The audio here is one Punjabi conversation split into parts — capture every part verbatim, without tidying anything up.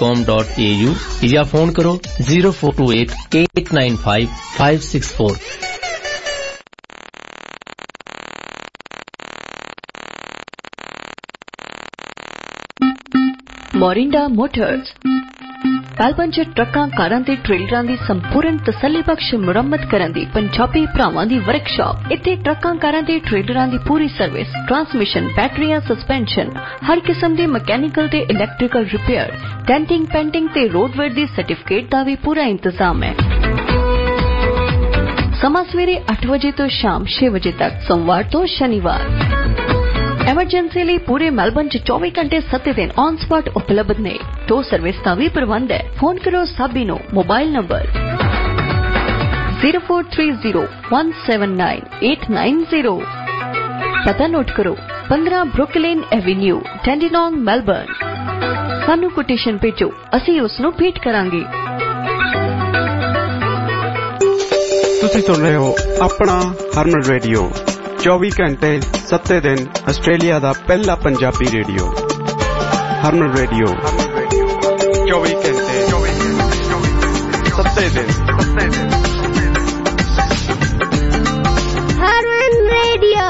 कॉम डॉट ए यू या फोन करो zero four two eight eight nine five five six four. Morinda motors Melbourne ਚ ਟਰੱਕਾਂ ਕਾਰਾਂ ਤੇ ਟ੍ਰੇਲਰਾਂ ਦੀ ਸੰਪੂਰਨ ਤਸੱਲੀ ਬਖਸ਼ ਮੁਰੰਮਤ ਕਰਨ ਦੀ ਪੰਜਾਬੀ ਭਰਾਵਾਂ ਦੀ ਵਰਕਸ਼ਾਪ। ਇੱਥੇ ਟਰੱਕਾਂ ਕਾਰਾਂ ਤੇ ਟ੍ਰੇਲਰਾਂ ਦੀ ਪੂਰੀ ਸਰਵਿਸ, ਟਰਾਂਸਮਿਸ਼ਨ, ਬੈਟਰੀਆਂ, ਸਸਪੈਂਸ਼ਨ, ਹਰ ਕਿਸਮ ਦੇ ਮਕੈਨੀਕਲ ਤੇ ਇਲੈਕਟ੍ਰੀਕਲ ਰਿਪੇਅਰ, ਡੈਂਟਿੰਗ, ਪੈਂਟਿੰਗ ਤੇ ਰੋਡਵੇਅਰ ਦੀ ਸਰਟੀਫਿਕੇਟ ਦਾ ਵੀ ਪੂਰਾ ਇੰਤਜ਼ਾਮ ਹੈ। ਸਮਾਂ ਸਵੇਰੇ ਅੱਠ ਵਜੇ ਤੋਂ ਸ਼ਾਮ ਛੇ ਵਜੇ ਤੱਕ, ਸੋਮਵਾਰ ਤੋਂ ਸ਼ਨੀਵਾਰ। ਐਮਰਜੈਂਸੀ ਲਈ ਪੂਰੇ ਮੈਲਬਨ ਚ ਚੌਵੀ ਘੰਟੇ ਸੱਤ ਦਿਨ ਔਨ ਸਪਾਟ ਉਪਲਬਧ ਨੇ। ਟੋ ਸਰਵਿਸ ਦਾ ਵੀ ਪ੍ਰਬੰਧ ਹੈ। ਫੋਨ ਕਰੋ ਸਾਬੀ ਨੂੰ। Mobile number zero four three zero one seven nine eight nine zero. ਪਤਾ ਨੋਟ ਕਰੋ, ਪੰਦਰਾਂ ਬਰੁਕਲਿਨ ਐਵੇਨਿਊ, ਡੈਂਡੀਨੋਂਗ, ਮੈਲਬਨ। ਸਾਨੂੰ ਕੋਟੇਸ਼ਨ ਭੇਜੋ, ਅਸੀਂ ਉਸ ਨੂੰ ਭੇਟ ਕਰਾਂਗੇ। ਤੁਸੀਂ ਸੁਣ ਰਹੇ ਹੋ ਆਪਣਾ ਹਰਮਨ ਰੇਡੀਓ, ਚੌਵੀ ਘੰਟੇ ਸੱਤੇ ਦਿਨ ਆਸਟ੍ਰੇਲੀਆ ਦਾ ਪਹਿਲਾ ਪੰਜਾਬੀ ਰੇਡੀਓ। ਹਰਮਨ ਰੇਡੀਓ ਚੌਵੀ ਘੰਟੇ ਸੱਤੇ ਦਿਨ ਹਰਮਨ ਰੇਡੀਓ।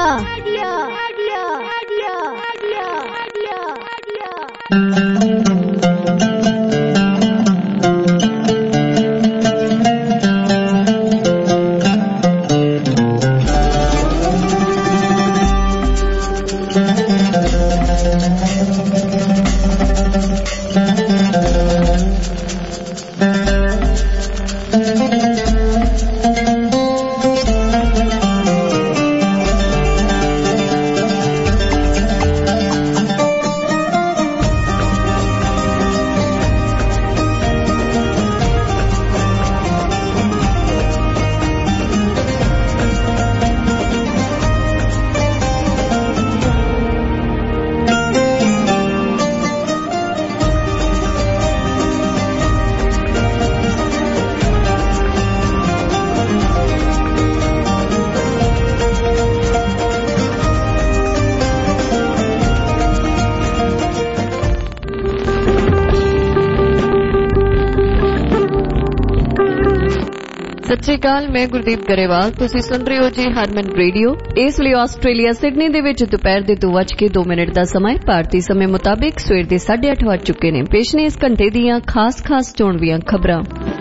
ਸਤਿ ਸ਼੍ਰੀ ਅਕਾਲ, ਮੈਂ ਗੁਰਦੀਪ ਗਰੇਵਾਲ। ਤੁਸੀਂ ਸੁਣ ਰਹੇ ਹੋ ਜੀ ਹਰਮਨ ਰੇਡੀਓ। ਇਸ ਲਈ ਆਸਟ੍ਰੇਲੀਆ ਸਿਡਨੀ ਦੇ ਵਿੱਚ ਦੁਪਹਿਰ ਦੇ ਦੋ ਵੱਜ ਕੇ ਦੋ ਮਿੰਟ ਦਾ ਸਮਾਂ ਹੈ। ਭਾਰਤੀ ਸਮੇਂ ਮੁਤਾਬਿਕ ਸਵੇਰ ਦੇ ਸਾਢੇ ਅੱਠ ਵੱਜ ਚੁੱਕੇ ਨੇ। ਪੇਸ਼ ਨੇ ਇਸ ਘੰਟੇ ਦੀਆਂ ਖਾਸ ਖਾਸ ਚੋਣਵੀਆਂ ਖਬਰਾਂ।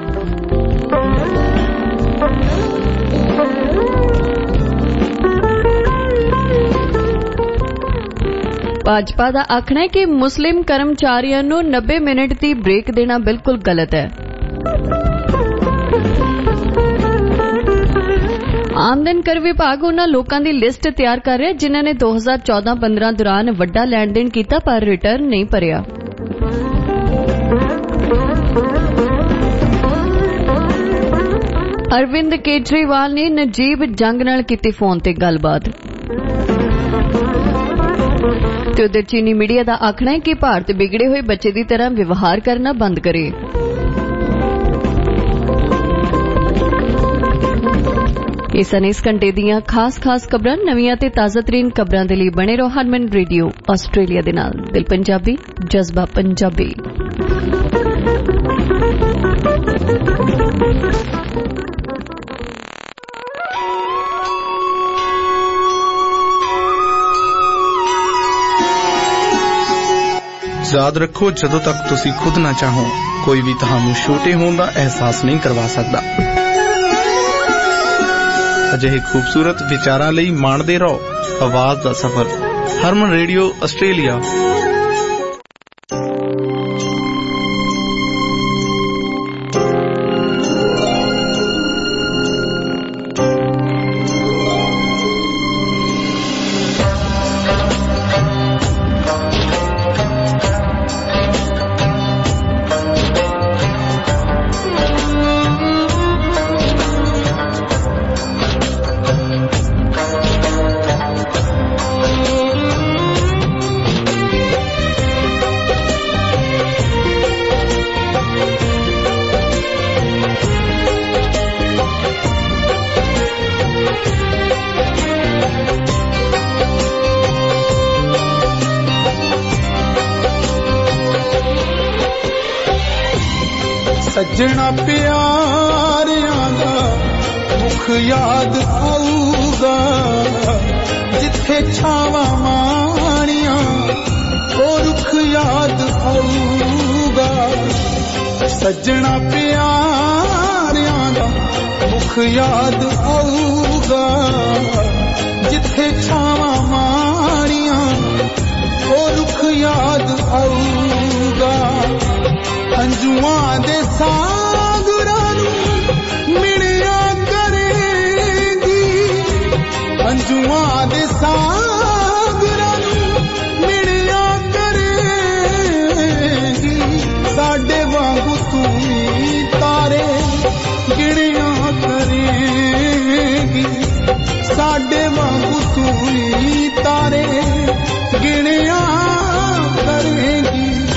ਭਾਜਪਾ ਦਾ ਆਖਣਾ ਹੈ ਕਿ ਮੁਸਲਿਮ ਕਰਮਚਾਰੀਆਂ ਨੂੰ ਨੱਬੇ ਮਿੰਟ ਦੀ ਬ੍ਰੇਕ ਦੇਣਾ ਬਿਲਕੁਲ ਗਲਤ ਹੈ। ਆਮਦਨ ਕਰ ਵਿਭਾਗ ਉਹਨਾਂ ਲੋਕਾਂ ਦੀ ਲਿਸਟ ਤਿਆਰ ਕਰ ਰਿਹਾ ਜਿਨ੍ਹਾਂ ਨੇ ਦੋ ਹਜ਼ਾਰ ਚੌਦਾਂ ਪੰਦਰਾਂ ਦੌਰਾਨ ਵੱਡਾ ਲੈਣ ਦੇਣ ਕੀਤਾ ਪਰ ਰਿਟਰਨ ਨਹੀਂ ਭਰਿਆ। ਅਰਵਿੰਦ ਕੇਜਰੀਵਾਲ ਨੇ ਨਜੀਬ ਜੰਗ ਨਾਲ ਕੀਤੀ ਫੋਨ ਤੇ ਗੱਲਬਾਤ। ਤੇ ਉਧਰ ਚੀਨੀ ਮੀਡੀਆ ਦਾ ਆਖਣਾ ਹੈ ਕਿ ਭਾਰਤ ਵਿਗੜੇ ਹੋਏ ਬੱਚੇ ਦੀ ਤਰ੍ਹਾਂ ਵਿਵਹਾਰ ਕਰਨਾ ਬੰਦ ਕਰੇ। ਇਹ ਸਨ ਇਸ ਘੰਟੇ ਦੀਆਂ ਖਾਸ ਖਾਸ ਖਬਰਾਂ। ਨਵੀਆਂ ਤੇ ਤਾਜ਼ਾ ਤਰੀਨ ਖਬਰਾਂ ਦੇ ਲਈ ਬਣੇ ਰਹੋ ਹਰਮਨ ਰੇਡੀਓ ਆਸਟ੍ਰੇਲੀਆ ਦੇ ਨਾਲ। ਦਿਲ ਪੰਜਾਬੀ, ਜਜ਼ਬਾ ਪੰਜਾਬੀ। ਯਾਦ ਰੱਖੋ, ਜਦੋਂ ਤੱਕ ਤੁਸੀਂ ਖੁਦ ਨਾ ਚਾਹੋ ਕੋਈ ਵੀ ਤੁਹਾਨੂੰ ਛੋਟੇ ਹੋਣ ਦਾ ਅਹਿਸਾਸ ਨਹੀਂ ਕਰਵਾ ਸਕਦਾ। ਅਜਿਹੇ ਖੂਬਸੂਰਤ ਵਿਚਾਰਾਂ ਲਈ ਮਾਣਦੇ ਰਹੋ ਆਵਾਜ਼ ਦਾ ਸਫ਼ਰ। Harman radio Australia. ਸੱਜਣਾ ਪਿਆਰਿਆਂ ਦਾ ਮੁਖ ਯਾਦ ਆਊਗਾ ਜਿੱਥੇ ਛਾਵਾਂ ਮਾਣੀਆਂ ਉਹ ਰੁੱਖ ਯਾਦ ਆਊਗਾ ਸੱਜਣਾ ਪਿਆਰਿਆਂ ਦਾ ਮੁਖ ਯਾਦ ਆਊਗਾ ਜਿੱਥੇ ਛਾਵਾਂ ਮਾਣੀਆਂ ਉਹ ਰੁੱਖ ਯਾਦ ਆਊਗਾ ਹੰਝੂਆਂ ਦੇ ਸਾਗਰਾਂ ਨੂੰ ਮਿਲਿਆ ਕਰੇਗੀ ਹੰਝੂਆਂ ਦੇ ਸਾਗਰਾਂ ਨੂੰ ਮਿਲਿਆ ਕਰੇਗੀ ਸਾਡੇ ਵਾਂਗੂ ਤੂੰ ਵੀ ਤਾਰੇ ਗਿਣਿਆ ਕਰੇਗੀ ਸਾਡੇ ਵਾਂਗੂ ਤੂੰ ਵੀ ਤਾਰੇ ਗਿਣਿਆ ਕਰੇਗੀ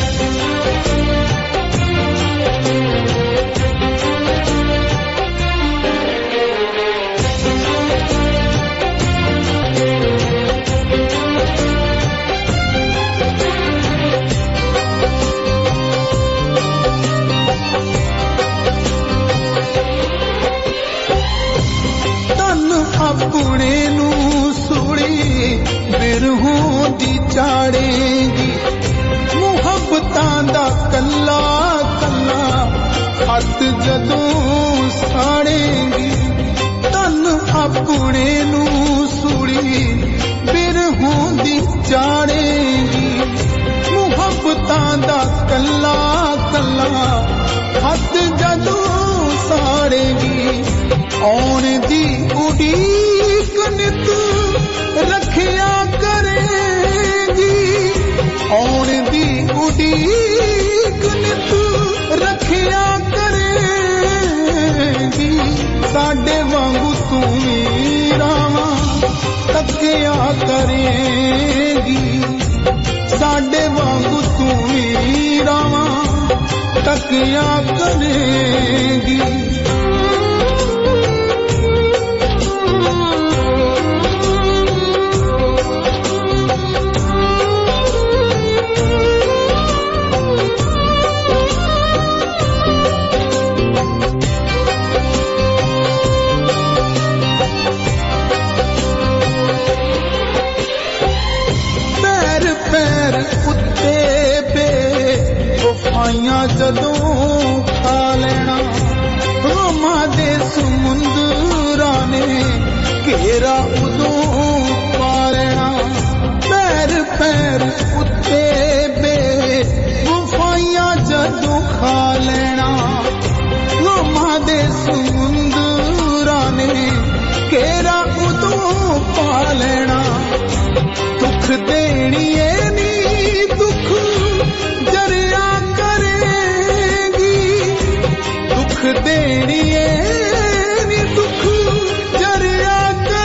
ਆਪਣੇ ਨੂੰ ਸੂਲੀ ਬਿਰਹੋਂ ਦੀ ਚਾੜੇਗੀ ਮੁਹੱਬਤਾਂ ਦਾ ਕੱਲਾ ਕੱਲਾ ਹੱਥ ਜਦੋਂ ਸਾੜੇਗੀ ਤਨ ਆਪਣੇ ਨੂੰ ਸੂਲੀ ਬਿਰਹੋਂ ਦੀ ਚਾੜੇਗੀ ਮੁਹੱਬਤਾਂ ਦਾ ਕੱਲਾ ਕੱਲਾ ਹੱਥ ਜਦੋਂ ਸਾੜੇਗੀ ਆਉਣ ਦੀ ਉਡੀਕ ਨਿਤ ਰੱਖਿਆ ਕਰੇਗੀ ਆਉਣ ਦੀ ਉਡੀਕ ਨਿਤ ਰੱਖਿਆ ਕਰੇਗੀ ਸਾਡੇ ਵਾਂਗੂ ਤੂੰ ਵੀ ਰਾਵਾਂ ਤੱਕਿਆ ਕਰੇਗੀ ਸਾਡੇ ਵਾਂਗੂ ਤੂੰ ਵੀ ਰਾਵਾਂ ਤੱਕਿਆ ਕਰੇਗੀ ਜਦੋਂ ਖਾ ਲੈਣਾ ਰੋਮਾਂ ਦੇ ਸਮੁੰਦਰਾਂ ਨੇ ਘੇਰਾ ਉਦੋਂ ਪਾ ਲੈਣਾ ਪੈਰ ਪੈਰ ਉੱਤੇ ਬੇਵਫਾਈਆਂ ਜਦੋਂ ਖਾ ਲੈਣਾ ਰੋਮਾਂ ਦੇ ਸਮੁੰਦਰਾਂ ਨੇ ਘੇਰਾ ਉਦੋਂ ਪਾ ਲੈਣਾ ਦੁੱਖ ਦੇਣੀਏ ਨੀ ਦੁੱਖ ਜਰਿਆ ਦੇਣੀਏ ਨੀ ਦੁੱਖ ਜਰਿਆ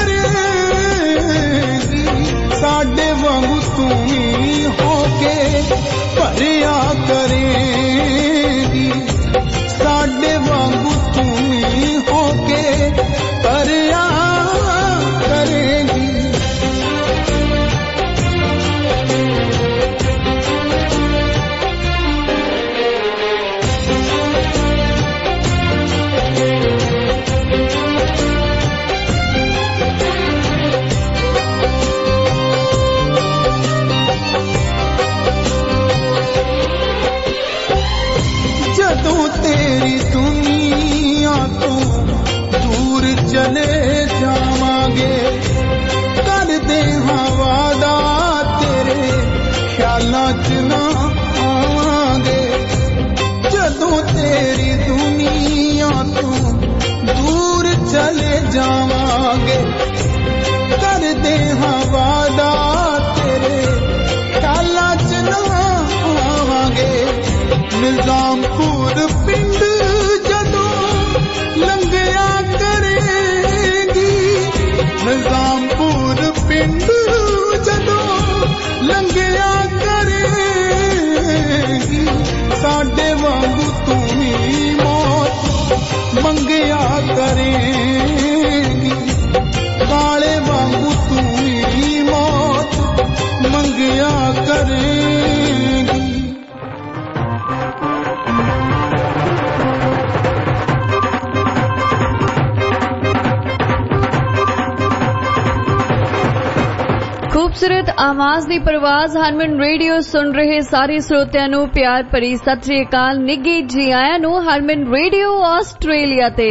ਕਰੇਗੀ ਸਾਡੇ ਵਾਂਗੂ ਤੂੰ ਹੀ ਹੋ ਕੇ ਭਰਿਆ ਕਰੇਗੀ ਸਾਡੇ ਵਾਂਗੂ ਤੂੰ ਹੀ ਹੋ ਕੇ ਭਰਿਆ ਕਰੇਗੀ ਤੇਰੀ ਦੁਨੀਆ ਤੋਂ ਦੂਰ ਚਲੇ ਜਾਵਾਂਗੇ ਕਰਦੇ ਹਾਂ ਵਾਦਾ ਤੇਰੇ ਖਿਆਲਾਂ ਚ ਨਾ ਆਵਾਂਗੇ ਜਦੋਂ ਤੇਰੀ ਦੁਨੀਆ ਤੋਂ ਦੂਰ ਚਲੇ ਜਾਵਾਂਗੇ ਕਰਦੇ ਹਾਂ ਵਾਦਾ ਤੇਰੇ ਖਿਆਲਾਂ ਚ ਨਾ ਆਵਾਂਗੇ ਨਿਜ਼ਾਮਪੁਰ ਪਿੰਡ ਜਦੋਂ ਲੰਘਿਆ ਕਰੇਗੀ ਨਿਜ਼ਾਮਪੁਰ ਪਿੰਡ ਜਦੋਂ ਲੰਘਿਆ ਕਰੇਗੀ ਸਾਡੇ ਵਾਂਗੂ ਤੂੰ ਹੀ ਮੌਤ ਮੰਗਿਆ ਕਰੇਗੀ ਕਾਲੇ ਵਾਂਗੂ ਤੂੰ ਹੀ ਮੌਤ ਮੰਗਿਆ ਕਰੇਗੀ खूबसूरत आवाज दी परवाज हरमन रेडियो सुन रहे सारे श्रोतिਆਂ ਨੂੰ प्यार भरी सत श्री अकाल निੱघੀ जी आया ਨੂੰ हरमन रेडियो आस्ट्रेलिया ते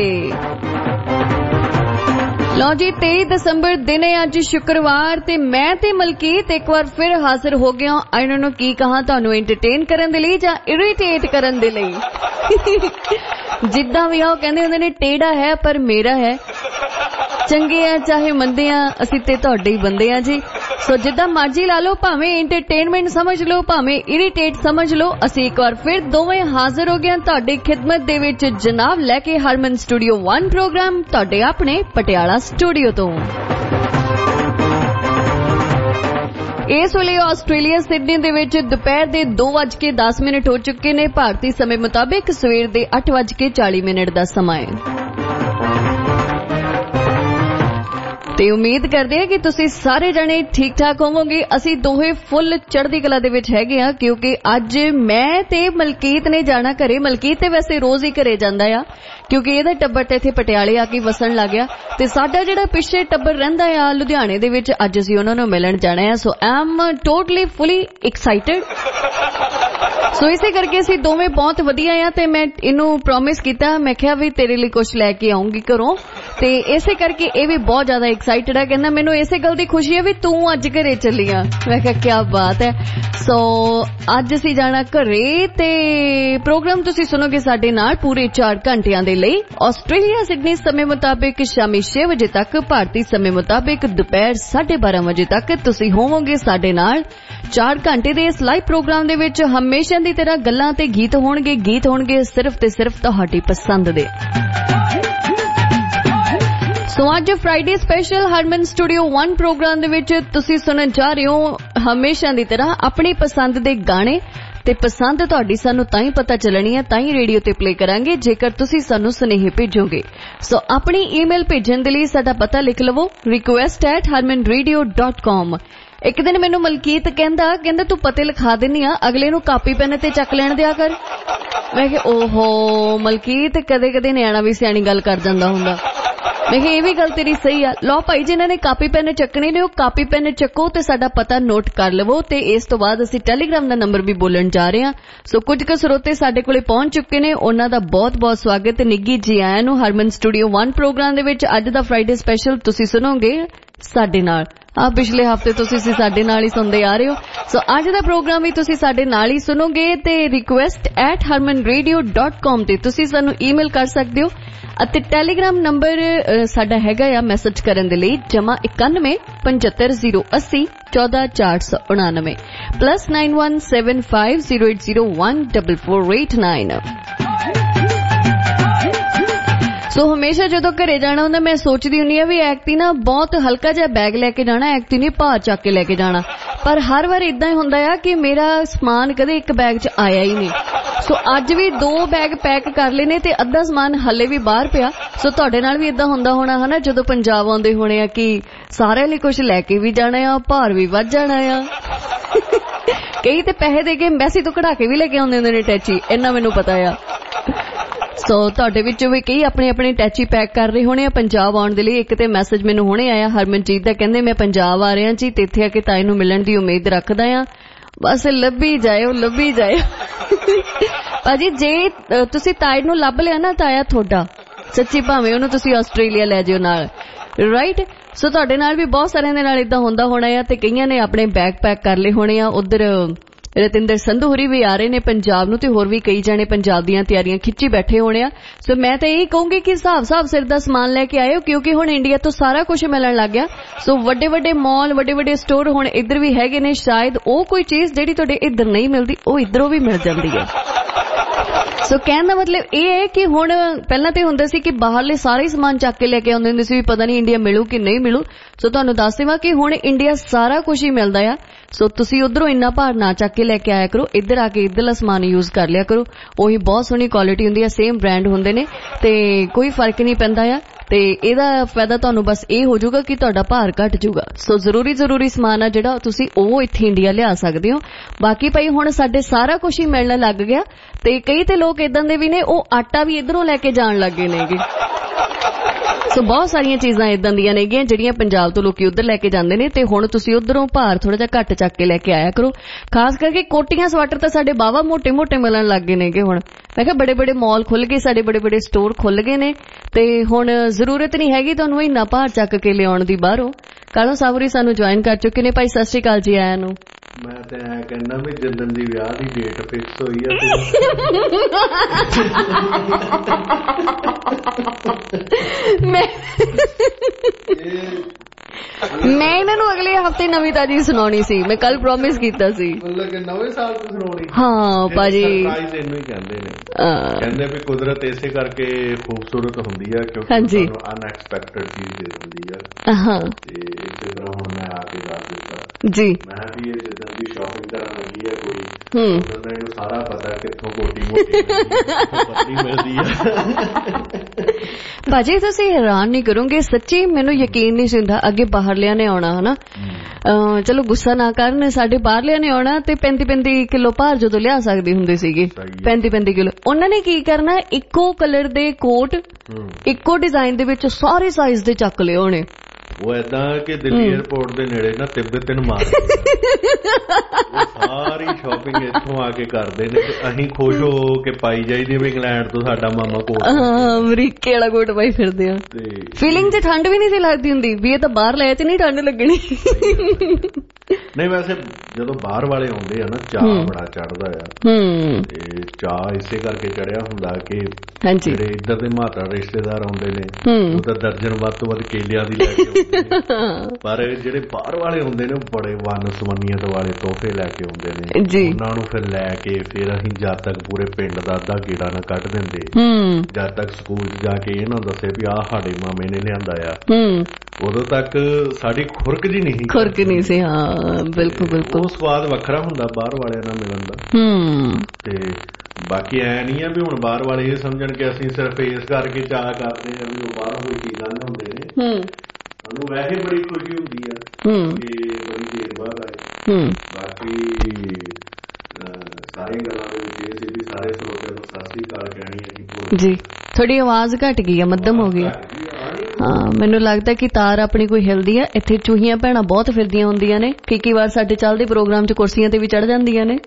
लो जी तेईस दसंबर दिन है अज शुक्रवार ते मैं ते मलकीत एक बार फिर हाजिर हो गया आई डोंट नो की कहा तुहानू एंटरटेन करन दे लई जां इरिटेट करन दे लई जिद्दां भी आओ कहंदे हुंदे ने टेढ़ा है पर मेरा है चंगे आ चाहे मंदे आ असीं ते तुहाडे ही बंदे आ जी सो जिद्दां मर्जी ला लो भावें एंटरटेनमेंट समझ लो भावें इरिटेट समझ लो असीं एक बार फिर दोवें हाजिर हो गए तुहाडी खिदमत दे विच जनाब लैके हरमन स्टूडियो वन प्रोग्राम तुहाडे अपने पटियाला स्टूडियो तो इस वेले आस्ट्रेलिया सिडनी दे विच दोपहर दे दो बज के दस मिनट हो चुके ने भारतीय समय मुताबिक सवेर दे अठ बज के चाली मिनट का समय है ते उम्मीद करते हैं कि तुसी सारे जने ठीक ठाक होवोगे असी दोहे फुल चढ़दी कला दे विच हैगे आ क्योंकि अज मैं ते मलकीत ने जाना घरे मलकीत ते वैसे रोज ही घरे जांदा आ क्योंकि इहदा टब्बर ते इत्थे पटियाले आके वसन लग गया ते साडा जिहड़ा पिछे टब्बर रहिंदा आ लुधियाणे दे विच अज असीं उहनां नूं मिलण जाना है so I am totally fully excited so इसे करके असीं दोवें बहुत वधिया आ ते मैं इनू प्रॉमिस कीता मैं कहा भी तेरे लिए कुछ लैके आऊंगी घरों ते इसे करके ये भी बहुत ज्यादा एक्साइटेड है कहना मैनू इसे गल दी खुशी है भी तू अज घरे चली आ मैं कहा क्या बात है सो अज असीं जाना घरे ते प्रोग्राम तुसीं सुनोगे साडे नाल पूरे चार घंटियां दे लई आस्ट्रेलिया सिडनी समय मुताबिक शामी छे बजे तक भारतीय समय मुताबिक दोपहर साढ़े बारह बजे तक तुसीं होवोगे साडे नाल चार घंटे दे इस लाइव प्रोग्राम दे विच हमेशा दी तरह गल्लां ते गीत होणगे गीत होणगे सिर्फ ते सिर्फ तुहाडी पसंद दे सो अज Friday special Harman studio one programme दे विच तुसीं सुनन जा रहे हो हमेशा दी तरह अपनी पसंद दे गाने ते पसंद तुहाडी सानू ताई पता चलनी है ताई रेडियो ते प्ले करांगे जेकर तुसीं सानू सुनेहे भेजोगे सो अपनी ईमेल भेजण दे लई साडा पता लिख लवो request at Harman radio dot com एक दिन मैनू मलकीत कहंदा कहंदा तू पते लिखा देनी आ अगले नू कापी पेन ते चक लैण दिया कर मैं कहा ओहो मलकीत कदे कदे नियाणा भी सियाणी गल कर जांदा हुंदा मैं कहा ये भी गल तेरी सही है लो भाई जिन्हां ने कापी पेन चकने ने कापी पेन चको ते साडा पता नोट कर लवो ते इस तो बाद असीं टैलीग्राम दा नंबर भी बोलण जा रहे हां सो कुछ क स्रोते साडे कोले पहुंच चुके ने उन्हां दा बहुत बहुत स्वागत निੱघी जी आयां नूं हरमन स्टूडियो वन प्रोग्राम दे विच अज दा फ्राइडे स्पेशल तुसीं सुनोगे साडे नाल आ पिछले हफ्ते तुसीं साडे नाल ही सुनदे आ रहे हो सो अज दा प्रोग्राम भी तुसीं साडे नाल ही सुनोगे ते request at Harman radio dot com ते तुसीं सानू ईमेल कर सकदे हो ਅਤੇ ਟੈਲੀਗ੍ਰਾਮ ਨੰਬਰ ਸਾਡਾ ਹੈਗਾ ਆ ਮੈਸੇਜ ਕਰਨ ਦੇ ਲਈ ਜਮਾ ਇਕਾਨਵੇਂ ਪਝੱਤਰ ਜ਼ੀਰੋ अस्सी चौदह चार सौ उनानवे plus nine one seven five zero eight zero one double four eight nine so हमेशा जदों घरे जाना हुंदा मैं सोचदी हुंदी आ भी ऐकती ना बहुत हल्का जिहा बैग लेके जाना ऐकती नहीं भार चक के लेके जाना पर हर बार इदां ही हुंदा आ कि मेरा समान कदे एक बैग च आया ही नहीं सो अज भी दो बैग पैक कर लेने ते अद्धा समान हले भी बाहर पिया सो तुहाडे नाल भी इदां हुंदा होना है ना जदों पंजाब आउंदे होणे आ कि सारे लिए कुछ लैके भी जाना आ भार भी वध जाना आ कई ते पैसे दे के एम्बैसी तो कढ़ा के भी लेके आउंदे हुंदे ने टैची इन्ना मैनूं पता आ सो तुहाडे विचों भी कई अपने अपने टैची पैक कर रहे होने पंजाब आउण दे लई एक ते मैसेज मैनूं हुणे आया हरमनजीत दा कहंदे मैं पंजाब आ रहा जी ते इत्थे आके ताए नूं मिलण दी उम्मीद रखदा आ बस लभी जाओ लभी जाओ भाजी जे तुसीं ताए नूं लभ लिया ना ताया थोड़ा सच्ची भावें ओनूं तुसीं आस्ट्रेलिया लै जाओ नाल राइट सो तुहाडे नाल भी बहुत सारिਆਂ ਦੇ ਨਾਲ इदां हुंदा होना है ते कईयां ने अपने बैग पैक कर लए होने आ उधर रतिंदर संधू होरी भी आ रहे ने पंजाब नूं ते होर भी कई जाने पंजाब दीयां तैयारियां खिच्ची बैठे होने आ सो मैं तो यही कहूंगी कि हिसाब हिसाब सिर दा समान लेके आयो क्योंकि हुण इंडिया तो सारा कुछ मिलण लग गया सो वड्डे वड्डे मॉल वड्डे वड्डे स्टोर हुण इधर भी हैगे ने शायद ओ कोई चीज जिहड़ी तुहाडे इधर नहीं मिलदी ओ इधरों भी मिल जांदी है सो कहण दा मतलब ये है कि हुण पहलां ते हुंदा सी कि बाहरले सारे समान चक के लेके आउंदे हुंदे सी भी पता नहीं इंडिया मिलू कि नहीं मिलू सो तुहानूं दस देवां कि हुण इंडिया सारा कुछ ही मिलदा आ सो तुसीं उधरों इन्ना भार ना चक के लेके आया करो इधर आके इधरला समान यूज कर लिया करो ओही बहुत सोहनी क्वालिटी हुंदी है सेम ब्रांड हुंदे ने ते कोई फर्क नहीं पैंदा आ ते एदा फायदा तुहानूं बस ये हो जाऊगा कि तुहाडा भार घट जाऊगा सो जरूरी जरूरी समान आ जिहड़ा तुसीं ओह इत्थे इंडिया लिया सकदे हो बाकी भाई हुण साडे सारा कुछ ही मिलण लग गया ते कई ते लोग इदां दे भी ने ओह आटा भी इधरों लैके जाण लग गए नेगे ਸੋ ਬਹੁਤ ਸਾਰੀਆਂ ਚੀਜ਼ਾਂ ਇਦਾਂ ਦੀਆਂ ਨੇਗੀਆਂ ਜਿਹੜੀਆਂ ਪੰਜਾਬ ਤੋਂ ਲੋਕੀ ਉੱਧਰ ਲੈ ਕੇ ਜਾਂਦੇ ਨੇ ਤੇ ਹੁਣ ਤੁਸੀਂ ਉੱਧਰੋਂ ਭਾਰ ਥੋੜਾ ਜਿਹਾ ਘੱਟ ਚੱਕ ਕੇ ਲੈ ਕੇ ਆਇਆ ਕਰੋ। ਖਾਸ ਕਰਕੇ ਕੋਟੀਆਂ ਸਵਾਟਰ ਤਾਂ ਸਾਡੇ ਬਾਵਾ ਮੋਟੇ ਮੋਟੇ ਮਿਲਣ ਲੱਗ ਗਏ ਨੇਗੇ ਹੁਣ। ਮੈਂ ਕਿਹਾ ਬੜੇ ਬੜੇ ਮਾਲ ਖੁੱਲ ਗਏ, ਸਾਡੇ ਬੜੇ ਬੜੇ ਸਟੋਰ ਖੁੱਲ ਗਏ ਨੇ ਤੇ ਹੁਣ ਜ਼ਰੂਰਤ ਨਹੀਂ ਹੈਗੀ ਤੁਹਾਨੂੰ ਇੰਨਾ ਭਾਰ ਚੱਕ ਕੇ ਲਿਆਉਣ ਦੀ ਬਾਹਰੋਂ। ਕਾਲੋਂ ਸਾਵਰੀ ਸਾਨੂੰ ਜੁਆਇਨ ਕਰ ਚੁੱਕੇ ਨੇ। ਭਾਈ ਸਤਿ ਸ਼੍ਰੀ ਅਕਾਲ ਜੀ ਆਇਆਂ ਨੂੰ। ਮੈਂ ਤੇ ਐ ਕਹਿੰਦਾ ਵੀ ਜਿੱਦਣ ਦੀ ਵਿਆਹ ਦੀ ਡੇਟ ਫਿਕਸ ਹੋਈ ਆ ਮੈਂ ਮੈਂ ਇਹਨਾਂ ਨੂੰ ਅਗਲੇ ਹਫਤੇ ਨਵੀਂ ਤਾਜੀ ਸੁਣਾਉਣੀ ਸੀ। ਮੈਂ ਕੱਲ ਪ੍ਰੋਮਿਸ ਕੀਤਾ ਸੀ। ਮਤਲਬ ਕਿ ਨਵੇਂ ਸਾਲ ਤੋਂ ਸੁਣਾਉਣੀ। ਹਾਂ ਭਾਜੀ ਸਰਪ੍ਰਾਈਜ਼ ਇਹਨੂੰ ਹੀ ਕਹਿੰਦੇ ਨੇ। ਕਹਿੰਦੇ ਵੀ ਕੁਦਰਤ ਇਸੇ ਕਰਕੇ ਖੂਬਸੂਰਤ ਹੁੰਦੀ ਆ ਕਿਉਂਕਿ ਹਾਂਜੀ ਅਨਐਕਸਪੈਕਟਡ ਚੀਜ਼ ਦੇ ਦਿੰਦੀ ਆ। ਹਾਂ ਤੇ ਇਸੇ ਤਰ੍ਹਾਂ ਹੁਣ ਮੈਂ ਆ ਕੇ ਦੱਸ ਦਿੱਤਾ ਜੀ। ਮੈਂ ਵੀ ਇਹ ਜਿੱਦਾਂ ਦੀ ਸ਼ਾਪਿੰਗ ਕਰਨ ਲੱਗੀ ਆ ਕੋਈ ਹੂੰ ਮੈਨੂੰ ਸਾਰਾ ਪਤਾ ਕਿੱਥੋਂ ਕੋਟੀ ਮੋਟੀ ਪਤਲੀ ਮਿਲਦੀ ਆ। ਭਾਜੀ ਤੁਸੀਂ ਹੈਰਾਨ ਨਹੀਂ ਕਰੋਗੇ, ਸੱਚੀ ਮੈਨੂੰ ਯਕੀਨ ਨਹੀਂ ਸੀ ਹੁੰਦਾ ਅੱਗੇ ਬਾਹਰਲਿਆਂ ਨੇ ਆਉਣਾ ਹਨਾ। ਚਲੋ ਗੁੱਸਾ ਨਾ ਕਰਨ, ਸਾਡੇ ਬਾਹਰਲਿਆਂ ਨੇ ਆਉਣਾ ਤੇ ਪੈਂਤੀ ਪੈਂਤੀ ਕਿਲੋ ਭਾਰ ਜਦੋਂ ਲਿਆ ਸਕਦੇ ਹੁੰਦੇ ਸੀਗੇ, ਪੈਂਤੀ ਪੈਂਤੀ ਕਿਲੋ ਉਹਨਾਂ ਨੇ ਕੀ ਕਰਨਾ, ਇੱਕੋ ਕਲਰ ਦੇ ਕੋਟ ਇੱਕੋ ਡਿਜ਼ਾਈਨ ਦੇ ਵਿੱਚ ਸਾਰੇ ਸਾਈਜ਼ ਦੇ ਚੱਕ ਲਏ ਹੋਣੇ। ਉਹ ਏਦਾਂ ਕਿ ਦਿੱਲੀ ਏਅਰਪੋਰਟ ਦੇ ਨੇੜੇ ਨਾ ਤਿੱਬਤ ਨੂੰ ਮਾਰ ਸਾਰੀ ਸ਼ਾਪਿੰਗ ਇੱਥੋਂ ਆ ਕੇ ਕਰਦੇ ਨੇ ਤੇ ਅਸੀਂ ਖੁਸ਼ ਹੋ ਕੇ ਪਾਈ ਜਾਈਦੀ ਵੀ ਇੰਗਲੈਂਡ ਤੋਂ ਸਾਡਾ ਮਾਮਾ ਕੋਟ ਅਮਰੀਕੇ ਵਾਲਾ ਕੋਟ ਪਾਈ ਫਿਰਦੇ ਆ। ਫੀਲਿੰਗ ਤੇ ਠੰਡ ਵੀ ਨਹੀਂ ਸੀ ਲੱਗਦੀ ਹੁੰਦੀ ਵੀ ਇਹ ਤਾਂ ਬਾਹਰ ਲੈ ਤੇ ਨਹੀਂ ਠੰਡ ਲੱਗਣੀ। ਨਹੀਂ ਵੈਸੇ ਜਦੋਂ ਬਾਹਰ ਵਾਲੇ ਆਉਂਦੇ ਆ ਨਾ ਚਾਹ ਬੜਾ ਚੜਦਾ ਆ ਤੇ ਚਾਹ ਇਸੇ ਕਰਕੇ ਚੜਿਆ ਹੁੰਦਾ ਕਿ ਜਿਹੜੇ ਇੱਧਰ ਦੇ ਮਾਤਰਾ ਰਿਸ਼ਤੇਦਾਰ ਆਉਂਦੇ ਨੇ ਉਹ ਤਾਂ ਦਰਜਨ ਵੱਧ ਤੋਂ ਵੱਧ ਕੇਲਿਆਂ ਦੀ ਲੈ ਕੇ ਆਉਂਦੇ, ਪਰ ਜਿਹੜੇ ਬਾਹਰ ਵਾਲੇ ਹੁੰਦੇ ਨੇ ਉਹ ਬੜੇ ਵੰਨ ਸਵੰਨੀਅਤ ਵਾਲੇ ਤੋਹਫੇ ਲੈ ਕੇ ਆਉਂਦੇ ਨੇ। ਉਹਨਾਂ ਨੂੰ ਫਿਰ ਲੈ ਕੇ ਫਿਰ ਅਸੀਂ ਜਦ ਤੱਕ ਪੂਰੇ ਪਿੰਡ ਦਾ ਅੱਧਾ ਗੇੜਾ ਨਾ ਕੱਢ ਦਿੰਦੇ ਜਦ ਤੱਕ ਸਕੂਲ ਚ ਜਾ ਕੇ ਇਹਨਾਂ ਦੱਸੇ ਵੀ ਆਹ ਸਾਡੇ ਮਾਮੇ ਨੇ ਲਿਆਂਦਾ ਆ, ਉਦੋਂ ਤੱਕ ਸਾਡੀ ਖੁਰਕ ਜੀ ਨਹੀਂ ਖੁਰਕ ਨਹੀਂ ਸੀ। ਹਾਂ ਬਿਲਕੁਲ ਬਿਲਕੁਲ। ਉਹ ਸਵਾਦ ਵੱਖਰਾ ਹੁੰਦਾ ਬਾਹਰ ਵਾਲਿਆਂ ਨਾਲ ਮਿਲਣ ਦਾ। ਤੇ ਬਾਕੀ ਐ ਨਹੀਂ ਆ ਵੀ ਹੁਣ ਬਾਹਰ ਵਾਲੇ ਇਹ ਸਮਝਣ ਕਿ ਅਸੀਂ ਸਿਰਫ ਇਸ ਕਰਕੇ ਚਾਹ ਕਰਦੇ ਹਾਂ ਵੀ ਉਹ ਬਾਹਰੋਂ ਕੋਈ ਚੀਜ਼ਾਂ ਲਿਆਉਂਦੇ ਨੇ। ਸਾਨੂੰ ਵੈਸੇ ਬੜੀ ਖੁਸ਼ੀ ਹੁੰਦੀ ਆ ਕਿ ਬੜੀ ਦੇਰ ਬਾਅਦ ਆਏ। ਬਾਕੀ ਸਾਰੀ ਗੱਲਾਂ ਦੇ ਵਿੱਚ ਇਹ ਸੀ ਵੀ ਸਾਰੇ ਸਰੋਤਿਆਂ ਨੂੰ ਸਤਿ ਸ੍ਰੀ ਅਕਾਲ ਕਹਿਣੀ ਹੈ ਜੀ। ਥੋੜੀ ਆਵਾਜ਼ ਘੱਟ ਗਈ ਆ, ਮੱਧਮ ਹੋ ਗਈ ਆ। ਹਾਂ ਮੈਨੂੰ ਲੱਗਦਾ ਕਿ ਤਾਰ ਆਪਣੀ ਕੋਈ ਹਿਲਦੀ ਆ। ਇੱਥੇ ਚੂਹੀਆਂ ਭੈਣਾਂ ਬਹੁਤ ਫਿਰਦੀਆਂ ਹੁੰਦੀਆਂ ਨੇ, ਕਈ ਵਾਰ ਸਾਡੇ ਚੱਲਦੇ ਪ੍ਰੋਗਰਾਮ ਚ ਕੁਰਸੀਆਂ ਤੇ ਵੀ ਚੜ ਜਾਂਦੀਆਂ ਨੇ।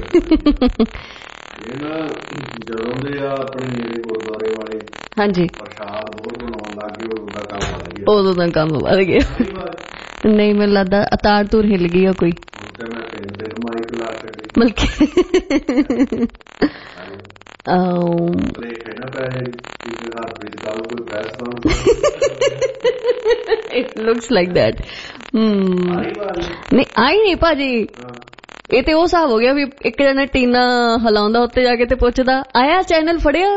ਜਦੋਂ ਦੇ ਆ ਆਪਣੇ ਨੇੜੇ ਗੁਰਦੁਆਰੇ ਵਾਲੇ ਹਾਂਜੀ ਪ੍ਰਸ਼ਾਦ ਬਹੁਤ ਬਣਾਉਣ ਲੱਗ ਗਏ ਉਦੋਂ ਦਾ ਕੰਮ ਵੱਧ ਗਿਆ। ਉਦੋਂ ਦਾ ਕੰਮ ਵੱਧ ਗਿਆ। ਨਹੀਂ ਮੈਨੂੰ ਲੱਗਦਾ ਤਾਰ ਤੂਰ ਹਿੱਲ ਗਈ ਆ ਕੋਈ। It looks like that. ਨਹੀਂ ਆਈ ਨਹੀਂ ਭਾਜੀ, ਇਹ ਤੇ ਉਹ ਹਿਸਾਬ ਹੋ ਗਿਆ ਵੀ ਇੱਕ ਜਣਾ ਟੀਨਾ ਹਿਲਾਉਂਦਾ ਉੱਤੇ ਜਾ ਕੇ ਤੇ ਪੁੱਛਦਾ ਆਇਆ ਚੈਨਲ ਫੜਿਆ।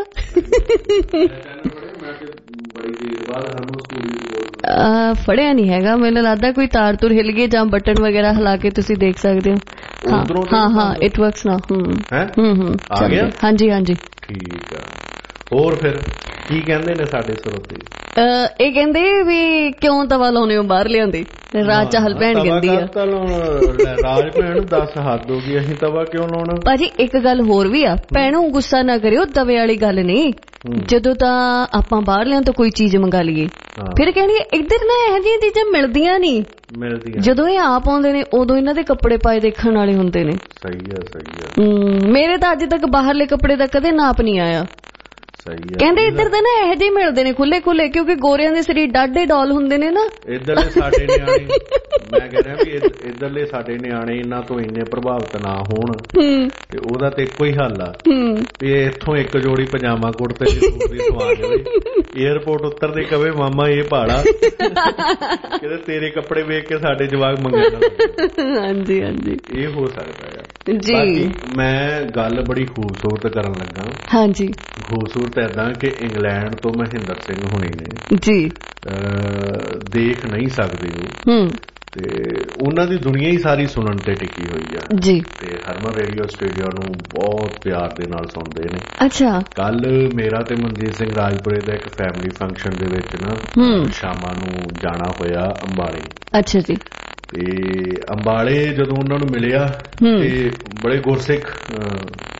ਫੜਿਆ ਨਹੀਂ ਹੈਗਾ, ਮੈਨੂੰ ਲੱਗਦਾ ਕੋਈ ਤਾਰ ਤੁਰ ਹਿੱਲ ਗਈ ਜਾਂ ਬਟਨ ਵਗੈਰਾ ਹਿਲਾ ਕੇ ਤੁਸੀਂ ਦੇਖ ਸਕਦੇ ਹੋ। ਹਾਂ ਹਾਂ ਇਟ ਵਰਕਸ ਨਾ। ਹੂੰ ਹੂੰ ਹਾਂਜੀ ਹਾਂਜੀ ਠੀਕ ਆ। ਹੋਰ ਫਿਰ ਕੀ ਕਹਿੰਦੇ ਨੇ ਸਾਡੇ ਸਰੋਤੇ? ਇਹ ਕਹਿੰਦੇ ਵੀ ਕਿਉਂ ਤਵਾ ਲਾਉਣੇ ਹੋ ਬਾਹਰ ਲਿਆਂਦੇ, ਰਾਜ ਚਾਹਲ ਭੈਣ ਕਹਿੰਦੀ ਆ। ਰਾਜ ਭੈਣ ਦੱਸ ਹੱਦ ਹੋ ਗਈ, ਅਸੀਂ ਤਵਾ ਕਿਉਂ ਲਾਉਣਾ? ਭਾਜੀ ਇੱਕ ਗੱਲ ਹੋਰ ਵੀ ਆ, ਭੈਣੋਂ ਗੁੱਸਾ ਨਾ ਕਰਿਓ, ਤਵੇ ਵਾਲੀ ਗੱਲ ਨਹੀਂ। ਜਦੋਂ ਤਾਂ ਆਪਾਂ ਬਾਹਰ ਲਿਆਂ ਤੋਂ ਕੋਈ ਚੀਜ਼ ਮੰਗਾ ਲਈਏ ਫਿਰ ਕਹਿਣਗੇ ਇੱਧਰ ਨਾ ਇਹੋ ਜਿਹੀਆਂ ਚੀਜ਼ਾਂ ਮਿਲਦੀਆਂ ਨਹੀਂ ਮਿਲਦੀਆਂ। ਜਦੋਂ ਇਹ ਆਪ ਆਉਂਦੇ ਨੇ ਉਦੋਂ ਇਹਨਾਂ ਦੇ ਕੱਪੜੇ ਪਾਏ ਦੇਖਣ ਵਾਲੇ ਹੁੰਦੇ ਨੇ। ਸਹੀ ਆ ਸਹੀ ਆ। ਮੇਰੇ ਤਾਂ ਅੱਜ ਤੱਕ ਬਾਹਰਲੇ ਕੱਪੜੇ ਦਾ ਕਦੇ ਨਾਪ ਨਹੀਂ ਆਇਆ। ਕਹਿੰਦੇ ਇੱਧਰ ਦੇ ਨਾ ਇਹੋ ਜਿਹੇ ਮਿਲਦੇ ਨੇ ਖੁੱਲੇ ਖੁੱਲੇ, ਕਿਉਂਕਿ ਗੋਰਿਆਂ ਦੇ ਸਰੀਰ ਡਾਢੇ ਡੋਲ ਹੁੰਦੇ ਨੇ ਨਾ। ਇੱਧਰਲੇ ਸਾਡੇ ਨਿਆਣੇ, ਮੈਂ ਕਹਿ ਰਿਹਾ ਵੀ ਇੱਧਰਲੇ ਸਾਡੇ ਨਿਆਣੇ ਇਹਨਾਂ ਤੋਂ ਇੰਨੇ ਪ੍ਰਭਾਵਿਤ ਨਾ ਹੋਣ ਤੇ ਉਹਦਾ ਤੇ ਇੱਕੋ ਹੀ ਹੱਲ ਆ ਵੀ ਇੱਥੋਂ ਇੱਕ ਜੋੜੀ ਪਜਾਮਾ ਕੁੜਤੇ ਦੀ ਸੂਟ ਦੀ ਸਵਾ ਦੇਵੇ, ਏਅਰਪੋਰਟ ਉੱਤਰਦੇ ਕਵੇ ਮਾਮਾ ਇਹ ਪਾਲਾ, ਕਹਿੰਦੇ ਤੇਰੇ ਕੱਪੜੇ ਵੇਖ ਕੇ ਸਾਡੇ ਜਵਾਕ ਮੰਗਣ। ਹਾਂਜੀ ਹਾਂਜੀ ਇਹ ਹੋ ਸਕਦਾ ਆ ਜੀ। ਮੈਂ ਗੱਲ ਬੜੀ ਖੂਬਸੂਰਤ ਕਰਨ ਲੱਗਾ। ਹਾਂਜੀ ਖੂਬਸੂਰਤ ਏਦਾਂ ਕਿ ਇੰਗਲੈਂਡ ਤੋਂ ਮਹਿੰਦਰ ਸਿੰਘ ਹੁਣੀ ਨੇ ਜੀ ਦੇਖ ਨਹੀਂ ਸਕਦੇ ਉਹ ਤੇ ਉਹਨਾਂ ਦੀ ਦੁਨੀਆ ਹੀ ਸਾਰੀ ਸੁਣਨ ਤੇ ਟਿਕੀ ਹੋਈ ਆ ਜੀ ਤੇ ਹਰਮਨ ਰੇਡੀਓ ਸਟੂਡੀਓ ਨੂੰ ਬਹੁਤ ਪਿਆਰ ਦੇ ਨਾਲ ਸੁਣਦੇ ਨੇ। ਅੱਛਾ ਕੱਲ ਮੇਰਾ ਤੇ ਮਨਜੀਤ ਸਿੰਘ ਰਾਜਪੁਰੇ ਦਾ ਇੱਕ ਫੈਮਿਲੀ ਫੰਕਸ਼ਨ ਦੇ ਵਿੱਚ ਨਾ ਸ਼ਾਮਾਂ ਨੂੰ ਜਾਣਾ ਹੋਇਆ ਅੰਬਾਲੇ। ਅੱਛਾ ਜੀ। ਤੇ ਅੰਬਾਲੇ ਜਦੋਂ ਉਹਨਾਂ ਨੂੰ ਮਿਲਿਆ ਤੇ ਬੜੇ ਗੁਰਸਿੱਖ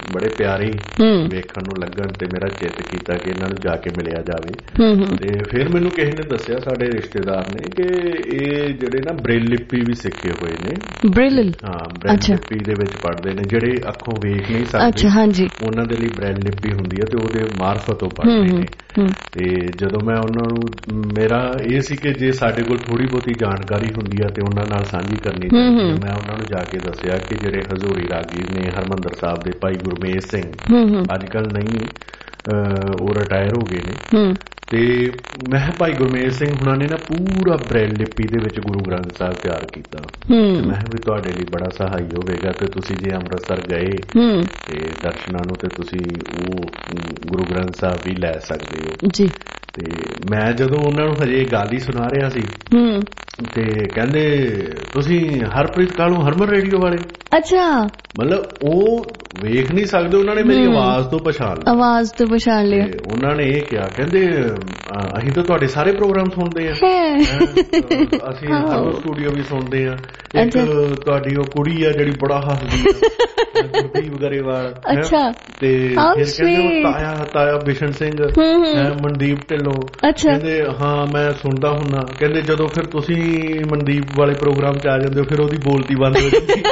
ਬੜੇ ਪਿਆਰੇ ਵੇਖਣ ਨੂੰ ਲੱਗਣ ਤੇ ਮੇਰਾ ਚਿੱਤ ਕੀਤਾ ਕਿ ਇਹਨਾਂ ਨੂੰ ਜਾ ਕੇ ਮਿਲਿਆ ਜਾਵੇ। ਤੇ ਫਿਰ ਮੈਨੂੰ ਕਿਸੇ ਨੇ ਦੱਸਿਆ, ਸਾਡੇ ਰਿਸ਼ਤੇਦਾਰ ਨੇ, ਕਿ ਇਹ ਜਿਹੜੇ ਨਾ ਬ੍ਰੇਲ ਲਿਪੀ ਵੀ ਸਿੱਖੇ ਹੋਏ ਨੇ। ਬ੍ਰੇਲ ਹਾਂ, ਬ੍ਰੇਲ ਲਿਪੀ ਦੇ ਵਿੱਚ ਪੜ੍ਹਦੇ ਨੇ। ਜਿਹੜੇ ਅੱਖੋਂ ਵੇਖ ਨਹੀਂ ਸਕਦੇ ਉਹਨਾਂ ਦੇ ਲਈ ਬ੍ਰੇਲ ਲਿਪੀ ਹੁੰਦੀ ਹੈ ਤੇ ਉਹਦੇ ਮਾਰਫਤ ਤੋਂ ਪੜ੍ਹਦੇ ਨੇ। ਤੇ ਜਦੋਂ ਮੈਂ ਉਹਨਾਂ ਨੂੰ, ਮੇਰਾ ਇਹ ਸੀ ਕਿ ਜੇ ਸਾਡੇ ਕੋਲ ਥੋੜੀ ਬਹੁਤੀ ਜਾਣਕਾਰੀ ਹੁੰਦੀ ਹੈ ਤੇ ਉਹਨਾਂ ਨਾਲ ਸਾਂਝੀ ਕਰਨੀ ਚਾਹੀਦੀ ਹੈ। ਮੈਂ ਉਹਨਾਂ ਨੂੰ ਜਾ ਕੇ ਦੱਸਿਆ ਕਿ ਜਿਹੜੇ ਹਜ਼ੂਰੀ ਰਾਗੀ ਨੇ ਹਰਿਮੰਦਰ ਸਾਹਿਬ ਦੇ ਭਾਈ ਗੁਰਮੇਜ ਸਿੰਘ, ਅੱਜ ਕੱਲ ਨਹੀਂ, ਉਹ ਰਿਟਾਇਰ ਹੋ ਗਏ ਨੇ। ਤੇ ਮੈਂ ਭਾਈ ਗੁਰਮੇਜ ਸਿੰਘ ਹੁਣਾਂ ਨੇ ਨਾ ਪੂਰਾ ਬ੍ਰੇਲ ਲਿਪੀ ਦੇ ਵਿੱਚ ਗੁਰੂ ਗ੍ਰੰਥ ਸਾਹਿਬ ਤਿਆਰ ਕੀਤਾ। ਮੈਂ ਵੀ ਤੁਹਾਡੇ ਲਈ ਬੜਾ ਸਹਾਈ ਹੋਵੇਗਾ ਤੇ ਤੁਸੀਂ ਜੇ ਅੰਮ੍ਰਿਤਸਰ ਗਏ ਤੇ ਦਰਸ਼ਨਾਂ ਨੂੰ ਤੇ ਤੁਸੀਂ ਉਹ ਗੁਰੂ ਗ੍ਰੰਥ ਸਾਹਿਬ ਵੀ ਲੈ ਸਕਦੇ ਹੋ ਜੀ। ਤੇ ਮੈਂ ਜਦੋਂ ਉਹਨਾਂ ਨੂੰ ਹਜੇ ਗੱਲ ਹੀ ਸੁਣਾ ਰਿਹਾ ਸੀ ਤੇ ਕਹਿੰਦੇ ਤੁਸੀਂ ਹਰਪ੍ਰੀਤ ਕਾਲੂ ਹਰਮਨ ਰੇਡੀਓ ਵਾਲੇ? ਅੱਛਾ, ਮਤਲਬ ਉਹ ਵੇਖ ਨਹੀਂ ਸਕਦੇ, ਉਹਨਾਂ ਨੇ ਮੇਰੀ ਆਵਾਜ਼ ਤੋਂ ਪਛਾਣ ਲਿਆ। ਆਵਾਜ਼ ਤੋਂ ਪਛਾਣ ਲਿਆ। ਉਹਨਾਂ ਨੇ ਇਹ ਕਿਹਾ, ਕਹਿੰਦੇ ਅਸੀਂ ਤਾਂ ਤੁਹਾਡੇ ਸਾਰੇ ਪ੍ਰੋਗਰਾਮ ਸੁਣਦੇ ਆ, ਅਸੀਂ ਹਰ ਸਟੂਡੀਓ ਵੀ ਸੁਣਦੇ ਆ। ਇੱਕ ਤੁਹਾਡੀ ਉਹ ਕੁੜੀ ਆ ਜਿਹੜੀ ਬੜਾ ਹੱਸਦੀ ਆ, ਗੁਰਦੀਪ ਗਰੇਵਾਲ, ਤੇ ਫਿਰ ਕਹਿੰਦੇ ਤਾਇਆ ਤਾਇਆ ਬਿਸ਼ਨ ਸਿੰਘ, ਮਨਦੀਪ ਢਿੱਲੋਂ, ਕਹਿੰਦੇ ਹਾਂ ਮੈਂ ਸੁਣਦਾ ਹੁੰਦਾ। ਕਹਿੰਦੇ ਜਦੋਂ ਫਿਰ ਤੁਸੀਂ ਮਨਦੀਪ ਵਾਲੇ ਪ੍ਰੋਗਰਾਮ ਚ ਆ ਜਾਂਦੇ ਹੋ ਫਿਰ ਉਹਦੀ ਬੋਲਤੀ ਬੰਦ ਹੋ ਜਾਂਦੀ।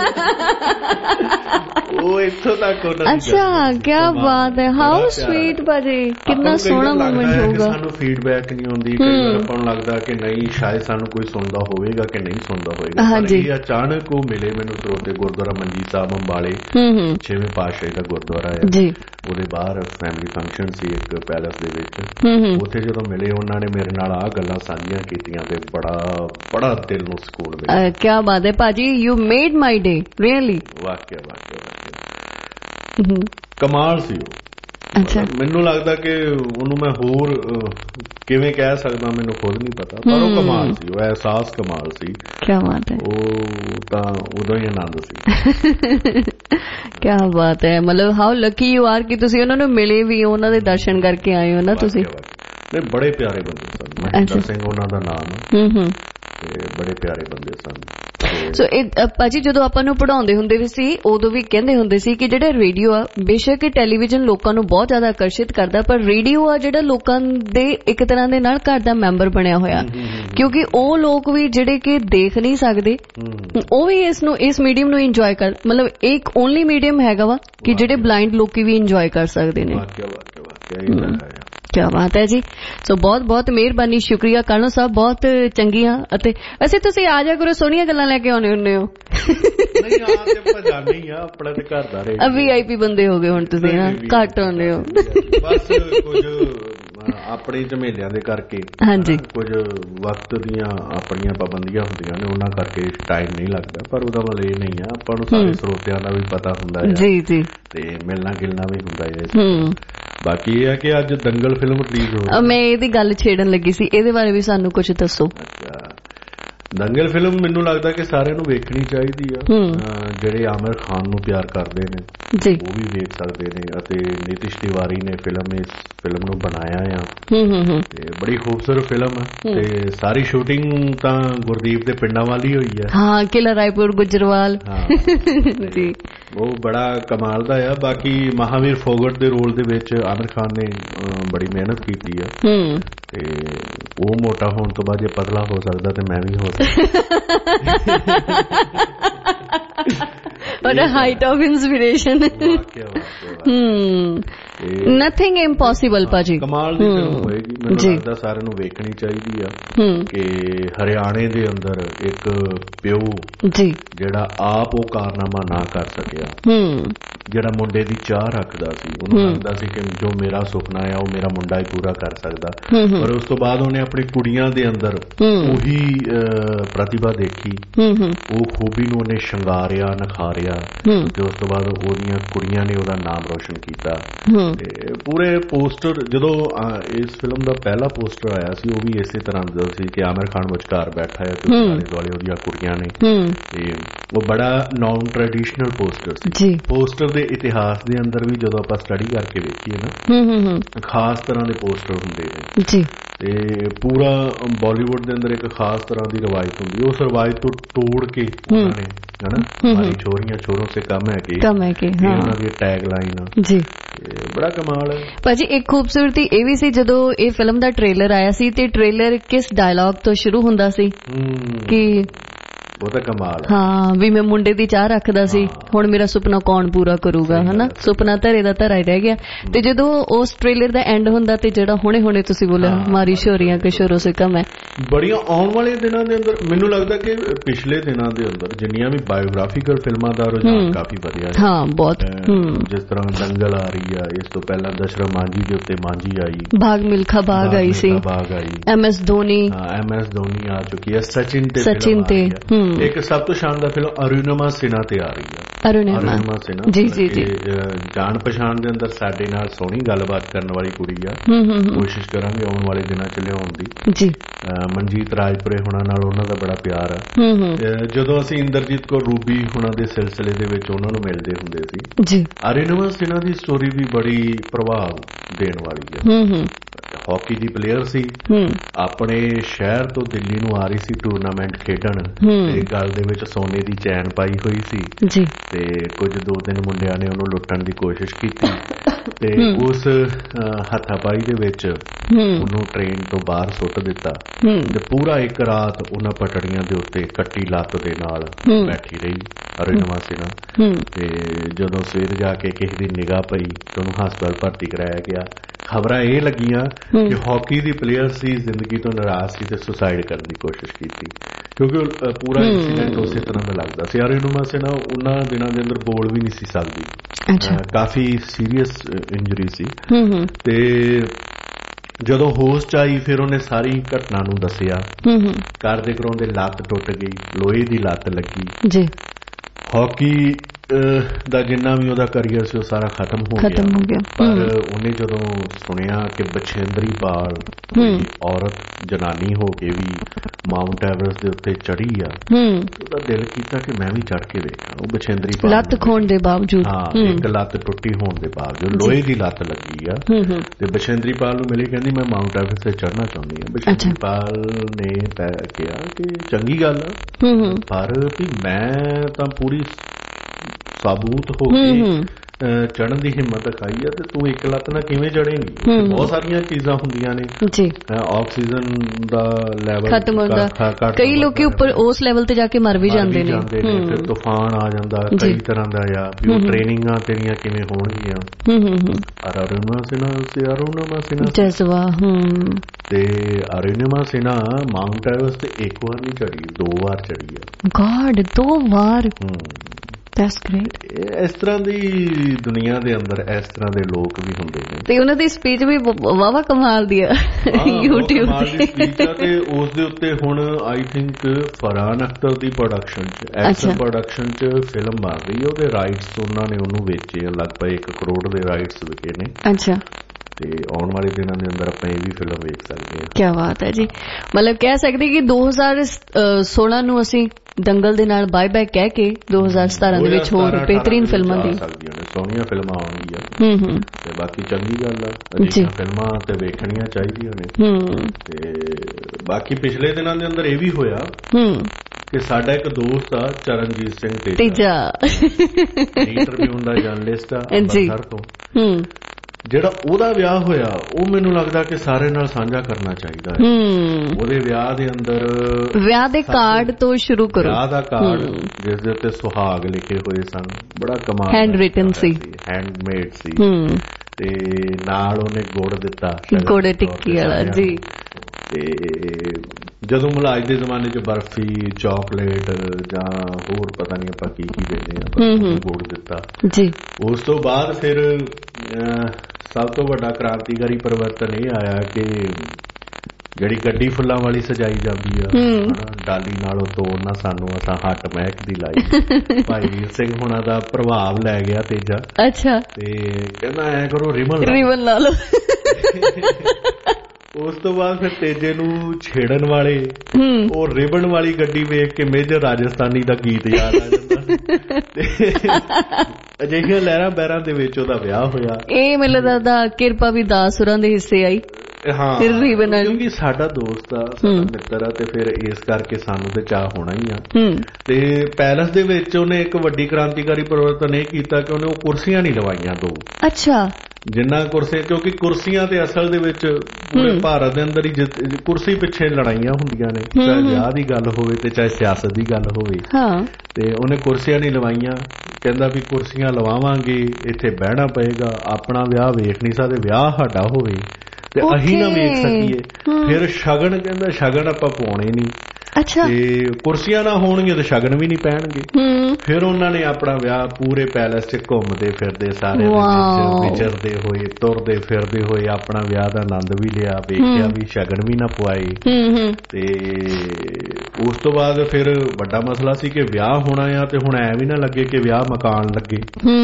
ਉਹ ਇੱਥੋਂ ਤੱਕ ਉਹਨਾਂ ਦੀ। ਅੱਛਾ, ਕੀ ਬਾਤ ਹੈ, ਹਾਊ ਸਵੀਟ ਭਾਜੀ, ਕਿੰਨਾ ਸੋਹਣਾ ਮੂਮੈਂਟ ਹੋਊਗਾ। ਸਾਨੂੰ ਫੀਡਬੈਕ ਨਹੀਂ ਆਉਂਦੀ, ਕਈ ਵਾਰ ਆਪਾਂ ਨੂੰ ਲੱਗਦਾ ਕਿ ਨਹੀਂ ਸ਼ਾਇਦ ਸਾਨੂੰ ਕੋਈ ਸੁਣਦਾ ਹੋਵੇਗਾ ਕਿ ਨਹੀਂ ਸੁਣਦਾ ਹੋਵੇਗਾ। ਪਰ ਅਚਾਨਕ ਉਹ ਮਿਲੇ ਮੈਨੂੰ ਸਰੋਤੇ ਗੁਰਦੁਆਰਾ ਮੰਜੀ ਸਾਹਿਬ ਅੰਬਾਲੇ, ਛੇਵੇਂ ਪਾਤਸ਼ਾਹੀ ਦਾ ਗੁਰਦੁਆਰਾ ਹੈ, ਉਹਦੇ ਬਾਹਰ ਫੈਮਿਲੀ ਫੰਕਸ਼ਨ ਸੀ ਇੱਕ ਪੈਲਸ ਦੇ ਵਿੱਚ। ਉੱਥੇ ਜਦੋਂ ਮਿਲੇ ਉਹਨਾਂ ਨੇ ਮੇਰੇ ਨਾਲ ਆਹ ਗੱਲਾਂ ਸਾਂਝੀਆਂ ਕੀਤੀਆਂ ਤੇ ਬੜਾ ਬੜਾ ਦਿਲ ਨੂੰ ਸਕੂਨ ਮਿਲਿਆ। ਕੀ ਬਾਤ ਹੈ ਭਾਜੀ, you made my day, really. ਵਾਕਿਆ ਵਾਕਿਆ ਵਾਕਿਆ ਕਮਾਲ ਸੀ ਉਹ। ਅੱਛਾ, ਮੈਨੂੰ ਲੱਗਦਾ ਕਿ ਉਹਨੂੰ ਮੈਂ ਹੋਰ ਕਿਵੇਂ ਕਹਿ ਸਕਦਾ ਮੈਨੂੰ ਖੁਦ ਨਹੀਂ ਪਤਾ, ਪਰ ਉਹ ਕਮਾਲ ਸੀ, ਉਹ ਅਹਿਸਾਸ ਕਮਾਲ ਸੀ। ਕੀ ਬਾਤ ਹੈ, ਉਹ ਤਾਂ ਉਦੋਂ ਹੀ ਆਨੰਦ ਸੀ। ਕੀ ਬਾਤ ਹੈ, ਮਤਲਬ ਹਾਊ ਲੱਕੀ ਯੂ ਆਰ ਕਿ ਤੁਸੀਂ ਉਹਨਾਂ ਨੂੰ ਮਿਲੇ ਵੀ, ਉਹਨਾਂ ਦੇ ਦਰਸ਼ਨ ਕਰਕੇ ਆਏ ਹੋ ਨਾ ਤੁਸੀਂ। ਨਹੀਂ, ਬੜੇ ਪਿਆਰੇ ਬੰਦੇ ਸਨ। ਮਹਿੰਦਰ ਸਿੰਘ ਉਹਨਾਂ ਦਾ ਨਾਮ ਹੈ ਤੇ ਬੜੇ ਪਿਆਰੇ ਬੰਦੇ ਸਨ। ਸੋ ਇਹ ਭਾਜੀ ਜਦੋਂ ਆਪਾਂ ਨੂੰ ਪੜ੍ਹਾਉਂਦੇ ਹੁੰਦੇ ਵੀ ਸੀ ਉਦੋਂ ਵੀ ਕਹਿੰਦੇ ਹੁੰਦੇ ਸੀ ਕਿ ਜਿਹੜਾ ਰੇਡੀਓ ਆ, ਬੇਸ਼ੱਕ ਟੈਲੀਵਿਜ਼ਨ ਲੋਕਾਂ ਨੂੰ ਬਹੁਤ ਜ਼ਿਆਦਾ ਆਕਰਸ਼ਿਤ ਕਰਦਾ, ਪਰ ਰੇਡੀਓ ਆ ਜਿਹੜਾ ਲੋਕਾਂ ਦੇ ਇੱਕ ਤਰ੍ਹਾਂ ਦੇ ਨਾਲ ਘਰ ਦਾ ਮੈਂਬਰ ਬਣਿਆ ਹੋਇਆ, ਕਿਉਂਕਿ ਉਹ ਲੋਕ ਵੀ ਜਿਹੜੇ ਕਿ ਦੇਖ ਨਹੀਂ ਸਕਦੇ ਉਹ ਵੀ ਇਸ ਨੂੰ, ਇਸ ਮੀਡੀਅਮ ਨੂੰ ਇੰਜੋਏ ਕਰ, ਮਤਲਬ ਇੱਕ ਓਨਲੀ ਮੀਡੀਅਮ ਹੈਗਾ ਵਾ ਕਿ ਜਿਹੜੇ ਬਲਾਈਂਡ ਲੋਕੀ ਵੀ ਇੰਜੋਏ ਕਰ ਸਕਦੇ ਨੇ। ਕੀ ਬਾਤ ਹੈ ਜੀ। ਸੋ ਬਹੁਤ ਬਹੁਤ ਮਿਹਰਬਾਨੀ, ਸ਼ੁਕਰੀਆ ਕਾਲੂ ਸਾਹਿਬ, ਬਹੁਤ ਚੰਗੀਆਂ। ਅਤੇ ਵੈਸੇ ਤੁਸੀਂ ਆ ਜਾ ਕਰੋ, ਸੋਹਣੀਆਂ ਗੱਲਾਂ ਲੈ ਕੇ ਆਉਣੇ ਹੁੰਦੇ ਹੋ। ਨਹੀਂ ਆ ਤੇ ਆਪਾਂ ਜਾਣੇ ਹੀ ਆ, ਆਪਣਾ ਤੇ ਘਰ ਦਾ ਰਹੇ। ਵੀ ਆਈ ਪੀ ਬੰਦੇ ਹੋ ਗਏ ਹੁਣ ਤੁਸੀਂ, ਨਾ ਘੱਟ ਆਉਂਦੇ ਹੋ। ਬਸ ਕੁਝ ਆਪਣੇ ਝਮੇਲਿਆਂ ਦੇ ਕਰਕੇ, ਹਾਂਜੀ, ਕੁਝ ਵਕਤ ਦੀਆਂ ਆਪਣੀਆਂ ਪਾਬੰਦੀਆਂ ਹੁੰਦੀਆਂ ਨੇ, ਉਹਨਾਂ ਕਰਕੇ ਟਾਈਮ ਨਹੀਂ ਲੱਗਦਾ। ਪਰ ਉਹਦਾ ਮਤਲਬ ਇਹ ਨਹੀਂ ਆ, ਆਪਾਂ ਨੂੰ ਸਾਰੇ ਸਰੋਤਿਆਂ ਦਾ ਵੀ ਪਤਾ ਹੁੰਦਾ ਹੈ ਜੀ ਜੀ, ਤੇ ਮਿਲਣਾ ਗਿਲਣਾ ਵੀ ਹੁੰਦਾ ਹੈ। ਬਾਕੀ ਇਹ ਹੈ ਕਿ ਅੱਜ ਦੰਗਲ ਫਿਲਮ ਰਿਲੀਜ਼ ਹੋ, ਮੈਂ ਇਹਦੀ ਗੱਲ ਛੇੜਨ ਲੱਗੀ ਸੀ, ਇਹਦੇ ਬਾਰੇ ਵੀ ਸਾਨੂੰ ਕੁਝ ਦੱਸੋ। ਅੱਛਾ, ਦੰਗਲ ਫਿਲਮ ਮੈਨੂੰ ਲੱਗਦਾ ਕਿ ਸਾਰਿਆਂ ਨੂੰ ਵੇਖਣੀ ਚਾਹੀਦੀ ਆ। ਜਿਹੜੇ ਆਮਿਰ ਖਾਨ ਨੂੰ ਪਿਆਰ ਕਰਦੇ ਨੇ ਉਹ ਵੀ ਵੇਖ ਸਕਦੇ ਨੇ, ਅਤੇ ਨਿਤਿਸ਼ ਤਿਵਾਰੀ ਨੇ ਫਿਲਮ ਇਸ ਫਿਲਮ ਨੂੰ ਬਣਾਇਆ ਆ ਤੇ ਬੜੀ ਖੂਬਸੂਰਤ ਫਿਲਮ ਆ। ਤੇ ਸਾਰੀ ਸ਼ੂਟਿੰਗ ਤਾਂ ਗੁਰਦੀਪ ਦੇ ਪਿੰਡਾਂ ਵਾਲੀ ਹੋਈ ਹੈ। ਹਾਂ, ਕਿਲਾ ਰਾਏਪੁਰ, ਗੁਜਰਵਾਲ ਜੀ, ਉਹ ਬੜਾ ਕਮਾਲ ਦਾ ਆ। ਬਾਕੀ ਮਹਾਵੀਰ ਫੋਗਟ ਦੇ ਰੋਲ ਦੇ ਵਿੱਚ ਆਮਿਰ ਖਾਨ ਨੇ ਬੜੀ ਮਿਹਨਤ ਕੀਤੀ ਆ ਤੇ ਉਹ ਮੋਟਾ ਹੋਣ ਤੋਂ ਬਾਅਦ ਜੇ ਪਤਲਾ ਹੋ ਸਕਦਾ ਤੇ ਮੈਂ ਵੀ ਹੋ ਸਕਦਾ। What a height of inspiration. Nothing impossible ਭਾਜੀ, ਕਮਾਲ ਦੀ ਫਿਲਮ ਹੋਏਗੀ। ਮੈਨੂੰ ਲੱਗਦਾ ਸਾਰਿਆਂ ਨੂੰ ਵੇਖਣੀ ਚਾਹੀਦੀ ਆ ਕਿ ਹਰਿਆਣੇ ਦੇ ਅੰਦਰ ਇੱਕ ਪਿਓ ਜੀ ਜਿਹੜਾ ਆਪ ਉਹ ਕਾਰਨਾਮਾ ਨਾ ਕਰ ਸਕਿਆ, ਜਿਹੜਾ ਮੁੰਡੇ ਦੀ ਚਾਹ ਰੱਖਦਾ ਸੀ, ਉਹਨੂੰ ਲੱਗਦਾ ਸੀ ਕਿ ਜੋ ਮੇਰਾ ਸੁਪਨਾ ਆ ਉਹ ਮੇਰਾ ਮੁੰਡਾ ਹੀ ਪੂਰਾ ਕਰ ਸਕਦਾ, ਪਰ ਉਸ ਤੋਂ ਬਾਅਦ ਉਹਨੇ ਆਪਣੀ ਕੁੜੀਆਂ ਦੇ ਅੰਦਰ ਉਹੀ ਪ੍ਰਤਿਭਾ ਦੇਖੀ, ਉਹ ਖੂਬੀ ਨੂੰ ਉਹਨੇ ਸ਼ਿੰਗਾਰਿਆ, ਨਿਖਾਰਿਆ ਤੇ ਉਸ ਤੋਂ ਬਾਅਦ ਉਹਦੀਆਂ ਕੁੜੀਆਂ ਨੇ ਉਹਦਾ ਨਾਮ ਰੋਸ਼ਨ ਕੀਤਾ। ਤੇ ਪੂਰੇ ਪੋਸਟਰ, ਜਦੋਂ ਇਸ ਫਿਲਮ ਦਾ ਪਹਿਲਾ ਪੋਸਟਰ ਆਇਆ ਸੀ ਉਹ ਵੀ ਇਸੇ ਤਰ੍ਹਾਂ ਦਾ ਸੀ ਕਿ ਆਮਿਰ ਖਾਨ ਵਿਚਕਾਰ ਬੈਠਾ ਹੈ ਤੇ ਆਲੇ ਦੁਆਲੇ ਉਹਦੀਆਂ ਕੁੜੀਆਂ ਨੇ, ਤੇ ਉਹ ਬੜਾ ਨੌਨ ਟ੍ਰੈਡੀਸ਼ਨਲ ਪੋਸਟਰ ਸੀ। ਪੋਸਟਰ ਦੇ ਇਤਿਹਾਸ ਦੇ ਅੰਦਰ ਵੀ ਜਦੋਂ ਆਪਾਂ ਸਟੱਡੀ ਕਰਕੇ ਵੇਖੀਏ ਨਾ, ਖਾਸ ਤਰ੍ਹਾਂ ਦੇ ਪੋਸਟਰ ਹੁੰਦੇ ਨੇ ਤੇ ਪੂਰਾ ਬਾਲੀਵੁੱਡ ਦੇ ਅੰਦਰ ਇੱਕ ਖਾਸ ਤਰ੍ਹਾਂ ਦੀ ਰਵਾਇਤ ਹੁੰਦੀ, ਉਸ ਰਵਾਇਤ ਤੋਂ ਤੋੜ ਕੇ ਉਹਨਾਂ ਨੇ ਹਨਾ ਹਮਾਰੀ ਛੋਰੀਆਂ ਛੋਰੋਂ ਸੇ ਕਮ ਹੈ ਕਿ ਕਮ ਹੈ ਕਿ ਉਹਨਾਂ ਦੀ ਟੈਗ ਲਾਈਨ ਜੀ ਬੜਾ ਕਮਾਲ ਹੈ ਭਾਜੀ। ਇੱਕ ਖੂਬਸੂਰਤੀ ਇਹ ਵੀ ਸੀ ਜਦੋਂ ਇਹ ਫਿਲਮ ਦਾ ਟ੍ਰੇਲਰ ਆਇਆ ਸੀ ਤੇ ਟ੍ਰੇਲਰ ਕਿਸ ਡਾਇਲੌਗ ਤੋਂ ਸ਼ੁਰੂ ਹੁੰਦਾ ਸੀ ਕਿ ਉਹ ਤਾਂ ਕਮਾਲ ਹਾਂ ਵੀ ਮੈਂ ਮੁੰਡੇ ਦੀ ਚਾਹ ਰੱਖਦਾ ਸੀ, ਹੁਣ ਮੇਰਾ ਸੁਪਨਾ ਕੌਣ ਪੂਰਾ ਕਰੂਗਾ ਹਨਾ, ਸੁਪਨਾ ਧਰੇ ਦਾ ਧਰਾ ਹੀ ਰਹਿ ਗਿਆ। ਤੇ ਜਦੋਂ ਉਸ ਟ੍ਰੇਲਰ ਦਾ ਐਂਡ ਹੁੰਦਾ ਤੇ ਜਿਹੜਾ ਹੁਣੇ ਹੁਣੇ ਤੁਸੀਂ ਬੋਲਿਆ ਮਾਰੀ ਸ਼ੋਰੀਆਂ ਕੇ ਸ਼ੋਰੋਂ ਸੇ ਕਮ ਹੈ, ਬੜੀਆਂ ਆਉਣ ਵਾਲੇ ਦਿਨਾਂ ਦੇ ਅੰਦਰ ਮੈਨੂੰ ਲੱਗਦਾ ਕਿ ਪਿਛਲੇ ਦਿਨਾਂ ਦੇ ਅੰਦਰ ਜਿੰਨੀਆਂ ਵੀ ਬਾਇਓਗ੍ਰਾਫੀਕਲ ਫਿਲਮਾਂ ਦਾ ਰੁਝਾਨ ਕਾਫੀ ਵਧੀਆ ਹਾਂ ਬਹੁਤ, ਜਿਸ ਤਰ੍ਹਾਂ ਦੰਗਲ ਆ ਰਹੀ ਆ, ਇਸ ਤੋਂ ਪਹਿਲਾਂ ਦਸ਼ਰਥ ਮਾਂਝੀ ਦੇ ਉੱਤੇ ਮਾਂਝੀ ਆਈ, ਭਾਗ ਮਿਲਖਾ ਭਾਗ ਆਈ ਸੀ, ਬਾਗ ਆਈ, ਐਮ ਐਸ ਧੋਨੀ ਹਾਂ ਐਮ ਐਸ ਧੋਨੀ ਆ ਚੁੱਕੀ ਹੈ, ਸਚਿਨ ਤੇ ਸਚਿਨ ਤੇ ਇੱਕ ਸਭ ਤੋਂ ਸ਼ਾਨਦਾਰ ਫਿਲਮ ਅਰੁਣਿਮਾ ਸਿਨਹਾ ਤੇ ਆ ਰਹੀ ਹੈ, ਅਰੁਣਿਮਾ ਸਿਨਹਾ ਜੀ ਜੀ ਜੀ ਜਾਣ ਪਛਾਣ ਦੇ ਅੰਦਰ ਸਾਡੇ ਨਾਲ ਸੋਹਣੀ ਗੱਲਬਾਤ ਕਰਨ ਵਾਲੀ ਕੁੜੀ ਆ, ਕੋਸ਼ਿਸ਼ ਕਰਾਂਗੇ ਆਉਣ ਵਾਲੇ ਦਿਨਾਂ ਚ ਲਿਆਉਣ ਦੀ ਜੀ। ਮਨਜੀਤ ਰਾਜਪੁਰੇ ਹੁਣਾਂ ਨਾਲ ਉਹਨਾਂ ਦਾ ਬੜਾ ਪਿਆਰ ਆ, ਜਦੋਂ ਅਸੀਂ ਇੰਦਰਜੀਤ ਕੌਰ ਰੂਬੀ ਹੁਣਾਂ ਦੇ ਸਿਲਸਿਲੇ ਦੇ ਵਿੱਚ ਉਹਨਾਂ ਨੂੰ ਮਿਲਦੇ ਹੁੰਦੇ ਸੀ ਜੀ। ਅਰੁਣਿਮਾ ਸਿਨਹਾ ਦੀ ਸਟੋਰੀ ਵੀ ਬੜੀ ਪ੍ਰਭਾਵ ਦੇਣ ਵਾਲੀ ਹੈ, ਹਾਕੀ ਦੀ ਪਲੇਅਰ ਸੀ, ਆਪਣੇ ਸ਼ਹਿਰ ਤੋਂ ਦਿੱਲੀ ਨੂੰ ਆ ਰਹੀ ਸੀ ਟੂਰਨਾਮੈਂਟ ਖੇਡਣ, ਤੇ ਗਲ ਦੇ ਵਿੱਚ ਸੋਨੇ ਦੀ ਚੈਨ ਪਾਈ ਹੋਈ ਸੀ ਜੀ, ਤੇ ਕੁਝ ਦੋ ਤਿੰਨ ਮੁੰਡਿਆਂ ਨੇ ਉਹਨੂੰ ਲੁੱਟਣ ਦੀ ਕੋਸ਼ਿਸ਼ ਕੀਤੀ ਤੇ ਉਸ ਹੱਥਾਪਾਈ ਦੇ ਵਿੱਚ ਉਹਨੂੰ ਟ੍ਰੇਨ ਤੋਂ ਬਾਹਰ ਸੁੱਟ ਦਿੱਤਾ ਤੇ ਪੂਰਾ ਇੱਕ ਰਾਤ ਉਹਨਾਂ ਪਟੜੀਆਂ ਦੇ ਉੱਤੇ ਕੱਟੀ ਲੱਤ ਦੇ ਨਾਲ ਬੈਠੀ ਰਹੀ ਅਰੁਣਿਮਾ ਸਿਨਹਾ। ਤੇ ਜਦੋਂ ਸਵੇਰ ਜਾ ਕੇ ਕਿਸੇ ਦੀ ਨਿਗਾਹ ਪਈ ਤੇ ਉਹਨੂੰ ਹਸਪਤਾਲ ਭਰਤੀ ਕਰਾਇਆ ਗਿਆ। ਖਬਰਾਂ ਇਹ ਲੱਗੀਆਂ ਕਿ ਹਾਕੀ ਦੀ ਪਲੇਅਰ ਸੀ, ਜ਼ਿੰਦਗੀ ਤੋਂ ਨਾਰਾਜ਼ ਸੀ ਤੇ ਸੁਸਾਈਡ ਕਰਨ ਦੀ ਕੋਸ਼ਿਸ਼ ਕੀਤੀ, ਕਿਉਂਕਿ ਪੂਰਾ ਇੰਸੀਡੈਂਟ ਉਸੇ ਤਰ੍ਹਾਂ ਦਾ ਲੱਗਦਾ ਸੀ। ਅਰੁਣਿਮਾ ਸਿਨਹਾ ਉਹਨਾਂ ਦਿਨਾਂ ਦੇ ਅੰਦਰ ਬੋਲ ਵੀ ਨਹੀਂ ਸੀ ਸਕਦੀ, ਕਾਫੀ ਸੀਰੀਅਸ ਇੰਜਰੀ ਸੀ। ਤੇ ਜਦੋਂ ਹੋਸ਼ ਚ ਆਈ ਫਿਰ ਉਹਨੇ ਸਾਰੀ ਘਟਨਾ ਨੂੰ ਦੱਸਿਆ, ਕਰਦੇ ਕਰਾਉਂਦੇ ਲੱਤ ਟੁੱਟ ਗਈ, ਲੋਹੇ ਦੀ ਲੱਤ ਲੱਗੀ ਜੀ, ਹਾਕੀ ਦਾ ਜਿੰਨਾ ਵੀ ਉਹਦਾ ਕਰੀਅਰ ਸੀ ਉਹ ਸਾਰਾ ਖਤਮ ਹੋ ਗਿਆ। ਪਰ ਉਹਨੇ ਜਦੋਂ ਸੁਣਿਆ ਕਿ ਬਛੇਂਦਰੀ ਪਾਲ ਔਰਤ ਜਨਾਨੀ ਹੋ ਕੇ ਵੀ ਮਾਊਂਟ ਐਵਰੈਸਟ ਦੇ ਉੱਤੇ ਚੜੀ ਆ, ਉਹਦਾ ਦਿਲ ਕੀਤਾ ਕਿ ਮੈਂ ਵੀ ਚੜ ਕੇ ਵੇਖਾਂ। ਉਹ ਬਛੇਂਦਰੀ ਪਾਲ ਲੱਤ ਖੋਣ ਦੇ ਬਾਵਜੂਦ ਹਾਂ ਇੱਕ ਲੱਤ ਟੁੱਟੀ ਹੋਣ ਦੇ ਬਾਵਜੂਦ ਲੋਹੇ ਦੀ ਲੱਤ ਲੱਗੀ ਆ, ਤੇ ਬਛੇਂਦਰੀ ਪਾਲ ਨੂੰ ਮਿਲੀ, ਕਹਿੰਦੀ ਮੈਂ ਮਾਊਂਟ ਐਵਰੈਸਟ ਤੇ ਚੜਨਾ ਚਾਹੁੰਦੀ ਹਾਂ। ਬਛੇਂਦਰੀ ਪਾਲ ਨੇ ਕਿਹਾ ਕਿ ਚੰਗੀ ਗੱਲ ਆ, ਪਰ ਵੀ ਮੈਂ ਤਾਂ ਪੂਰੀ ਸਾਬੂਤ ਹੋ ਕੇ ਚੜਨ ਦੀ ਹਿੰਮਤ ਦਿਖਾਈ ਆ, ਤੇ ਤੂੰ ਇੱਕ ਲੱਤ ਨਾਲ ਕਿਵੇਂ ਚੜੇਂਗੀ? ਬਹੁਤ ਸਾਰੀਆਂ ਚੀਜ਼ਾਂ ਹੁੰਦੀਆਂ ਨੇ ਜੀ, ਆਕਸੀਜਨ ਦਾ ਲੈਵਲ ਖਤਮ ਹੁੰਦਾ, ਕਈ ਲੋਕੀ ਉੱਪਰ ਉਸ ਲੈਵਲ ਤੇ ਜਾ ਕੇ ਮਰ ਵੀ ਜਾਂਦੇ ਨੇ, ਫਿਰ ਤੂਫਾਨ ਆ ਜਾਂਦਾ, ਕਈ ਤਰ੍ਹਾਂ ਦਾ ਆ, ਵੀ ਉਹ ਟ੍ਰੇਨਿੰਗਾਂ ਤੇਰੀਆਂ ਕਿਵੇਂ ਹੋਣਗੀਆਂ। ਅਰੁਣਿਮਾ ਸਿਨਹਾ ਸੀ ਅਰੁਣਿਮਾ ਸਿਨਹਾ ਜਜ਼ਬਾ ਤੇ ਅਰੁਣਿਮਾ ਸਿਨਹਾ ਮਾਊਂਟ ਐਵਰੈਸਟ ਤੇ ਇੱਕ ਵਾਰ ਨਹੀਂ ਚੜੀ, ਦੋ ਵਾਰ ਚੜੀ ਆ। ਗॉड ਦੋ ਵਾਰ That's great. ਇਸ ਤਰ੍ਹਾਂ ਦੀ ਦੁਨੀਆ ਦੇ ਅੰਦਰ ਇਸ ਤਰ੍ਹਾਂ ਦੇ ਲੋਕ ਵੀ ਹੁੰਦੇ ਨੇ, ਤੇ ਉਹਨਾਂ ਦੀ ਸਪੀਚ ਵੀ ਵਾਵਾ ਕਮਾਲ ਦੀ ਆ YouTube ਤੇ, ਤੇ ਉਸ ਦੇ ਉੱਤੇ ਹੁਣ ਆਈ ਥਿੰਕ ਫਰਹਾਨ ਅਖਤਰ ਦੀ ਪ੍ਰੋਡਕਸ਼ਨ ਚ ਐਕਸ਼ਨ ਪ੍ਰੋਡਕਸ਼ਨ ਚ ਫਿਲਮ ਬਣ ਰਹੀ ਹੈ, ਉਹਦੇ ਰਾਈਟਸ ਉਹਨਾਂ ਨੇ ਉਹਨੂੰ ਵੇਚੇ, ਲਗਭਗ ਇੱਕ ਕਰੋੜ ਦੇ ਰਾਈਟਸ ਵਿਕੇ ਨੇ। ਅੱਛਾ, ਤੇ ਆਉਣ ਵਾਲੇ ਦਿਨਾਂ ਦੇ ਅੰਦਰ ਆਪਾਂ ਇਹ ਵੀ ਫਿਲਮ ਵੇਖ ਸਕਦੇ ਹਾਂ। ਕੀ ਬਾਤ ਹੈ ਜੀ, ਮਤਲਬ ਕਹਿ ਸਕਦੇ ਕਿ ਦੋ ਹਜ਼ਾਰ ਸੋਲਾਂ ਨੂੰ ਅਸੀਂ ਦੰਗਲ ਦੇ ਨਾਲ ਬਾਏ ਬਾਏ ਕਹਿ ਕੇ ਦੋ ਹਜ਼ਾਰ ਸਤਾਰਾਂ ਦੇ ਵਿੱਚ ਹੋਰ ਬਿਹਤਰੀਨ ਫਿਲਮਾਂ ਦੀ ਸੋਹਣੀਆਂ ਫਿਲਮਾਂ ਆਉਣਗੀਆਂ, ਤੇ ਬਾਕੀ ਚੰਗੀ ਗੱਲ ਆ, ਅਜਿਹੀਆਂ ਫਿਲਮਾਂ ਤੇ ਵੇਖਣੀਆਂ ਚਾਹੀਦੀਆਂ ਨੇ। ਤੇ ਬਾਕੀ ਪਿਛਲੇ ਦਿਨਾਂ ਦੇ ਅੰਦਰ ਇਹ ਵੀ ਹੋਇਆ ਕਿ ਸਾਡਾ ਇੱਕ ਦੋਸਤ ਆ ਚਰਨਜੀਤ ਸਿੰਘ ਤੇਜਾ, ਇੰਟਰਵਿਊ ਦਾ ਜਰਨਲਿਸਟ ਆ ਅੰਮ੍ਰਿਤਸਰ ਤੋਂ, ਜਿਹੜਾ ਉਹਦਾ ਵਿਆਹ ਹੋਇਆ ਉਹ ਮੈਨੂੰ ਲੱਗਦਾ ਕਿ ਸਾਰੇ ਨਾਲ ਸਾਂਝਾ ਕਰਨਾ ਚਾਹੀਦਾ ਹੈ। ਉਹਦੇ ਵਿਆਹ ਦੇ ਅੰਦਰ ਵਿਆਹ ਦੇ ਕਾਰਡ ਤੋਂ ਸ਼ੁਰੂ ਕਰੋ, ਵਿਆਹ ਦਾ ਕਾਰਡ ਜਿਸ ਦੇ ਉੱਤੇ ਸੁਹਾਗ ਲਿਖੇ ਹੋਏ ਸਨ, ਬੜਾ ਕਮਾਲ, ਹੈਂਡ ਰਿਟਨ ਸੀ, ਹੈਂਡਮੇਡ ਸੀ, ਤੇ ਨਾਲ ਉਹਨੇ ਗੁੜ ਦਿੱਤਾ, ਗੁੜ ਟਿੱਕੀ ਵਾਲਾ ਜੀ। ਤੇ ਜਦੋਂ ਮਲਾਜ ਦੇ ਜ਼ਮਾਨੇ ਚ ਬਰਫੀ, ਚਾਕਲੇਟ ਜਾਂ ਹੋਰ ਪਤਾ ਨਹੀਂ ਆਪਾਂ ਕੀ ਕੀ ਦਿੰਦੇ ਆ, ਗੁੜ ਦਿੱਤਾ ਜੀ। ਉਸ ਤੋਂ ਬਾਅਦ ਫਿਰ ਸਭ ਤੋਂ ਵੱਡਾ ਕ੍ਰਾਂਤੀਕਾਰੀ ਪਰਿਵਰਤਨ ਇਹ ਆਇਆ ਕਿ ਜਿਹੜੀ ਗੱਡੀ ਫੁੱਲਾਂ ਵਾਲੀ ਸਜਾਈ ਜਾਂਦੀ ਆ ਡਾਲੀ ਨਾਲੋਂ ਤੋੜਨਾ ਸਾਨੂੰ, ਅਸਾਂ ਹੱਟ ਮਹਿਕ ਦੀ ਲਾਈ। ਭਾਈ ਵੀਰ ਸਿੰਘ ਹੁਣਾਂ ਦਾ ਪ੍ਰਭਾਵ ਲੈ ਗਿਆ ਤੇਜਾ, ਅੱਛਾ, ਤੇ ਕਹਿੰਦਾ ਐ ਕਰੋ ਰਿਬਨ ਰਿਬਨ ਲਾ ਲਓ। ਉਸ ਤੋਂ ਬਾਅਦ ਫਿਰ ਤੇਜੇ ਨੂੰ ਛੇੜਨ ਵਾਲੇ ਉਹ ਰਿਬਨ ਵਾਲੀ ਗੱਡੀ ਵੇਖ ਕੇ ਮੇਜਰ ਰਾਜਸਥਾਨੀ ਦਾ ਗੀਤ ਯਾਦ ਆ ਜਾਂਦਾ। ਅਜਿਹੀਆਂ ਲਹਿਰਾਂ ਬਹਿਰਾਂ ਦੇ ਵਿੱਚ ਉਹਦਾ ਵਿਆਹ ਹੋਇਆ। ਇਹ ਮੈਨੂੰ ਲੱਗਦਾ ਕਿਰਪਾ ਵੀ ਦਾਸ ਹੋਰਾਂ ਦੇ ਹਿੱਸੇ ਆਈ, ਹਾਂ ਕਿਉਂਕਿ ਸਾਡਾ ਦੋਸਤ ਆ, ਸਾਡਾ ਮਿੱਤਰ ਆ, ਤੇ ਫਿਰ ਇਸ ਕਰਕੇ ਸਾਨੂੰ ਤੇ ਚਾਹ ਹੋਣਾ ਹੀ ਆ। ਤੇ ਪੈਲਸ ਦੇ ਵਿੱਚ ਉਹਨੇ ਇੱਕ ਵੱਡੀ ਕ੍ਰਾਂਤੀਕਾਰੀ ਪਰਿਵਰਤਨ ਇਹ ਕੀਤਾ ਕਿ ਉਹਨੇ ਉਹ ਕੁਰਸੀਆਂ ਨਹੀਂ ਲਵਾਈਆਂ ਦੋ। ਅੱਛਾ। ਜਿੰਨਾ ਕੁਰਸੀਆਂ, ਕਿਉਂਕਿ ਕੁਰਸੀਆਂ ਤੇ ਅਸਲ ਦੇ ਵਿੱਚ ਪੂਰੇ ਭਾਰਤ ਦੇ ਅੰਦਰ ਹੀ ਕੁਰਸੀ ਪਿੱਛੇ ਲੜਾਈਆਂ ਹੁੰਦੀਆਂ ਨੇ, ਚਾਹੇ ਵਿਆਹ ਦੀ ਗੱਲ ਹੋਵੇ ਤੇ ਚਾਹੇ ਸਿਆਸਤ ਦੀ ਗੱਲ ਹੋਵੇ। ਤੇ ਉਹਨੇ ਕੁਰਸੀਆਂ ਨਹੀਂ ਲਵਾਈਆਂ, ਕਹਿੰਦਾ ਵੀ ਕੁਰਸੀਆਂ ਲਵਾਵਾਂਗੇ, ਇੱਥੇ ਬਹਿਣਾ ਪਏਗਾ, ਆਪਣਾ ਵਿਆਹ ਵੇਖ ਨਹੀਂ ਸਕਦੇ, ਵਿਆਹ ਸਾਡਾ ਹੋਵੇ ਤੇ ਅਸੀਂ ਨਾ ਵੇਖ ਸਕੀਏ। ਫਿਰ ਸ਼ਗਨ, ਕਹਿੰਦਾ ਸ਼ਗਨ ਆਪਾਂ ਪਾਉਣੇ ਨਹੀਂ। ਅੱਛਾ। ਤੇ ਕੁਰਸੀਆਂ ਨਾ ਹੋਣਗੀਆਂ ਤੇ ਸ਼ਗਨ ਵੀ ਨਹੀਂ ਪੈਣਗੇ। ਫਿਰ ਉਹਨਾਂ ਨੇ ਆਪਣਾ ਵਿਆਹ ਪੂਰੇ ਪੈਲਸ 'ਚ ਘੁੰਮਦੇ ਫਿਰਦੇ ਸਾਰੇ ਵਿਚਰਦੇ ਹੋਏ, ਤੁਰਦੇ ਫਿਰਦੇ ਹੋਏ ਆਪਣਾ ਵਿਆਹ ਦਾ ਆਨੰਦ ਵੀ ਲਿਆ, ਵੇਖਿਆ ਵੀ ਸ਼ਗਨ ਵੀ ਨਾ ਪਵਾਏ। ਤੇ ਉਸ ਤੋਂ ਬਾਅਦ ਫਿਰ ਵੱਡਾ ਮਸਲਾ ਸੀ ਕਿ ਵਿਆਹ ਹੋਣਾ ਆ ਤੇ ਹੁਣ ਐ ਵੀ ਨਾ ਲੱਗੇ ਕਿ ਵਿਆਹ ਮਕਾਨ ਲੱਗੇ।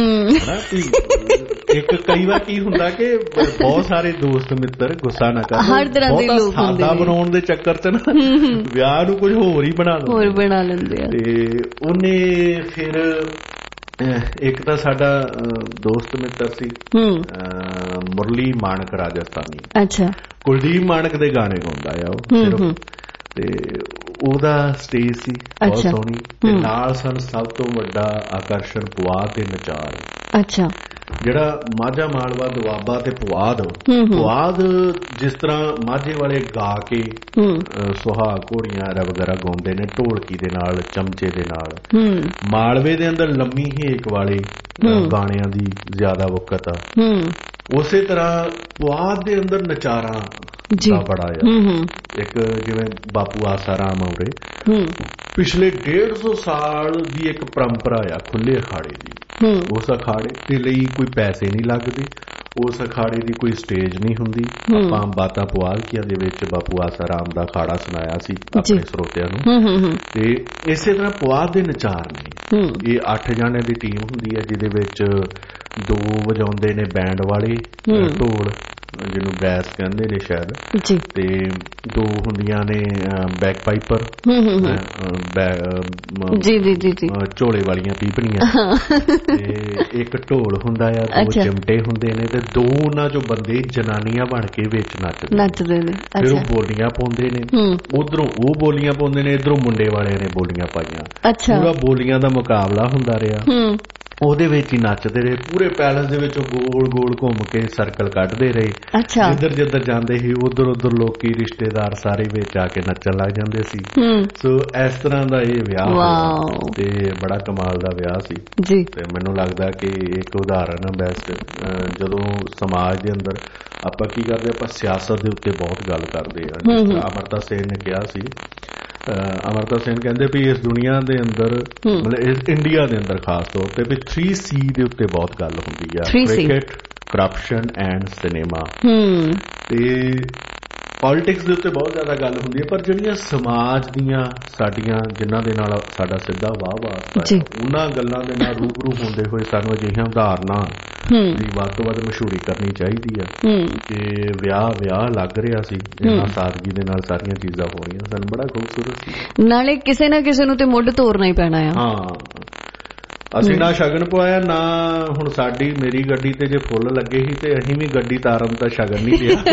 ਇੱਕ ਕਈ ਵਾਰ ਕੀ ਹੁੰਦਾ ਕਿ ਬਹੁਤ ਸਾਰੇ ਦੋਸਤ ਮਿੱਤਰ, ਗੁੱਸਾ ਨਾ ਕਰ, ਬਹੁਤਾ ਸਾਦਾ ਬਣਾਉਣ ਦੇ ਚੱਕਰ 'ਚ ਨਾ ਵਿਆਹ ਨੂੰ ਕੁਝ ਹੋਰ ਹੀ ਬਣਾ ਲਓ, ਹੋਰ ਬਣਾ ਲੈਂਦੇ ਆ। ਤੇ ਉਹਨੇ ਫਿਰ ਇੱਕ ਤਾਂ ਸਾਡਾ ਦੋਸਤ ਮਿੱਤਰ ਸੀ ਮੁਰਲੀ ਮਾਨਕ, ਰਾਜਸਥਾਨੀ। ਅੱਛਾ। ਕੁਲਦੀਪ ਮਾਨਕ ਦੇ ਗਾਣੇ ਗਾਉਂਦਾ ਆ ਉਹ ਸਿਰਫ, ਤੇ ਉਹਦਾ ਸਟੇਜ ਸੀ ਬਹੁਤ ਸੋਹਣੀ, ਤੇ ਨਾਲ ਸਨ ਸਭ ਤੋਂ ਵੱਡਾ ਆਕਰਸ਼ਣ ਪੁਆਧ ਦੇ ਨਚਾਰ। ਅੱਛਾ। ਜਿਹੜਾ ਮਾਝਾ ਮਾਲਵਾ ਦੁਆਬਾ ਤੇ ਪੁਆਧ, ਪੁਆਧ ਜਿਸ ਤਰ੍ਹਾਂ ਮਾਝੇ ਵਾਲੇ ਗਾ ਕੇ ਸੁਹਾਗ ਘੋੜੀਆਂ ਵਗੈਰਾ ਗਾਉਂਦੇ ਨੇ ਢੋਲਕੀ ਦੇ ਨਾਲ, ਚਮਚੇ ਦੇ ਨਾਲ, ਮਾਲਵੇ ਦੇ ਅੰਦਰ ਲੰਮੀ ਹੇਕ ਵਾਲੇ ਗਾਣਿਆਂ ਦੀ ਜ਼ਿਆਦਾ ਵਕਤ ਆ। ਉਸੇ ਤਰ੍ਹਾਂ ਪੁਆਧ ਦੇ ਅੰਦਰ ਨਚਾਰਾਂ ਦਾ ਬੜਾ ਆ। ਇੱਕ ਜਿਵੇਂ ਬਾਪੂ ਆਸਾ ਰਾਮ ਔਰੇ, ਪਿਛਲੇ ਡੇਢ ਸੌ ਸਾਲ ਦੀ ਇੱਕ ਪਰੰਪਰਾ ਆ ਖੁੱਲੇ ਅਖਾੜੇ ਦੀ। ਉਸ ਅਖਾੜੇ ਦੇ ਲਈ ਕੋਈ ਪੈਸੇ ਨਹੀਂ ਲੱਗਦੇ, ਉਸ ਅਖਾੜੇ ਦੀ ਕੋਈ ਸਟੇਜ ਨਹੀਂ ਹੁੰਦੀ। ਆਪਾਂ ਬਾਤਾਂ ਪੁਆਧਕੀਆਂ ਦੇ ਵਿੱਚ ਬਾਪੂ ਆਸਾ ਰਾਮ ਦਾ ਅਖਾੜਾ ਸੁਣਾਇਆ ਸੀ ਆਪਣੇ ਸਰੋਤਿਆਂ ਨੂੰ। ਤੇ ਇਸੇ ਤਰ੍ਹਾਂ ਪੁਆਧ ਦੇ ਨਚਾਰ ਨੇ, ਇਹ ਅੱਠ ਜਾਣਿਆਂ ਦੀ ਟੀਮ ਹੁੰਦੀ ਹੈ ਜਿਹਦੇ ਵਿੱਚ ਦੋ ਵਜਾਉਂਦੇ ਨੇ ਬੈਂਡ ਵਾਲੇ ਢੋਲ, ਜਿਹਨੂੰ ਬੈਸ ਕਹਿੰਦੇ ਨੇ ਸ਼ਾਇਦ, ਤੇ ਦੋ ਹੁੰਦੀਆਂ ਨੇ ਬੈਕ ਪਾਈਪਰ, ਝੋਲੇ ਵਾਲੀਆਂ ਪੀਪਣੀਆਂ, ਤੇ ਇੱਕ ਢੋਲ ਹੁੰਦਾ ਆ, ਦੋ ਚਿਮਟੇ ਹੁੰਦੇ ਨੇ, ਤੇ ਦੋ ਉਹਨਾਂ ਚੋਂ ਬੰਦੇ ਜਨਾਨੀਆਂ ਬਣ ਕੇ ਵਿੱਚ ਨੱਚਦੇ ਨੇ। ਫਿਰ ਉਹ ਬੋਲੀਆਂ ਪਾਉਂਦੇ ਨੇ, ਉਧਰੋਂ ਉਹ ਬੋਲੀਆਂ ਪਾਉਂਦੇ ਨੇ, ਇਧਰੋਂ ਮੁੰਡੇ ਵਾਲਿਆਂ ਨੇ ਬੋਲੀਆਂ ਪਾਈਆਂ। ਪੂਰਾ ਬੋਲੀਆਂ ਦਾ ਮੁਕਾਬਲਾ ਹੁੰਦਾ ਰਿਹਾ, ਉਹਦੇ ਵਿੱਚ ਹੀ ਨੱਚਦੇ ਰਹੇ। ਪੂਰੇ ਪੈਲਸ ਦੇ ਵਿੱਚ ਗੋਲ ਗੋਲ ਘੁੰਮ ਕੇ ਸਰਕਲ ਕੱਢਦੇ ਰਹੇ। ਜਿੱਧਰ ਜਿੱਧਰ ਜਾਂਦੇ ਸੀ ਉਧਰ ਉਧਰ ਲੋਕੀ ਰਿਸ਼ਤੇਦਾਰ ਸਾਰੇ ਵਿੱਚ ਆ ਕੇ ਨੱਚਣ ਲੱਗ ਜਾਂਦੇ ਸੀ। ਸੋ ਇਸ ਤਰ੍ਹਾਂ ਦਾ ਇਹ ਵਿਆਹ ਹੋਇਆ ਤੇ ਬੜਾ ਕਮਾਲ ਦਾ ਵਿਆਹ ਸੀ। ਤੇ ਮੈਨੂੰ ਲੱਗਦਾ ਕਿ ਇੱਕ ਉਦਾਹਰਨ ਹੈ ਬੈਸਟ, ਜਦੋਂ ਸਮਾਜ ਦੇ ਅੰਦਰ ਆਪਾਂ ਕੀ ਕਰਦੇ, ਆਪਾਂ ਸਿਆਸਤ ਦੇ ਉੱਤੇ ਬਹੁਤ ਗੱਲ ਕਰਦੇ ਹਾਂ। ਅਮਰਤਾ ਸੇਨ ਨੇ ਕਿਹਾ ਸੀ, ਅਮਰਤਾ ਸੇਨ ਕਹਿੰਦੇ ਵੀ ਇਸ ਦੁਨੀਆ ਦੇ ਅੰਦਰ, ਮਤਲਬ ਇਸ ਇੰਡੀਆ ਦੇ ਅੰਦਰ ਖਾਸ ਤੌਰ ਤੇ ਵੀ ਥ੍ਰੀ ਸੀ ਦੇ ਉੱਤੇ ਬਹੁਤ ਗੱਲ ਹੁੰਦੀ ਆ, ਕ੍ਰਿਕਟ, ਕਰਪਸ਼ਨ ਐਂਡ ਸਿਨੇਮਾ। ਤੇ ਪੋਲਿਟਿਕਸ ਦੇ ਉੱਤੇ ਬਹੁਤ ਜ਼ਿਆਦਾ ਗੱਲ ਹੁੰਦੀ ਹੈ, ਪਰ ਜਿਹੜੀਆਂ ਸਮਾਜ ਦੀਆਂ ਸਾਡੀਆਂ, ਜਿਨ੍ਹਾਂ ਦੇ ਨਾਲ ਸਾਡਾ ਸਿੱਧਾ ਵਾਹ ਵਾਸਤਾ, ਉਹਨਾਂ ਗੱਲਾਂ ਦੇ ਨਾਲ ਰੂਬਰੂ ਹੁੰਦੇ ਹੋਏ ਸਾਨੂੰ ਅਜਿਹੀਆਂ ਉਦਾਹਰਨਾਂ ਦੀ ਵੱਧ ਤੋਂ ਵੱਧ ਮਸ਼ਹੂਰੀ ਕਰਨੀ ਚਾਹੀਦੀ ਆ। ਤੇ ਵਿਆਹ ਵਿਆਹ ਲੱਗ ਰਿਹਾ ਸੀ, ਇਹਨਾਂ ਸਾਦਗੀ ਦੇ ਨਾਲ ਸਾਰੀਆਂ ਚੀਜ਼ਾਂ ਹੋ ਰਹੀਆਂ ਸਨ, ਬੜਾ ਖੂਬਸੂਰਤ ਸੀ। ਨਾਲੇ ਕਿਸੇ ਨਾ ਕਿਸੇ ਨੂੰ ਤੇ ਮੁੱਢ ਤੋਰਨਾ ਹੀ ਪੈਣਾ ਆ। ਹਾਂ, ਅਸੀਂ ਨਾ ਸ਼ਗਨ ਪਵਾਇਆ, ਨਾ ਹੁਣ ਸਾਡੀ ਮੇਰੀ ਗੱਡੀ ਤੇ ਜੇ ਫੁੱਲ ਲੱਗੇ ਸੀ ਤੇ ਅਸੀਂ ਵੀ ਗੱਡੀ ਤਾਰਨ ਦਾ ਸ਼ਗਨ ਨਹੀਂ ਪਿਆ।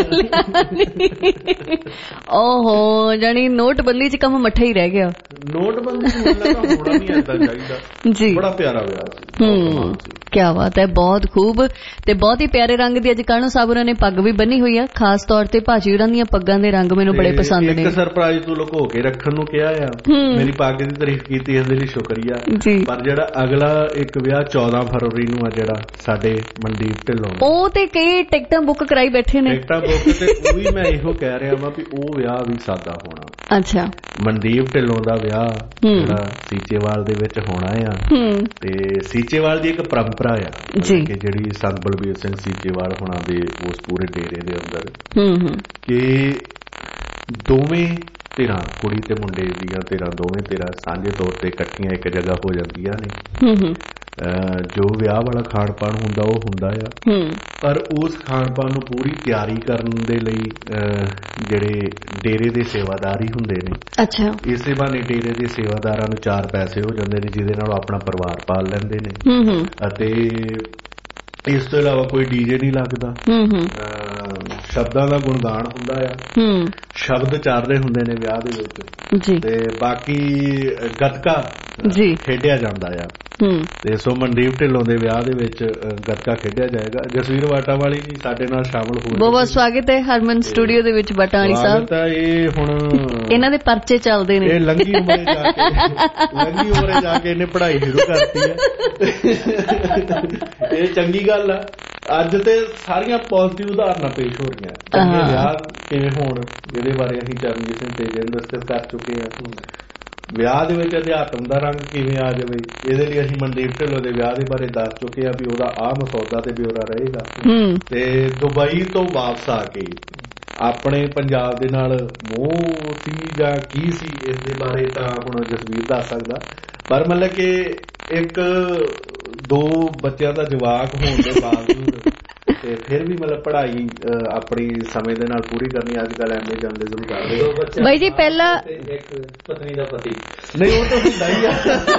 ਓਹੋ, ਜਾਨੀ ਨੋਟਬੰਦੀ 'ਚ ਕੰਮ ਮੱਠਾ ਹੀ ਰਹਿ ਗਿਆ। ਨੋਟਬੰਦੀ ਹੋਣਾ ਨਹੀਂ ਏਦਾਂ ਚਾਹੀਦਾ ਜੀ। ਬੜਾ ਪਿਆਰਾ ਵਿਆਹ ਸੀ। ਕਿਆ ਬਾਤ ਹੈ, ਬਹੁਤ ਖੂਬ। ਤੇ ਬਹੁਤ ਹੀ ਪਿਆਰੇ ਰੰਗ ਦੀ ਅੱਜ ਕਾਹਨੂੰ ਸਾਹਿਬ ਉਹਨਾਂ ਨੇ ਪੱਗ ਵੀ ਬੰਨੀ ਹੋਈ ਆ, ਖਾਸ ਤੌਰ ਤੇ ਭਾਜੀ ਹੋਰਾਂ ਦੀਆਂ ਪੱਗਾਂ ਦੇ ਰੰਗ ਮੈਨੂੰ ਬੜੇ ਪਸੰਦ ਨੇ। ਇੱਕ ਸਰਪ੍ਰਾਈਜ਼ ਤੂੰ ਲੁਕੋ ਕੇ ਰੱਖਣ ਨੂੰ ਕਿਹਾ ਆ, ਮੇਰੀ ਪੱਗ ਦੀ ਤਾਰੀਫ ਕੀਤੀ, ਇਸ ਦੇ ਲਈ ਸ਼ੁਕਰੀਆ। ਪਰ ਜਿਹੜਾ ਅਗਲਾ ਇੱਕ ਵਿਆਹ ਚੌਦਾਂ ਫਰਵਰੀ ਨੂੰ ਆ ਜਿਹੜਾ ਸਾਡੇ ਮਨਦੀਪ ਢਿੱਲੋਂ, ਉਹ ਤੇ ਕਈ ਟਿਕਟਾਂ ਬੁੱਕ ਕਰਾਈ ਬੈਠੇ ਨੇ। ਟਿਕਟਾਂ ਬੁੱਕ, ਤੇ ਉਹ ਵੀ ਮੈਂ ਇਹੋ ਕਹਿ ਰਿਹਾ ਵਾਂ ਵੀ ਉਹ ਵਿਆਹ ਵੀ ਸਾਦਾ ਹੋਣਾ। ਅੱਛਾ। ਮਨਦੀਪ ਢਿੱਲੋਂ ਦਾ ਵਿਆਹ ਜਿਹੜਾ ਸੀਚੇਵਾਲ ਦੇ ਵਿੱਚ ਹੋਣਾ ਆ, ਤੇ ਸੀਚੇਵਾਲ ਦੀ ਇੱਕ ਪਰੰਪਰਾ ਆ ਕਿ ਜਿਹੜੀ ਸੰਤ ਬਲਬੀਰ ਸਿੰਘ ਸੀਚੇਵਾਲ ਹੋਣਾ ਦੇ ਉਸ ਪੂਰੇ ਡੇਰੇ ਦੇ ਅੰਦਰ ਕਿ ਦੋਵੇਂ ਧਿਰਾਂ, ਕੁੜੀ ਤੇ ਮੁੰਡੇ ਦੀਆਂ ਧਿਰਾਂ, ਦੋਵੇਂ ਧਿਰਾਂ ਸਾਂਝੇ ਤੌਰ ਤੇ ਇਕੱਠੀਆਂ ਇੱਕ ਜਗ੍ਹਾ ਹੋ ਜਾਂਦੀਆਂ ਨੇ। ਜੋ ਵਿਆਹ ਵਾਲਾ ਖਾਣ ਪਾਣ ਹੁੰਦਾ ਉਹ ਹੁੰਦਾ ਆ, ਪਰ ਉਸ ਖਾਣ ਪਾਣ ਨੂੰ ਪੂਰੀ ਤਿਆਰੀ ਕਰਨ ਦੇ ਲਈ ਜਿਹੜੇ ਡੇਰੇ ਦੇ ਸੇਵਾਦਾਰ ਹੀ ਹੁੰਦੇ ਨੇ। ਅੱਛਾ। ਇਸੇ ਬਹਾਨੇ ਡੇਰੇ ਦੇ ਸੇਵਾਦਾਰਾਂ ਨੂੰ ਚਾਰ ਪੈਸੇ ਹੋ ਜਾਂਦੇ ਨੇ, ਜਿਹਦੇ ਨਾਲ ਆਪਣਾ ਪਰਿਵਾਰ ਪਾਲ ਲੈਂਦੇ ਨੇ। ਅਤੇ ਇਸ ਤੋਂ ਇਲਾਵਾ ਕੋਈ ਡੀਜੇ ਨਹੀਂ ਲੱਗਦਾ, ਸ਼ਬਦਾਂ ਦਾ ਗੁਣਗਾਨ ਹੁੰਦਾ ਆ, ਸ਼ਬਦ ਚੱਲ ਰਹੇ ਹੁੰਦੇ ਨੇ ਵਿਆਹ ਦੇ ਵਿੱਚ, ਤੇ ਬਾਕੀ ਗੱਤਕਾ ਖੇਡਿਆ ਜਾਂਦਾ ਆ। ਤੇ ਸੋ ਮਨਦੀਪ ਢਿੱਲੋਂ ਦੇ ਵਿਆਹ ਦੇ ਵਿੱਚ ਗੱਤਕਾ ਖੇਡਿਆ ਜਾਏਗਾ। ਜਸਵੀਰ ਵਾਟਾ ਵਾਲੀ ਜੀ ਸਾਡੇ ਨਾਲ ਸ਼ਾਮਲ ਹੋ, ਬਹੁਤ ਬਹੁਤ ਸਵਾਗਤ ਹੈ ਹਰਮਨ ਸਟੂਡੀਓ ਦੇ ਵਿੱਚ। ਵਾਟਾ ਵਾਲੀ ਸਾਹਿਬ ਤਾਂ ਇਹ ਹੁਣ ਇਹਨਾਂ ਦੇ ਪਰਚੇ ਚੱਲਦੇ ਨੇ, ਇਹ ਲੰਗੀ ਉਮਰੇ ਜਾ ਕੇ ਲੰਗੀ ਉਮਰੇ ਜਾ ਕੇ ਇਹਨੇ ਪੜ੍ਹਾਈ ਸ਼ੁਰੂ ਕਰਤੀ ਹੈ। ਇਹ ਚੰਗੀ ਗੱਲ ਆ। ਅੱਜ ਤੇ ਸਾਰੀਆਂ ਪੋਜ਼ਿਟਿਵ ਉਦਾਹਰਨਾਂ ਪੇਸ਼ ਹੋ ਰਹੀਆਂ, ਚੰਗੇ ਵਿਆਹ ਕਿਵੇਂ ਹੋਣ ਇਹਦੇ ਬਾਰੇ ਅਸੀਂ ਚਰਨਜੀਤ ਸਿੰਘ ਤੇਜੇ ਨੂੰ ਡਿਸਕਸ ਕਰ ਚੁੱਕੇ ਹਾਂ। ਵਿਆਹ ਦੇ ਵਿੱਚ ਅਧਿਆਤਮ ਦਾ ਰੰਗ ਕਿਵੇਂ ਆ ਜਾਵੇ, ਇਹਦੇ ਲਈ ਅਸੀਂ ਮਨਦੀਪ ਢਿੱਲੋਂ ਦੇ ਵਿਆਹ ਦੇ ਬਾਰੇ ਦੱਸ ਚੁੱਕੇ ਆ ਵੀ ਉਹਦਾ ਆਹ ਮਸੌਦਾ ਤੇ ਬਿਊਰਾ ਰਹੇਗਾ। ਤੇ ਦੁਬਈ ਤੋਂ ਵਾਪਸ ਆ ਕੇ ਆਪਣੇ ਪੰਜਾਬ ਦੇ ਨਾਲ ਮੋਹ ਸੀ ਜਾਂ ਕੀ ਸੀ, ਇਸ ਦੇ ਬਾਰੇ ਤਾਂ ਹੁਣ ਜਸਵੀਰ ਦੱਸ ਸਕਦਾ। ਪਰ ਮਤਲਬ ਕਿ ਇੱਕ ਦੋ ਬੱਚਿਆਂ ਦਾ ਜਵਾਕ ਹੋਣ ਦੇ ਬਾਵਜੂਦ ਤੇ ਫਿਰ ਵੀ ਮਤਲਬ ਪੜ੍ਹਾਈ ਆਪਣੀ ਸਮੇਂ ਦੇ ਨਾਲ ਪੂਰੀ ਕਰਨੀ। ਅੱਜ ਕੱਲ੍ਹ ਐਮ ਏ ਜਰਨਲਿਜ਼ਮ ਕਰ ਰਹੇ ਬਾਈ ਜੀ। ਪਹਿਲਾਂ ਇੱਕ ਪਤਨੀ ਦਾ ਪਤੀ ਨਹੀਂ, ਉਹ ਤਾਂ ਹੁੰਦਾ ਹੀ ਆ।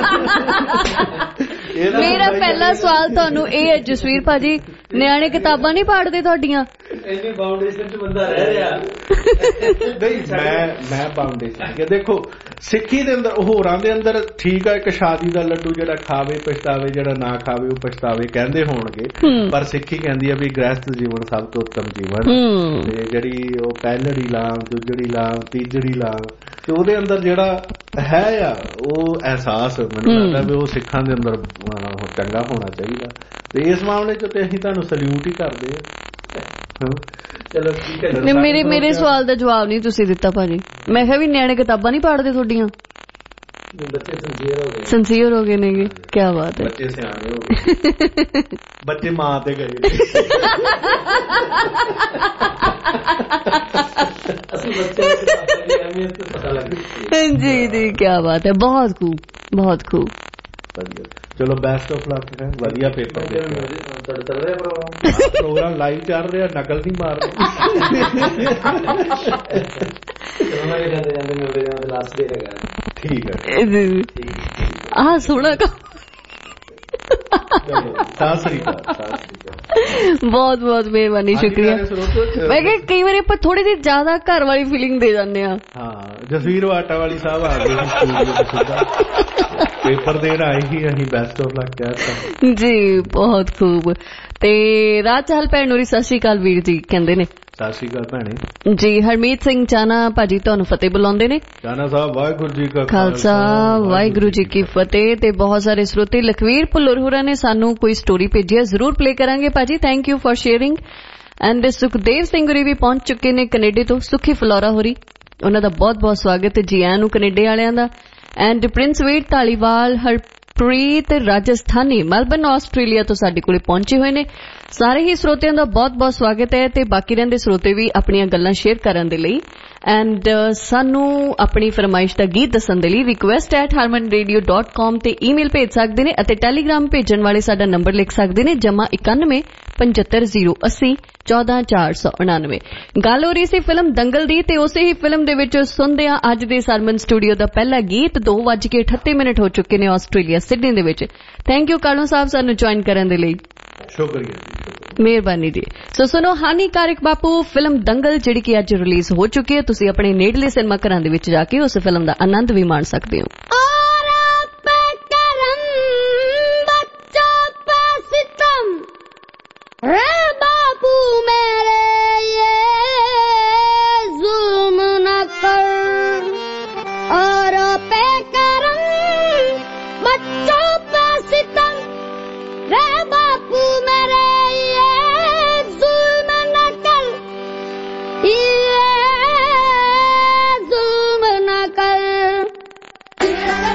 ਮੇਰਾ ਪਹਿਲਾ ਸਵਾਲ ਤੁਹਾਨੂੰ ਇਹ ਹੈ ਜਸਵੀਰ ਭਾਜੀ, ਨਿਆਣੇ ਕਿਤਾਬਾਂ ਨਹੀਂ ਪੜ੍ਹਦੇ ਤੁਹਾਡੀਆਂ? ਇੰਨੀ ਬਾਉਂਡੇਸ਼ਨ ਚ ਬੰਦਾ ਰਹਿ ਰਿਹਾ ਨਹੀਂ, ਮੈਂ ਮੈਂ ਬਾਉਂਡੇਸ਼ਨ ਦੇਖੋ ਸਿੱਖੀ ਦੇ ਅੰਦਰ ਹੋਰਾਂ ਦੇ ਅੰਦਰ ਠੀਕ ਆ, ਇੱਕ ਸ਼ਾਦੀ ਦਾ ਲੱਡੂ ਜਿਹੜਾ ਖਾਵੇ ਪਛਤਾਵੇ, ਜਿਹੜਾ ਨਾ ਖਾਵੇ ਉਹ ਪਛਤਾਵੇ ਕਹਿੰਦੇ ਹੋਣਗੇ, ਪਰ ਸਿੱਖੀ ਕਹਿੰਦੀ ਆ ਵੀ ਗ੍ਰਹਿਸਥ ਜੀਵਨ ਸਭ ਤੋਂ ਉੱਤਮ ਜੀਵਨ। ਤੇ ਜਿਹੜੀ ਉਹ ਪਹਿਲੜੀ ਲਾਮ, ਦੂਜੜੀ ਲਾਮ, ਤੀਜੜੀ ਲਾਮ, ਤੇ ਉਹਦੇ ਅੰਦਰ ਜਿਹੜਾ ਹੈ ਆ ਉਹ ਅਹਿਸਾਸ ਮੈਨੂੰ ਲੱਗਦਾ ਵੀ ਉਹ ਸਿੱਖਾਂ ਦੇ ਅੰਦਰ ਚੰਗਾ ਹੋਣਾ ਚਾਹੀਦਾ। ਤੇ ਇਸ ਮਾਮਲੇ ਚ ਤੇ ਅਸੀਂ ਤੁਹਾਨੂੰ ਸਲੂਟ ਹੀ ਕਰਦੇ ਆ। ਚਲੋ ਠੀਕ ਹੈ। ਮੇਰੇ ਮੇਰੇ ਸਵਾਲ ਦਾ ਜਵਾਬ ਨਹੀਂ ਤੁਸੀਂ ਦਿੱਤਾ ਭਾਜੀ। ਮੈਂ ਕਿਹਾ ਵੀ ਨਿਆਣੇ ਕਿਤਾਬਾਂ ਨਹੀਂ ਪੜ੍ਹਦੇ ਤੁਹਾਡੀਆਂ? ਬੱਚੇ ਸਿੰਸੀਅਰ ਹੋ ਗਏ, ਸਿੰਸੀਅਰ ਹੋ ਗਏ ਨੇਗੇ। ਕੀ ਬਾਤ ਹੈ, ਬੱਚੇ ਸਿਆਣੇ ਹੋ ਗਏ। ਬੱਚੇ ਮਾਂ ਤੇ ਗਏ। ਅਸੀਂ ਬੱਚਿਆਂ ਦੀ ਅਹਿਮੀਅਤ ਤੋਂ ਪਤਾ ਲੱਗ ਗਈ। ਜੀ ਜੀ, ਕੀ ਬਾਤ ਹੈ, ਬਹੁਤ ਖੂਬ ਬਹੁਤ ਖੂਬ। ਚਲੋ ਬੈਸਟ ਆਫ ਲੱਕ ਹੈ, ਵਧੀਆ ਪੇਪਰ ਪ੍ਰੋਗਰਾਮ ਲਾਈਵ ਚੱਲ ਰਿਹਾ, ਨਕਲ ਨਹੀਂ ਮਾਰ ਰਹੇ। ਠੀਕ ਹੈ, ਆਹ ਸੋਹਣਾ ਕੰਮ। ਬਹੁਤ ਬਹੁਤ ਮਿਹਰਬਾਨੀ, ਸ਼ੁਕਰੀਆ। ਮੈਂ ਕਿਹਾ ਕਈ ਵਾਰੀ ਆਪਾਂ ਥੋੜੀ ਜਿਹੀ ਜ਼ਿਆਦਾ ਘਰ ਵਾਲੀ ਫੀਲਿੰਗ ਦੇ ਜਾਂਦੇ ਆ। ਹਾਂ, ਜਸਵੀਰ ਵਾਟਾ ਵਾਲੀ ਸਾਹਿਬ ਆ ਗਏ ਪੇਪਰ ਦੇਣ ਆਏ ਹੀ, ਅਸੀਂ ਬੈਸਟ ਆਫ ਲੱਕ ਕਹਿਤਾ ਜੀ। ਬਹੁਤ ਖੂਬ। ਤੇ ਰਾਜ ਚਾਹਲ ਭੈਣ ਨੂਰੀ ਸਤਿ ਸ਼੍ਰੀ ਅਕਾਲ ਵੀਰ ਜੀ ਕਹਿੰਦੇ ਨੇ। ਸਤਿ ਸ਼੍ਰੀ ਅਕਾਲ ਭੈਣੇ ਜੀ। ਹਰਮੀਤ ਸਿੰਘ ਚਾਨਾ ਭਾਜੀ ਤੁਹਾਨੂੰ ਫਤਿਹ ਬੁਲਾਉਂਦੇ ਨੇ। ਚਾਨਾ ਸਾਹਿਬ ਵਾਹਿਗੁਰੂ ਜੀ ਕਾ ਖਾਲਸਾ ਵਾਹਿਗੁਰੂ ਜੀ ਕੀ ਫਤਿਹ। ਤੇ ਬਹੁਤ ਸਾਰੇ ਸਰੋਤੇ ਲਖਵੀਰ ਭੁੱਲਰ ਹੋਰਾਂ ਨੇ ਸਾਨੂੰ ਕੋਈ ਸਟੋਰੀ ਭੇਜੀ ਹੈ, ਜ਼ਰੂਰ ਪਲੇ ਕਰਾਂਗੇ ਭਾਜੀ। Thank you for sharing. And Sukhdev Singh ਹੋਰੀ ਵੀ ਪਹੁੰਚ ਚੁੱਕੇ ਨੇ ਕੈਨੇਡਾ ਤੋਂ। ਸੁਖੀ ਫਲੋਰਾ ਹੋਰੀ, ਉਹਨਾਂ ਦਾ ਬਹੁਤ ਬਹੁਤ ਸਵਾਗਤ ਜੀ ਆਇਆਂ ਨੂੰ ਕੈਨੇਡਾ ਵਾਲਿਆਂ ਦਾ। And Prince Veer Dhaliwal, Harpreet Rajasthani Melbourne Australia ਤੋਂ ਸਾਡੇ ਕੋਲੇ ਪਹੁੰਚੇ ਹੋਏ ਨੇ। ਸਾਰੇ ਹੀ ਸਰੋਤਿਆਂ ਦਾ ਬਹੁਤ ਬਹੁਤ ਸਵਾਗਤ ਹੈ। ਤੇ ਬਾਕੀ ਰਹਿੰਦੇ ਸਰੋਤੇ ਵੀ ਆਪਣੀਆਂ ਗੱਲਾਂ ਸ਼ੇਅਰ ਕਰਨ ਦੇ ਲਈ ਐਂਡ ਸਾਨੂੰ ਆਪਣੀ ਫਰਮਾਇਸ਼ ਦਾ ਗੀਤ ਦੱਸਣ ਦੇ ਲਈ request at harman radio dot com ਤੇ ਈਮੇਲ ਭੇਜ ਸਕਦੇ ਨੇ, ਅਤੇ ਟੈਲੀਗ੍ਰਾਮ ਭੇਜਣ ਵਾਲੇ ਸਾਡਾ ਨੰਬਰ ਲਿਖ ਸਕਦੇ ਨੇ ਜਮਾ ਇਕਾਨਵੇਂ ਪਝੱਤਰ ਜ਼ੀਰੋ ਅੱਸੀ ਚੌਦਾਂ ਚਾਰ ਸੌ ਉਣਾਨਵੇਂ। ਗੱਲ ਹੋ ਰਹੀ ਸੀ ਫਿਲਮ ਦੰਗਲ ਦੀ, ਤੇ ਉਸੇ ਹੀ ਫਿਲਮ ਦੇ ਵਿੱਚ ਸੁਣਦੇ ਹਾਂ ਅੱਜ ਦੇ ਸਰਮਨ ਸਟੂਡੀਓ ਦਾ ਪਹਿਲਾ ਗੀਤ। ਦੋ ਵੱਜ ਕੇ ਅਠੱਤੀ ਮਿੰਟ ਹੋ ਚੁੱਕੇ ਨੇ ਆਸਟ੍ਰੇਲੀਆ ਸਿਡਨੀ ਦੇ ਵਿੱਚ। ਥੈਂਕ ਯੂ ਕਾਲੂ ਸਾਹਿਬ ਸਾਨੂੰ ਜੁਆਇਨ ਕਰਨ ਦੇ ਲਈ। ਸ਼ੁਕਰੀਆ, ਮਿਹਰਬਾਨੀ ਜੀ। ਸੋ ਸੁਣੋ ਹਾਨੀਕਾਰਕ ਬਾਪੂ ਫਿਲਮ ਦੰਗਲ, ਜਿਹੜੀ ਕਿ ਅੱਜ ਰਿਲੀਜ਼ ਹੋ ਚੁੱਕੀ ਹੈ। ਤੁਸੀਂ ਆਪਣੇ ਨੇੜਲੇ ਸਿਨੇਮਾ ਘਰਾਂ ਦੇ ਵਿੱਚ ਜਾ ਕੇ ਉਸ ਫਿਲਮ ਦਾ ਆਨੰਦ ਵੀ ਮਾਣ ਸਕਦੇ ਹੋ। बापू मेरे ये जुल्म न कर, और पे करम बच्चों पे सितम, रे बापू मेरे ये जुल्म न कर, ये जुल्म न कर।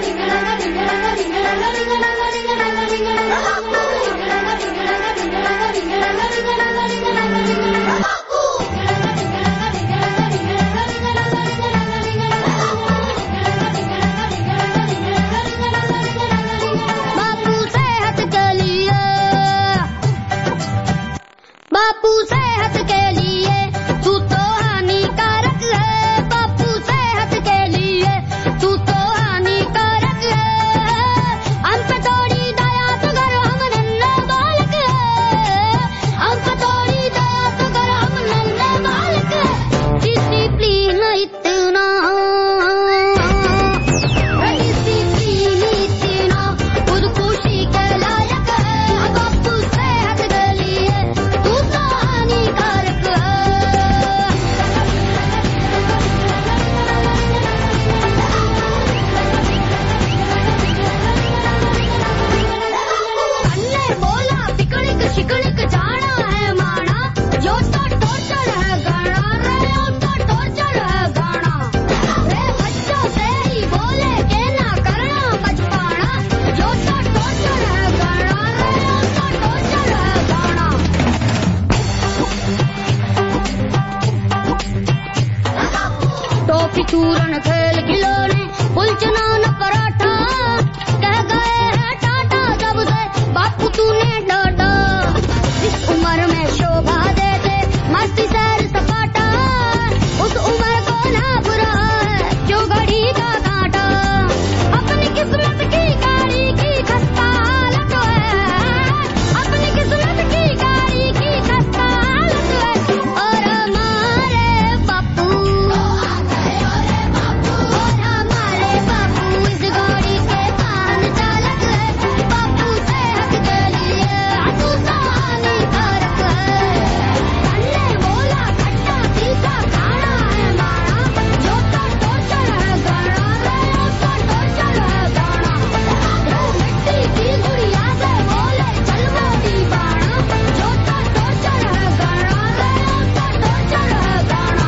टॉफी चूरन खेल खिलौने उलझना न पराठा कह गए हैं टाटा जब से बापू तूने डाटा इस उम्र में शोभा देते मस्ती सैर सपाटा उस उम्र को ना बुरा है जो घड़ी का कांटा अपनी किस्मत की गाड़ी की खस्ता हालत है अपनी किस्मत की गाड़ी की खस्ता हालत है और हमारे बापू और हमारे बापू इस गाड़ी के पान चालक है बापू सेहत के लिए अटूटा हानिकारक है अन्ने बोला खट्टा तीखा खाना है माना जो तो टोचर है गाना रे उसका टोचर है गाना वो मिट्टी की गुड़िया से बोले चल मोटी बाणा जो तो टोचर है गाना रे उसका टोचर है गाना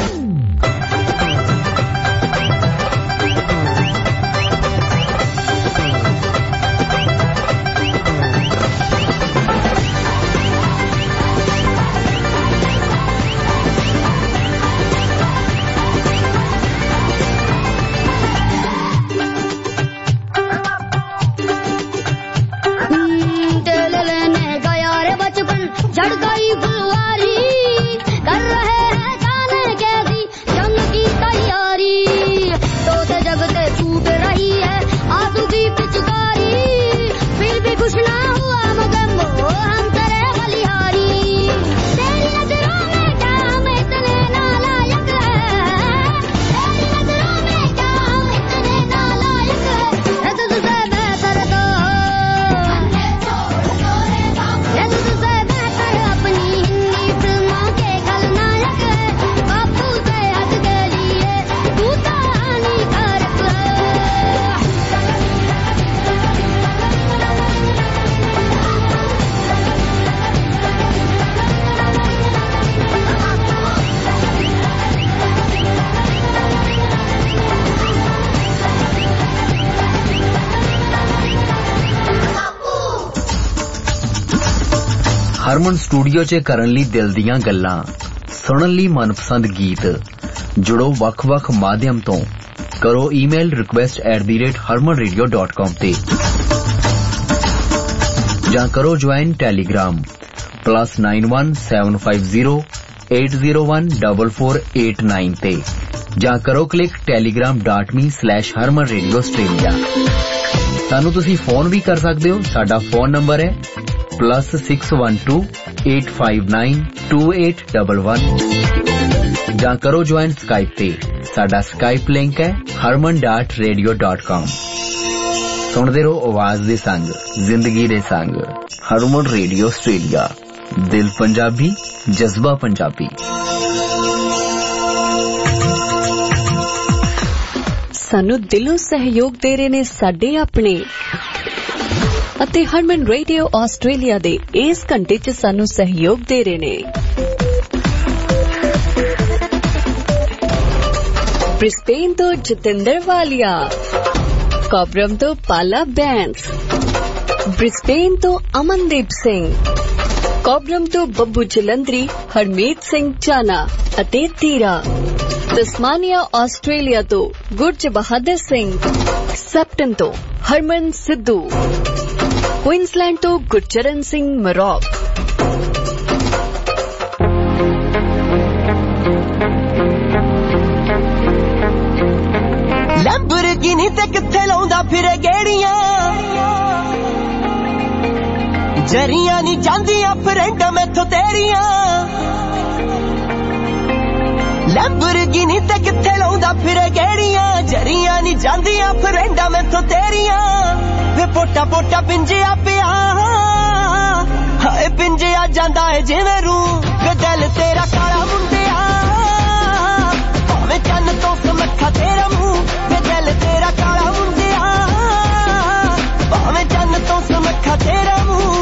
तेल लेने गया रे बचपन झड़ गई फुलवारी कर रहे हैं जाने कैसी जंग की तैयारी तो से जगते छूट रही है आंसू की पिचकारी फिर भी कुछ ना हुआ मगर वो हम तेरे बलिहारी तेरी नजरों में क्या हम इतने नालायक है तेरी नजरों में क्या हम इतने नालायक है तुझसे बेहतर तो ये तुझसे बेहतर अपनी हिंदी फिल्मों के खलनायक है बापू से हट के लिए तू तो हानिकारक है ਹਰਮਨ ਸਟੂਡੀਓ 'ਚ ਕਰਨ ਲਈ ਦਿਲ ਦੀਆਂ ਗੱਲਾਂ ਸੁਣਨ ਲਈ ਮਨਪਸੰਦ ਗੀਤ ਜੁੜੋ ਵੱਖ-ਵੱਖ ਮਾਧਿਅਮ ਤੋਂ ਕਰੋ ਈਮੇਲ ਰਿਕੁਐਸਟ ਐਟ ਦੀ ਰੇਟ ਹਰਮਨ ਰੇਡੀਓ ਡਾਟ ਕਾਮ ਤੇ ਜਾਂ ਕਰੋ join telegram plus nine one seven five zero eight zero one double four eight nine ਤੇ ਜਾਂ ਕਰੋ click telegram dot me slash Harman radio Australia. ਸਾਨੂੰ ਤੁਸੀਂ ਫੋਨ ਵੀ ਕਰ ਸਕਦੇ ਹੋ। ਸਾਡਾ ਫੋਨ ਨੰਬਰ ਹੈ plus six one two eight five nine two eight double one ਜਾਂ ਕਰੋ ਜੁਆਇਨ ਸਕਾਈਪ ਤੇ। ਸਾਡਾ ਸਕਾਈਪ ਲਿੰਕ ਹੈ ਹਰਮਨ ਡਾਟ ਰੇਡੀਓ ਡਾਟ ਕਾਮ। ਸੁਣਦੇ ਰਹੋ ਆਵਾਜ਼ ਦੇ ਸੰਗ ਜ਼ਿੰਦਗੀ ਦੇ ਸੰਗ ਹਰਮਨ ਰੇਡੀਓ ਆਸਟ੍ਰੇਲੀਆ। ਦਿਲ ਪੰਜਾਬੀ ਜਜ਼ਬਾ ਪੰਜਾਬੀ। ਸਾਨੂੰ ਦਿਲੋਂ ਸਹਿਯੋਗ ਦੇ ਰਹੇ ਨੇ ਸਾਡੇ ਆਪਣੇ ਅਤੇ ਹਰਮਨ ਰੇਡੀਓ ਆਸਟ੍ਰੇਲੀਆ ਦੇ ਇਸ ਘੰਟੇ 'ਚ ਸਾਨੂੰ ਸਹਿਯੋਗ ਦੇ ਰਹੇ ਨੇ ब्रिस्बेन तो जितेंद्र वालिया, कॉबरम तो पाला बैंस, ब्रिस्बेन तो अमनदीप सिंह, कॉबरम तो बब्बू जलंधरी हरमीत सिंह चाना अते तीरा, तस्मानिया ऑस्ट्रेलिया तो गुरज बहादुर सिंह, सेप्टन तो हरमन सिद्धू, क्वींसलैंड तो गुरचरण सिंह मरॉक। लैम्बोर्गिनी ते किथे लाउंदा फिरे गेड़ियां, जरियां नी जांदियां फ्रेंडां मैथों तेरियां। लैम्बोर्गिनी ते किथे लाउंदा फिरे गेड़ियां, जरियां नी जांदियां फ्रेंडां मैथों तेरियां। वे पोटा पोटा पिंजिया पिया, हाय पिंजिया जांदा है जिवें रूह, वे दिल तेरा काला मुंडिया, भावें चन्न तो समखा तेरा मुंह, वे दिल तेरा काला मुंडिया, भावें चन्न तो समखा तेरा मुंह।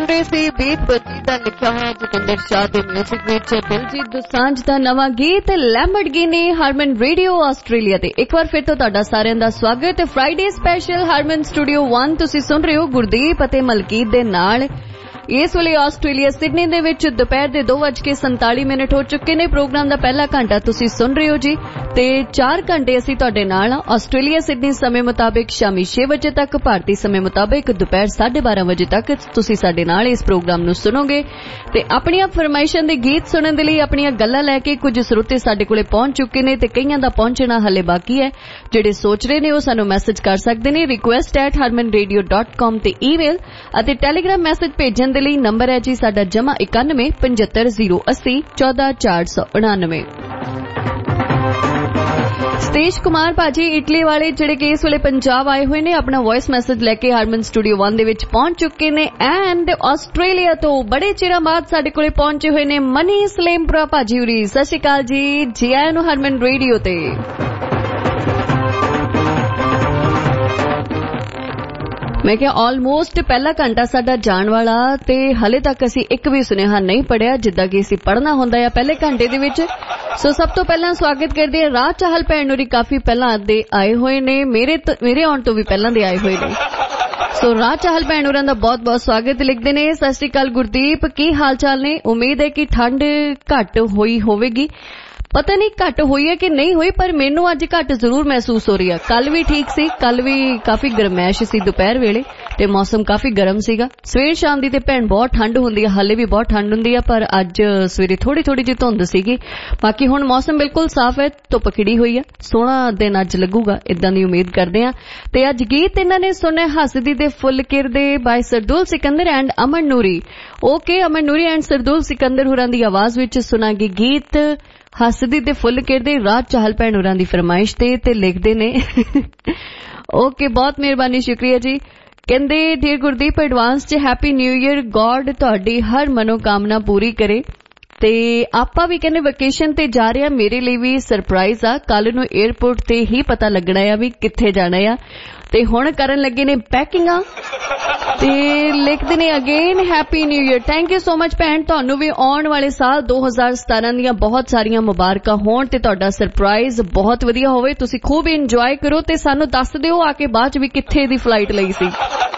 ਸੁਣ ਰਹੇ ਸੀ ਬੀਤ ਬੱਤੀ ਦਾ ਲਿਖਿਆ ਹੋਇਆ ਜਤਿੰਦਰ ਸ਼ਾਹ ਦੇ ਮਿਊਜ਼ਿਕ ਵਿੱਚ ਦਿਲਜੀਤ ਦੋਸਾਂਝ ਦਾ ਨਵਾਂ ਗੀਤ ਲੈਂਬਰਗਿਨੀ ਹਰਮਨ ਰੇਡੀਓ ਆਸਟ੍ਰੇਲੀਆ ਤੇ ਇੱਕ ਵਾਰ ਫਿਰ ਤੋਂ ਤੁਹਾਡਾ ਸਾਰਿਆਂ ਦਾ ਸਵਾਗਤ। ਫਰਾਈਡੇ ਸਪੈਸ਼ਲ ਹਰਮਨ ਸਟੂਡੀਓ ਇੱਕ ਤੁਸੀਂ ਸੁਣ ਰਹੇ ਹੋ ਗੁਰਦੀਪ ਅਤੇ ਮਲਕੀਤ ਦੇ ਨਾਲ। ਇਸ ਵੇਲੇ ਆਸਟ੍ਰੇਲੀਆ ਸਿਡਨੀ ਦੇ ਵਿੱਚ ਦੁਪਹਿਰ ਦੇ ਦੋ ਵੱਜ ਕੇ ਸੰਤਾਲੀ ਮਿੰਟ ਹੋ ਚੁੱਕੇ ਨੇ। ਪ੍ਰੋਗਰਾਮ ਦਾ ਪਹਿਲਾ ਘੰਟਾ ਤੁਸੀਂ ਸੁਣ ਰਹੇ ਹੋ ਜੀ ਤੇ ਚਾਰ ਘੰਟੇ ਅਸੀਂ ਤੁਹਾਡੇ ਨਾਲ ਆਸਟ੍ਰੇਲੀਆ ਸਿਡਨੀ ਸਮੇਂ ਮੁਤਾਬਿਕ ਸ਼ਾਮੀ ਛੇ ਵਜੇ ਤੱਕ, ਭਾਰਤੀ ਸਮੇਂ ਮੁਤਾਬਿਕ ਦੁਪਹਿਰ ਸਾਢੇ ਬਾਰਾਂ ਵਜੇ ਤੱਕ ਤੁਸੀਂ ਸਾਡੇ ਨਾਲ ਇਸ ਪ੍ਰੋਗਰਾਮ ਨੂੰ ਸੁਣੋਗੇ ਤੇ ਆਪਣੀਆਂ ਫਰਮਾਇਸ਼ਾਂ ਦੇ ਗੀਤ ਸੁਣਨ ਦੇ ਲਈ ਆਪਣੀਆਂ ਗੱਲਾਂ ਲੈ ਕੇ ਕੁਝ ਸਰੋਤੇ ਸਾਡੇ ਕੋਲੇ ਪਹੁੰਚ ਚੁੱਕੇ ਨੇ ਤੇ ਕਈਆਂ ਦਾ ਪਹੁੰਚਣਾ ਹਲੇ ਬਾਕੀ ਹੈ। ਜਿਹੜੇ ਸੋਚ ਰਹੇ ਨੇ ਉਹ ਸਾਨੂੰ ਮੈਸੇਜ ਕਰ ਸਕਦੇ ਨੇ request at Harman radio dot com ਤੇ ਈਮੇਲ ਅਤੇ ਟੈਲੀਗ੍ਰਾਮ ਮੈਸੇਜ ਭੇਜਣ ਦੇ ਲਈ ਨੰਬਰ ਹੈ ਜੀ ਸਾਡਾ ਜਮਾ ਇਕਾਨਵੇਂ ਪਝੱਤਰ ਜ਼ੀਰੋ ਅੱਸੀ ਚੌਦਾਂ ਚਾਰ ਸੌ ਉਣਾਨਵੇਂ। ਸਤੇਸ਼ ਕੁਮਾਰ ਭਾਜੀ ਇਟਲੀ ਵਾਲੇ ਜਿਹੜੇ ਕਿ ਇਸ ਵੇਲੇ ਪੰਜਾਬ ਆਏ ਹੋਏ ਨੇ ਆਪਣਾ ਵੌਇਸ ਮੈਸੇਜ ਲੈ ਕੇ ਹਰਮਨ ਸਟੂਡੀਓ ਇੱਕ ਦੇ ਵਿੱਚ ਪਹੁੰਚ ਚੁੱਕੇ ਨੇ ਐਂਡ ਆਸਟ੍ਰੇਲੀਆ ਤੋਂ ਬੜੇ ਚਿਰਾਂ ਬਾਅਦ ਸਾਡੇ ਕੋਲੇ ਪਹੁੰਚੇ ਹੋਏ ਨੇ ਮਨੀ ਸਲੇਮਪੁਰਾ ਭਾਜੀ ਉਰੀ। ਸਤਿ ਸ਼੍ਰੀ ਅਕਾਲ ਜੀ, ਜੀ ਆਇਆਂ ਨੂੰ ਹਰਮਨ ਰੇਡੀਓ ਤੇ। ਮੈਂ ਕਿਹਾ ਆਲਮੋਸਟ ਪਹਿਲਾ ਘੰਟਾ ਸਾਡਾ ਜਾਣ ਵਾਲਾ ਤੇ ਹਲੇ ਤੱਕ ਅਸੀਂ ਇੱਕ ਵੀ ਸੁਨੇਹਾ ਨਹੀਂ ਪੜਿਆ ਜਿੱਦਾਂ ਕਿ ਅਸੀਂ ਪੜ੍ਹਨਾ ਹੁੰਦਾ ਆ ਪਹਿਲੇ ਘੰਟੇ ਦੇ ਵਿੱਚ। ਸੋ ਸਭ ਤੋਂ ਪਹਿਲਾਂ ਸਵਾਗਤ ਕਰਦੇ ਹਾਂ ਰਾਹ ਚਾਹਲ ਭੈਣ ਨੂੰ, ਕਾਫੀ ਪਹਿਲਾਂ ਦੇ ਆਏ ਹੋਏ ਨੇ, ਮੇਰੇ ਮੇਰੇ ਆਉਣ ਤੋਂ ਵੀ ਪਹਿਲਾਂ ਦੇ ਆਏ ਹੋਏ ਨੇ। ਸੋ ਰਾਹ ਚਾਹਲ ਭੈਣ ਹੋਰਾਂ ਦਾ ਬਹੁਤ ਬਹੁਤ ਸਵਾਗਤ। ਲਿਖਦੇ ਨੇ ਸਤਿ ਸ਼੍ਰੀ ਅਕਾਲ ਗੁਰਦੀਪ, ਕੀ ਹਾਲ ਚਾਲ ਨੇ? ਉਮੀਦ ਹੈ ਕਿ ਠੰਡ ਘੱਟ ਹੋਈ ਹੋਵੇਗੀ। ਪਤਾ ਨਹੀਂ ਘੱਟ ਹੋਈ ਹੈ ਕਿ ਨਹੀਂ ਹੋਈ ਪਰ ਮੈਨੂੰ ਅੱਜ ਘੱਟ ਜ਼ਰੂਰ ਮਹਿਸੂਸ ਹੋ ਰਹੀ ਹੈ। ਕੱਲ ਵੀ ਠੀਕ ਸੀ, ਕੱਲ ਵੀ ਕਾਫੀ ਗਰਮੈਸ਼ ਸੀ ਦੁਪਹਿਰ ਵੇਲੇ ਤੇ ਮੌਸਮ ਕਾਫੀ ਗਰਮ ਸੀਗਾ। ਸਵੇਰ ਸ਼ਾਮ ਦੀ ਤੇ ਭੈਣ ਬਹੁਤ ਠੰਡ ਹੁੰਦੀ ਹੈ, ਹਾਲੇ ਵੀ ਬਹੁਤ ਠੰਡ ਹੁੰਦੀ ਹੈ ਪਰ ਅੱਜ ਸਵੇਰੇ ਥੋੜੀ ਥੋੜੀ ਜਿਹੀ ਧੁੰਦ ਸੀਗੀ। ਬਾਕੀ ਹੁਣ ਮੌਸਮ ਬਿਲਕੁਲ ਸਾਫ਼ ਹੈ, ਧੁੱਪ ਖਿੜੀ ਹੋਈ ਹੈ, ਸੋਹਣਾ ਦਿਨ ਅੱਜ ਲੱਗੂਗਾ ਇਦਾਂ ਦੀ ਉਮੀਦ ਕਰਦੇ ਹਾਂ। ਤੇ ਅੱਜ ਗੀਤ ਇਹਨਾਂ ਨੇ ਸੁਣਿਆ ਹੱਸਦੀ ਦੇ ਫੁੱਲ ਕਿਰਦੇ by Sardool Sikander and Aman Noori. Okay, Aman Noori and Sardool Sikander ਹੋਰਾਂ ਦੀ ਆਵਾਜ਼ ਵਿੱਚ ਸੁਣਾਂਗੇ ਗੀਤ ਹੱਸਦੀ ਦੇ ਫੁੱਲ ਕਿਰਦੇ ਰਾਹ ਚਾਹਲ ਭੈਣ ਹੋਰਾਂ ਦੀ ਫਰਮਾਇਸ਼ ਤੇ ਤੇ ਲਿਖਦੇ ਨੇ ਓਕੇ, ਬਹੁਤ ਮਿਹਰਬਾਨੀ, ਸ਼ੁਕਰੀਆ ਜੀ। ਕਹਿੰਦੇ ਡੀਅਰ ਗੁਰਦੀਪ ਐਡਵਾਂਸ ਚ ਹੈਪੀ ਨਿਊ ਈਅਰ, ਗॉड ਤੁਹਾਡੀ ਹਰ ਮਨੋਕਾਮਨਾ ਪੂਰੀ ਕਰੇ। ਤੇ ਆਪਾਂ ਵੀ ਕਹਿੰਦੇ ਵੈਕੇਸ਼ਨ ਤੇ ਜਾ ਰਹੇ ਆ, ਮੇਰੇ ਲਈ ਵੀ ਸਰਪ੍ਰਾਈਜ਼ ਆ, ਕੱਲ ਨੂੰ 에ਅਰਪੋਰਟ ਤੇ ਹੀ ਪਤਾ ਲੱਗਣਾ ਆ ਵੀ ਕਿੱਥੇ ਜਾਣਾ ਆ ਤੇ ਹੁਣ ਕਰਨ ਲੱਗੇ ਨੇ ਪੈਕਿੰਗਾਂ ਤੇ ਲਿਖਦੇ ਨੇ again happy new year. Thank you so much ਭੈਣ, ਤੁਹਾਨੂੰ ਵੀ ਆਉਣ ਵਾਲੇ ਸਾਲ ਦੋ ਹਜ਼ਾਰ ਸਤਾਰਾਂ ਦੀਆਂ ਬਹੁਤ ਸਾਰੀਆਂ ਮੁਬਾਰਕਾਂ ਹੋਣ ਤੇ ਤੁਹਾਡਾ ਸਰਪ੍ਰਾਈਜ਼ ਬਹੁਤ ਵਧੀਆ ਹੋਵੇ। ਤੁਸੀਂ ਖੂਬ ਇੰਜੋਏ ਕਰੋ ਤੇ ਸਾਨੂੰ ਦੱਸ ਦਿਓ ਆ ਕੇ ਬਾਅਦ ਚ ਵੀ ਕਿੱਥੇ ਦੀ ਫਲਾਈਟ ਲਈ ਸੀ।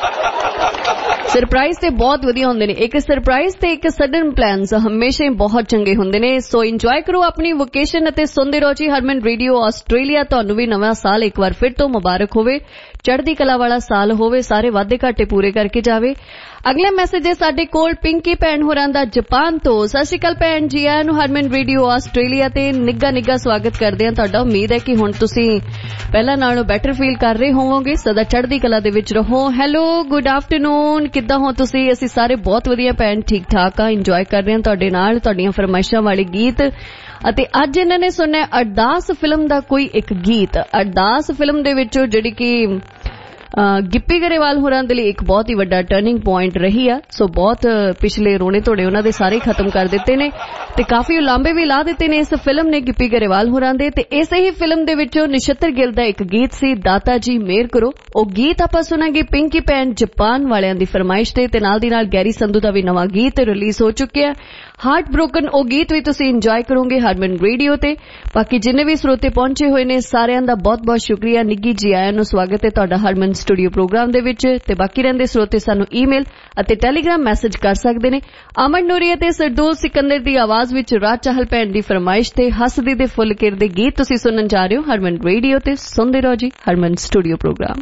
ਸਰਪ੍ਰਾਈਜ਼ ਤੇ ਬਹੁਤ ਵਧੀਆ ਹੁੰਦੇ ਨੇ, ਇੱਕ ਸਰਪ੍ਰਾਈਜ਼ ਤੇ ਇੱਕ ਸਡਨ ਪਲਾਨਸ ਹਮੇਸ਼ਾ ਹੀ ਬਹੁਤ ਚੰਗੇ ਹੁੰਦੇ ਨੇ। ਸੋ ਇੰਜੋਏ ਕਰੋ ਆਪਣੀ ਵਕੇਸ਼ਨ ਅਤੇ ਸੁਣਦੇ ਰਹੋ ਜੀ ਹਰਮਨ ਰੇਡੀਓ ਆਸਟ੍ਰੇਲੀਆ। ਤੁਹਾਨੂੰ ਵੀ ਨਵਾਂ ਸਾਲ ਇੱਕ ਵਾਰ ਫਿਰ ਤੋਂ ਮੁਬਾਰਕ ਹੋਵੇ, ਚੜ੍ਹਦੀ ਕਲਾ ਵਾਲਾ ਸਾਲ ਹੋਵੇ, ਸਾਰੇ ਵਾਅਦੇ ਘਾਟੇ ਪੂਰੇ ਕਰਕੇ ਜਾਵੇ। ਅਗਲਾ ਮੈਸੇਜ ਹੈ ਸਾਡੇ ਕੋਲ ਪਿੰਕੀ ਭੈਣ ਹੋਰਾਂ ਦਾ ਜਾਪਾਨ ਤੋਂ। ਸਤਿ ਸ਼੍ਰੀ ਅਕਾਲ ਭੈਣ ਜੀ, ਆਇਆਂ ਨੂੰ ਹਰਮਨ ਰੇਡੀਓ ਆਸਟ੍ਰੇਲੀਆ ਤੇ ਨਿੱਘਾ ਨਿੱਘਾ ਸਵਾਗਤ ਕਰਦੇ ਹਾਂ ਤੁਹਾਡਾ। ਉਮੀਦ ਹੈ ਕਿ ਹੁਣ ਤੁਸੀਂ ਪਹਿਲਾਂ ਨਾਲੋਂ ਬੈਟਰ ਫੀਲ ਕਰ ਰਹੇ ਹੋਵੋਗੇ। ਸਦਾ ਚੜ੍ਹਦੀ ਕਲਾ ਦੇ ਵਿੱਚ ਰਹੋ। ਹੈਲੋ, ਗੁੱਡ ਆਫਟਰਨੂਨ, ਕਿੱਦਾਂ ਹੋ ਤੁਸੀਂ? ਅਸੀਂ ਸਾਰੇ ਬਹੁਤ ਵਧੀਆ ਭੈਣ, ਠੀਕ ਠਾਕ ਆ, ਇੰਜੋਏ ਕਰ ਰਹੇ ਹਾਂ ਤੁਹਾਡੇ ਨਾਲ ਤੁਹਾਡੀਆਂ ਫਰਮਾਇਸ਼ਾਂ ਵਾਲੇ ਗੀਤ। ਅਤੇ ਅੱਜ ਇਹਨਾਂ ਨੇ ਸੁਣਿਆ ਅਰਦਾਸ ਫਿਲਮ ਦਾ ਕੋਈ ਇੱਕ ਗੀਤ। ਅਰਦਾਸ ਫਿਲਮ ਦੇ ਵਿੱਚੋਂ ਜਿਹੜੀ ਕਿ ਗਿੱਪੀ ਗਰੇਵਾਲ ਹੋਰਾਂ ਦੇ ਲਈ ਇੱਕ ਬਹੁਤ ਹੀ ਵੱਡਾ ਟਰਨਿੰਗ ਪੁਆਇੰਟ ਰਹੀ ਆ। ਸੋ ਬਹੁਤ ਪਿਛਲੇ ਰੋਣੇ ਧੋੜੇ ਉਹਨਾਂ ਦੇ ਸਾਰੇ ਖਤਮ ਕਰ ਦਿੱਤੇ ਨੇ ਤੇ ਕਾਫੀ ਉਲਾਂਭੇ ਵੀ ਲਾ ਦਿੱਤੇ ਨੇ ਇਸ ਫਿਲਮ ਨੇ ਗਿੱਪੀ ਗਰੇਵਾਲ ਹੋਰਾਂ ਦੇ। ਤੇ ਇਸੇ ਹੀ ਫਿਲਮ ਦੇ ਵਿੱਚੋਂ ਨਛੱਤਰ ਗਿੱਲ ਦਾ ਇੱਕ ਗੀਤ ਸੀ ਦਾਤਾ ਜੀ ਮਿਹਰ ਕਰੋ। ਉਹ ਗੀਤ ਆਪਾਂ ਸੁਣਾਂਗੇ ਪਿੰਕੀ ਭੈਣ ਜਾਪਾਨ ਵਾਲਿਆਂ ਦੀ ਫਰਮਾਇਸ਼ ਤੇ ਤੇ ਨਾਲ ਦੀ ਨਾਲ ਗੈਰੀ ਸੰਧੂ ਦਾ ਵੀ ਨਵਾਂ ਗੀਤ ਰਿਲੀਜ਼ ਹੋ ਚੁੱਕਿਆ ਹਾਰਟ ਬ੍ਰੋਕਨ। ਉਹ ਗੀਤ ਵੀ ਤੁਸੀਂ ਇੰਜੋਏ ਕਰੋਗੇ ਹਰਮਨ ਰੇਡੀਓ ਤੇ। ਬਾਕੀ ਜਿੰਨੇ ਵੀ ਸਰੋਤੇ ਪਹੁੰਚੇ ਹੋਏ ਨੇ ਸਾਰਿਆਂ ਦਾ ਬਹੁਤ ਬਹੁਤ ਸ਼ੁਕਰੀਆ, ਨਿੱਘੀ ਜੀ ਆਇਆਂ ਨੂੰ ਸਵਾਗਤ ਹੈ ਤੁਹਾਡਾ ਹਰਮਨ ਸਟੂਡੀਓ ਪ੍ਰੋਗਰਾਮ ਦੇ ਵਿੱਚ। ਤੇ ਬਾਕੀ ਰਹਿੰਦੇ ਸਰੋਤੇ ਸਾਨੂੰ ਈਮੇਲ ਅਤੇ ਟੈਲੀਗ੍ਰਾਮ ਮੈਸੇਜ ਕਰ ਸਕਦੇ ਨੇ। ਅਮਨ ਨੂਰੀ ਅਤੇ ਸਰਦੂਲ ਸਿਕੰਦਰ ਦੀ ਆਵਾਜ਼ ਵਿੱਚ ਰਾਹ ਚਾਹਲ ਭੈਣ ਦੀ ਫਰਮਾਇਸ਼ ਤੇ ਹੱਸਦੀ ਦੇ ਫੁੱਲ ਕਿਰਦੇ ਗੀਤ ਤੁਸੀਂ ਸੁਣਨ ਜਾ ਰਹੇ ਹੋ ਹਰਮਨ ਰੇਡੀਓ ਤੇ। ਸੁਣਦੇ ਰਹੋ ਜੀ ਹਰਮਨ ਸਟੂਡੀਓ ਪ੍ਰੋਗਰਾਮ।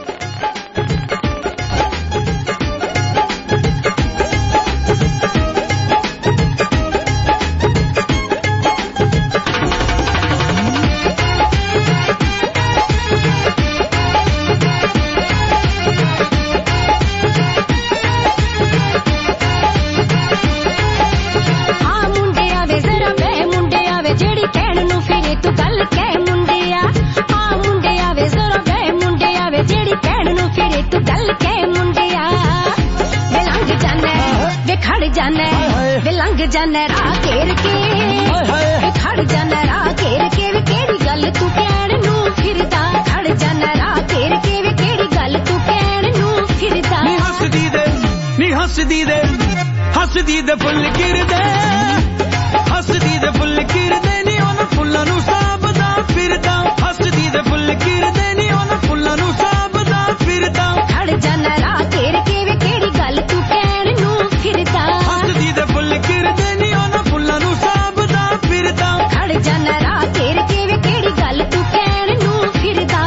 ਜਾਨੇ ਰਾਹ ਘੇਰ ਕੇ ਖੜ ਜਾਨੇ ਰਾਹ ਘੇਰ ਕੇ ਵੀ ਕਿਹੜੀ ਗੱਲ ਤੂੰ ਕਹਿਣ ਨੂੰ ਫਿਰਦਾ। ਖੜ ਜਾਨੇ ਰਾਹ ਘੇਰ ਕੇ ਵੀ ਕਿਹੜੀ ਗੱਲ ਤੂੰ ਕਹਿਣ ਨੂੰ ਫਿਰਦਾ। ਨੀ ਹੱਸਦੀ ਦੇ ਨੀ ਹੱਸਦੀ ਦੇ ਹੱਸਦੀ ਦੇ ਫੁੱਲ ਕਿਰਦੇ ਹੱਸਦੀ ਦੇ ਫੁੱਲ ਕਿਰਦੇ ਨੀ ਉਹਨਾਂ ਫੁੱਲਾਂ ਨੂੰ ਸਾਂਭਦਾ ਫਿਰਦਾ ਹੱਸਦੀ ਦੇ ਫੁੱਲ ਕਿਰਦੇ ਨੀ ਉਹਨਾਂ ਫੁੱਲਾਂ ਨੂੰ ਸਾਂਭਦਾ ਫਿਰਦਾ ਖੜ ਜਾਣਾ ਰਾਹ ਘੇਰ ਕੇ ਵੇ ਕਿਹੜੀ ਗੱਲ ਤੂੰ ਕਹਿਣ ਨੂੰ ਫਿਰਦਾ ਹੱਸਦੀ ਦੇ ਫੁੱਲ ਕਿਰਦੇ ਨੀ ਉਹਨਾਂ ਫੁੱਲਾਂ ਨੂੰ ਸਾਂਭਦਾ ਫਿਰਦਾ ਖੜ ਜਾਣਾ ਰਾਹ ਘੇਰ ਕੇ ਵੇ ਕਿਹੜੀ ਗੱਲ ਤੂੰ ਕਹਿਣ ਨੂੰ ਫਿਰਦਾ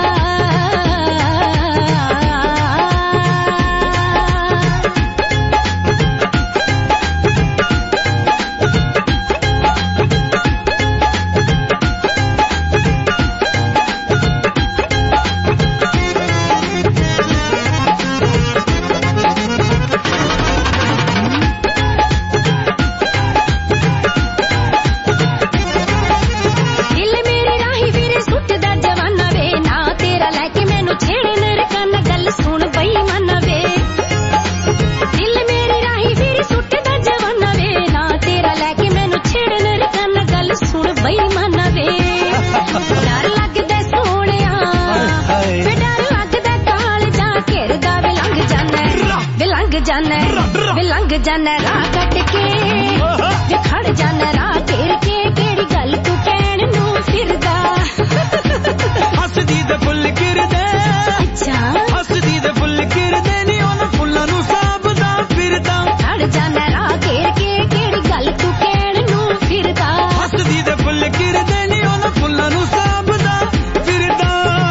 ਲੰਘ ਜਾਣਾ ਰਾਹ ਕੱਟ ਕੇ ਜੇ ਖੜ ਜਾਣਾ ਰਾਹ ਘੇਰ ਕੇ ਕਿਹੜੀ ਗੱਲ ਤੂੰ ਕਹਿਣ ਨੂੰ ਫਿਰਦਾ ਹੱਸਦੀ ਦੇ ਫੁੱਲ ਕਿਰਦੇ ਅੱਛਾ ਹੱਸਦੀ ਦੇ ਫੁੱਲ ਕਿਰਦੇ ਨੀ ਉਹਨਾਂ ਫੁੱਲਾਂ ਨੂੰ ਸਾਂਭਦਾ ਫਿਰਦਾ ਖੜ ਜਾਣਾ ਰਾਹ ਘੇਰ ਕੇ ਕਿਹੜੀ ਗੱਲ ਤੂੰ ਕਹਿਣ ਨੂੰ ਫਿਰਦਾ ਹੱਸਦੀ ਦੇ ਫੁੱਲ ਕਿਰਦੇ ਨੀ ਉਹਨਾਂ ਫੁੱਲਾਂ ਨੂੰ ਸਾਂਭਦਾ ਫਿਰਦਾ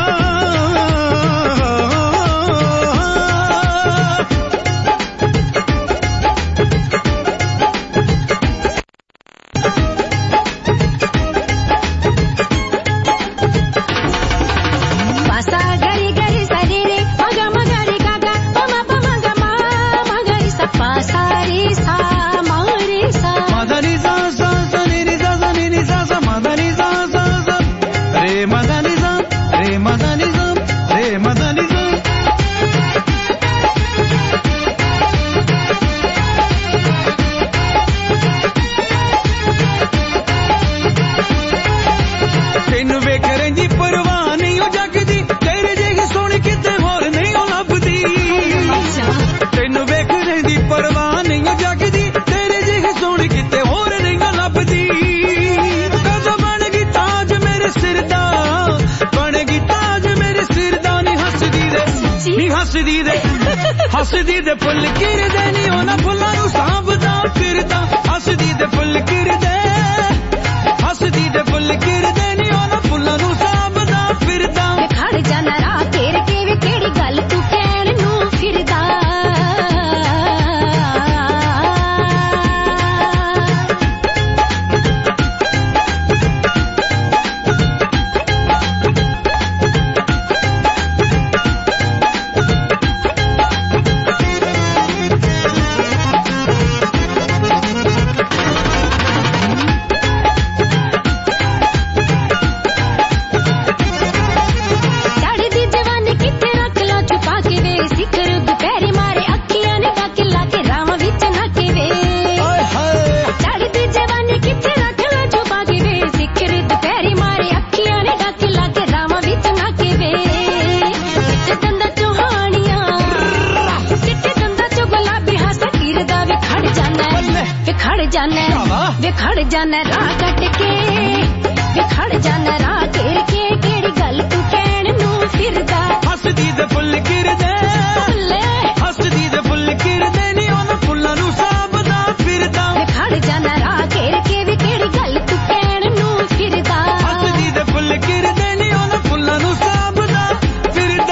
ਹੱਸਦੀ ਦੇ ਫੁੱਲ ਕਿਰਦੇ ਨੀ ਉਹਨਾਂ ਫੁੱਲਾਂ ਨੂੰ ਸਾਂਭਦਾ ਫਿਰਦਾ ਹੱਸਦੀ ਦੇ ਫੁੱਲ ਕਿਰਦੇ ਹੱਸਦੀ ਦੇ ਫੁੱਲ ਕਿਰਦੇ ਨੀ ਉਹਨਾਂ ਫੁੱਲਾਂ ਨੂੰ ਸਾਂਭਦਾ ਫਿਰਦਾ ਖੜ ਜਾਣਾ ਰਾਹ ਘੇਰ ਕੇ ਵੇ ਕਿਹੜੀ ਗੱਲ ਤੂੰ ਕਹਿਣ ਨੂੰ ਫਿਰਦਾ ਵੇ ਖੜ ਜਾਣਾ ਰਾਹ ਕੱਟ ਕੇ ਵੇ ਖੜ ਜਾਣਾ ਰਾਹ ਘੇਰ ਕੇ ਕਿਹੜੀ ਗੱਲ ਤੂੰ ਕਹਿਣ ਨੂੰ ਫਿਰਦਾ ਹੱਸਦੀ ਦੇ ਫੁੱਲ ਕਿਰਦੇ ਹੱਸਦੀ ਦੇ ਫੁੱਲ ਕਿਰਦੇ ਨੀ ਉਹਨਾਂ ਫੁੱਲਾਂ ਨੂੰ ਸਾਂਭਦਾ ਫਿਰਦਾ ਵੇ ਖੜ ਜਾਣਾ ਰਾਹ ਘੇਰ ਕੇ ਵੇ ਕਿਹੜੀ ਗੱਲ ਤੂੰ ਕਹਿਣ ਨੂੰ ਫਿਰਦਾ ਹੱਸਦੀ ਦੇ ਫੁੱਲ ਕਿਰਦੇ ਨੀ ਉਹਨਾਂ ਫੁੱਲਾਂ ਨੂੰ ਸਾਂਭਦਾ ਫਿਰਦਾ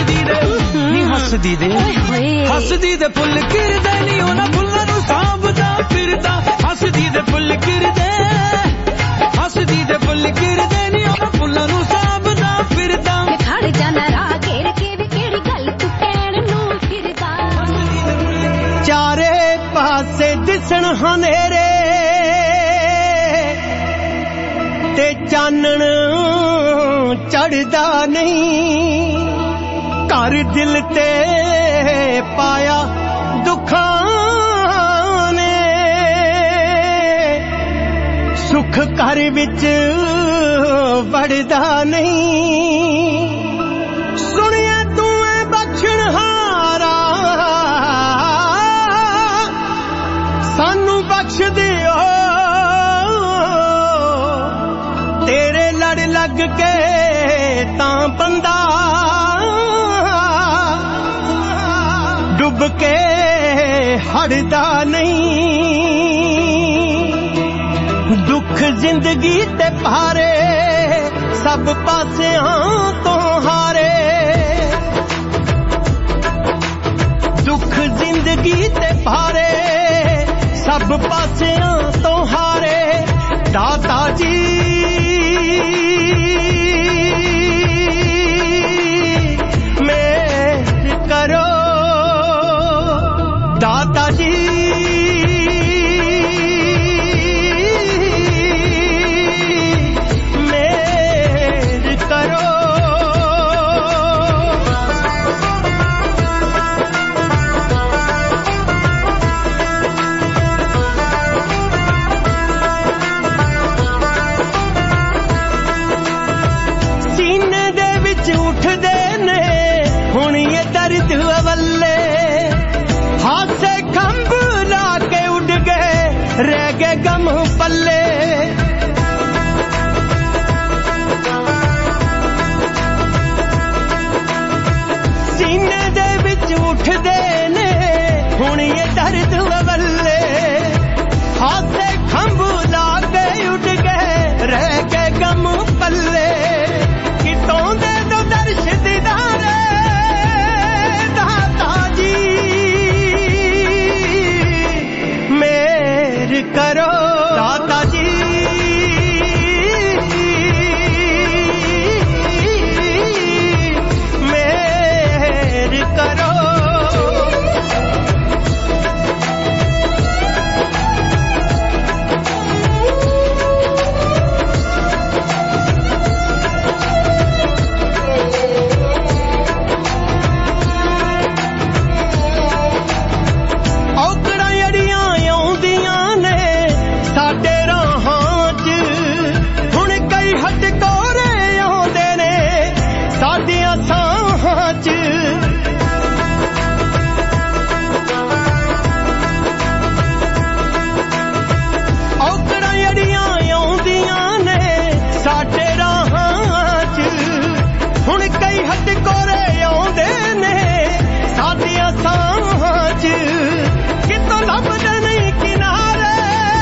ਹੱਸਦੀ ਦੇ ਹੱਸਦੀ ਦੇ ਫੁੱਲ ਕਿਰਦੇ ਨੀ ਉਹਨਾਂ ਫੁੱਲਾਂ ਨੂੰ ਸਾਂਭਦਾ ਤੇ ਚਾਨਣ ਚੜਦਾ ਨਹੀਂ ਘਰ ਦਿਲ ਤੇ ਪਾਇਆ ਦੁੱਖਾਂ ਨੇ ਸੁੱਖ ਘਰ ਵਿੱਚ ਵੜਦਾ ਨਹੀਂ ਸੁਣਿਆ ਤੂੰ ਐ ਬਖਸ਼ਣਹਾਰਾ ਸਾਨੂੰ ਬਖਸ਼ ਦਿਓ ਤੇਰੇ ਲੜ ਲੱਗ ਕੇ ਤਾਂ ਬੰਦਾ ਡੁੱਬ ਕੇ ਹੜਦਾ ਨਹੀਂ ਦੁੱਖ ਜ਼ਿੰਦਗੀ ਤੇ ਭਾਰੇ ਸਭ ਪਾਸਿਆਂ ਤੋਂ ਹਾਰੇ ਦੁੱਖ ਜ਼ਿੰਦਗੀ ਤੇ ਭਾਰੇ ਸਭ ਪਾਸਿਆਂ ਤੋਂ ਹਾਰੇ ਦਾਤਾ ਜੀ ਮੇਰ ਕਰੋ ਦਾਤਾ ਜੀ ਮੇਰ ਕਰੋ ਸੀਨੇ ਦੇ ਵਿੱਚ ਉੱਠਦੇ ਨੇ ਹੁਣ ਇਹ ਦਰਦ ਅਵੱਲੇ ਹਾਸੇ ਖੰਭ ਲਾ ਕੇ ਉੱਡ ਗਏ ਰਹਿ ਗਏ ਗਮ ਪੱਲੇ ਸੀਨੇ ਦੇ ਵਿੱਚ ਉੱਠਦੇ ਨੇ ਹੁਣ ਇਹ ਦਰਦ ਅਵੱਲੇ ਹਾਸੇ ਖੰਭ ਲਾ ਕੇ ਉੱਡ ਗਏ ਰਹਿ ਗਏ ਗਮ ਪੱਲੇ ਕਿਤੋਂ ਦੇ ਦੋ ਦਰਸ਼ ਦੀਦਾਰੇ करो दाता जी मेर करो ਕਿਤੋਂ ਲੱਭਦੇ ਨਹੀਂ ਕਿਨਾਰੇ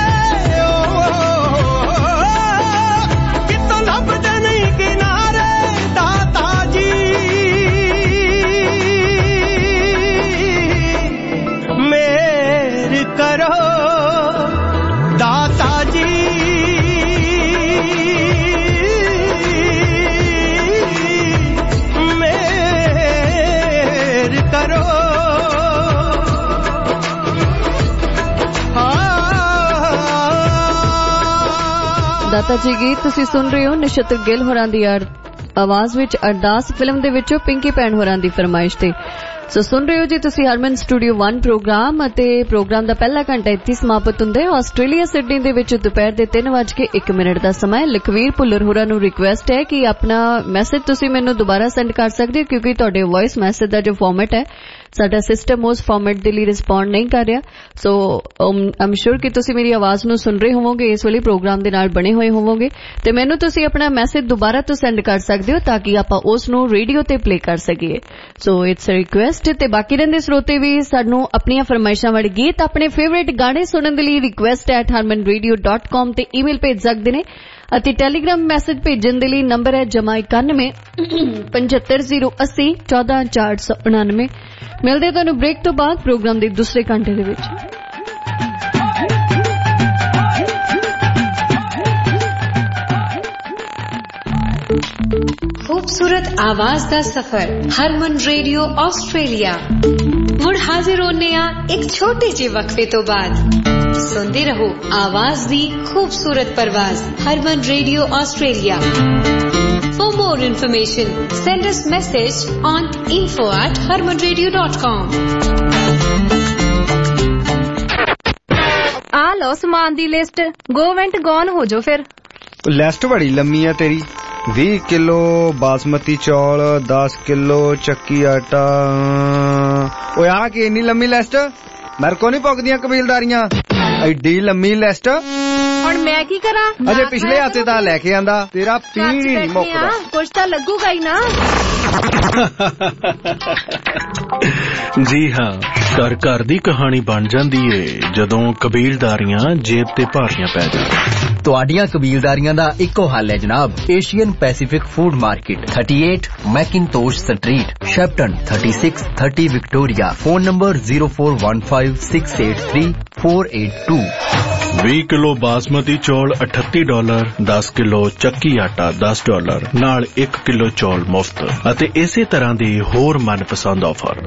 ਕਿਤੋਂ ਲੱਭਦੇ ਨਹੀਂ ਕਿਨਾਰੇ ਦਾਤਾ ਜੀ ਮੇਰ ਕਰੋ ਦਾਤਾ ਜੀ ਮੇਰ ਕਰੋ ਦਾਤਾ ਜੀ ਗੀਤ ਤੁਸੀਂ ਸੁਣ ਰਹੇ ਹੋ ਨਿਸ਼ਤਰ ਗਿੱਲ ਹੋਰਾਂ ਦੀ ਆਵਾਜ਼ ਵਿੱਚ ਅਰਦਾਸ ਫਿਲਮ ਦੇ ਵਿੱਚੋਂ ਪਿੰਕੀ ਭੈਣ ਹੋਰਾਂ ਦੀ ਫਰਮਾਇਸ਼ ਤੇ ਸੋ ਸੁਣ ਰਹੇ ਹੋ ਜੀ ਤੁਸੀਂ ਹਰਮਨ ਸਟੂਡੀਓ वन ਪ੍ਰੋਗਰਾਮ ਅਤੇ ਪ੍ਰੋਗਰਾਮ ਦਾ ਪਹਿਲਾ ਘੰਟਾ ਇੱਥੇ ਸਮਾਪਤ ਹੁੰਦਾ ਹੈ ਆਸਟ੍ਰੇਲੀਆ ਸਿਡਨੀ ਦੇ ਵਿੱਚ ਦੁਪਹਿਰ ਦੇ ਤਿੰਨ ਵੱਜ ਕੇ ਇੱਕ ਮਿੰਟ ਦਾ ਸਮਾਂ ਹੈ ਲਖਵੀਰ ਭੁੱਲਰ ਹੋਰਾਂ ਨੂੰ ਰਿਕੁਐਸਟ ਹੈ ਕਿ ਆਪਣਾ ਮੈਸੇਜ ਤੁਸੀਂ ਮੈਨੂੰ ਦੁਬਾਰਾ ਸੈਂਡ ਕਰ ਸਕਦੇ ਹੋ ਕਿਉਂਕਿ ਤੁਹਾਡੇ ਵੌਇਸ ਮੈਸੇਜ ਦਾ ਜੋ ਫਾਰਮੈਟ ਹੈ ਸਾਡਾ ਸਿਸਟਮ ਉਸ ਫਾਰਮੈਟ ਦੇ ਲਈ ਰਿਸਪੌਂਡ ਨਹੀਂ ਕਰ ਰਿਹਾ ਸੋ ਆਮ ਸ਼ੋਰ ਕਿ ਤੁਸੀਂ ਮੇਰੀ ਆਵਾਜ਼ ਨੂੰ ਸੁਣ ਰਹੇ ਹੋਵੋਗੇ ਇਸ ਵੇਲੇ ਪ੍ਰੋਗਰਾਮ ਦੇ ਨਾਲ ਬਣੇ ਹੋਏ ਹੋਵੋਗੇ ਤੇ ਮੈਨੂੰ ਤੁਸੀਂ ਆਪਣਾ ਮੈਸੇਜ ਦੁਬਾਰਾ ਤੋਂ ਸੈਂਡ ਕਰ ਸਕਦੇ ਹੋ ਤਾਂ ਕਿ ਆਪਾਂ ਉਸ ਨੂੰ ਰੇਡੀਓ ਤੇ ਪਲੇ ਕਰ ਸਕੀਏ ਸੋ ਇਟਸ ਅ ਰਿਕੁਐਸਟ ਤੇ ਬਾਕੀ ਰਹਿੰਦੇ ਸਰੋਤੇ ਵੀ ਸਾਨੂੰ ਆਪਣੀਆਂ ਫਰਮਾਇਸ਼ਾਂ ਵਾਲੇ ਗੀਤ ਆਪਣੇ ਫੇਵਰੇਟ ਗਾਣੇ ਸੁਣਨ ਦੇ ਲਈ request at harman radio dot com ਤੇ ਈਮੇਲ ਭੇਜ ਸਕਦੇ ਨੇ ਅਤੇ ਟੈਲੀਗ੍ਰਾਮ ਮੈਸੇਜ ਭੇਜਣ ਦੇ ਲਈ ਨੰਬਰ ਹੈ ਜਮਾ ਇਕਾਨਵੇਂ ਪਝੱਤਰ ਜ਼ੀਰੋ अस्सी ਚੌਦਾਂ ਚਾਰ ਸੌ ਉਣਾਨਵੇਂ ਮਿਲਦੇ ਤੁਹਾਨੂੰ ਬ੍ਰੇਕ ਤੋਂ ਬਾਅਦ ਪ੍ਰੋਗਰਾਮ ਦੇ ਦੂਸਰੇ ਘੰਟੇ ਦੇ ਵਿੱਚ खूबसूरत आवाज दा सफर हरमन रेडियो ऑस्ट्रेलिया मुड़ हाजिर होने आ एक छोटे जे वक्फे तो बाद सुनते रहो आवाज दी खूबसूरत परवाज Harman radio Australia. For more information send us message on info at harman radio dot com। आ लो सामान दी लिस्ट, गो वेंट गॉन हो जो फिर। लिस्ट बड़ी लम्मी है तेरी। बीस किलो बासमती चौल, दस किलो चक्की आटा। ओए आ की इन्नी लम्मी लिस्ट मेरे को नहीं पकदियां कबीलदारियां। एडी लम्मी लिस्ट ਹੁਣ ਮੈਂ ਕੀ ਕਰਾਂ? अजे पिछले हफ्ते दा लेके आंदा तेरा पीण ही नहीं मुकदा। कुछ तो लगूगा ही ना। जी हाँ, घर घर दी कहानी बन जांदी है जदों कबीलदारियां जेब ते भारियां पै जाण। ਤੁਹਾਡੀਆਂ ਕਬੀਲਦਾਰੀਆਂ ਦਾ ਇੱਕੋ ਹੱਲ ਹੈ ਜਨਾਬ। ਏਸ਼ੀਅਨ ਪੈਸੀਫਿਕ ਫੂਡ ਮਾਰਕੀਟ अड़तीस मैकिंटोश स्ट्रीट शेप्टन छत्तीस तीस Victoria. Phone number zero four one five six eight three four eight two। बीस किलो बासमती चौल अठत्ती डॉलर, दस किलो ਚੱਕੀ ਆਟਾ दस डॉलर ਨਾਲ एक किलो चौल मुफ्त ਅਤੇ ਇਸੇ ਤਰ੍ਹਾਂ ਦੇ ਹੋਰ ਮਨਪਸੰਦ offer.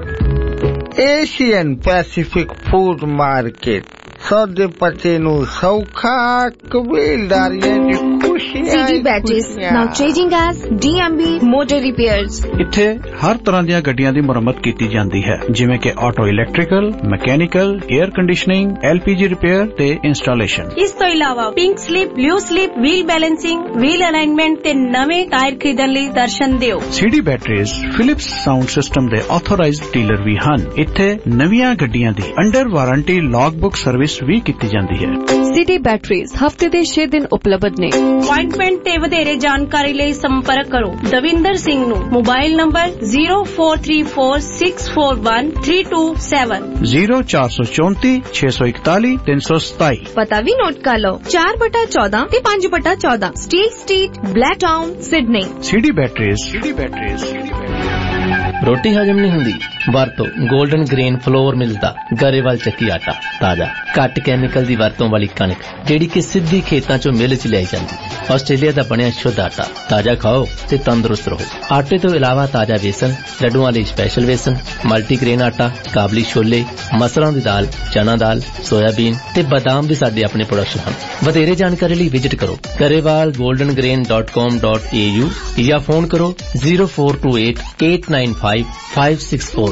Asian Pacific food market सौदे पचे नु सौखा कबीलदारियां दी खुशियां। CD batteries now changing as DMB motor repairs. ਇੱਥੇ ਹਰ ਤਰ੍ਹਾਂ ਦੀਆਂ ਗੱਡੀਆਂ ਦੀ ਮੁਰੰਮਤ ਕੀਤੀ ਜਾਂਦੀ ਹੈ, ਜਿਵੇਂ ਕਿ auto electrical, mechanical, air conditioning, LPG repair ਤੇ ਇੰਸਟਾਲੇਸ਼ਨ। ਇਸ ਤੋਂ ਇਲਾਵਾ pink slip, blue slip, wheel balancing, wheel alignment ਤੇ ਨਵੇਂ ਟਾਇਰ ਖਰੀਦਣ ਲਈ ਦਰਸ਼ਨ ਦਿਓ। CD batteries Philips sound system ਦੇ ਆਥੋਰਾਈਜ਼ਡ ਡੀਲਰ ਵੀ ਹਨ। ਇੱਥੇ ਨਵੀਆਂ ਗੱਡੀਆਂ ਦੀ under warranty log book service ਵੀ ਕੀਤੀ ਜਾਂਦੀ ਹੈ। ਸਿਟੀ ਬੈਟਰੀਜ਼ ਹਫਤੇ ਦੇ ਛੇ ਦਿਨ ਉਪਲਬਧ ਨੇ। ਅਪਾਇੰਟਮੈਂਟ ਤੇ ਵਧੇਰੇ ਜਾਣਕਾਰੀ ਲਈ ਸੰਪਰਕ ਕਰੋ ਦਵਿੰਦਰ ਸਿੰਘ ਨੂੰ। Mobile number zero four three four six four one three two seven zero four two four six one one तीन सौ सताई। ਪਤਾ ਵੀ ਨੋਟ ਕਰ ਲਓ चार बटा चौदह ਤੇ पांच बटा चौदह steel street, Blacktown, Sydney. CD batteries CD batteries रोटी हजम नहीं हुंदी वरतो गोल्डन ग्रेन फ्लोर मिलदा गरेवाल ਚੱਕੀ आटा ताजा घट कैमिकल दी वरतों वाली कणक जेड़ी कि सिद्धी खेतां चों मिल च लियाई जांदी। आस्ट्रेलिया दा बनिया शुद्ध आटा ताजा खाओ ते तंदुरुस्त रहो। आटे तो इलावा ताजा बेसन, लड्डुआं लई स्पेशल बेसन, मल्टीग्रेन आटा, काबली छोले, मसरां दी दाल, चना दाल, सोयाबीन ते बादाम भी साडे अपने प्रोडक्शन हन। वधेरे जानकारी लई विजिट करो Grewal golden grain dot com dot A U या फोन करो zero four two eight eight nine five five six four।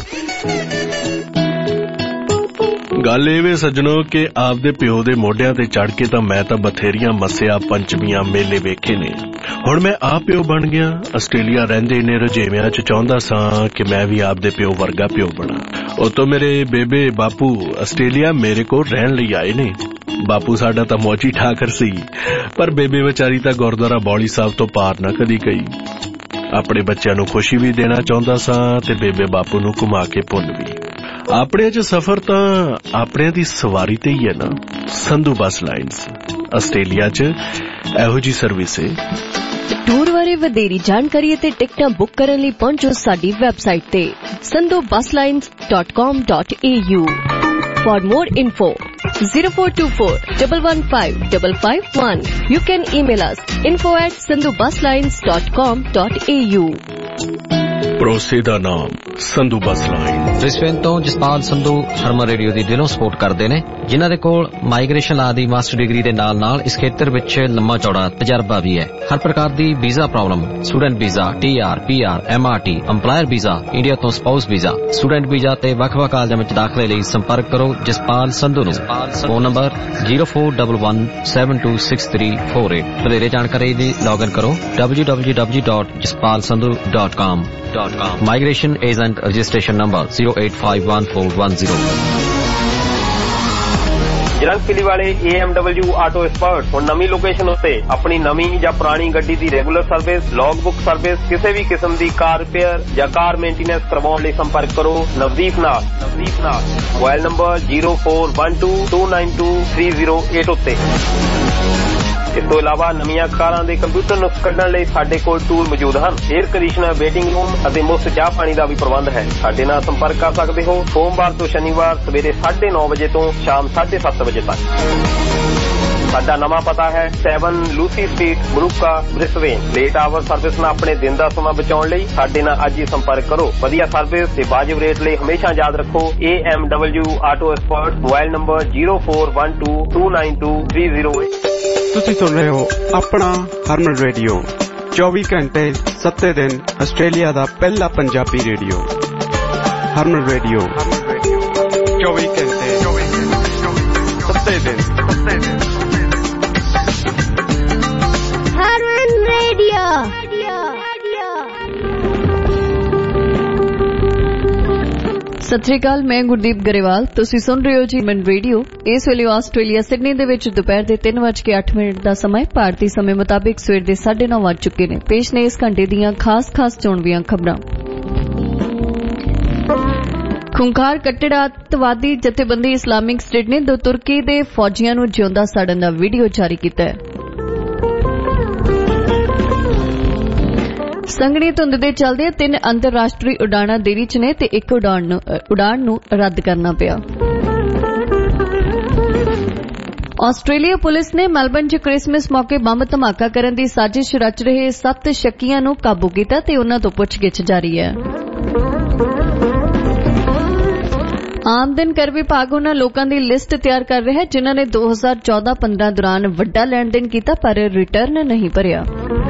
ਗੱਲ ਇਹ ਵੇ ਸੱਜਣੋ ਕਿ ਆਪਦੇ ਪਿਓ ਦੇ ਮੋਢਿਆਂ ਤੇ ਚੜ ਕੇ ਤਾਂ ਮੈਂ ਤਾਂ ਬਥੇਰੀਆਂ ਮੱਸਿਆ ਪੰਚਮੀਆਂ ਮੇਲੇ ਵੇਖੇ ਨੇ। ਹੁਣ ਮੈਂ ਆਪ ਪਿਓ ਬਣ ਗਿਆ। ਆਸਟ੍ਰੇਲੀਆ ਰਹਿੰਦੇ ਨੇ ਰੁਝੇਵਿਆਂ ਚ ਚਾਹੁੰਦਾ ਸਾਂ ਕਿ ਮੈਂ ਵੀ ਆਪਦੇ ਪਿਓ ਵਰਗਾ ਪਿਓ ਬਣਾ। ਉਤੋਂ ਮੇਰੇ ਬੇਬੇ ਬਾਪੂ ਆਸਟ੍ਰੇਲੀਆ ਮੇਰੇ ਕੋਲ ਰਹਿਣ ਲਈ ਆਏ ਨੇ। ਬਾਪੂ ਸਾਡਾ ਤਾਂ ਮੌਜੀ ਠਾਕਰ ਸੀ, ਪਰ ਬੇਬੇ ਵਿਚਾਰੀ ਤਾਂ ਗੁਰਦੁਆਰਾ ਬੌਲੀ ਸਾਹਿਬ ਤੋਂ ਪਾਰ ਨਾ ਕਦੀ ਗਈ। ਆਪਣੇ ਬੱਚਿਆਂ ਨੂੰ ਖੁਸ਼ੀ ਵੀ ਦੇਣਾ ਚਾਹੁੰਦਾ ਸਾਂ ਤੇ ਬੇਬੇ ਬਾਪੂ ਨੂੰ ਘੁਮਾ ਕੇ ਭੁੱਲ ਵੀ। ਆਪਣੇ ਚ ਸਫ਼ਰ ਤਾਂ ਆਪਣੇ ਦੀ ਸਵਾਰੀ ਤੇ ਹੀ ਹੈ ਨਾ। ਸੰਧੂ ਬੱਸ ਲਾਈਨਸ ਆਸਟ੍ਰੇਲੀਆ ਚ ਇਹੋ ਜੀ ਸਰਵਿਸ ਹੈ। ਟੂਰ ਬਾਰੇ ਵਧੇਰੀ ਜਾਣਕਾਰੀ ਅਤੇ ਟਿਕਟਾਂ ਬੁੱਕ ਕਰਨ ਲਈ ਪਹੁੰਚੋ ਸਾਡੀ ਵੈਬਸਾਈਟ ਤੇ Sandhu bus lines dot com dot A U. For more info zero four two four one one five five five one। You can email us info at sandhu bus lines dot com dot a u। ਭਰੋਸੇ ਦਾ ਨਾਮ ਸੰਧੂ ਬੱਸ ਲਾਈਨ। ਬ੍ਰਿਸਬੇਨ ਤੋਂ ਜਸਪਾਲ ਸੰਧੂ ਹਰਮਨ ਰੇਡੀਓ ਦੀ ਦਿਲੋਂ ਸਪੋਰਟ ਕਰਦੇ ਨੇ, ਜਿਨ੍ਹਾਂ ਦੇ ਕੋਲ ਮਾਈਗ੍ਰੇਸ਼ਨ ਲਾ ਦੀ ਮਾਸਟਰ ਡਿਗਰੀ ਦੇ ਨਾਲ ਨਾਲ ਇਸ ਖੇਤਰ ਵਿੱਚ ਲੰਮਾ ਚੌੜਾ ਤਜਰਬਾ ਵੀ ਹੈ। ਹਰ ਪ੍ਰਕਾਰ ਦੀ visa problem, student visa, T R, P R, M R T, employer visa, India ਤੋਂ ਸਪਾਊਸ ਵੀਜ਼ਾ, ਸਟੂਡੈਂਟ ਵੀਜ਼ਾ ਤੇ ਵੱਖ-ਵੱਖ ਕਾਲਜਾਂ ਵਿੱਚ ਦਾਖਲੇ ਲਈ ਸੰਪਰਕ ਕਰੋ ਜਸਪਾਲ ਸੰਧੂ ਨੂੰ। Phone number zero four one one seven two six three four eight। ਵਧੇਰੇ ਜਾਣਕਾਰੀ ਲਈ ਲੌਗਇਨ ਕਰੋ w w w dot jaspal sandhu dot com। Migration Agent Registration Number zero eight five one four one zero। Jalandhar ਵਾਲੇ A M W auto expert ਹੁਣ ਨਵੀਂ ਲੋਕੇਸ਼ਨ ਉੱਤੇ ਆਪਣੀ ਨਵੀਂ ਜਾਂ ਪੁਰਾਣੀ ਗੱਡੀ ਦੀ regular service, log book service, ਕਿਸੇ ਵੀ ਕਿਸਮ ਦੀ ਕਾਰ ਰਿਪੇਅਰ ਜਾਂ ਕਾਰ ਮੇਨਟੇਨੈਂਸ ਕਰਵਾਉਣ ਲਈ ਸੰਪਰਕ ਕਰੋ ਨਵਦੀਪ ਨਾਲ। ਨਵਦੀਪ ਨਾਲ mobile number zero four one two two nine two three zero eight ਉੱਤੇ। ਇਸ ਤੋਂ ਇਲਾਵਾ ਨਵੀਆਂ ਕਾਰਾਂ ਦੇ ਕੰਪਿਊਟਰ ਨੁਕਸ ਕੱਢਣ ਲਈ ਸਾਡੇ ਕੋਲ ਟੂਲ ਮੌਜੂਦ ਹਨ। 에ਅਰ ਕੰਡੀਸ਼ਨਰ, ਵੇਟਿੰਗ ਰੂਮ ਅਤੇ ਮੁਫਤ ਚਾਹ ਪਾਣੀ ਦਾ ਵੀ ਪ੍ਰਬੰਧ ਹੈ। ਸਾਡੇ ਨਾਲ ਸੰਪਰਕ ਕਰ ਸਕਦੇ ਹੋ ਸੋਮਵਾਰ ਤੋਂ ਸ਼ਨੀਵਾਰ ਸਵੇਰੇ ਸਾਢੇ ਨੌ ਵਜੇ ਤੋਂ ਸ਼ਾਮ ਸਾਢੇ ਸੱਤ ਵਜੇ ਤੱਕ। ਸਾਡਾ ਨਵਾਂ ਪਤਾ ਹੈ ਸੈਵਨ ਲੂਸੀ ਸਟਰੀਟ ਬਰੂਕਾ ਬ੍ਰਿਸਬੇਨ। ਲੇਟ ਆਵਰ ਸਰਵਿਸ ਨਾਲ ਆਪਣੇ ਦਿਨ ਦਾ ਸਮਾਂ ਬਚਾਉਣ ਲਈ ਸਾਡੇ ਨਾਲ ਅੱਜ ਹੀ ਸੰਪਰਕ ਕਰੋ। ਵਧੀਆ ਸਰਵਿਸ ਤੇ ਵਾਜਬ ਰੇਟ ਲਈ ਹਮੇਸ਼ਾ ਯਾਦ ਰੱਖੋ A M W auto expert. Mobile number zero four one two two nine two three zero eight। ਤੁਸੀਂ ਸੁਣ ਰਹੇ ਹੋ ਆਪਣਾ ਹਰਮਨ ਰੇਡੀਓ ਚੌਵੀ ਘੰਟੇ ਸੱਤੇ ਦਿਨ ਆਸਟ੍ਰੇਲੀਆ ਦਾ ਪਹਿਲਾ ਪੰਜਾਬੀ ਰੇਡੀਓ। ਹਰਮਨ ਰੇਡੀਓ ਚੌਵੀ ਘੰਟੇ ਸੱਤੇ ਦਿਨ ਹਰਮਨ ਰੇਡੀਓ। ਸਤਿ ਸ਼੍ਰੀ ਅਕਾਲ, ਮੈਂ ਗੁਰਦੀਪ ਗਰੇਵਾਲ। ਤੁਸੀਂ ਸੁਣ ਰਹੇ ਹੋ ਜੀ ਹਰਮਨ ਰੇਡੀਓ। ਇਸ ਵੇਲੇ ਆਸਟ੍ਰੇਲੀਆ ਸਿਡਨੀ ਦੇ ਵਿੱਚ ਦੁਪਹਿਰ ਦੇ ਤਿੰਨ ਵੱਜ ਕੇ ਅੱਠ ਮਿੰਟ ਦਾ ਸਮਾਂ ਭਾਰਤੀ ਸਮੇਂ ਮੁਤਾਬਿਕ ਸਵੇਰ ਦੇ ਸਾਢੇ ਨੌ ਵੱਜ ਚੁੱਕੇ ਨੇ। ਪੇਸ਼ ਨੇ ਇਸ ਘੰਟੇ ਦੀਆਂ ਖਾਸ-ਖਾਸ ਚੋਣਵੀਆਂ ਖਬਰਾਂ। ਖੁੰਖਾਰ ਕੱਟੜਾਤਵਾਦੀ ਜਥੇਬੰਦੀ ਇਸਲਾਮਿਕ ਸਟੇਟ ਨੇ ਦੋ ਤੁਰਕੀ ਦੇ ਫੌਜੀਆਂ ਨੂੰ ਜਿਉਂਦਾ ਸਾੜਨ ਦਾ ਵੀਡੀਓ ਜਾਰੀ ਕੀਤਾ ਹੈ। ਸੰਘਣੀ ਧੁੰਦ ਦੇ ਚੱਲਦੇ ਤਿੰਨ ਅੰਤਰਰਾਸ਼ਟਰੀ ਉਡਾਣਾਂ ਦੇਰੀ 'ਚ ਨੇ ਤੇ ਇੱਕ ਉਡਾਣ ਨੂੰ ਉਡਾਣ ਨੂੰ ਰੱਦ ਕਰਨਾ ਪਿਆ। ਆਸਟ੍ਰੇਲੀਆ ਪੁਲਿਸ ਨੇ ਮੈਲਬਨ 'ਚ ਕ੍ਰਿਸਮਸ ਮੌਕੇ ਬੰਬ ਧਮਾਕਾ ਕਰਨ ਦੀ ਸਾਜ਼ਿਸ਼ ਰਚ ਰਹੇ ਸੱਤ ਸ਼ੱਕੀਆਂ ਨੂੰ ਕਾਬੂ ਕੀਤਾ ਤੇ ਉਨ੍ਹਾਂ ਤੋਂ ਪੁੱਛਗਿੱਛ ਜਾਰੀ ਹੈ। ਆਮਦਨ ਕਰ ਵਿਭਾਗ ਉਨ੍ਹਾਂ ਲੋਕਾਂ ਦੀ ਲਿਸਟ ਤਿਆਰ ਕਰ ਰਿਹਾ ਹੈ ਜਿਨ੍ਹਾਂ ਨੇ ਦੋ ਹਜ਼ਾਰ ਚੌਦਾਂ ਪੰਦਰਾਂ ਦੌਰਾਨ ਵੱਡਾ ਲੈਣ ਦੇਣ ਕੀਤਾ ਪਰ ਰਿਟਰਨ ਨਹੀਂ ਭਰਿਆ।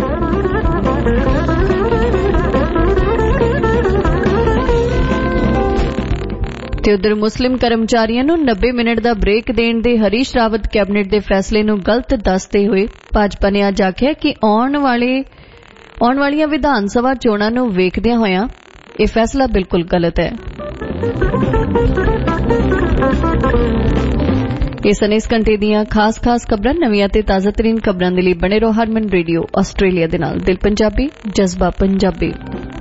ਤੇ ਉਧਰ ਮੁਸਲਿਮ ਕਰਮਚਾਰੀਆਂ ਨੂੰ ਨੱਬੇ ਮਿੰਟ ਦਾ ਬ੍ਰੇਕ ਦੇਣ ਦੇ ਹਰੀਸ਼ ਰਾਵਤ ਕੈਬਨਿਟ ਦੇ ਫੈਸਲੇ ਨੂੰ ਗਲਤ ਦੱਸਦੇ ਹੋਏ ਭਾਜਪਾ ਨੇ ਅੱਜ ਆਖਿਆ ਕਿ ਆਉਣ ਵਾਲੇ ਆਉਣ ਵਾਲੀਆਂ ਵਿਧਾਨ ਸਭਾ ਚੋਣਾਂ ਨੂੰ ਵੇਖਦਿਆਂ ਹੋਇਆਂ ਇਹ ਫੈਸਲਾ ਬਿਲਕੁਲ ਗਲਤ ਹੈ। ਇਸ ਨੇ ਇਸ ਘੰਟੇ ਦੀਆਂ ਖਾਸ-ਖਾਸ ਖਬਰਾਂ, ਨਵੀਆਂ ਤੇ ਤਾਜ਼ਾ-ਤਰੀਨ ਖਬਰਾਂ ਦੇ ਲਈ ਬਣੇ ਰਹੋ ਹਰਮਨ ਰੇਡੀਓ ਆਸਟ੍ਰੇਲੀਆ ਦੇ ਨਾਲ। ਦਿਲ ਪੰਜਾਬੀ, ਜਜ਼ਬਾ ਪੰਜਾਬੀ।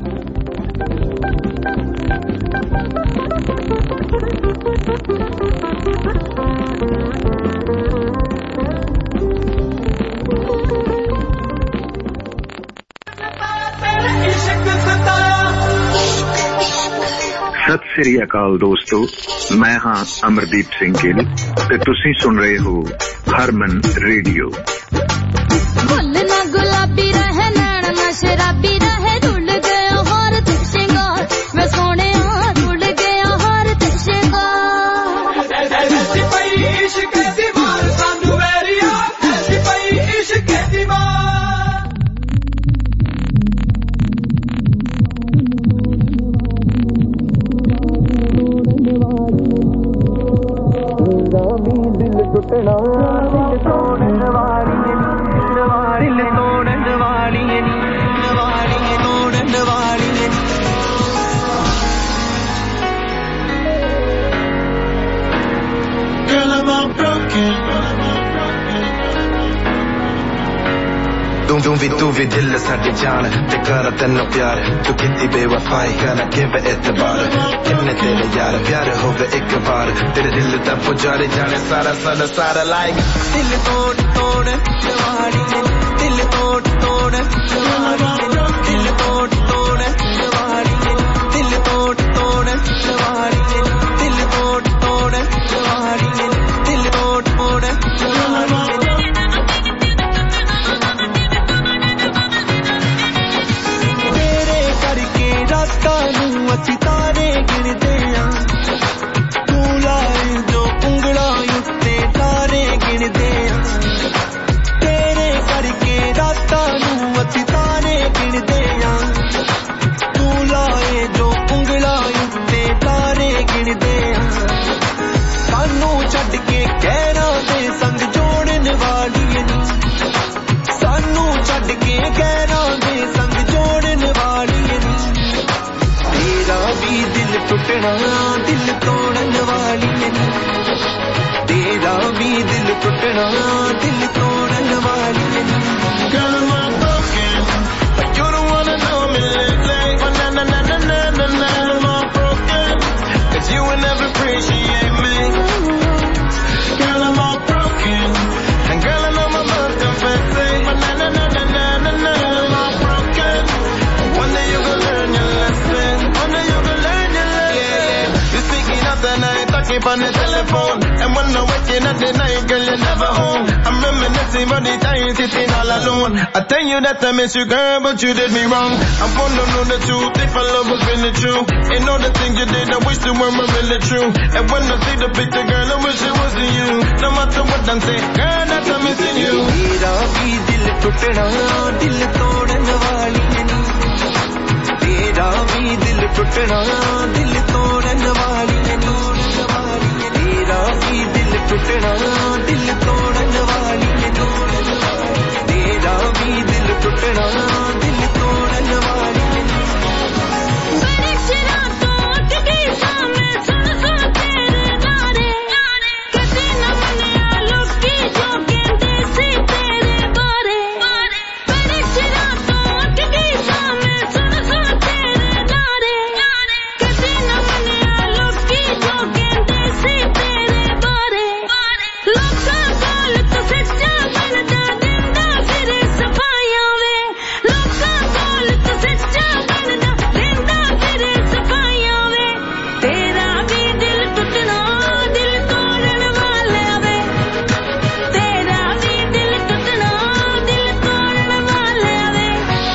ਸਤਿ ਸ੍ਰੀ ਅਕਾਲ ਦੋਸਤੋ, ਮੈਂ ਹਾਂ ਅਮਰਦੀਪ ਸਿੰਘ ਗਿੱਲ ਤੇ ਤੁਸੀਂ ਸੁਣ ਰਹੇ ਹੋ ਹਰਮਨ ਰੇਡੀਓ। ਫੁੱਲ ਨਾ ਗੁਲਾਬੀ ਰਹੇ ਨੈਣ ਨਾ ਸ਼ਰਾਬੀ ਰਹੇ, ਧੁੱਲ ਗਿਆ ਹਾਰ ਤੇ ਸ਼ਿੰਗਾਰ ਮੈਂ ਸੋਹਣਿਆ, ਧੁੱਲ ਗਿਆ ਹਾਰ ਤੇ ਸ਼ਿੰਗਾਰ। ਐਸੀ ਪਈ ਇਸ਼ਕ ਦੀ ਮਾਰ ਸਾਨੂੰ ਵੈਰੀਆ, ਐਸੀ ਪਈ ਇਸ਼ਕ ਦੀ ਮਾਰ। ਟੁੱਟਣਾ ਦਿਲ ਤੋੜਨ ਵਾਲੀ ਦਿਲ ਵਾਲੀ ਦਿਲ ਤੋੜਨ ਵਾਲੀ ਦਿਲ ਵਾਲੀ ਤੋੜਨ ਵਾਲੀ। Girl, I'm all broken. ਤੂੰ ਵੀ ਤੂੰ ਵੀ ਦਿਲ ਸਾਡੀ ਜਾਨ ਤੇ ਕਰ ਤੈਨੂੰ ਪਿਆਰ, ਤੂੰ ਕੀਤੀ ਬੇਵਫਾਈ ਕਰ give ਇਤਬਾਰ। ਕਿੰਨੇ ਤੇਰੇ ਯਾਰ ਪਿਆਰ ਹੋਵੇ ਇੱਕ ਵਾਰ, ਤੇਰੇ ਦਿਲ ਦਾ ਪੁਜਾਰੀ ਜਾਣੇ ਸਾਰਾ ਸਾਰਾ ਸਾਰਾ ਲਾਈਕ। ਦਿਲ ਤੋੜ ਤੋੜ ਜਵਾਨੀ, ਦਿਲ ਤੋੜ ਤੋੜ ਜਵਾਨੀ, ਦਿਲ ਤੋੜ ਤੋੜ ਜਵਾਨੀ, ਦਿਲ ਤੋੜ ਤੋੜ ਜਵਾਨੀ, ਦਿਲ ਤੋੜ ਤੋੜ ਜਵਾਨੀ, ਦਿਲ ਤੋੜ ਤੋੜ ਜਵਾਨੀ। ਅਸੀਂ ਤਾਰੇ ਗਿਣਦੇ ਆਂ, ਤੂੰ ਲਾਏ ਜੋ ਉਂਗਲਾਂ ਉੱਤੇ ਤਾਰੇ ਗਿਣਦੇ ਆਂ। ਤੇਰੇ ਕਰਕੇ ਰਾਤਾਂ ਨੂੰ ਅਸੀਂ ਤਾਰੇ ਗਿਣਦੇ ਆਂ, ਤੂੰ ਲਾਏ ਜੋ ਉਂਗਲਾਂ ਉੱਤੇ ਤਾਰੇ ਗਿਣਦੇ ਆਂ। ਸਾਨੂੰ ਛੱਡ ਕੇ ਗਹਿਰਾਂ ਦੇ ਸੰਗ ਜੋੜਨ ਵਾਲੀ ਨੀ, ਸਾਨੂੰ ਛੱਡ ਕੇ ਗਹਿਰਾਂ ਦੇ ਸੰਗ ਜੋੜਨ ਵਾਲੀ ਨੀ। ਤੇਰਾ ਵੀ ਦਿਲ ਟੁੱਟਣਾ ਦਿਲ ਤੋੜਨ ਵਾਲੀ ਨੀ, ਤੇਰਾ ਵੀ ਦਿਲ ਟੁੱਟਣਾ ਦਿਲ ਤੋੜਨ ਵਾਲੀ ਨੀ। Girl, I'm broken, but you don't wanna know me lately. Oh, na na na na na na na. I'm broken, 'cause you will never appreciate me. Girl, I'm all broken, and girl, I know my mouth confessing. Oh, na na na na na na na. I'm broken, one day you gon' learn your lesson. One day you gon' learn your lesson. Yeah, yeah. You're speaking up the night, talking on the telephone, and when I wake looking at the night, girl, you're never home. I'm reminiscing about the time sitting all alone. I tell you that I miss you, girl, but you did me wrong. I wanna know the truth, if our love was really true. Ain't all the things you did, I wish they weren't really true. And when I see the picture, girl, I wish it wasn't you. No matter what I'm saying, girl, that I'm missing you. तेरा भी दिल टूटना दिल तोड़न वाली नहीं, तेरा भी दिल टूटना दिल तोड़न वाली नहीं, तेरा भी दिल टूटना दिल तोड़न वाली नहीं, तेरा भी दिल टूटना दिल तोड़न वाली नहीं। बड़ी शरारतों के गीता में सुन सुन तेरे नारे, कभी न मने आलोक की जो कहते सी तेरे बारे। बड़ी शरारतों के गीता में सुन सुन तेरे नारे, कभी न मने आलोक की जो कहते सी तेरे बारे। लोकां कोल तू सच्चा बनदा दिंदा फिरे सफाइयां वे, लोकां कोल तू सच्चा बनदा दिंदा फिरे सफाइयां वे। तेरा भी दिल टूटना दिल तोड़न वाले वे, तेरा भी दिल टूटना दिल तोड़न वाले वे।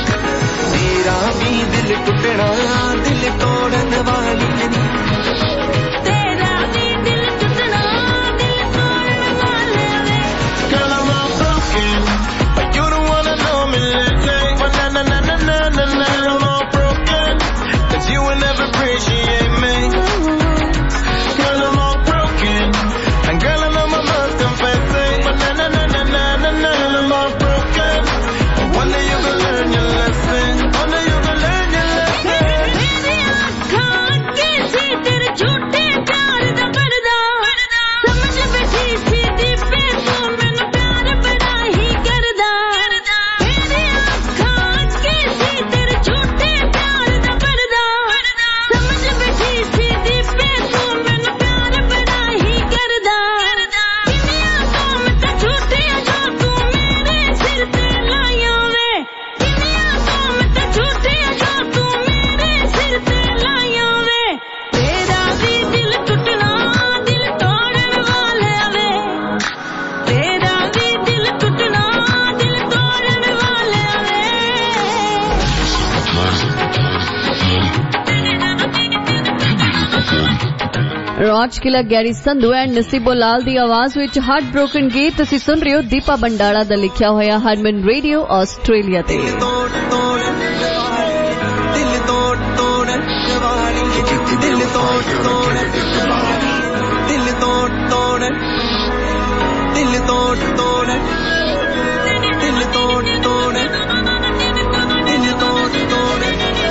तेरा भी दिल टूटना दिल तोड़न वाली नहीं, तेरा भी दिल टूटना दिल तोड़न वाले वे। Girl, I'm all broken, but you don't wanna know me like that. Well, na na na na na na na, I'm all broken, 'cause you will never appreciate me. Girl, I'm all broken, and girl, I know I must confess it. But na na na na na na na, I'm all broken. But one day you gonna learn your lesson. One day you gonna learn your lesson. मेरी आँखां के सी तेरे झूठे प्यार दा पर्दा, समझ बैठी सी दीपे तू मैनू प्यार बड़ा ही करदा। मेरी आँखां के सी तेरे झूठे प्यार दा पर्दा, समझ बैठी सी दीपे तू मैनू प्यार बड़ा ही करदा। किन्नियां तोहमतां झूठियां जो तू मेरे सिर ते लाइयां वे, किन्नियां तोहमतां झूठियां जो तू मेरे सिर ते लाइयां वे। तेरा भी दिल टूटना दिल तोड़न वाले वे, तेरा भी दिल टूटना दिल तोड़न वाले वे। Roach Killa Gary Sandhu and Naseebo Lal दी आवाज विच हार्ट ब्रोकन गीत तुसी सुन रहे हो दीपा बंडाला दा लिखिया होया हरमन रेडियो ऑस्ट्रेलिया ते। दिल तोड़ तोड़न दिल तोड़ तोड़न वाली, दिल तोड़ तोड़न दिल तोड़ तोड़न दिल तोड़ तोड़न दिल तोड़ तोड़न दिल तोड़ तोड़न।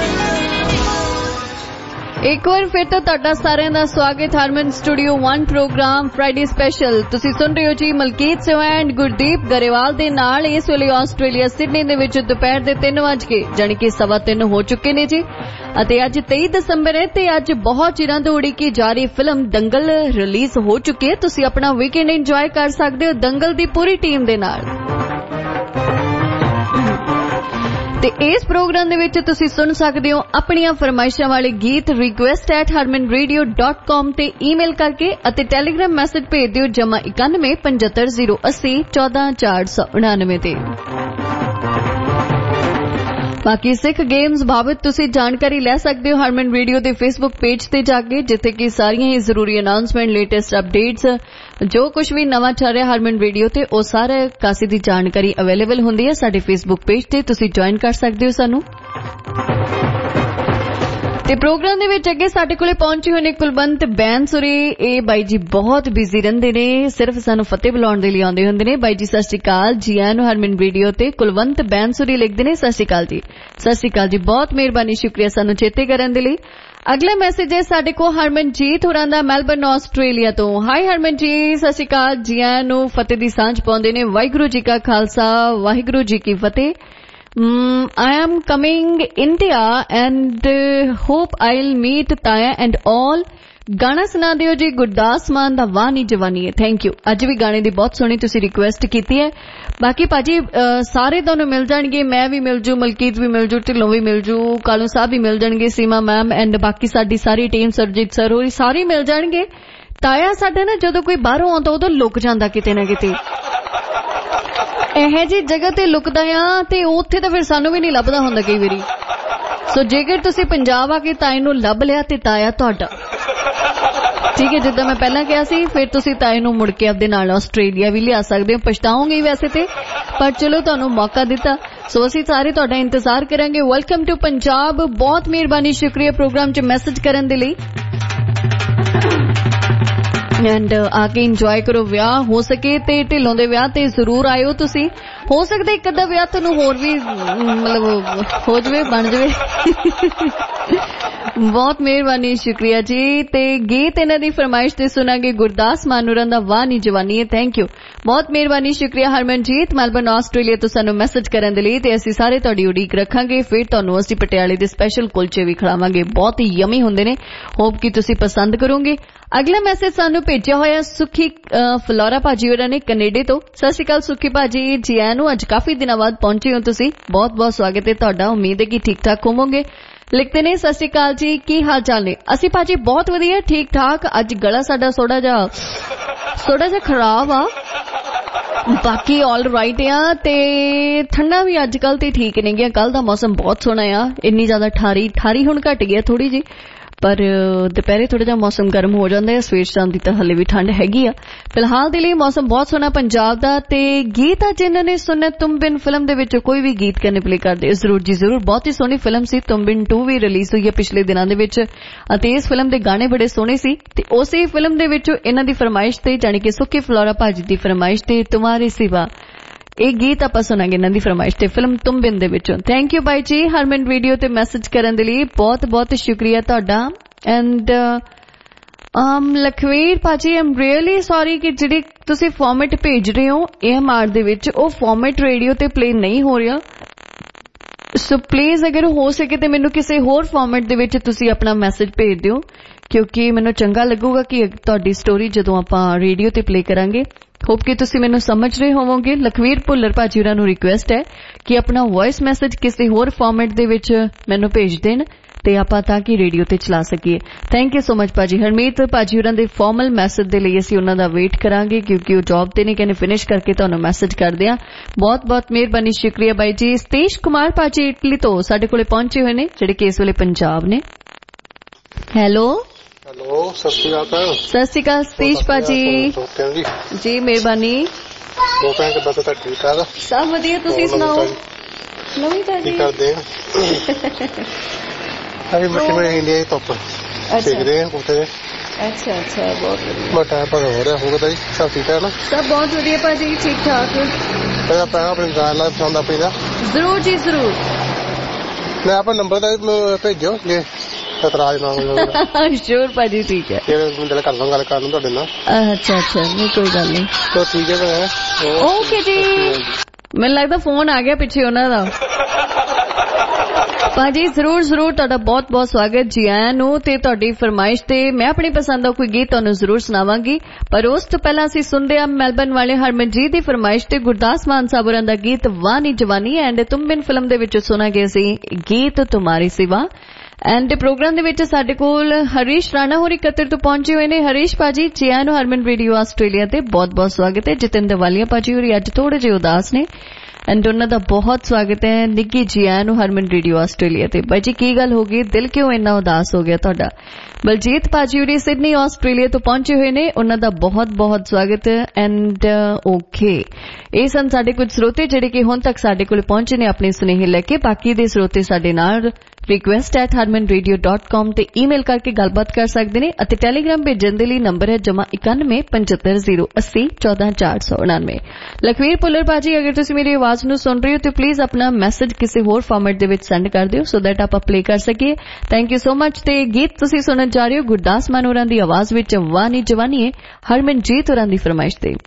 एक बार फिर तो ਤੁਹਾਡਾ ਸਾਰਿਆਂ ਦਾ ਸਵਾਗਤ Harman studio one programme Friday special. ਤੁਸੀਂ ਸੁਣ ਰਹੇ ਹੋ ਜੀ ਮਲਕੀਤ ਸਿੰਘ ਐਂਡ ਗੁਰਦੀਪ ਗਰੇਵਾਲ ਦੇ ਨਾਲ। ਇਸ ਵੇਲੇ ਆਸਟ੍ਰੇਲੀਆ ਸਿਡਨੀ ਦੇ ਵਿੱਚ ਦੁਪਹਿਰ ਦੇ ਤਿੰਨ ਵੱਜ ਕੇ ਜਾਣੀ ਕਿ ਸਵਾ ਤਿੰਨ ਹੋ ਚੁੱਕੇ ਨੇ ਜੀ, ਅਤੇ ਅੱਜ ਤੇਈ ਦਸੰਬਰ ਹੈ ਤੇ ਅੱਜ ਬਹੁਤ ਚਿਰਾਂ ਤੋਂ ਉਡੀਕੀ ਜਾ ਰਹੀ ਫਿਲਮ ਦੰਗਲ ਰਿਲੀਜ਼ ਹੋ ਚੁੱਕੀ ਹੈ। ਤੁਸੀਂ ਆਪਣਾ ਵੀਕਐਂਡ ਇੰਜੋਏ ਕਰ ਸਕਦੇ ਹੋ ਦੰਗਲ ਦੀ ਪੂਰੀ ਟੀਮ ਦੇ ਨਾਲ। ਤੇ ਇਸ ਪ੍ਰੋਗਰਾਮ ਦੇ ਵਿੱਚ ਤੁਸੀਂ ਸੁਣ ਸਕਦੇ ਹੋ ਆਪਣੀਆਂ ਫਰਮਾਇਸ਼ਾਂ ਵਾਲੇ ਗੀਤ request at Harman radio dot com ਤੇ ਈਮੇਲ ਕਰਕੇ, ਅਤੇ ਟੈਲੀਗ੍ਰਾਮ ਮੈਸੇਜ ਭੇਜ ਦਿਓ ਜਮਾ ਇਕਾਨਵੇਂ ਪਝੱਤਰ ਜ਼ੀਰੋ ਅੱਸੀ ਚੌਦਾਂ ਚਾਰ ਸੌ ਉਣਾਨਵੇਂ ਤੇ। ਬਾਕੀ ਸਿੱਖ ਗੇਮਸ ਬਾਬਤ ਤੁਸੀਂ ਜਾਣਕਾਰੀ ਲੈ ਸਕਦੇ ਹੋ ਹਰਮਨ ਰੇਡੀਓ ਦੇ ਫੇਸਬੁੱਕ ਪੇਜ ਤੇ ਜਾ ਕੇ, ਜਿੱਥੇ ਕਿ ਸਾਰੀਆਂ ਹੀ ਜ਼ਰੂਰੀ ਅਨਾਉਂਸਮੈਂਟ, ਲੇਟੈਸਟ ਅਪਡੇਟਸ, ਜੋ ਕੁਝ ਵੀ ਨਵਾਂ ਚੱਲ ਰਿਹਾ ਹਰਮਨ ਰੇਡੀਓ ਤੇ ਉਹ ਸਾਰੇ ਕਾਸੇ ਦੀ ਜਾਣਕਾਰੀ ਅਵੇਲੇਬਲ ਹੁੰਦੀ ਹੈ ਸਾਡੇ ਫੇਸਬੁੱਕ ਪੇਜ ਤੇ। ਤੁਸੀਂ ਜੁਆਇਨ ਕਰ ਸਕਦੇ ਹੋ ਸਾਨੂੰ। ਤੇ ਪ੍ਰੋਗਰਾਮ ਦੇ ਵਿੱਚ ਅੱਗੇ ਸਾਡੇ ਕੋਲੇ ਪਹੁੰਚੇ ਹੋਏ ਨੇ ਕੁਲਵੰਤ ਬੈਂਸੁਰੀ। ਇਹ ਬਾਈ ਜੀ ਬਹੁਤ ਬਿਜ਼ੀ ਰਹਿੰਦੇ ਨੇ, ਸਿਰਫ ਸਾਨੂੰ ਫਤਿਹ ਬੁਲਾਉਣ ਦੇ ਲਈ ਆਉਂਦੇ ਹੁੰਦੇ ਨੇ। ਬਾਈ ਜੀ ਸਤਿ ਸ਼੍ਰੀ ਅਕਾਲ, ਜੀ ਆਇਆਂ ਨੂੰ ਹਰਮਨ ਰੇਡੀਓ ਤੇ। ਕੁਲਵੰਤ ਬੈਂਸੁਰੀ ਲਿਖਦੇ ਨੇ ਸਤਿ ਸ਼੍ਰੀ ਅਕਾਲ ਜੀ। ਸਤਿ ਸ਼੍ਰੀ ਅਕਾਲ ਜੀ, ਬਹੁਤ ਮਿਹਰਬਾਨੀ, ਸ਼ੁਕਰੀਆ ਸਾਨੂੰ ਚੇਤੇ ਕਰਨ ਦੇ ਲਈ। ਅਗਲਾ ਮੈਸੇਜ ਹੈ ਸਾਡੇ ਕੋਲ ਹਰਮਨਜੀਤ ਹੋਰਾਂ ਦਾ ਮੈਲਬਰਨ ਆਸਟ੍ਰੇਲੀਆ ਤੋਂ। ਹਾਈ ਹਰਮਨਜੀਤ, ਸਤਿ ਸ਼੍ਰੀ ਅਕਾਲ, ਜੀ ਆਇਆਂ ਨੂੰ। ਫਤਿਹ ਦੀ ਸਾਂਝ ਪਾਉਂਦੇ ਨੇ। ਵਾਹਿਗੁਰੂ ਜੀ ਕਾ ਖਾਲਸਾ, ਵਾਹਿਗੁਰੂ ਜੀ ਕੀ ਫਤਿਹ। Mm, I am coming India and uh, hope I'll meet Taya and all. ਗਾਣਾ ਸੁਣਾ ਦਿਓ ਜੀ ਗੁਰਦਾਸ ਮਾਨ ਦਾ ਵਾਨੀ ਜਵਾਨੀ ਹੈ। Thank you. ਅੱਜ ਵੀ ਗਾਣੇ ਦੀ ਬਹੁਤ ਸੋਹਣੀ ਤੁਸੀਂ ਰਿਕੁਐਸਟ ਕੀਤੀ ਹੈ। ਬਾਕੀ ਭਾਜੀ ਸਾਰੇ ਤੁਹਾਨੂੰ ਮਿਲ ਜਾਣਗੇ, ਮੈਂ ਵੀ ਮਿਲ ਜੂ, ਮਲਕੀਤ ਵੀ ਮਿਲ ਜੂ, ਢਿੱਲੋਂ ਵੀ ਮਿਲ ਜੂ, ਕਾਲੂ ਸਾਹਿਬ ਵੀ ਮਿਲ ਜਾਣਗੇ, ਸੀਮਾ ਮੈਮ ਐਂਡ ਬਾਕੀ ਸਾਡੀ ਸਾਰੀ ਟੀਮ, ਸਰਜੀਤ ਸਰ ਹੋਰੀ ਸਾਰੇ ਮਿਲ ਜਾਣਗੇ। ਤਾਇਆ ਸਾਡਾ ਨਾ ਜਦੋਂ ਕੋਈ ਬਾਹਰੋਂ ਆਉਂਦਾ ਉਦੋਂ ਲੁਕ ਜਾਂਦਾ ਕਿਤੇ ਨਾ ਕਿਤੇ, ਇਹੋ ਜਿਹੀ ਜਗ੍ਹਾ ਤੇ ਲੁਕਦਾ ਆ ਤੇ ਉੱਥੇ ਤਾਂ ਫਿਰ ਸਾਨੂੰ ਵੀ ਨਹੀਂ ਲੱਭਦਾ ਹੁੰਦਾ ਕਈ ਵਾਰੀ। ਸੋ ਜੇਕਰ ਤੁਸੀਂ ਪੰਜਾਬ ਆ ਕੇ ਤਾਏ ਨੂੰ ਲੱਭ ਲਿਆ ਤੇ ਤਾਇਆ ਤੁਹਾਡਾ, ਠੀਕ ਹੈ, ਜਿੱਦਾਂ ਮੈਂ ਪਹਿਲਾਂ ਕਿਹਾ ਸੀ, ਫਿਰ ਤੁਸੀਂ ਤਾਏ ਨੂੰ ਮੁੜ ਕੇ ਆਪਦੇ ਨਾਲ ਆਸਟ੍ਰੇਲੀਆ ਵੀ ਲਿਆ ਸਕਦੇ ਹੋ। ਪਛਤਾਓਗੇ ਵੈਸੇ ਤੇ, ਪਰ ਚਲੋ ਤੁਹਾਨੂੰ ਮੌਕਾ ਦਿੱਤਾ, ਸੋ ਅਸੀਂ ਸਾਰੇ ਤੁਹਾਡਾ ਇੰਤਜ਼ਾਰ ਕਰਾਂਗੇ। ਵੈਲਕਮ ਟੂ ਪੰਜਾਬ, ਬਹੁਤ ਮਿਹਰਬਾਨੀ, ਸ਼ੁਕਰੀਆ ਪ੍ਰੋਗਰਾਮ 'ਚ ਮੈਸੇਜ ਕਰਨ ਦੇ ਲਈ। ਐਂਡ ਆ ਕੇ ਇੰਜੋਏ ਕਰੋ ਵਿਆਹ, ਹੋ ਸਕੇ ਤੇ ਢਿੱਲੋਂ ਦੇ ਵਿਆਹ ਤੇ ਜ਼ਰੂਰ ਆਇਓ ਤੁਸੀਂ। ਹੋ ਸਕਦਾ ਇੱਕ ਅੱਧਾ ਵਿਆਹ ਤੁਹਾਨੂੰ ਹੋਰ ਵੀ ਮਤਲਬ ਹੋ ਜਾਵੇ, ਬਣ ਜਾਵੇ। ਬਹੁਤ ਮਿਹਰਬਾਨੀ, ਸ਼ੁਕਰੀਆ ਜੀ। ਤੇ ਗੀਤ ਇਹਨਾਂ ਦੀ ਫਰਮਾਇਸ਼ ਤੇ ਸੁਣਾਂਗੇ ਗੁਰਦਾਸ ਮਾਨੂਰਨ ਦਾ ਵਾਹ ਨੀ ਜਵਾਨੀ ਹੈ। ਥੈਂਕ ਯੂ, ਬਹੁਤ ਮਿਹਰਬਾਨੀ, ਸ਼ੁਕਰੀਆ ਹਰਮਨਜੀਤ ਮੈਲਬਰਨ ਆਸਟ੍ਰੇਲੀਆ ਤੋਂ ਸਾਨੂੰ ਮੈਸੇਜ ਕਰਨ ਦੇ ਲਈ। ਤੇ ਅਸੀਂ ਸਾਰੇ ਤੁਹਾਡੀ ਉਡੀਕ ਰੱਖਾਂਗੇ। ਫਿਰ ਤੁਹਾਨੂੰ ਅਸੀਂ ਪਟਿਆਲੇ ਦੇ ਸਪੈਸ਼ਲ ਕੁਲਚੇ ਵੀ ਖਿਲਾਵਾਂਗੇ, ਬਹੁਤ ਹੀ ਯਮੀ ਹੁੰਦੇ ਨੇ। ਹੋਪ ਕਿ ਤੁਸੀਂ ਪਸੰਦ ਕਰੋਗੇ। ਅਗਲਾ ਮੈਸੇਜ ਸਾਨੂੰ ਭੇਜਿਆ ਹੋਇਆ ਸੁਖੀ ਫਲੋਰਾ ਭਾਜੀ ਹੋਰਾਂ ਨੇ ਕੈਨੇਡਾ ਤੋਂ। ਸਤਿ ਸ਼੍ਰੀ ਅਕਾਲ ਸੁਖੀ ਭਾਜੀ, ਜੀ ਆਇਆਂ ਨੂੰ। ਅੱਜ ਕਾਫੀ ਦਿਨਾਂ ਬਾਅਦ ਪਹੁੰਚੇ ਹੋ ਤੁਸੀਂ, ਬਹੁਤ ਬਹੁਤ ਸਵਾਗਤ ਹੈ ਤੁਹਾਡਾ। ਉਮੀਦ ਹੈ ਕਿ ਠੀਕ ਠਾਕ ਹੋਵੋਗੇ। ਲਿਖਦੇ ਨੇ ਸਤਿ ਸ਼੍ਰੀ ਅਕਾਲ ਜੀ, ਕੀ ਹਾਲ ਚਾਲ ਨੇ? ਅਸੀਂ ਭਾਜੀ ਬਹੁਤ ਵਧੀਆ, ਠੀਕ ਠਾਕ। ਅੱਜ ਗਲਾ ਸਾਡਾ ਥੋੜਾ ਜਿਹਾ ਥੋੜਾ ਜਿਹਾ ਖਰਾਬ ਆ, ਬਾਕੀ ਆਲ ਰਾਈਟ ਆ। ਤੇ ਠੰਡਾ ਵੀ ਅੱਜ ਕੱਲ ਤੇ ਠੀਕ ਨਹੀਂ ਗਿਆ। ਕੱਲ ਦਾ ਮੌਸਮ ਬਹੁਤ ਸੋਹਣਾ ਆ, ਇੰਨੀ ਜ਼ਿਆਦਾ ਠਾਰੀ ਠਾਰੀ ਹੁਣ ਘਟ ਗਿਆ ਥੋੜੀ ਜੀ, ਪਰ ਦੁਪਹਿਰੇ ਥੋੜਾ ਜਿਹਾ ਮੌਸਮ ਗਰਮ ਹੋ ਜਾਂਦਾ ਹੈ। ਸਵੇਰ ਸ਼ਾਮ ਦੀ ਤਾਂ ਹਲੇ ਵੀ ਠੰਡ ਹੈਗੀ ਆ। ਫਿਲਹਾਲ ਦੇ ਲਈ ਮੌਸਮ ਬਹੁਤ ਸੋਹਣਾ ਪੰਜਾਬ ਦਾ। ਤੇ ਗੀਤ ਆ ਜਿਨ੍ਹਾਂ ਨੇ ਸੁਣਨਾ ਤੁਮ ਬਿਨ ਫਿਲਮ ਦੇ ਵਿੱਚੋਂ ਕੋਈ ਵੀ ਗੀਤ ਕਰਨੇ ਪਲੇ ਕਰਦੇ ਜ਼ਰੂਰ ਜੀ ਜ਼ਰੂਰ। ਬਹੁਤ ਹੀ ਸੋਹਣੀ ਫਿਲਮ ਸੀ, ਤੁਮ ਬਿਨ ਟੂ ਵੀ ਰਿਲੀਜ਼ ਹੋਈ ਹੈ ਪਿਛਲੇ ਦਿਨਾਂ ਦੇ ਵਿੱਚ, ਅਤੇ ਇਸ ਫਿਲਮ ਦੇ ਗਾਣੇ ਬੜੇ ਸੋਹਣੇ ਸੀ। ਤੇ ਉਸੇ ਫਿਲਮ ਦੇ ਵਿੱਚੋਂ ਇਹਨਾਂ ਦੀ ਫਰਮਾਇਸ਼ ਤੇ, ਜਾਣੀ ਕਿ ਸੁੱਕੀ ਫਲੋਰਾ ਭਾਜੀ ਦੀ ਫਰਮਾਇਸ਼ ਤੇ, ਤੁਮਾਰੇ ਸਿਵਾ ਇਹ ਗੀਤ ਆਪਾਂ ਸੁਣਾਂਗੇ ਇਹਨਾਂ ਦੀ ਫਰਮਾਇਸ਼ ਤੇ, ਫਿਲਮ ਤੁਮ ਬਿਨ ਦੇ ਵਿੱਚੋਂ। ਥੈਂਕ ਯੂ ਬਾਈ ਜੀ ਹਰਮਨ ਰੇਡੀਓ ਤੇ ਮੈਸੇਜ ਕਰਨ ਦੇ ਲਈ, ਬਹੁਤ ਬਹੁਤ ਸ਼ੁਕਰੀਆ ਤੁਹਾਡਾ। ਐਂਡ um, ਲਖਵੀਰ ਭਾਜੀ, ਆਮ ਰੀਅਲੀ ਸੌਰੀ ਕਿ ਜਿਹੜੀ ਤੁਸੀਂ ਫਾਰਮੈਟ ਭੇਜ ਰਹੇ ਹੋ ਏ ਐਮ ਆਰ ਦੇ ਵਿੱਚ, ਉਹ ਫਾਰਮੈਟ ਰੇਡੀਓ ਤੇ ਪਲੇ ਨਹੀਂ ਹੋ ਰਿਹਾ। ਸੋ ਪਲੀਜ਼ ਅਗਰ ਹੋ ਸਕੇ ਤੇ ਮੈਨੂੰ ਕਿਸੇ ਹੋਰ ਫਾਰਮੈਟ ਦੇ ਵਿੱਚ ਤੁਸੀਂ ਆਪਣਾ ਮੈਸੇਜ ਭੇਜ ਦਿਓ, ਕਿਉਂਕਿ ਮੈਨੂੰ ਚੰਗਾ ਲੱਗੂਗਾ ਕਿ ਤੁਹਾਡੀ ਸਟੋਰੀ ਜਦੋਂ ਆਪਾਂ ਰੇਡੀਓ ਤੇ ਪਲੇ ਕਰਾਂਗੇ। ਹੋਪ ਕਿ ਤੁਸੀਂ ਮੈਨੂੰ ਸਮਝ ਰਹੇ ਹੋਵੋਗੇ। ਲਖਵੀਰ ਭੁੱਲਰ ਭਾਜੀ ਉਹਨਾਂ ਨੂੰ ਰਿਕੁਐਸਟ ਹੈ ਕਿ ਆਪਣਾ ਵੌਇਸ ਮੈਸੇਜ ਕਿਸੇ ਹੋਰ ਫਾਰਮੈਟ ਦੇ ਵਿੱਚ ਮੈਨੂੰ ਭੇਜ ਦੇਣ ਤੇ ਆਪਾਂ ਤਾਂ ਕਿ ਰੇਡੀਓ ਤੇ ਚਲਾ ਸਕੀਏ। ਥੈਂਕ ਯੂ ਸੋ ਮਚ ਭਾਜੀ। ਹਰਮੀਤ ਭਾਜੀ ਉਹਨਾਂ ਦੇ ਫਾਰਮਲ ਮੈਸੇਜ ਦੇ ਲਈ ਅਸੀਂ ਉਹਨਾਂ ਦਾ ਵੇਟ ਕਰਾਂਗੇ, ਕਿਉਂਕਿ ਉਹ ਜੌਬ ਤੇ ਨਹੀਂ, ਕਹਿੰਦੇ ਫਿਨਿਸ਼ ਕਰਕੇ ਤੁਹਾਨੂੰ ਮੈਸੇਜ ਕਰਦੇ ਆ। ਬਹੁਤ ਬਹੁਤ ਮਿਹਰਬਾਨੀ, ਸ਼ੁਕਰੀਆ ਬਾਈ ਜੀ। ਸਤੀਸ਼ ਕੁਮਾਰ ਭਾਜੀ ਇਟਲੀ ਤੋਂ ਸਾਡੇ ਕੋਲੇ ਪਹੁੰਚੇ ਹੋਏ ਨੇ, ਜਿਹੜੇ ਕਿ ਇਸ ਵੇਲੇ ਪੰਜਾਬ ਨੇ। ਹੈਲੋ ਹੈਲੋ, ਸਤਿ ਸ਼੍ਰੀ ਅਕਾਲ। ਸਤਿ ਸ਼੍ਰੀ ਅਕਾਲ ਸਤੀਸ਼ ਭਾਜੀ। ਜੀ ਮਿਹਰਬਾਨੀ। ਦੋ ਭੈਣ ਕੇ ਬਸ ਠੀਕ ਠਾਕ ਸਭ ਵਧੀਆ, ਤੁਸੀਂ ਸੁਣਾਓ? ਨਵੀਂ ਤਾਜੀ ਕੀ ਕਰਦੇ ਆ? ਅਰੇ ਬੱਚੇ ਮੇਰੇ ਇੰਡੀਆ ਦੀ ਧੁੱਪ ਦੇਖਦੇ ਆ ਉੱਥੇ। ਅੱਛਾ ਅੱਛਾ, ਬਹੁਤ ਵਧੀਆ। ਮੈਂ ਟਾਈਮ ਪਾਸ ਹੋ ਰਿਹਾ ਹੋਊਗਾ ਜੀ। ਸਭ ਠੀਕ ਠਾਕ ਨਾ? ਸਭ ਬਹੁਤ ਵਧੀਆ ਭਾਜੀ, ਠੀਕ ਠਾਕ। ਪਹਿਲਾਂ ਪਹਿਲਾਂ ਆਪਣੀ ਜਾਨ ਨਾਲ ਪਸੰਦ ਆਪਣੀ ਦਾ ਜ਼ਰੂਰ ਜੀ ਜ਼ਰੂਰ। ਮੈਂ ਆਪਣਾ ਨੰਬਰ ਦਾ ਭੇਜੋ ਜੇ ਇਤਰਾਜ਼ ਨਾ ਹੋਵੇ। ਸ਼ੋਰ ਭਾਜੀ, ਠੀਕ ਹੈ। ਦਿਲ ਕਰ ਲਾਂ ਗੱਲ ਕਰ ਲੂੰ ਤੁਹਾਡੇ ਨਾਲ। ਅੱਛਾ ਅੱਛਾ, ਨਹੀਂ ਕੋਈ ਗੱਲ ਨਹੀਂ। ਚਲੋ ਠੀਕ ਹੈ। ਓਕੇ ਜੀ। ਮੈਨੂੰ ਲੱਗਦਾ ਫੋਨ ਆ ਗਿਆ ਪਿੱਛੇ ਉਹਨਾਂ ਦਾ। ਭਾਜੀ ਜ਼ਰੂਰ ਜ਼ਰੂਰ, ਤੁਹਾਡਾ ਬਹੁਤ ਬਹੁਤ ਸਵਾਗਤ ਜੀ ਆਇਆਂ ਨੂੰ। ਤੇ ਤੁਹਾਡੀ ਫਰਮਾਇਸ਼ ਤੇ ਮੈਂ ਆਪਣੀ ਪਸੰਦ ਦਾ ਕੋਈ ਗੀਤ ਤੁਹਾਨੂੰ ਜ਼ਰੂਰ ਸੁਣਾਵਾਂਗੀ, ਪਰ ਉਸ ਤੋਂ ਪਹਿਲਾਂ ਅਸੀਂ ਸੁਣਦੇ ਹਾਂ ਮੈਲਬਰਨ ਵਾਲੇ ਹਰਮਨਜੀਤ ਦੀ ਫਰਮਾਇਸ਼ ਤੇ ਗੁਰਦਾਸ ਮਾਨ ਸਾਹਿਬ ਹੋਰਾਂ ਦਾ ਗੀਤ ਵਾਹ ਨੀ ਜਵਾਨੀ। ਐਂਡ ਤੁਮ ਬਿਨ ਫਿਲਮ ਦੇ ਵਿੱਚ ਸੁਣਾਂਗੇ ਅਸੀਂ ਗੀਤ ਤੁਮਾਰੀ ਸਿਵਾ। ਐਂਡ ਪ੍ਰੋਗਰਾਮ ਦੇ ਵਿੱਚ ਸਾਡੇ ਕੋਲ ਹਰੀਸ਼ ਰਾਣਾ ਹੋਰੀ ਕਤਰ ਤੋਂ ਪਹੁੰਚੇ ਹੋਏ ਨੇ। ਹਰੀਸ਼ ਭਾਜੀ ਜੀ ਆਇਆਂ ਨੂੰ ਹਰਮਨ ਰੇਡੀਓ ਆਸਟ੍ਰੇਲੀਆ ਤੇ ਬਹੁਤ ਬਹੁਤ ਸਵਾਗਤ ਹੈ। ਜਤਿੰਦਰ ਵਾਲੀਆ ਭਾਜੀ ਹੋਰੀ ਅੱਜ ਥੋੜੇ ਜਿਹੇ ਉਦਾਸ ਨੇ, ਐਂਡ ਉਹਨਾਂ ਦਾ ਬਹੁਤ ਸਵਾਗਤ ਹੈ। ਨਿੱਕੀ ਜੀ ਆਇਆਂ ਨੂੰ ਹਰਮਨ ਰੇਡੀਓ ਆਸਟ੍ਰੇਲੀਆ ਤੇ। ਬਾਈ ਜੀ ਕੀ ਗੱਲ ਹੋ ਗਈ, ਦਿਲ ਕਿਉਂ ਇੰਨਾ ਉਦਾਸ ਹੋ ਗਿਆ ਤੁਹਾਡਾ? ਬਲਜੀਤ ਭਾਜੀ ਹੋਰੀ ਸਿਡਨੀ ਆਸਟ੍ਰੇਲੀਆ ਤੋਂ ਪਹੁੰਚੇ ਹੋਏ ਨੇ, ਉਹਨਾਂ ਦਾ ਬਹੁਤ ਬਹੁਤ ਸਵਾਗਤ ਹੈ। ਐਂਡ ਓਕੇ, ਇਹ ਸਨ ਸਾਡੇ ਕੁਝ ਸਰੋਤੇ ਜਿਹੜੇ ਕਿ ਹੁਣ ਤੱਕ ਸਾਡੇ ਕੋਲ ਪਹੁੰਚੇ ਨੇ ਆਪਣੇ ਸੁਨੇਹੇ ਲੈ ਕੇ। ਬਾਕੀ ਦੇ ਸਰੋਤੇ ਸਾਡੇ ਨਾਲ request at Harman radio dot com ਤੇ ਈਮੇਲ ਕਰਕੇ ਗੱਲਬਾਤ ਕਰ ਸਕਦੇ ਨੇ, ਅਤੇ ਟੈਲੀਗ੍ਰਾਮ ਭੇਜਣ ਦੇ ਲਈ ਨੰਬਰ ਹੈ ਜਮਾ ਇਕਾਨਵੇਂ ਪਝੱਤਰ ਜ਼ੀਰੋ ਅੱਸੀ ਚੌਦਾਂ ਚਾਰ ਸੌ ਉਨਾਨਵੇਂ। ਲਖਵੀਰ ਭੁੱਲਰ ਭਾਜੀ, ਅਗਰ ਤੁਸੀਂ ਮੇਰੀ ਆਵਾਜ਼ ਨੂੰ ਸੁਣ ਰਹੇ ਹੋ ਤੇ ਪਲੀਜ਼ ਆਪਣਾ ਮੈਸੇਜ ਕਿਸੇ ਹੋਰ ਫਾਰਮੈਟ ਦੇ ਵਿੱਚ ਸੈਂਡ ਕਰ ਦਿਓ, ਸੋ ਦੈਟ ਆਪਾਂ ਪਲੇ ਕਰ ਸਕੀਏ। Thank you so much. ਤੇ ਗੀਤ ਤੁਸੀਂ ਸੁਣਨ ਜਾ ਰਹੇ ਹੋ ਗੁਰਦਾਸ ਮਾਨ ਹੋਰਾਂ ਦੀ ਆਵਾਜ਼ ਵਿੱਚ, ਵਾਹ ਨੀ ਜਵਾਨੀ ਹੈ, ਹਰਮਨਜੀਤ ਹੋਰਾਂ ਦੀ ਫਰਮਾਇਸ਼ ਤੇ।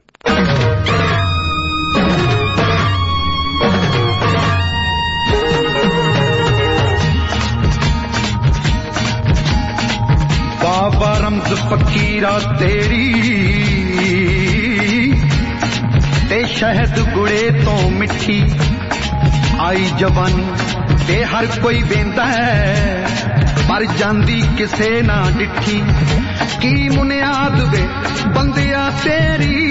बाबा रमज फकीरा तेरी ते शहद गुड़े तो मिठी आई जवानी ते हर कोई वेंदा है पर जांदी किसे ना डिठी की मुनियाद वे बंदिया तेरी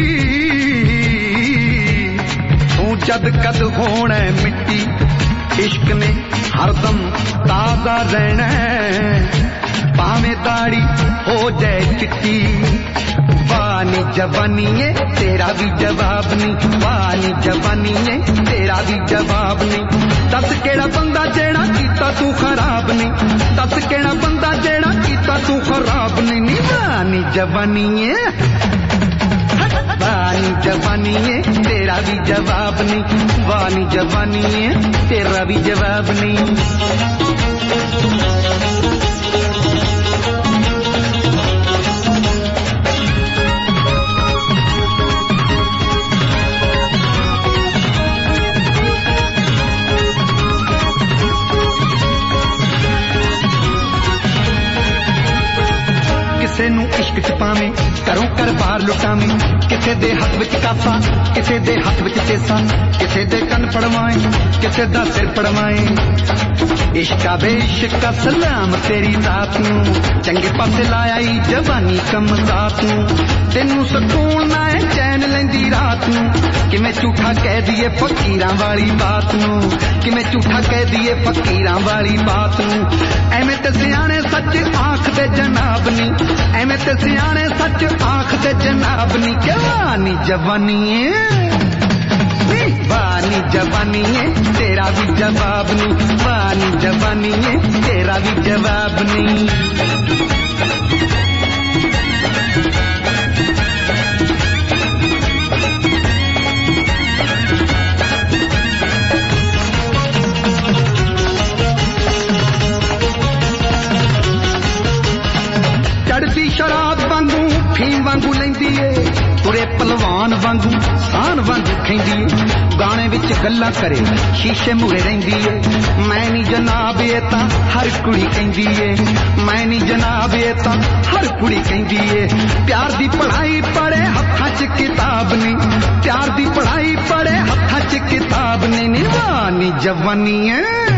तू जद कद होना मिट्टी इश्क ने हरदम ताजा रहना भावे दाढ़ी हो जाए चिट्टी वानी जवानी है तेरा भी जवाब नहीं वानी जवानी है तेरा भी जवाब नहीं दस केड़ा बंदा जेड़ा कीता तू खराब नहीं दस केड़ा बंदा जेड़ा कीता तू खराब नहीं नी वानी जवानी है वानी जवानी है तेरा भी जवाब नहीं वानी जवानी है तेरा भी जवाब नहीं किसे नू इश्क च पावे घरों कर बाहर लुटावे किसे दे हथ विच काफा किसे दे हथ विच तेसा किसे दे कन पड़वाए किसे दा सिर पड़वाए इश्का बेइश्का सलाम तेरी रात नू चंगे पासे लाया ई जवानी कम साथ नू तेनू सकून ना है चैन लैंदी रात नू किवें झूठा कह दिए फकीरां वाली बात नू किवें झूठा कह दिए फकीरां वाली बात नू एवें ते सियाणे सच आख दे जनाब नी एवें ते सियाणे सच आख दे जनाब नी के वानी जवानी है वानी जवानी है तेरा भी जवाब नहीं वानी जवानी है तेरा भी जवाब नहीं चढ़ती शराब वांगू फीम वांगू लैंदी है तुरे पलवान वांगू शान वांगू खैंदी है गाने विच गल्लां करे शीशे मूरे रहिंदी है मैं नी जनाब ये तां हर कुड़ी कहंदी है मैं नी जनाब ये तां हर कुड़ी कहंदी है प्यार दी पढ़ाई पढ़े हत्थां च किताब नी प्यार दी पढ़ाई पढ़े हत्थां च किताब नी नी वानी जवानी है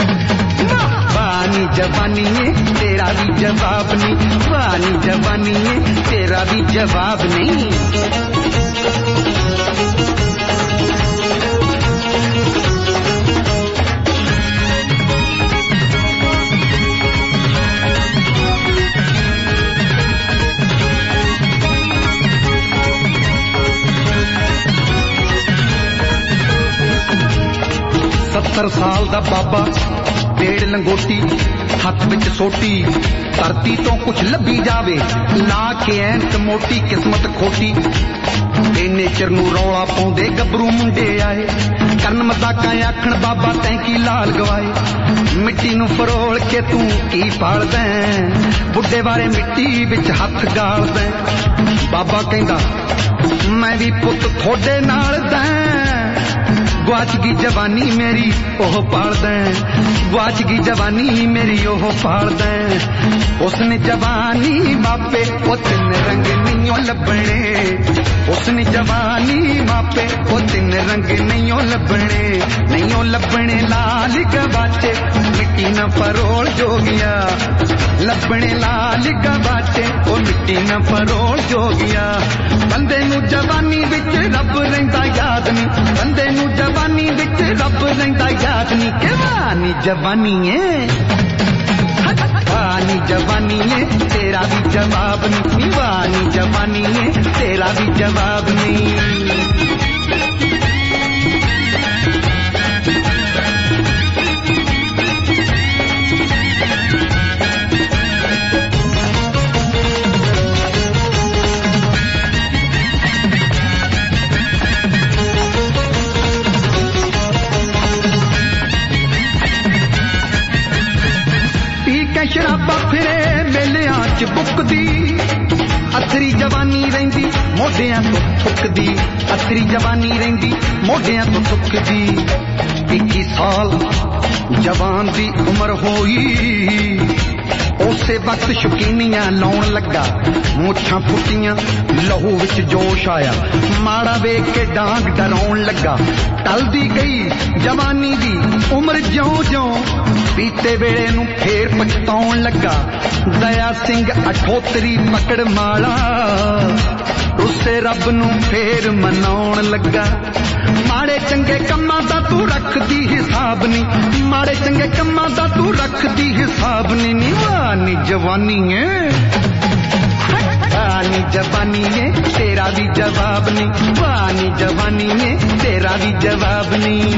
वानी जवानी है तेरा भी जवाब नहीं वानी जवानी है तेरा भी जवाब नहीं सत्तर साल दा बाबा डेढ़ लंगोटी हथ विच सोटी धरती तो कुछ लभी जावे ला के ऐंत मोटी किस्मत खोटी इन्ने चिर नू रौला पाउंदे गबरू मुंडे आए करन मजाकां आखण बाबा तैं की लाल गवाए मिट्टी नू फरोल के तू की पालदा बुढ़े बारे मिट्टी विच हथ गालदा बाबा कहंदा मैं भी पुत थोड़े नाल दा गुआच गई जवानी मेरी ओह पाल दें गुआच गई जवानी मेरी ओह पाल दें उसने जवानी मापे वो तीन रंग नहीं लभने उसने जवानी मापे वो तीन रंग नहीं लभने नहीं लभने लाल गवाचे मिट्टी न परोल जोगिया लभने लाल गवाचे वो मिट्टी न परोल जोगिया बंदे नू जवानी विच रब रहिंदा याद नहीं बंदे नू जवानी विच रब रहिंदा याद नहीं के वानी जवानी है वानी जवानी है तेरा भी जवाब नहीं वानी जवानी है तेरा भी जवाब नहीं शराबा फिरे मेलियां च बुकदी अथरी जवानी रहिंदी मोढियां तो थुकदी अथरी जवानी रहिंदी मोढियां तो थुकदी इक्की साल जवान दी उम्र होई ਉਸੇ ਵਕਤ ਸ਼ੁਕੀਨੀਆਂ ਲਾਉਣ ਲੱਗਾ ਮੁੱਛਾਂ ਫੁੱਟੀਆਂ ਲਹੂ ਵਿੱਚ ਜੋਸ਼ ਆਇਆ ਮਾੜਾ ਵੇਖ ਕੇ ਡਾਂਗ ਡਰਾਉਣ ਲੱਗਾ ਟਲਦੀ ਗਈ ਜਵਾਨੀ ਦੀ ਉਮਰ ਜਿਉਂ ਜਿਉਂ ਬੀਤੇ ਵੇਲੇ ਨੂੰ ਫੇਰ ਪਛਤਾਉਣ ਲੱਗਾ ਦਇਆ ਸਿੰਘ ਅਠੋਤਰੀ ਪਕੜ ਮਾਲਾ ਰੁੱਸੇ ਰੱਬ ਨੂੰ ਫੇਰ ਮਨਾਉਣ ਲੱਗਾ ਮਾੜੇ ਚੰਗੇ ਕੰਮਾਂ ਦਾ ਤੂੰ ਰੱਖਦੀ ਹਿਸਾਬ ਨਹੀਂ ਮਾੜੇ ਚੰਗੇ ਕੰਮਾਂ ਦਾ ਤੂੰ ਰੱਖਦੀ ਹਿਸਾਬ ਨਹੀਂ ਨੀ ਵਾਨੀ ਜਵਾਨੀ ਏ ਵਾਨੀ ਜਵਾਨੀ ਏ ਤੇਰਾ ਵੀ ਜਵਾਬ ਨਹੀਂ ਵਾਨੀ ਜਵਾਨੀ ਏ ਤੇਰਾ ਵੀ ਜਵਾਬ ਨਹੀਂ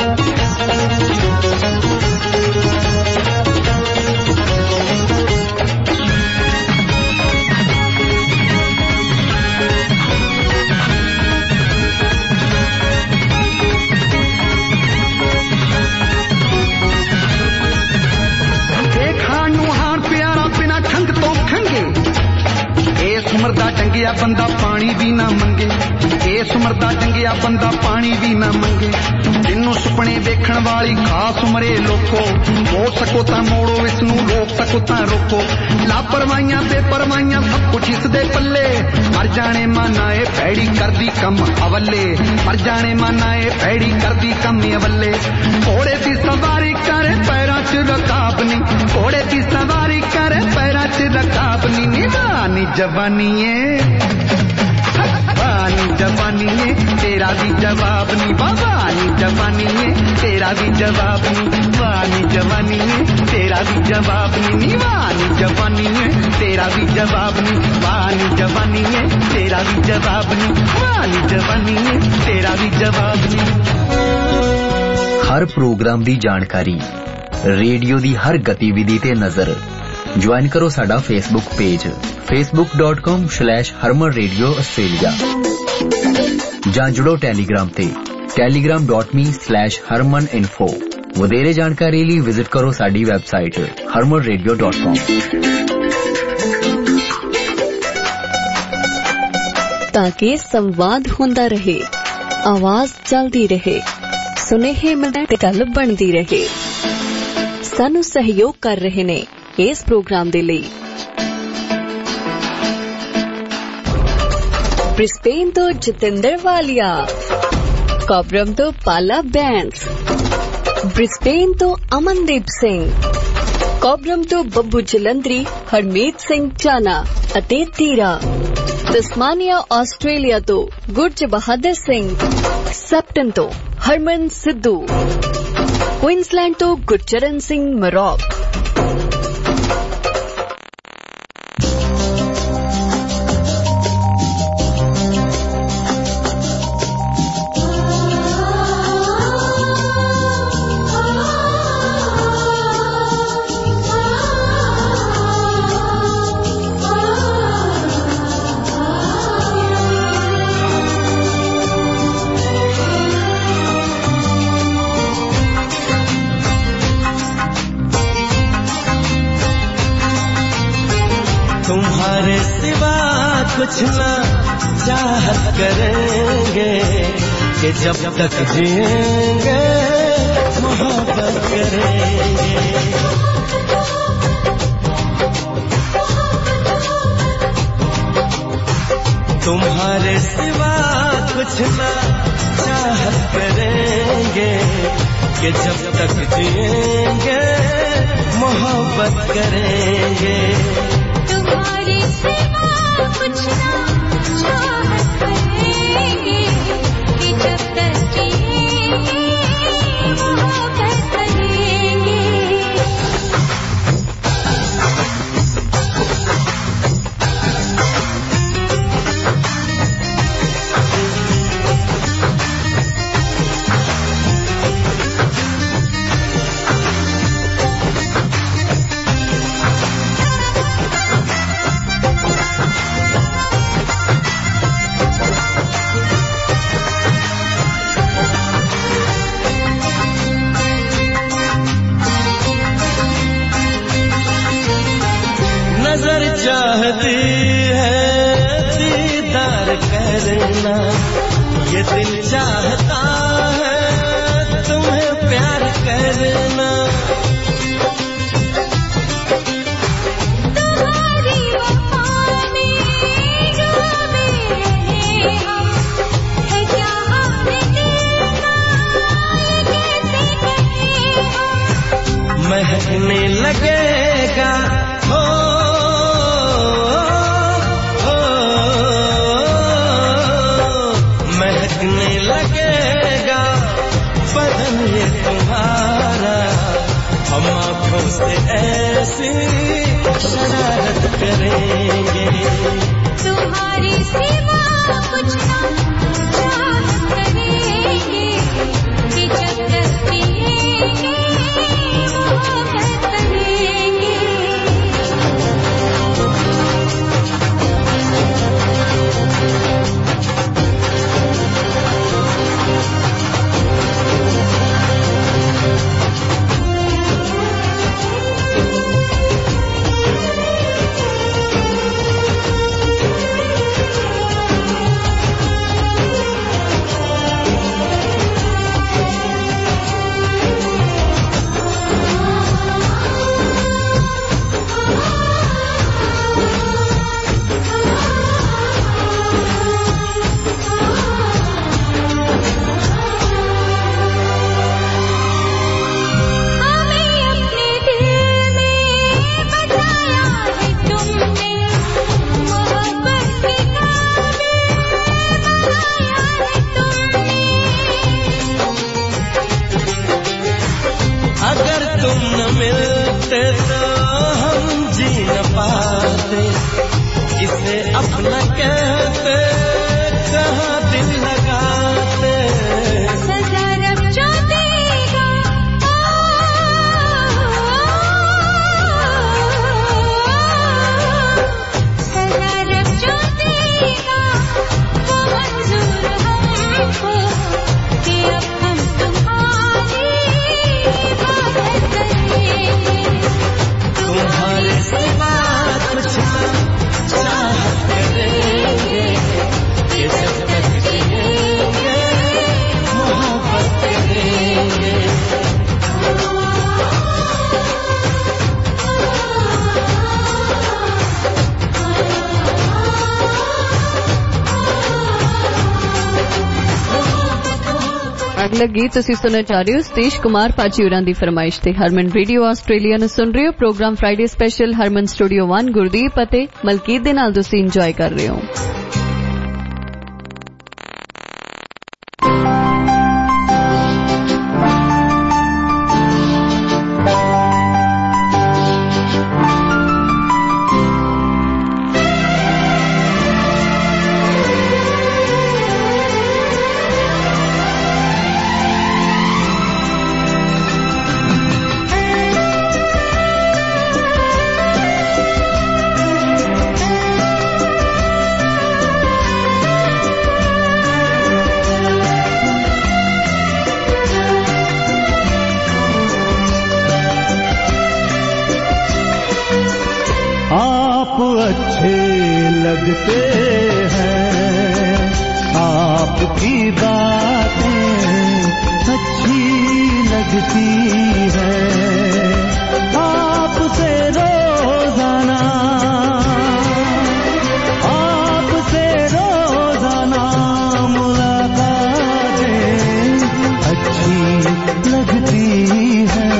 उम्र दा डंगिया बंदा पानी भी ना मंगे इस उम्र दा डंगिया बंदा पानी भी ना मंगे जिन्नू सुपने देखण वाली खास उमरे लोको मोड़ सको तां मोड़ो इसनू रोक सको तां रोको लापरवाहियां बेपरवाहियां सब कुछ इस दे पल्ले मर जाने माना ए भैड़ी करदी कम अवल्ले मर जाने माना ए भैड़ी करदी कम अवल्ले घोड़े दी सवारी करे पैरां च रकाब नहीं घोड़े दी सवारी करे पैरां च रकाब नहीं निवानी जवानी वानी जवानी तेरा भी जवाब नहीं वानी जवानी तेरा भी जवाब नहीं वानी जवानी तेरा भी जवाब नहीं वानी जवानी तेरा भी जवाब नहीं वानी जवानी तेरा भी जवाब नहीं वानी जवानी तेरा भी जवाब नहीं हर प्रोग्राम दी जानकारी रेडियो दी हर गतिविधि ते नजर ज्वाइन करो साडा Facebook page Facebook dot com slash Harman radio Australia जां जुड़ो टेलीग्राम ते Telegram dot me slash Harman info वधेरे जानकारी लिए विजिट करो साडी website Harman radio dot com ताकि संवाद होंदा रहे आवाज चलती रहे सुनेहे मिलते गल बनती रहे सानू सहयोग कर रहे ने इस प्रोग्राम दे लई ब्रिस्बेन तो जतिंदर वालिया कॉबरम तो पाला बैंस ब्रिस्बेन तो अमनदीप सिंह कॉबरम तो बब्बू जलंधरी हरमीत सिंह चाना अते तीरा तस्मानिया ऑस्ट्रेलिया तो गुरज बहादुर सिंह सप्टन तो हरमन सिद्धू क्वींसलैंड तो गुरचरण सिंह मरॉक कुछ ना चाहत करेंगे कि जब तक जिएंगे मोहब्बत करेंगे तुम्हारे सिवा कुछ ना चाहत करेंगे कि जब तक जिएंगे मोहब्बत करेंगे तुम्हारे सिवा कुछ ना चाहत करेंगे कि जब तक जिएंगे मोहब्बत करेंगे चाहती है दीदार करना ये दिल चाहता है तुम्हें प्यार करना महकने लगेगा हो, हो, महकने लगेगा बदन ये तुम्हारा, हम आँखों से ऐसी शरारत करेंगे तुम्हारी सिवा कुछ ना चाहत करेंगे कि जब तक जिएंगे मोहब्बत करेंगे। अपना कहते कहाँ दिल लगाते सजा रब जो देगा सजा रब जो देगा वो मंजूर हमको कि अब हम तुम्हारी इबादत करेंगे तुम्हारे सिवा कुछ चाहत करेंगे कि जब तक जिएंगे मोहब्बत करेंगे। अगला गीत तुसी सुनना चाह रहे हो सतीश कुमार पाची होरां दी फरमाइश ते हरमन रेडियो आस्ट्रेलिया नु सुन रहे हो programme Friday special Harman studio one Gurdeep अते मलकीत दे नाल तुसी इंजॉय कर रहे हो। अच्छे लगते हैं आपकी बातें अच्छी लगती है आपसे रोजाना आपसे रोजाना मुलाकातें अच्छी लगती है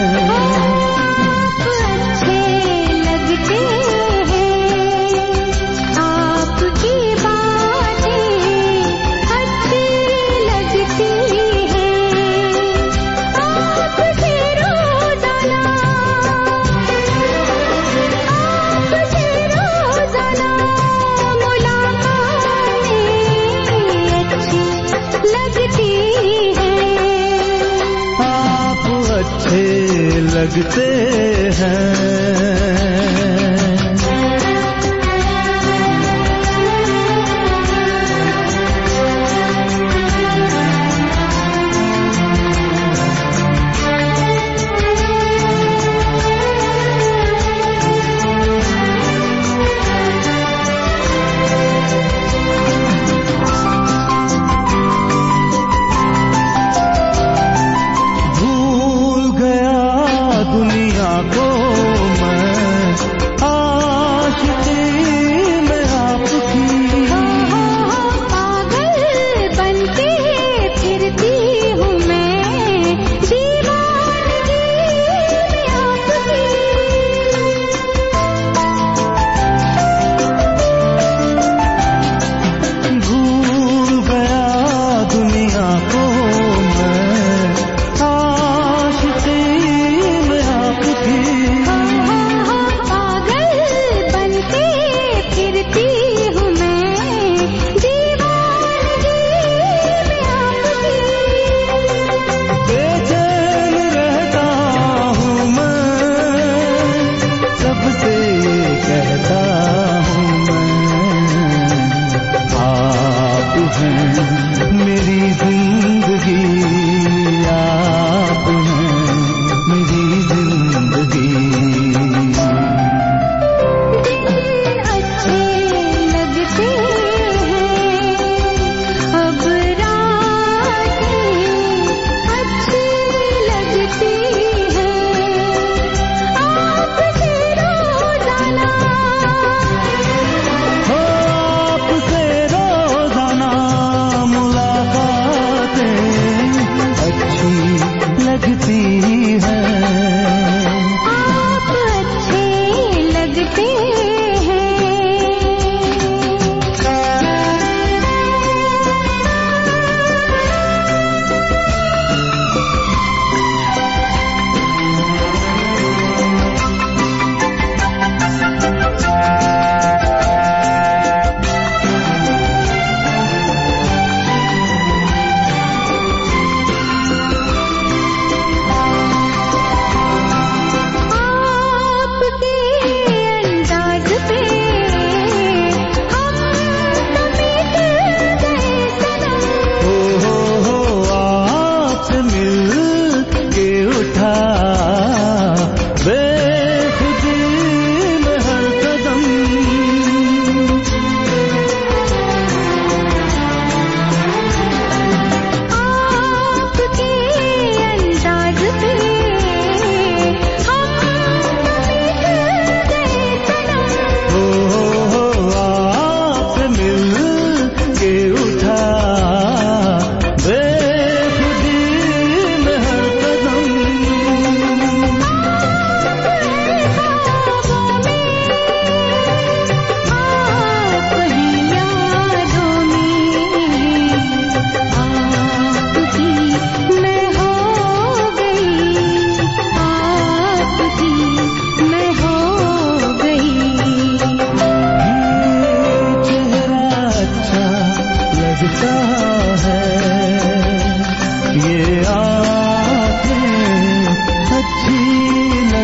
लगते हैं। भूल गया दुनिया को मैं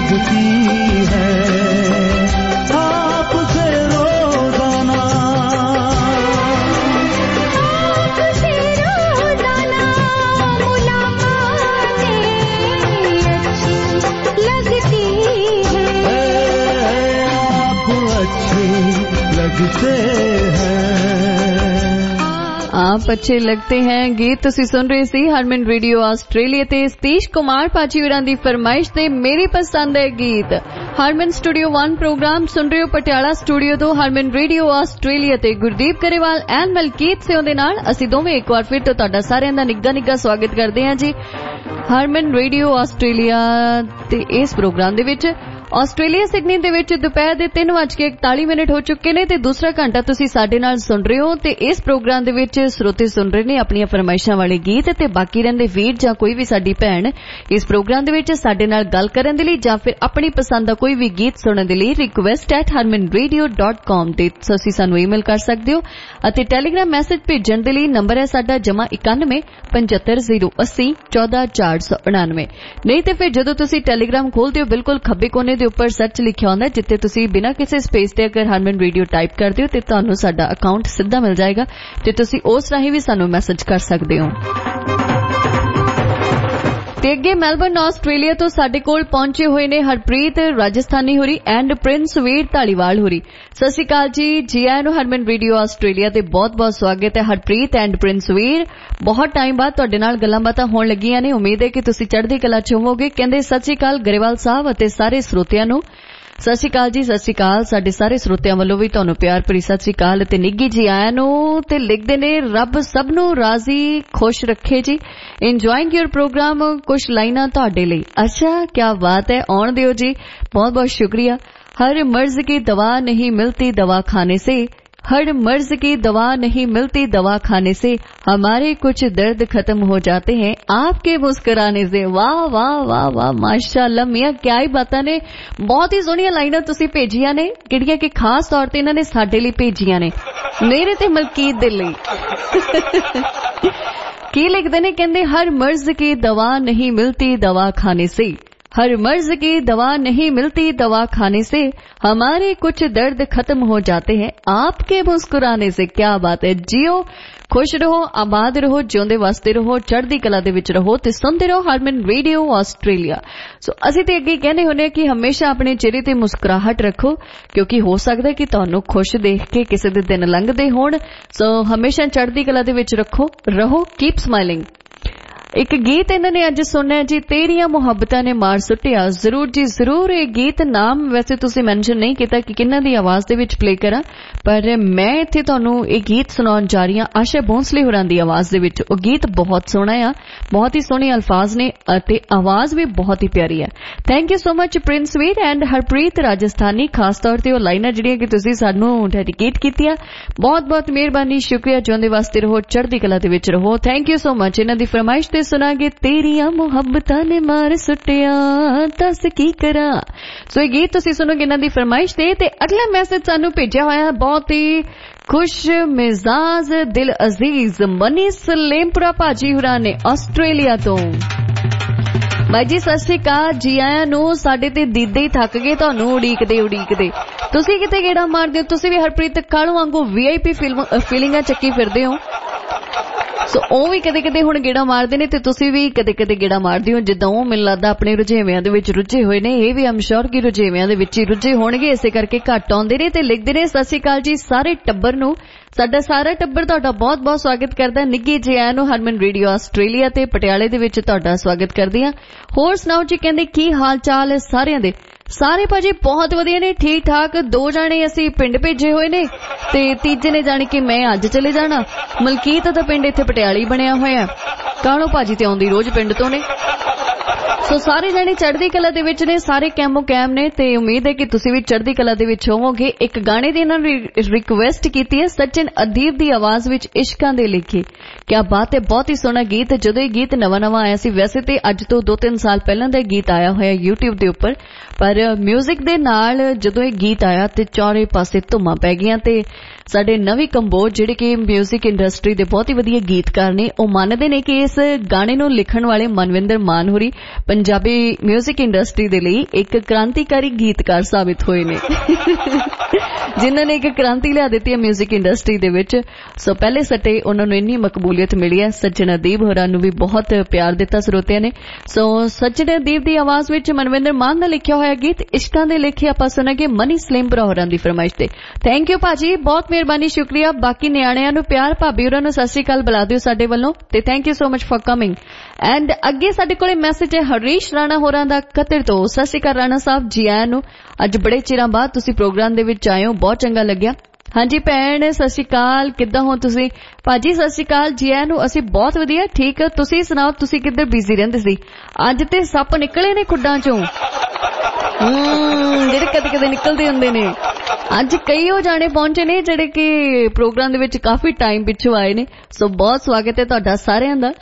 लगती है आपसे रोजाना आपसे रोजाना मुलाकातें अच्छी लगती है आप अच्छे लगते हैं आप अच्छे लगते हैं गीत ਤੁਸੀਂ ਸੁਣ ਰਹੇ ਸੀ ਹਰਮਨ ਰੇਡੀਓ ਆਸਟ੍ਰੇਲੀਆ ਤੇ ਸਤੀਸ਼ ਕੁਮਾਰ ਪਾਜੀ ਹੋਰਾਂ ਦੀ ਫਰਮਾਇਸ਼ ਤੇ ਮੇਰੀ ਪਸੰਦ ਹੈ ਗੀਤ ਹਰਮਨ ਸਟੂਡੀਓ वन ਪ੍ਰੋਗਰਾਮ ਸੁਣ ਰਹੇ ਹੋ ਪਟਿਆਲਾ ਸਟੂਡੀਓ ਤੋਂ ਹਰਮਨ ਰੇਡੀਓ ਆਸਟ੍ਰੇਲੀਆ ਤੇ ਗੁਰਦੀਪ ਕਰੇਵਾਲ ਐਂਡ ਮਲਕੀਤ ਸਿੰਘ ਦੇ ਨਾਲ ਅਸੀਂ ਦੋਵੇਂ ਇੱਕ ਵਾਰ ਫਿਰ ਤੋਂ ਤੁਹਾਡਾ ਸਾਰਿਆਂ ਦਾ ਨਿੱਘਾ ਨਿੱਘਾ ਸਵਾਗਤ ਕਰਦੇ ਹਾਂ ਜੀ ਹਰਮਨ ਰੇਡੀਓ ਆਸਟ੍ਰੇਲੀਆ ਤੇ ਇਸ ਪ੍ਰੋਗਰਾਮ ਦੇ ਵਿੱਚ ਆਸਟ੍ਰੇਲੀਆ ਸਿਡਨੀ ਦੇ ਵਿੱਚ ਦੁਪਹਿਰ ਦੇ ਤਿੰਨ ਵੱਜ ਕੇ ਇਕਤਾਲੀ ਮਿੰਟ ਹੋ ਚੁੱਕੇ ਨੇ ਤੇ ਦੂਸਰਾ ਘੰਟਾ ਤੁਸੀਂ ਸਾਡੇ ਨਾਲ ਸੁਣ ਰਹੇ ਹੋ ਤੇ ਇਸ ਪ੍ਰੋਗਰਾਮ ਦੇ ਵਿੱਚ ਸਰੋਤੇ ਸੁਣ ਰਹੇ ਨੇ ਆਪਣੀਆਂ ਫਰਮਾਇਸ਼ਾਂ ਵਾਲੇ ਗੀਤ ਤੇ ਬਾਕੀ ਰਹਿੰਦੇ ਵੀਰ ਜਾਂ ਕੋਈ ਵੀ ਸਾਡੀ ਭੈਣ ਇਸ ਪ੍ਰੋਗਰਾਮ ਦੇ ਵਿੱਚ ਸਾਡੇ ਨਾਲ ਗੱਲ ਕਰਨ ਦੇ ਲਈ ਜਾਂ ਫਿਰ ਆਪਣੀ ਪਸੰਦ ਦਾ ਕੋਈ ਵੀ ਗੀਤ ਸੁਣਨ ਦੇ ਲਈ request at harman radio dot com ਤੇ ਤੁਸੀਂ ਸਾਨੂੰ ਈਮੇਲ ਕਰ ਸਕਦੇ ਹੋ ਅਤੇ ਟੈਲੀਗ੍ਰਾਮ ਮੈਸੇਜ ਭੇਜਣ ਦੇ ਲਈ ਨੰਬਰ ਹੈ ਸਾਡਾ ਜਮਾ ਇਕਾਨਵੇਂ ਪਝੱਤਰ ਜ਼ੀਰੋ ਅੱਸੀ ਚੌਦਾਂ ਚਾਰ ਸੌ ਉਣਾਨਵੇਂ ਨਹੀਂ ਤੇ ਫਿਰ ਜਦੋਂ ਤੁਸੀਂ ਟੈਲੀਗ੍ਰਾਮ ਖੋਲਦੇ ਹੋ ਬਿਲਕੁਲ ਖੱਬੇ ਕੋਨੇ ਦੇ ਉੱਪਰ ਸਰਚ ਲਿਖਿਆ ਹੁੰਦਾ ਜਿੱਥੇ ਤੁਸੀਂ ਬਿਨਾਂ ਕਿਸੇ ਸਪੇਸ ਦੇ ਅਗਰ ਹਰਮਨ ਰੇਡੀਓ ਟਾਈਪ ਕਰਦੇ ਹੋ ਤੇ ਤੁਹਾਨੂੰ ਸਾਡਾ ਅਕਾਊਂਟ ਸਿੱਧਾ ਮਿਲ ਜਾਏਗਾ ਤੇ ਤੁਸੀਂ ਉਸ ਰਾਹੀਂ ਵੀ ਸਾਨੂੰ ਮੈਸੇਜ ਕਰ ਸਕਦੇ ਹੋ ਤੇ ਅੱਗੇ ਮੈਲਬਰਨ ਆਸਟ੍ਰੇਲੀਆ ਤੋਂ ਸਾਡੇ ਕੋਲ ਪਹੁੰਚੇ ਹੋਏ ਨੇ ਹਰਪ੍ਰੀਤ ਰਾਜਸਥਾਨੀ ਹੋਰੀ ਐਂਡ ਪ੍ਰਿੰਸ ਵੀਰ ਢਾਲੀਵਾਲ ਹੋਰੀ ਸਤਿ ਸ਼੍ਰੀ ਅਕਾਲ ਜੀ ਜੀ ਆਇਆਂ ਨੂੰ ਹਰਮਨ ਰੇਡੀਓ ਆਸਟ੍ਰੇਲੀਆ ਤੇ ਬਹੁਤ-ਬਹੁਤ ਸਵਾਗਤ ਹੈ ਹਰਪ੍ਰੀਤ ਐਂਡ ਪ੍ਰਿੰਸ ਵੀਰ ਬਹੁਤ ਟਾਈਮ ਬਾਅਦ ਤੁਹਾਡੇ ਨਾਲ ਗੱਲਾਂ ਬਾਤਾਂ ਹੋਣ ਲੱਗੀਆਂ ਨੇ ਉਮੀਦ ਹੈ ਕਿ ਤੁਸੀਂ ਚੜ੍ਹਦੀ ਕਲਾ ਚ ਹੋਵੋਗੇ ਕਹਿੰਦੇ ਸਤਿ ਸ਼੍ਰੀ ਅਕਾਲ ਗਰੇਵਾਲ ਸਾਹਿਬ ਅਤੇ ਸਾਰੇ ਸਰੋਤਿਆਂ ਨੂੰ ਸਤਿ ਸ਼੍ਰੀ ਅਕਾਲ ਜੀ ਸਤਿ ਸ਼੍ਰੀ ਅਕਾਲ ਸਾਡੇ ਸਾਰੇ ਸਰੋਤਿਆਂ ਵੱਲੋਂ ਵੀ ਤੁਹਾਨੂੰ ਪਿਆਰ ਭਰੀ ਸਤਿ ਸ਼੍ਰੀ ਅਕਾਲ ਤੇ ਨਿੱਘੀ ਜੀ ਆਇਆਂ ਨੂੰ ਤੇ ਲਿਖਦੇ ਨੇ ਰੱਬ ਸਭ ਨੂੰ ਰਾਜ਼ੀ ਖੁਸ਼ ਰੱਖੇ ਜੀ ਇੰਜੋਇੰਗ ਯੂਰ ਪ੍ਰੋਗਰਾਮ ਕੁਝ ਲਾਈਨਾਂ ਤੁਹਾਡੇ ਲਈ ਅੱਛਾ ਕੀ ਬਾਤ ਹੈ ਆਉਣ ਦਿਓ ਜੀ ਬਹੁਤ ਬਹੁਤ ਸ਼ੁਕਰੀਆ हर मर्ज की दवा नहीं मिलती दवा खाने से हर मर्ज की दवा नहीं मिलती दवा खाने से हमारे कुछ दर्द खत्म हो जाते हैं आपके मुस्कुराने से वाह वाह वाह वाह माशाअल्लाह मियां क्या ही बातां ने बहुत ही सोहणियां लाइनां तुसीं भेजियां ने किहड़ियां कि खास तौर ते इन्हां ने साडे लई भेजियां ने मेरे ते मलकीत दे लई की लिखदे ने कहंदे हर मर्ज की दवा नहीं मिलती दवा खाने से हर मर्ज की दवा नहीं मिलती दवा खाने से हमारे कुछ दर्द खत्म हो जाते हैं आपके मुस्कुराने से क्या बात है जियो खुश रहो आबाद रहो जिਉਂਦੇ ਵਸਦੇ ਰਹੋ ਚੜ੍ਹਦੀ ਕਲਾ ਦੇ ਵਿੱਚ ਰਹੋ ਤੇ ਸੁਣਦੇ ਰਹੋ ਹਰਮਨ ਰੇਡੀਓ ਆਸਟ੍ਰੇਲੀਆ ਸੋ ਅਸੀਂ ਤੇ ਅੱਗੇ ਕਹਿੰਦੇ ਹੁੰਦੇ ਆ ਕਿ ਹਮੇਸ਼ਾ ਆਪਣੇ ਚਿਹਰੇ ਤੇ ਮੁਸਕਰਾਹਟ ਰੱਖੋ ਕਿਉਂਕਿ ਹੋ ਸਕਦਾ ਕਿ ਤੁਹਾਨੂੰ ਖੁਸ਼ ਦੇਖ ਕੇ ਕਿਸੇ ਦੇ ਦਿਨ ਲੰਘਦੇ ਹੋਣ ਸੋ ਹਮੇਸ਼ਾ ਚੜ੍ਹਦੀ ਕਲਾ ਦੇ ਵਿੱਚ ਰੱਖੋ ਰਹੋ ਕੀਪ ਸਮਾਈਲਿੰਗ ਇੱਕ ਗੀਤ ਇਹਨਾਂ ਨੇ ਅੱਜ ਸੁਣਨਾ ਜੀ ਤੇਰੀਆਂ ਮੁਹੱਬਤਾਂ ਨੇ ਮਾਰ ਸੁੱਟਿਆ ਜ਼ਰੂਰ ਜੀ ਜ਼ਰੂਰ ਇਹ ਗੀਤ ਨਾਮ ਵੈਸੇ ਤੁਸੀਂ ਮੈਂਸ਼ਨ ਨਹੀਂ ਕੀਤਾ ਕਿ ਕਿਹਨਾਂ ਦੀ ਆਵਾਜ਼ ਦੇ ਵਿੱਚ ਪਲੇ ਕਰਾਂ ਪਰ ਮੈਂ ਇੱਥੇ ਤੁਹਾਨੂੰ ਇਹ ਗੀਤ ਸੁਣਾਉਣ ਜਾ ਰਹੀ ਹਾਂ ਆਸ਼ਾ ਭੋਂਸਲੇ ਹੋਰਾਂ ਦੀ ਆਵਾਜ਼ ਦੇ ਵਿੱਚ ਉਹ ਗੀਤ ਬਹੁਤ ਸੋਹਣਾ ਆ ਬਹੁਤ ਹੀ ਸੋਹਣੇ ਅਲਫਾਜ਼ ਨੇ ਅਤੇ ਆਵਾਜ਼ ਵੀ ਬਹੁਤ ਹੀ ਪਿਆਰੀ ਹੈ thank you so much Prince ਵੀਰ ਐਂਡ ਹਰਪ੍ਰੀਤ ਰਾਜਸਥਾਨੀ ਖਾਸ ਤੌਰ ਤੇ ਉਹ ਲਾਈਨਾਂ ਜਿਹੜੀਆਂ ਕਿ ਤੁਸੀਂ ਸਾਨੂੰ ਡੈਡੀਕੇਟ ਕੀਤੀਆਂ ਬਹੁਤ ਬਹੁਤ ਮਿਹਰਬਾਨੀ ਸ਼ੁਕਰੀਆ ਜਿਉਂਦੇ ਵਾਸਤੇ ਰਹੋ ਚੜ੍ਹਦੀ ਕਲਾ ਦੇ ਵਿੱਚ ਰਹੋ ਥੈਂਕ ਯੂ ਸੋ ਮਚ ਇਹਨਾਂ ਦੀ ਫਰਮਾਇਸ਼ ਤੇ ਸੁਣਾਂਗੇ ਤੇਰੀਆਂ ਮੁਹੱਬਤਾਂ ਨੇ ਮਾਰ ਸੁੱਟਿਆ ਦੱਸ ਕੀ ਕਰਾਂ ਸੋ ਇਹ ਗੀਤ ਤੁਸੀਂ ਸੁਣੋਗੇ ਇਹਨਾਂ ਦੀ ਫਰਮਾਇਸ਼ ਤੇ ਤੇ ਅਗਲਾ ਮੈਸੇਜ ਸਾਨੂੰ ਭੇਜਿਆ ਹੋਇਆ ਬਹੁਤ ਹੀ खुश मिजाज दिल अजीज मनी सलेमपुरा भाजी हुरां ने आस्ट्रेलिया तो भाई जी सत श्री अकाल जी आया नू साडे ते दीदे ही थक गए तुहानू उड़ीकदे उड़ीकदे तुसी किते गेड़ा मारदे हो तुसी भी हरप्रीत कालू वांगू वीआईपी फीलिंगां चक्की फिरदे हो ਸੋ ਉਹ ਵੀ ਕਦੇ ਕਦੇ ਹੁਣ ਗੇੜਾ ਮਾਰਦੇ ਨੇ ਤੇ ਤੁਸੀਂ ਵੀ ਕਦੇ ਕਦੇ ਗੇੜਾ ਮਾਰਦੇ ਹੋ ਜਿੱਦਾਂ ਉਹ ਮੈਨੂੰ ਲੱਗਦਾ ਆਪਣੇ ਰੁਝੇਵਿਆਂ ਦੇ ਵਿੱਚ ਰੁੱਝੇ ਹੋਏ ਨੇ ਇਹ ਵੀ ਆਮ ਸ਼ੋਰ ਕਿ ਰੁਝੇਵਿਆਂ ਦੇ ਵਿੱਚ ਹੀ ਰੁੱਝੇ ਹੋਣਗੇ ਇਸੇ ਕਰਕੇ ਘੱਟ ਆਉਂਦੇ ਨੇ ਤੇ ਲਿਖਦੇ ਨੇ ਸਤਿ ਸ਼੍ਰੀ ਅਕਾਲ ਜੀ ਸਾਰੇ ਟੱਬਰ ਨੂੰ ਸਾਡਾ ਸਾਰਾ ਟੱਬਰ ਤੁਹਾਡਾ ਬਹੁਤ ਬਹੁਤ ਸਵਾਗਤ ਕਰਦਾ ਨਿੱਗੀ ਜੀ ਆਇਆਂ ਨੂੰ ਹਰਮਨ ਰੇਡੀਓ ਆਸਟ੍ਰੇਲੀਆ ਤੇ ਪਟਿਆਲੇ ਦੇ ਵਿੱਚ ਤੁਹਾਡਾ ਸਵਾਗਤ ਕਰਦੀ ਹਾਂ ਹੋਰ ਸੁਣਾਓ ਜੀ ਕਹਿੰਦੇ ਕੀ ਹਾਲ ਚਾਲ ਹੈ ਸਾਰਿਆਂ ਦੇ ਸਾਰੇ ਭਾਜੀ ਬਹੁਤ ਵਧੀਆ ਨੇ ਠੀਕ ਠਾਕ ਦੋ ਜਾਣੇ ਅਸੀਂ ਪਿੰਡ ਭੇਜੇ ਹੋਏ ਨੇ ਤੇ ਤੀਜੇ ਨੇ ਜਾਣੀ ਕਿ ਮੈਂ ਅੱਜ ਚਲੇ ਜਾਣਾ ਮਲਕੀਤ ਦਾ ਪਿੰਡ ਇੱਥੇ ਪਟਿਆਲੀ ਬਣਿਆ ਹੋਇਆ ਕਾਣੋ ਭਾਜੀ ਤੇ ਆਉਂਦੀ ਰੋਜ਼ ਪਿੰਡ ਤੋਂ ਨੇ ਸੋ ਸਾਰੇ ਜਾਣੇ ਚੜ੍ਹਦੀ ਕਲਾ ਦੇ ਵਿੱਚ ਨੇ ਸਾਰੇ ਕੈਮੋ ਕੈਮ ਨੇ ਤੇ ਉਮੀਦ ਹੈ ਕਿ ਤੁਸੀਂ ਵੀ ਚੜ੍ਹਦੀ ਕਲਾ ਦੇ ਵਿੱਚ ਹੋਵੋਗੇ ਇੱਕ ਗਾਣੇ ਦੀ ਇਹਨਾਂ ਨੇ ਰਿਕੁਐਸਟ ਕੀਤੀ ਹੈ ਸਚਿਨ ਅਦੀਪ ਦੀ ਆਵਾਜ਼ ਵਿੱਚ ਇਸ਼ਕਾਂ ਦੇ ਲਿਖੇ ਕਿਆ ਬਾਤ ਹੈ ਬਹੁਤ ਹੀ ਸੋਹਣਾ ਗੀਤ ਜਦੋਂ ਇਹ ਗੀਤ ਨਵਾਂ ਨਵਾਂ ਆਇਆ ਸੀ ਵੈਸੇ ਤੇ ਅੱਜ ਤੋਂ ਦੋ ਤਿੰਨ ਸਾਲ ਪਹਿਲਾਂ ਦਾ ਗੀਤ ਆਇਆ ਹੋਇਆ YouTube ਦੇ ਉੱਪਰ ਪਰ ਮਿਊਜ਼ਿਕ ਦੇ ਨਾਲ ਜਦੋਂ ਇਹ ਗੀਤ ਆਇਆ ਤੇ ਚਾਰੇ ਪਾਸੇ ਧੁੰਮਾਂ ਪੈ ਗਈਆਂ ਤੇ ਸਾਡੇ ਨਵੀਂ ਕੰਬੋਜ ਜਿਹੜੇ ਕਿ ਮਿਊਜ਼ਿਕ ਇੰਡਸਟਰੀ ਦੇ ਬਹੁਤ ਹੀ ਵਧੀਆ ਗੀਤਕਾਰ ਨੇ ਉਹ ਮੰਨਦੇ ਨੇ ਕਿ ਇਸ ਗਾਣੇ ਨੂੰ ਲਿਖਣ ਵਾਲੇ ਮਨਵਿੰਦਰ ਮਾਨ ਹੋਰੀ पंजाबी म्यूजिक इंडस्ट्री दे लई एक क्रांतिकारी गीतकार साबित होए ने जिन्हां ने एक क्रांति लिया दित्ती है म्यूजिक इंडस्ट्री दे विच। सो पहले सटे उन्हां नूं इन्नी मकबूलियत मिली है। सचिन अदीब होरां नूं भी बहुत प्यार दिता श्रोतिਆਂ ने। सो सचिन अदीब दी आवाज विच मनविंदर मान दा लिखिया होया गीत इश्कां दे लेखे आपां सुणांगे मनी स्लिम भरा होरां दी फरमाइश ते। थैंक यू भाजी, बहुत मेहरबानी, शुक्रिया। बाकी नियाणिਆਂ ਨੂੰ प्यार, भाभी होरां ਨੂੰ सत श्री अकाल बुला दिओ साडे वल्लों ते thank you so much for coming. And अगे साडे कोले मैसेज है हरीश राणा होरां दा कतर तो। सत श्री अकाल राणा साहब, जी आयां नूं। अज बड़े चिरां बाद तुसीं प्रोग्राम दे विच आए हो, बहुत चंगा लग्या। हाँ जी भैन, सत श्री अकाल, किद्दां हो तुसीं? भाजी सत श्री अकाल, जी आयां नूं। असीं बहुत वधिया, ठीक। तुसीं सुणाओ, तुसीं किधर बिजी रहिंदे सी? अज ते सप निकले ने खुड्डां चों, ਜਿਹੜੇ कदे कदे निकलते हुंदे ने। अज कई हो जाने पहुंचे ने ਜਿਹੜੇ कि प्रोग्राम दे विच काफी टाइम पिछों आए ने। सो बहुत स्वागत है तुहाडा सारिआं दा।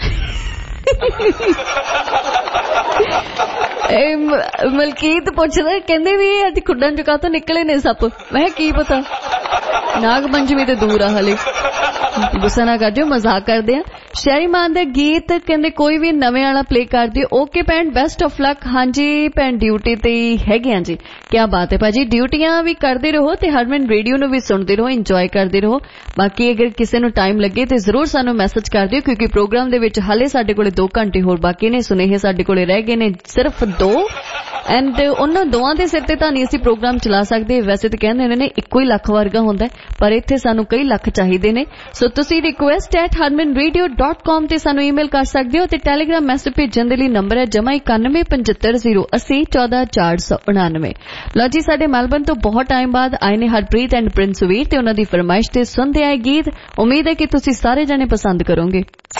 मलकीत पुछदा, कहंदे भी अज खुड्डां चों कातों निकले ने सप? मैं की पता, नाग पंचमी ते दूर आ हले। गुस्सा ना कर जो, मजाक करदे आ। शहरी मान दे गीत कहंदे कोई भी नवे वाला प्ले कर दिओ। ओके भैन, बेस्ट ऑफ लक। हाँ जी भैन, ड्यूटी ते हैगे हाँ जी। क्या बात है भाजी, ड्यूटियां भी करते रहो ते हरमन रेडियो नु भी सुनते रहो, इंजॉय करते रहो। बाकी अगर किसी नु टाइम लगे तो जरूर सानू मैसेज कर दिओ, क्योंकि प्रोग्राम दे विच हाले साडे कोले दो घंटे होर बाकी ने। सुनेहे साडे कोले रह गए ने सिर्फ दो, एंड उन्हां दोवां दे सिर ते तां नहीं असीं प्रोग्राम चला सकदे। वैसे तो कहंदे ने इक्को ही लख वर्गा हुंदा है, पर इत्थे सानू कई लख चाहीदे ने। सो तुसीं request at Harman radio dot com ते सानू ईमेल कर सकदे हो ते टैलीग्राम मैसेज भेजण दे लई नंबर है जमा इक्यानवे पचहत्तर जीरो अस्सी चौदह चार सौ उनानवे। लो जी, साडे मेलबर्न तो बहुत टाइम बाद आए ने हरप्रीत एंड प्रिंस वीर ते उन्हां दी फरमाइश ते सुनदे आए गीत। उम्मीद है कि तुसीं सारे जने पसंद करोगे।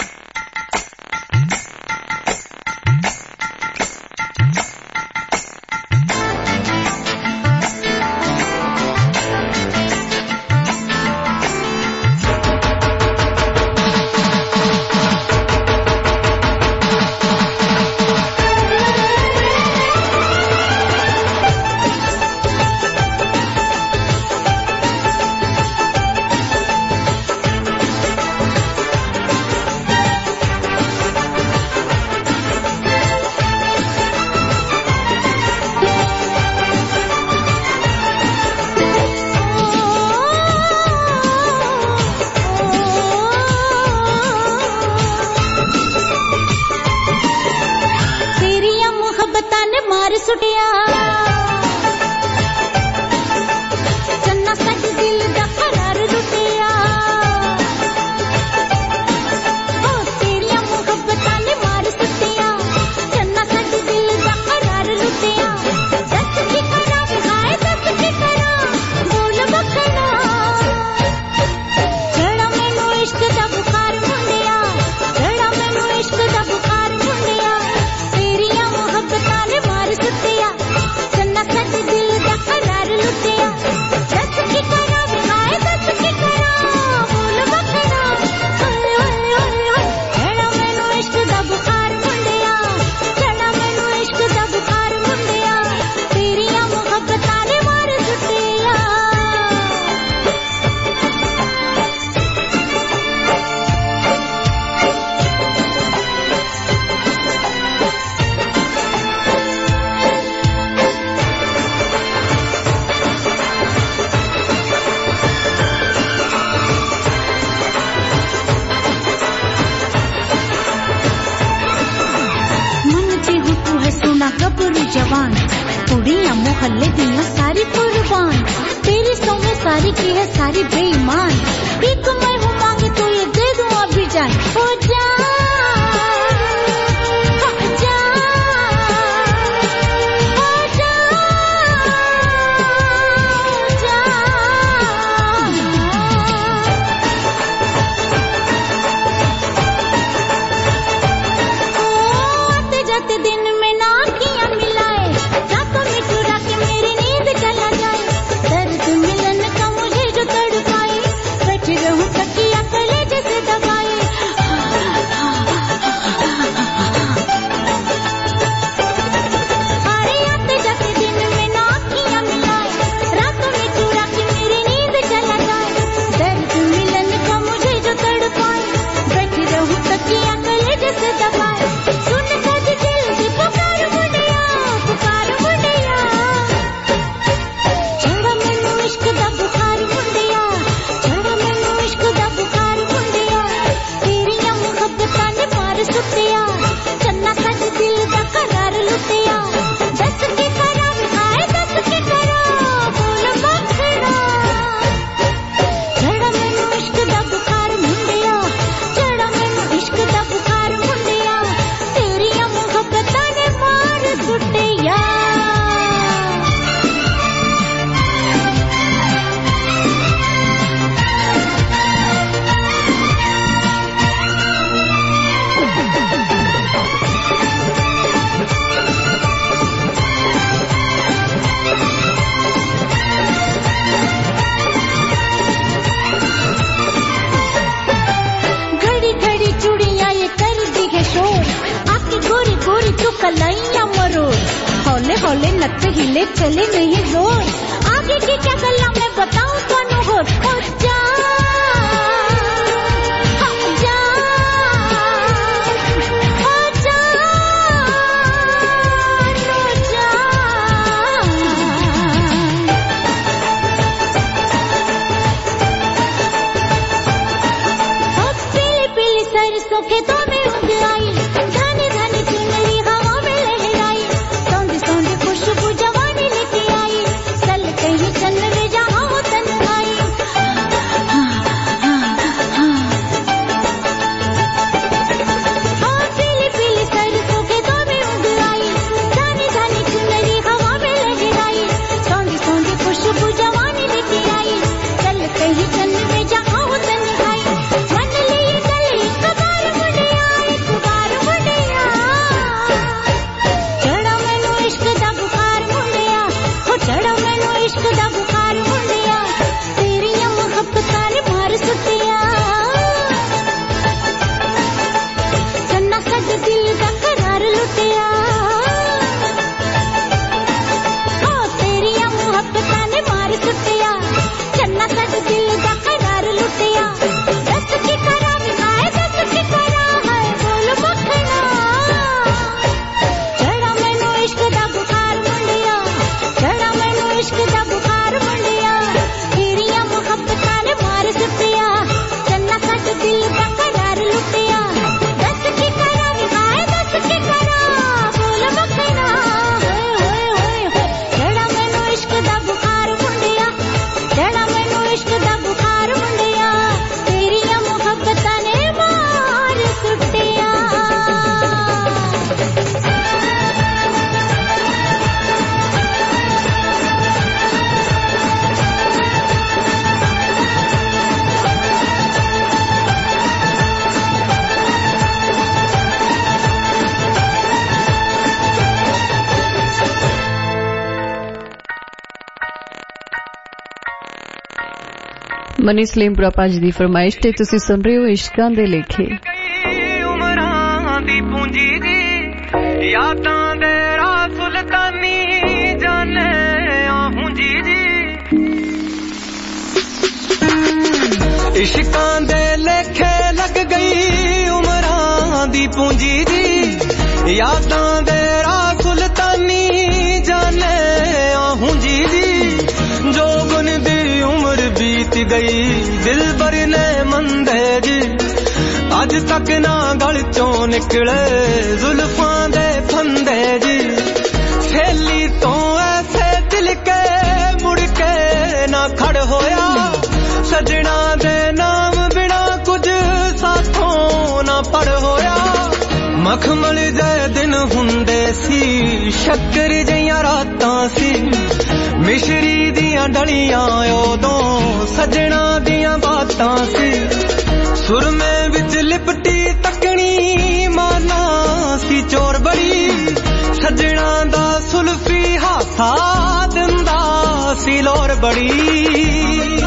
जवान कुड़ियां मोहल्ले दियां सारी कुर्बान, तेरी सौ में सारी की है सारी बेईमान। एक मैं हूँ मांगे तो ये दे दूं अभी जान। ओ जान हौले नत हिले चले नहीं जोर आगे की क्या गल्ला मैं बताऊं ਤੁਹਾਨੂੰ ਹੋਰ ਹੋ ਜਾ ਮਨੀ ਸਲੀਮਪੁਰਾ ਭਾਜੀ ਦੀ ਫਰਮਾਇਸ਼ ਤੇ ਤੁਸੀਂ ਸੁਣ ਰਹੇ ਹੋ ਇਸ਼ਕਾਂ ਦੇ ਲੇਖੇ ਉਮਰਾਂ ਦੀ ਪੂੰਜੀ ਜੀ ਯਾਦਾਂ ਦੇ ਰਾਹ ਸੁਲਤਾਨੀ ਜਾਣੇ ਆਹੂੰ ਜੀ ਜੀ ਇਸ਼ਕਾਂ ਦੇ ਲੇਖੇ ਲੱਗ ਗਈ ਉਮਰਾਂ ਦੀ ਪੂੰਜੀ ਜੀ ਯਾਦਾਂ ਦੇ ਰਾਹ ਸੁਲਤਾਨੀ ਜਾਣੇ ਆਹੂੰ ਜੀ ਜੀ ਜੋ ਗੁਨ ਦੀ बीत गई दिल भर ने मंदे जी अज तक ना गल चों निकले जुल्फां दे फंदे जी सहेली तो ऐसे दिल के मुड़ के ना खड़ होया सजना दे नाम बिना कुछ साथों ना पड़ होया मखमल जाए दिन हुंदे सी शक्कर जियां रातां सी मिश्री दियां डलियां उदों सजना दियां बातां सी सुरमे विच लिपटी तकनी माना सी चोर बड़ी सजना दा सुल्फी हासा दिंदा सी लोर बड़ी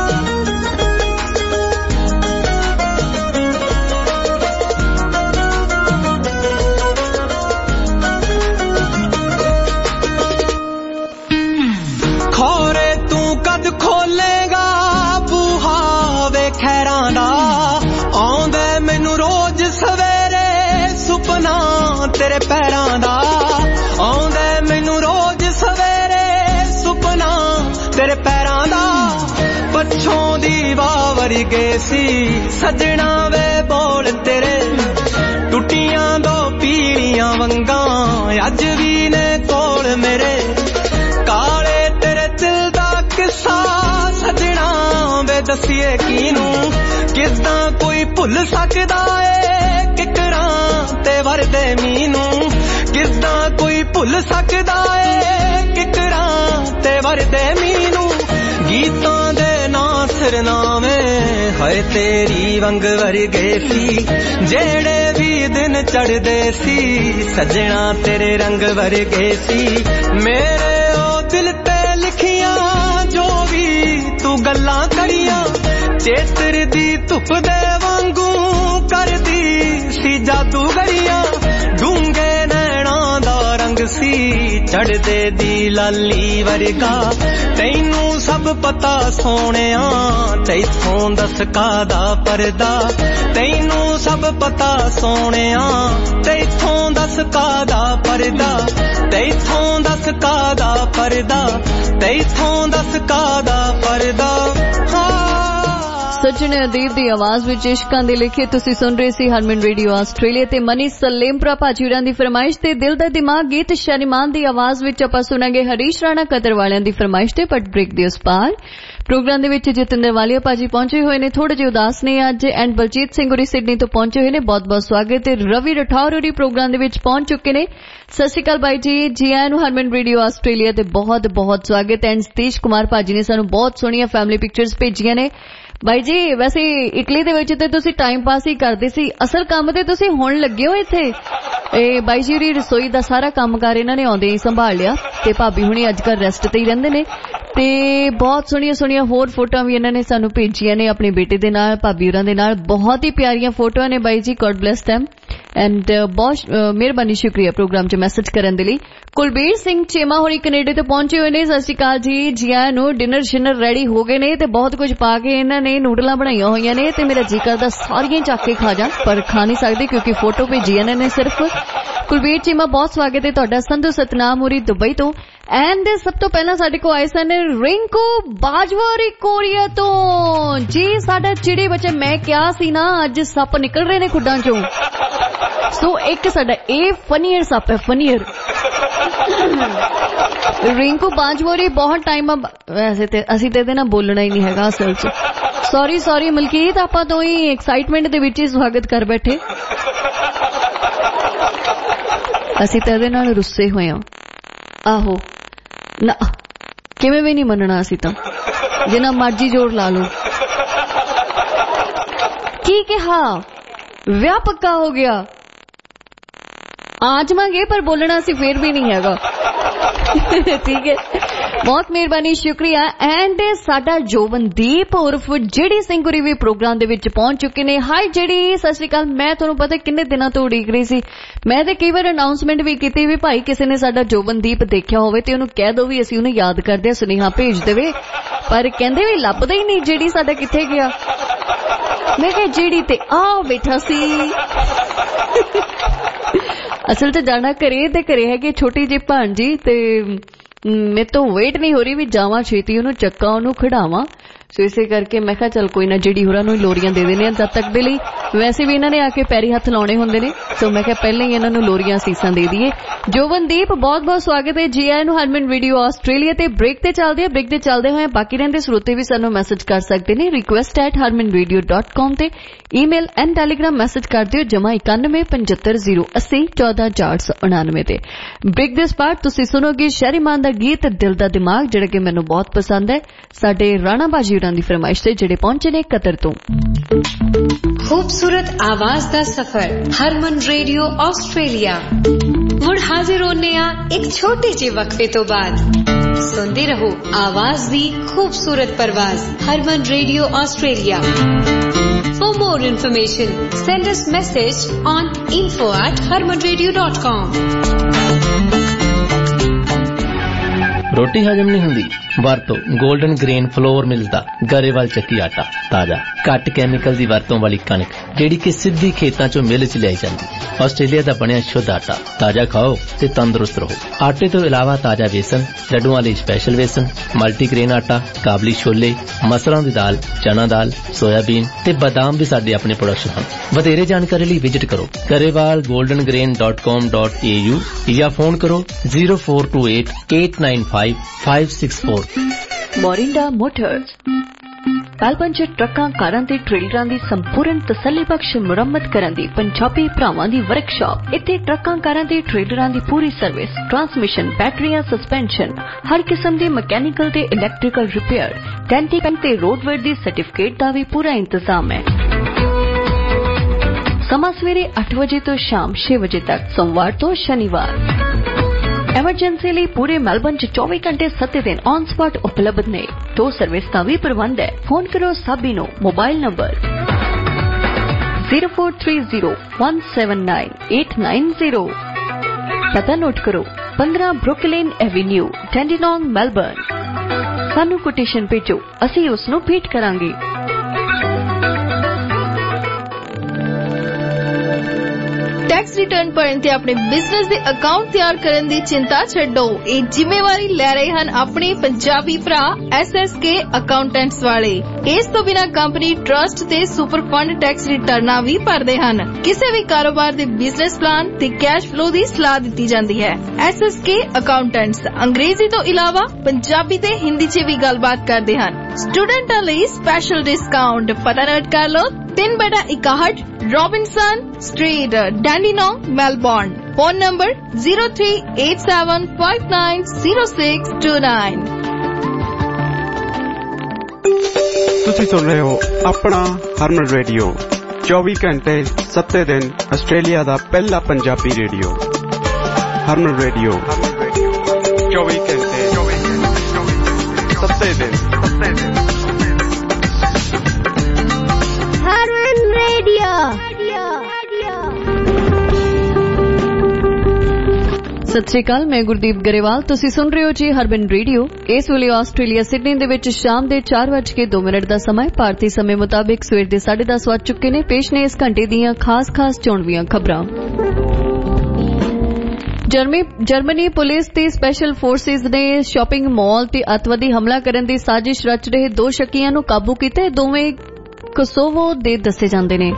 खोलेगा बूहा वे खैरां दा आउंदे मैनू रोज सवेरे सुपना तेरे पैरां दा आउंदे मैनू रोज सवेरे सुपना तेरे पैरां दा पछों दी वावर गए सी सजना वे बोल तेरे टुटियां दो पीड़ियां वंगां अज भी ने कोल मेरे काले तेरे दिल दा किस्सा सजना वे दसिए कीनू किदां कोई भुल सकदा ए किकरां ते वरदे मीनू किदां कोई भुल सकदा ए किकरां ते वरदे मीनू गीतां दे नां सिरनामे हाय तेरी वंग वरगे सी जेड़े भी दिन चढ़दे सी सजना तेरे रंग वरगे सी मेरे ओ दिल ते लिखियां जो भी तू गल्लां करियां चेतर दी धुप दे वांगू करदी सी जादूगरियां डूंगे नैना दा रंग सी चढ़दे दी लाली वर्गा तैनू सब पता सोहणिया तैथों दस कादा परदा तैनू सब पता सोहणिया तैथों दस कादा परदा तैथों दस कादा परदा तैथों दस कादा परदा सचिन अदीब दी आवाज विच इश्कां दे लिखे तुसी सुन रहे सी हरमन रेडियो आस्ट्रेलिया ते मनी सलेमपुरा भाजी होरां दी फरमाइश ते दिल दा दिमाग गीत शनिमान दी आवाज विच आपां सुनांगे हरीश राणा कतर वालियां दी फरमाइश ते बट ब्रेक दे उस पार प्रोग्राम दे विच जितेंद्र वालिया भाजी पहुंचे हुए ने थोड़े जे उदास ने अज एंड बलजीत सिंह होरी सिडनी तो पहुंचे हुए ने बहुत बहुत स्वागत है रवि राठौर होरी प्रोग्राम दे विच पहुंच चुके ने सत श्री अकाल भाई जी जी आयां नूं हरमन रेडियो आस्ट्रेलिया ते बहुत बहुत स्वागत है एंड सतीश कुमार भाजी ने सानू बहुत सोहणियां फैमिली पिक्चर्स भेजियां ने भाई जी वैसे इटली दे विच ते तुसी टाइम पास ही करदे सी असल काम ते तुसी हुण लगे हो इत्थे ए बाई जी होरी रसोई दा सारा कामकार इन्हां ने आउंदे ही संभाल लिया ते भाभी हुणी अजकल रेस्ट ते ही रहिंदे ने ते बहुत सोहणियां सोहणियां होर फोटोआं भी इन्हां ने सानू भेजियां ने अपने बेटे दे नाल भाभी होरां दे नाल बहुत ही प्यारियां फोटोआं ने बाई जी गॉड ब्लेस देम एंड बहुत मेहरबानी शुक्रिया प्रोग्राम च मैसेज करन दे लई कुलबीर सिंह चेमा होरी कनेडा ते पहुंचे हुए ने सत श्री अकाल जी जी आयां नूं डिनर शिनर रेडी हो गए ने ते बहुत कुछ पा के इन्हां ने नूडलां बनाईयां होईयां ने ते मेरा जी करदा सारियां चक के खा जा पर खा नहीं सकदी क्योंकि फोटो भेजी इन्हां ने सिर्फ कुलबीर चेमा बहुत स्वागत है तुहाडा संधू सतनाम होरी दुबई तो एंड सब तो पहला साडे को आए सन रिंकू बाजवारी कोरिया तो जी साडा चिड़ी बच्चे मैं क्या सी ना अज सप निकल रहे ने खुड्डां चों सो एक साडा ए फनीयर सप है फनीयर रिंकू बाजवारी बहुत टाइम वैसे ते असी ते इहदे नाल बोलना ही नहीं हैगा असल च सॉरी सॉरी मलकीत आपां तो ही एक्साइटमेंट दे विच ही स्वागत कर बैठे असी ते इहदे नाल रुस्से होए हां आहो ना किवें भी नहीं मनना असी तां जिन्ना मर्जी जोर ला लो की कहा विआह पक्का हो गया आज मांगे पर बोलना सी फिर भी नहीं हैगा ठीक है बहुत मेहरबानी शुक्रिया एंड साडा जोवनदीप उर्फ जेडी सिंह होरी भी प्रोग्राम दे विच पहुंच चुके ने हाय जेडी सत श्री अकाल मैं तुहानू पता किन्ने दिनों तो उड़ीक रही सी मैं ते कई बार अनाउंसमेंट भी कीती भी भाई किसी ने साडा जोवनदीप देखिया होवे ते ओनू कह दो भी असीं ओनू याद करदे आ सुनेहा भेज देवे पर कहंदे भी लभदा ही नहीं जेडी साडा किथे गया मैं कहा जेडी ते आ बैठा सी असल तो जाना करे ते करे है कि छोटी जी भांजी ते मैं तो वेट नहीं हो रही भी जावा छेती ओनू चक्का ओनू खड़ावा सो इसे करके मैं कहा चल कोई ना जेडी होरां नूं लोरियां दे देने जब तक दे लई वैसे भी इन्होंने आके पैरी हथ लाने होंदे ने सो मैं कहा पहले ही इन्हां नूं लोरियां सीसां दे दीए जोवनदीप बहुत बहुत स्वागत है जी आयां नूं हरमन रेडियो आस्ट्रेलिया ते ब्रेक ते चलदे ब्रेक ते चलदे होए बाकी रहिंदे श्रोते भी सानूं मैसेज कर सकते ने request at Harman radio dot com ते ईमेल एंड टेलीग्राम मैसेज कर दिओ जमा इक्यानवे पचहत्तर जीरो अस्सी चौदह चार सौ उनानवे ते ब्रेक दिस पार्ट तुसीं सुनोगे शहरीमान दा गीत दिल दा दिमाग जिहड़ा कि मैनूं बहुत पसंद है साडे राणा बाजी होरां दी फरमाइश ते जिहड़े पहुंचे ने कतर तो खूबसूरत आवाज दा सफर हरमन रेडियो आस्ट्रेलिया मुड़ हाजिर होने आ एक छोटे जे वक्फे तो बाद सुनते रहो आवाज दी खूबसूरत परवाज Harman radio Australia for more information send us message on info at harman radio dot com रोटी हजम नहीं हुंदी वरतो गोल्डन ग्रेन फ्लोर मिलदा गरेवाल चक्की आटा ताजा घट कैमिकल दी वरतों वाली कणक जेड़ी कि सिद्धी खेतां चों मिल च लाई जांदी आस्ट्रेलिया दा बनिया शुद्ध आटा ताजा खाओ ते तंदुरुस्त रहो आटे तो इलावा ताजा बेसन लड्डुआं लई स्पैशल बेसन मल्टीग्रेन आटा काबली छोले मसरां दी दाल चना दाल सोयाबीन ते बादाम भी साडे अपने प्रोडक्शन हन वधेरे जानकारी लई विजिट करो Grewal golden grain dot com dot A U या फोन करो zero four two eight eight nine five five six four Morinda motors Melbourne च ट्रकां कारां ते ट्रेलरां दी संपूर्ण तसल्लीबख्श मुरम्मत करन दी पंजाबी भरावां दी वर्कशॉप इत्थे ट्रकां कारां ते ट्रेलरां दी पूरी सर्विस ट्रांसमिशन बैटरियां सस्पेंशन हर किस्म दी मैकेनिकल ते इलैक्ट्रिकल रिपेयर डेंटिंग ते रोडवेयर दी सर्टिफिकेट दा भी पूरा इंतजाम है समा सवेरे आठ बजे तो शाम छह बजे तक सोमवार तो शनिवार एमरजेंसी ਲਈ पूरे मेलबर्न च चौबीस घंटे सत्त दिन ऑन स्पॉट उपलब्ध ने तो सर्विस का भी प्रबंध है फोन करो सभी नो mobile number zero four three zero one seven nine eight nine zero पता नोट करो पंद्रह ब्रुकलिन एवेन्यू डैंडिनोंग मेलबर्न। सानू कोटेशन भेजो, असी उस नूं भेंट करांगे। टैक्स रिटर्न भरन ते अपने बिजनेस दे अकाउंट तैयार करन दी चिंता छड्डो। ये जिम्मेवारी ले रहे हन अपने पंजाबी भरा एस एस के अकाउंटेंट्स वाले। इस तो बिना कंपनी ट्रस्ट ते सुपर फंड टैक्स रिटर्ना भी भरदे हन। किसी भी कारोबार दे बिजनेस प्लान ते कैश फ्लो दी सलाह दी जाती है। एस एस के अकाउंटेंट्स अंग्रेजी तो इलावा पंजाबी ते हिंदी च भी गलबात करते हैं। स्टूडेंटां लई स्पेशल डिस्काउंट पता नोट कर लो। तीन बटा इकाहठ Robinson street Dandenong Melbourne. Phone number zero three eight seven five nine zero six two nine. ਤੁਸੀਂ ਸੁਣ ਰਹੇ ਹੋ ਆਪਣਾ ਹਰਮਨ ਰੇਡੀਓ ਚੌਵੀ ਘੰਟੇ ਸੱਤੇ ਦਿਨ ਆਸਟ੍ਰੇਲੀਆ ਦਾ ਪਹਿਲਾ ਪੰਜਾਬੀ ਰੇਡੀਓ ਹਰਮਨ ਰੇਡੀਓ ਚੌਵੀ ਘੰਟੇ ਸੱਤੇ ਦਿਨ हरमन रेडियो। सत श्री अकाल, मैं गुरदीप गरेवाल। तुसी सुन रहे हो जी हरमन रेडियो। इस वेले आस्ट्रेलिया सिडनी दे विच शाम दे चार बज के दो मिनट का समय भारतीय समय मुताबिक सवेर दे साढ़े दस वज चुके ने। पेश ने इस घंटे दीयां खास खास चोणवीआं खबरां। जर्मनी पुलिस ते स्पैशल फोर्सिस ने शॉपिंग मॉल ते अतवादी हमला करन दी साजिश रच रहे दो शकीआं नूं काबू कीता। दोवें कोसोवो दे दसे जांदे ने।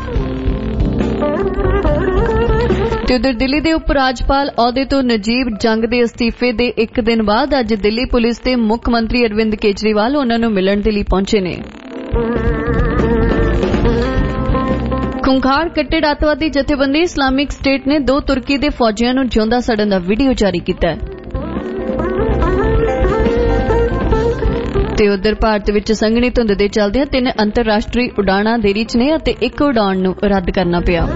ते उधर दिल्ली दे उप राज्यपाल अहुदे तो नजीब जंग दे अस्तीफे दे एक दिन बाद अज दिल्ली पुलिस दे मुख मंत्री अरविंद केजरीवाल उन्हां नूं मिलण दे लई पहुंचे ने। खुंखार कट्टिड़ अतवादी जथेबंदी इस्लामिक स्टेट ने दो तुर्की दे फौजियां नूं जिउंदा सड़न दा वीडियो जारी कीता है। ते उधर भारत विच संघनी धुंद दे चलदिआं तीन अंतरराष्ट्रीय उड़ाणां देरी च ने अते एक उड़ाण नूं रद्द करना पिया।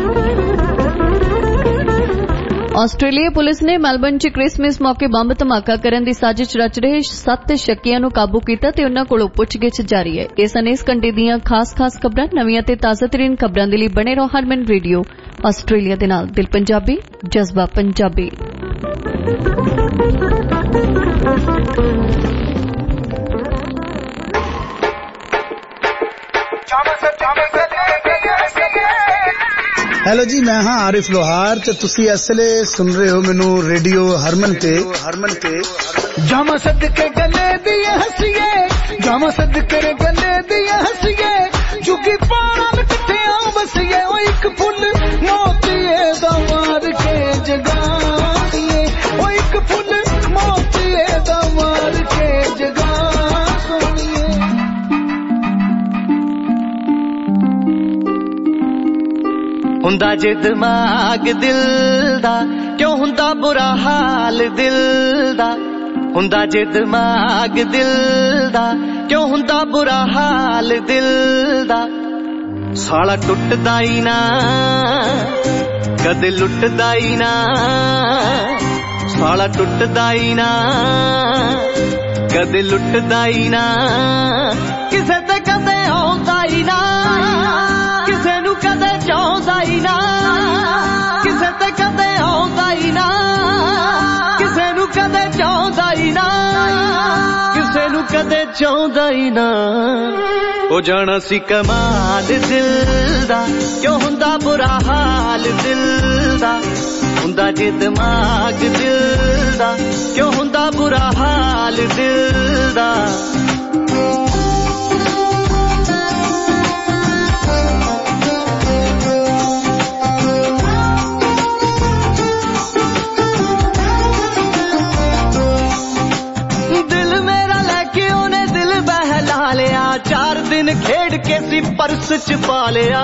आस्ट्रेलिया पुलिस ने मेलबर्न च क्रिसमस मौके बंब धमाका करन दी साजिश रच रहे सत्त शकीआं नूं काबू कीता ते उन्हां कोलों पुछगिछ जारी है। इस ने इस घंटे दीयां खास खास खबरां नवीआं ते ताज़ा तरीन खबरां दे लई बने रहो हरमन रेडियो आस्ट्रेलिया दे नाल। दिल पंजाबी, जज्बा पंजाबी। हेलो जी, मैं हाँ आरिफ लोहार ते तुसी इसले सुन रहे हो मैनू रेडियो हरमन ते हरमन ते जामा सदके गले दिए हसीए जामा सदके गले दिए हसीए जुगी पारा लटते आओ बसिए ओ एक फुल मोतिए दा मार के जगाइए ओ एक फुल मोतिए दा मार के जगा सोनिए। हुंदा जे दिमाग दिल दा क्यों हुंदा बुरा हाल दिल दा हुंदा जे दिमाग दिल दा क्यों हुंदा बुरा हाल दिल दा साला टुटदा ही ना कदे लुटदा ही ना साला टुटदा ही ना कदे लुटदा ही ना किसे ते कदे आउंदा ही ना किसे नू कदे चाहुंदा ही ना किसे ते कदे आउंदा ही ना किसे नू कदे चाहुंदा ही ना किसे नू कदे चाहुंदा ही ना ओ जाना सी कमाल दिल दा क्यों हुंदा बुरा हाल दिल दा हुंदा जे दिमाग दिल दा क्यों हुंदा बुरा हाल दिल दा। चार दिन खेड़ के सी पर्स च पा लिया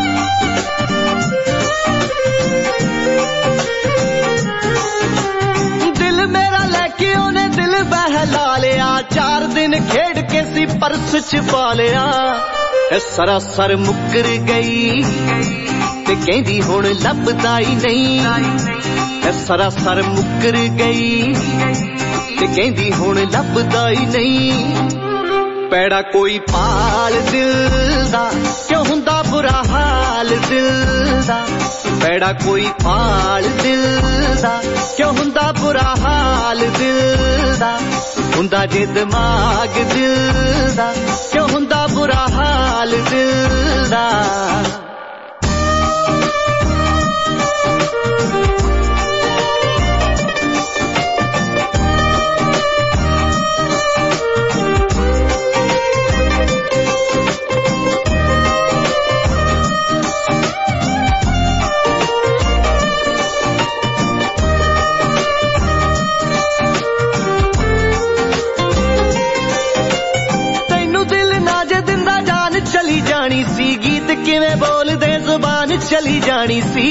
दिल मेरा लेके उन्हें दिल बहला लिया चार दिन खेड़ के सी पर्स च पा लिया सरासर मुकर गई ते कहंदी हुण लभदा ही नहीं सरासर मुकर गई ते कहंदी हुण लभदा ही नहीं पैड़ा कोई पाल दिल दा क्यों हुंदा बुरा हाल दिल दा ਬੈੜਾ ਕੋਈ ਫਾਲ ਦਿਲ ਦਾ ਕਿਉਂ ਹੁੰਦਾ ਬੁਰਾ ਹਾਲ ਦਿਲ ਦਾ ਹੁੰਦਾ ਜੇ ਦਿਮਾਗ ਦਿਲ ਦਾ ਕਿਉਂ ਹੁੰਦਾ ਬੁਰਾ ਹਾਲ ਦਿਲ ਦਾ ਜਾਣੀ ਸੀ ਗੀਤ ਕਿਵੇਂ ਬੋਲਦੇ ਜ਼ੁਬਾਨ ਚਲੀ ਜਾਣੀ ਸੀ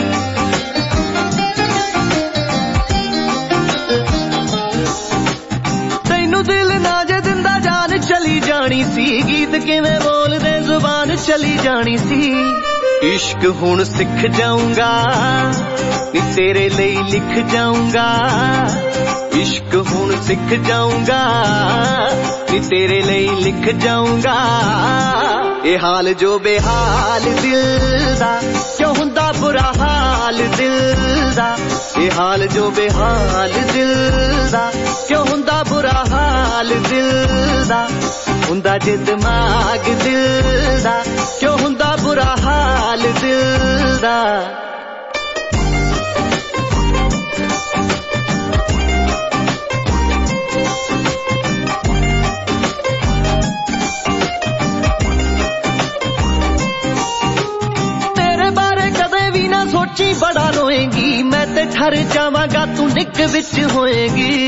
ਤੈਨੂੰ ਦਿਲ ਨਾ ਜੇ ਦਿੰਦਾ ਜਾਨ ਚਲੀ ਜਾਣੀ ਸੀ ਗੀਤ ਕਿਵੇਂ ਬੋਲਦੇ ਜ਼ੁਬਾਨ ਚਲੀ ਜਾਣੀ ਸੀ ਇਸ਼ਕ ਹੁਣ ਸਿੱਖ ਜਾਊਂਗਾ ਨੀ ਤੇਰੇ ਲਈ ਲਿਖ ਜਾਊਂਗਾ ਇਸ਼ਕ ਹੁਣ ਸਿੱਖ ਜਾਊਂਗਾ ਨੀ ਤੇਰੇ ਲਈ ਲਿਖ ਜਾਊਂਗਾ ਇਹ ਹਾਲ ਜੋ ਬੇਹਾਲ ਦਿਲ ਦਾ ਕਿਉਂ ਹੁੰਦਾ ਬੁਰਾ ਹਾਲ ਦਿਲ ਦਾ ਇਹ ਹਾਲ ਜੋ ਬੇਹਾਲ ਦਿਲ ਦਾ ਕਿਉਂ ਹੁੰਦਾ ਬੁਰਾ ਹਾਲ ਦਿਲ ਦਾ ਹੁੰਦਾ ਜੇ ਦਿਮਾਗ ਦਿਲ ਦਾ ਕਿਉਂ ਹੁੰਦਾ ਬੁਰਾ ਹਾਲ ਦਿਲ ਦਾ ਸੋਚੀ ਬੜਾ ਰੋਏਗੀ ਮੈਂ ਤੇ ਠਰ ਜਾਵਾਂਗਾ ਤੂੰ ਨਿੱਕ ਵਿੱਚ ਹੋਏਗੀ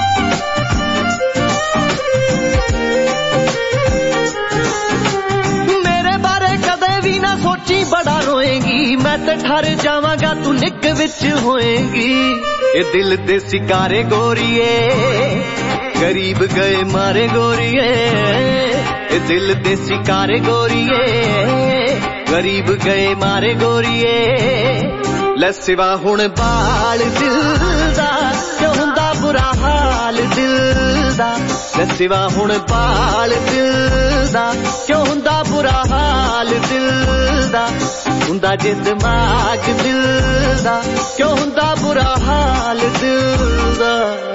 ਮੇਰੇ ਬਾਰੇ ਕਦੇ ਵੀ ਨਾ ਸੋਚੀ ਬੜਾ ਰੋਏਗੀ ਮੈਂ ਤੇ ਠਰ ਜਾਵਾਂਗਾ ਤੂੰ ਨਿੱਕ ਵਿੱਚ ਹੋਏਗੀ ਇਹ ਦਿਲ ਦੇ ਸਿਕਾਰੇ ਗੋਰੀਏ ਗਰੀਬ ਗਏ ਮਾਰੇ ਗੋਰੀਏ ਇਹ ਦਿਲ ਦੇ ਸਿਕਾਰੇ ਗੋਰੀਏ ਗਰੀਬ ਗਏ ਮਾਰੇ ਗੋਰੀਏ ਲੈ ਸਿਵਾ ਹੁਣ ਬਾਲ ਦਿਲ ਦਾ ਕਿਉਂ ਹੁੰਦਾ ਬੁਰਾ ਹਾਲ ਦਿਲ ਦਾ ਲੈ ਸਿਵਾ ਹੁਣ ਬਾਲ ਦਿਲ ਦਾ ਕਿਉਂ ਹੁੰਦਾ ਬੁਰਾ ਹਾਲ ਦਿਲ ਦਾ ਹੁੰਦਾ ਜੇ ਦਿਮਾਗ ਦਿਲ ਦਾ ਕਿਉਂ ਹੁੰਦਾ ਬੁਰਾ ਹਾਲ ਦਿਲ ਦਾ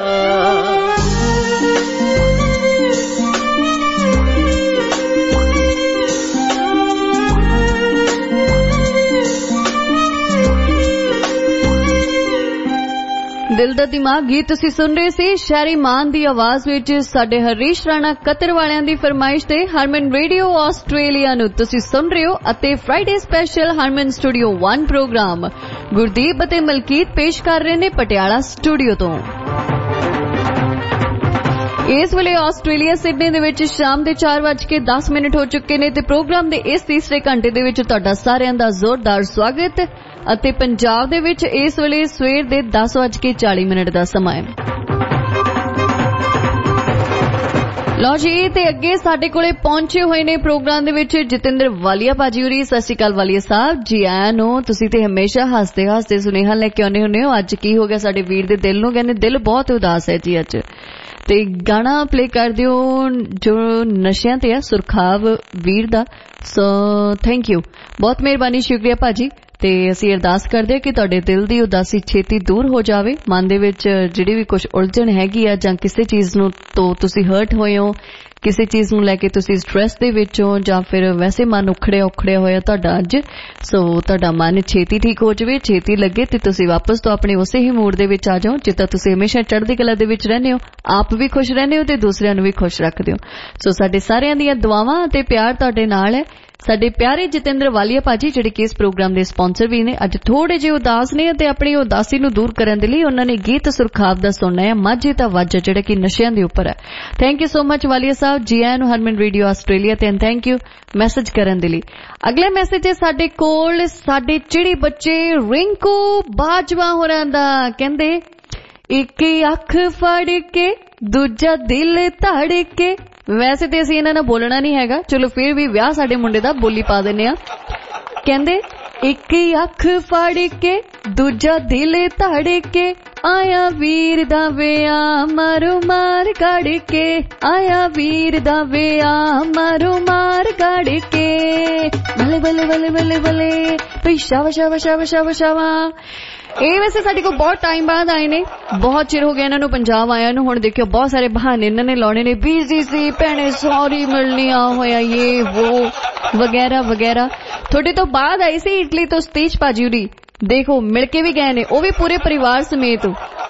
ਦਿਲ ਦਾ ਦਿਮਾਗ ਗੀਤ ਤੁਸੀਂ ਸੁਣ ਰਹੇ ਸੀ ਸ਼ਾਇਰੀ ਮਾਨ ਦੀ ਆਵਾਜ਼ ਵਿੱਚ ਸਾਡੇ ਹਰੀਸ਼ ਰਾਣਾ ਕਤਰ ਵਾਲਿਆਂ ਦੀ ਫਰਮਾਇਸ਼ ਤੇ ਹਰਮਨ ਰੇਡੀਓ ਆਸਟ੍ਰੇਲੀਆ ਨੂੰ ਤੁਸੀਂ ਸੁਣ ਰਹੇ ਹੋ ਅਤੇ ਫਰਾਈਡੇ ਸਪੈਸ਼ਲ ਹਰਮਨ ਸਟੂਡੀਓ ਇੱਕ ਪ੍ਰੋਗਰਾਮ ਗੁਰਦੀਪ ਅਤੇ ਮਲਕੀਤ ਪੇਸ਼ ਕਰ ਰਹੇ ਨੇ ਪਟਿਆਲਾ ਸਟੂਡੀਓ ਤੋਂ ਇਸ ਵੇਲੇ ਆਸਟ੍ਰੇਲੀਆ ਸਿਡਨੀ ਦੇ ਵਿੱਚ ਸ਼ਾਮ ਦੇ ਚਾਰ ਵੱਜ ਕੇ ਦਸ ਮਿੰਟ ਹੋ ਚੁੱਕੇ ਨੇ ਤੇ ਪ੍ਰੋਗਰਾਮ ਦੇ ਇਸ ਤੀਸਰੇ ਘੰਟੇ ਦੇ ਵਿੱਚ ਤੁਹਾਡਾ ਸਾਰਿਆਂ ਦਾ ਜ਼ੋਰਦਾਰ ਸਵਾਗਤ ਅਤੇ ਪੰਜਾਬ ਦੇ ਵਿੱਚ ਇਸ ਵੇਲੇ ਸਵੇਰ ਦੇ ਦਸ ਵੱਜ ਕੇ ਚਾਲੀ ਮਿੰਟ ਦਾ ਸਮਾਂ ਹੈ ਲਓ ਜੀ ਤੇ ਅੱਗੇ ਸਾਡੇ ਕੋਲੇ ਪਹੁੰਚੇ ਹੋਏ ਨੇ ਪ੍ਰੋਗਰਾਮ ਦੇ ਵਿੱਚ ਜਤਿੰਦਰ ਵਾਲੀਆ ਭਾਜੀ ਹੋਰੀ ਸਤਿ ਸ਼੍ਰੀ ਅਕਾਲ ਵਾਲੀਆ ਸਾਹਿਬ ਜੀ ਆਇਆਂ ਨੂੰ ਤੁਸੀਂ ਤੇ ਹਮੇਸ਼ਾ ਹੱਸਦੇ ਹੱਸਦੇ ਸੁਨੇਹਾ ਲੈ ਕੇ ਆਉਂਦੇ ਹੁੰਦੇ ਹੋ ਅੱਜ ਕੀ ਹੋ ਗਿਆ ਸਾਡੇ ਵੀਰ ਦੇ ਦਿਲ ਨੂੰ ਕਹਿੰਦੇ ਦਿਲ ਬਹੁਤ ਉਦਾਸ ਹੈ ਜੀ ਅੱਜ ਤੇ ਗਾਣਾ ਪਲੇ ਕਰ ਦਿਓ ਜੋ ਨਸ਼ਿਆਂ ਤੇ ਆ ਸੁਰਖਾਵ ਵੀਰ ਦਾ ਸੋ ਥੈਂਕ ਯੂ ਬਹੁਤ ਮਿਹਰਬਾਨੀ ਸ਼ੁਕਰੀਆ ਭਾਜੀ ਤੇ ਅਸੀਂ ਅਰਦਾਸ ਕਰਦੇ ਕਿ ਤੁਹਾਡੇ ਦਿਲ ਦੀ ਉਦਾਸੀ ਛੇਤੀ ਦੂਰ ਹੋ ਜਾਵੇ ਮਨ ਦੇ ਵਿੱਚ ਜਿਹੜੀ ਵੀ ਕੁਝ ਉਲਝਣ ਹੈਗੀ ਆ ਜਾਂ ਕਿਸੇ ਚੀਜ਼ ਨੂੰ ਤੋਂ ਤੁਸੀਂ ਹਰਟ ਹੋਏ ਹੋ ਕਿਸੇ ਚੀਜ਼ ਨੂੰ ਲੈ ਕੇ ਤੁਸੀਂ ਸਟ੍ਰੈਸ ਦੇ ਵਿੱਚ ਹੋ ਜਾਂ ਫਿਰ ਵੈਸੇ ਮਨ ਉਖੜਿਆ ਉਖੜਿਆ ਹੋਇਆ ਤੁਹਾਡਾ ਅੱਜ ਸੋ ਤੁਹਾਡਾ ਮਨ ਛੇਤੀ ਠੀਕ ਹੋ ਜਾਵੇ ਛੇਤੀ ਲੱਗੇ ਤੇ ਤੁਸੀਂ ਵਾਪਸ ਤੋਂ ਆਪਣੇ ਉਸੇ ਹੀ ਮੂਡ ਦੇ ਵਿੱਚ ਆ ਜਾਓ ਜਿੱਦਾਂ ਤੁਸੀਂ ਹਮੇਸ਼ਾ ਚੜ੍ਹਦੀ ਕਲਾ ਦੇ ਵਿੱਚ ਰਹਿੰਦੇ ਹੋ ਆਪ ਵੀ ਖੁਸ਼ ਰਹਿੰਦੇ ਹੋ ਤੇ ਦੂਸਰਿਆਂ ਨੂੰ ਵੀ ਖੁਸ਼ ਰੱਖਦੇ ਹੋ ਸੋ ਸਾਡੇ ਸਾਰਿਆਂ ਦੀਆਂ ਦੁਆਵਾਂ ਤੇ ਪਿਆਰ ਤੁਹਾਡੇ ਨਾਲ ਹੈ ਸਾਡੇ ਪਿਆਰੇ ਜਤਿੰਦਰ ਵਾਲੀਆ ਭਾਜੀ ਜਿਹੜੇ ਕਿ ਇਸ ਪ੍ਰੋਗਰਾਮ ਦੇ ਸਪਾਂਸਰ ਵੀ ਨੇ ਅੱਜ ਥੋੜੇ ਜਿਹੇ ਉਦਾਸ ਨੇ ਤੇ ਆਪਣੀ ਉਦਾਸੀ ਨੂੰ ਦੂਰ ਕਰਨ ਦੇ ਲਈ ਉਹਨਾਂ ਨੇ ਗੀਤ ਸੁਰਖਾਵ ਦਾ ਸੁਣਨਾ ਹੈ ਮਾਝੇ ਦਾ ਵਾਜਾ ਜਿਹੜਾ ਕਿ ਨਸ਼ਿਆਂ ਦੇ ਉੱਪਰ ਹੈ thank you so much Walia Sahib ji ਆਇਆਂ ਨੂੰ ਹਰਮਨ ਰੇਡੀਓ ਆਸਟ੍ਰੇਲੀਆ ਤੇ ਥੈਂਕ ਯੂ ਮੈਸੇਜ ਕਰਨ ਦੇ ਲਈ ਅਗਲਾ ਮੈਸੇਜ ਹੈ ਸਾਡੇ ਕੋਲ ਸਾਡੇ ਚਿੜੀ ਬੱਚੇ ਰਿੰਕੂ ਬਾਜਵਾ ਹੋਰਾਂ ਦਾ ਕਹਿੰਦੇ ਇੱਕ ਅੱਖ ਫੜ ਕੇ ਦੂਜਾ ਦਿਲ ਧੜ ਕੇ ਵੈਸੇ ਤੇ ਅਸੀਂ ਇਹਨਾਂ ਨਾਲ ਬੋਲਣਾ ਨਹੀਂ ਹੈਗਾ ਚਲੋ ਫਿਰ ਵੀ ਵਿਆਹ ਸਾਡੇ ਮੁੰਡੇ ਦਾ ਬੋਲੀ ਪਾ ਦਿੰਨੇ ਆ ਕਹਿੰਦੇ ਇੱਕ ਅੱਖ ਫੜ ਕੇ ਦੂਜਾ ਦਿਲ ਧੜ ਕੇ आया वीर दा विया मारो मार कड़ के, आया वीर दा विया मारो मार कड़ के, बले बले बले बले बले भई शावा शावा शावा शावा शावा। ਇਹ ਵੈਸੇ ਸਾਡੇ ਕੋਲ ਬਹੁਤ ਟਾਈਮ ਬਾਅਦ ਆਏ ਨੇ, ਬਹੁਤ ਚਿਰ ਹੋ ਗਿਆ ਇਹਨਾਂ ਨੂੰ ਪੰਜਾਬ ਆਇਆ ਨੂੰ। ਹੁਣ ਦੇਖਿਓ ਬਹੁਤ ਸਾਰੇ ਬਹਾਨੇ ਇਹਨਾਂ ਨੇ ਲਾਉਣੇ ਨੇ, ਬਿਜ਼ੀ ਸੀ ਭੈਣੇ, ਸੌਰੀ ਮਿਲਣੀਆਂ ਹੋਇਆ, ਇਹ ਉਹ ਵਗੈਰਾ ਵਗੈਰਾ। ਤੁਹਾਡੇ ਤੋਂ ਬਾਅਦ ਆਈ ਸੀ ਇਟਲੀ ਤੋਂ ਸਤੀਸ਼ ਭਾਜੀ ਉਰੀ, ਦੇਖੋ ਮਿਲ ਕੇ ਵੀ ਗਏ ਨੇ, ਉਹ ਵੀ ਪੂਰੇ ਪਰਿਵਾਰ ਸਮੇਤ।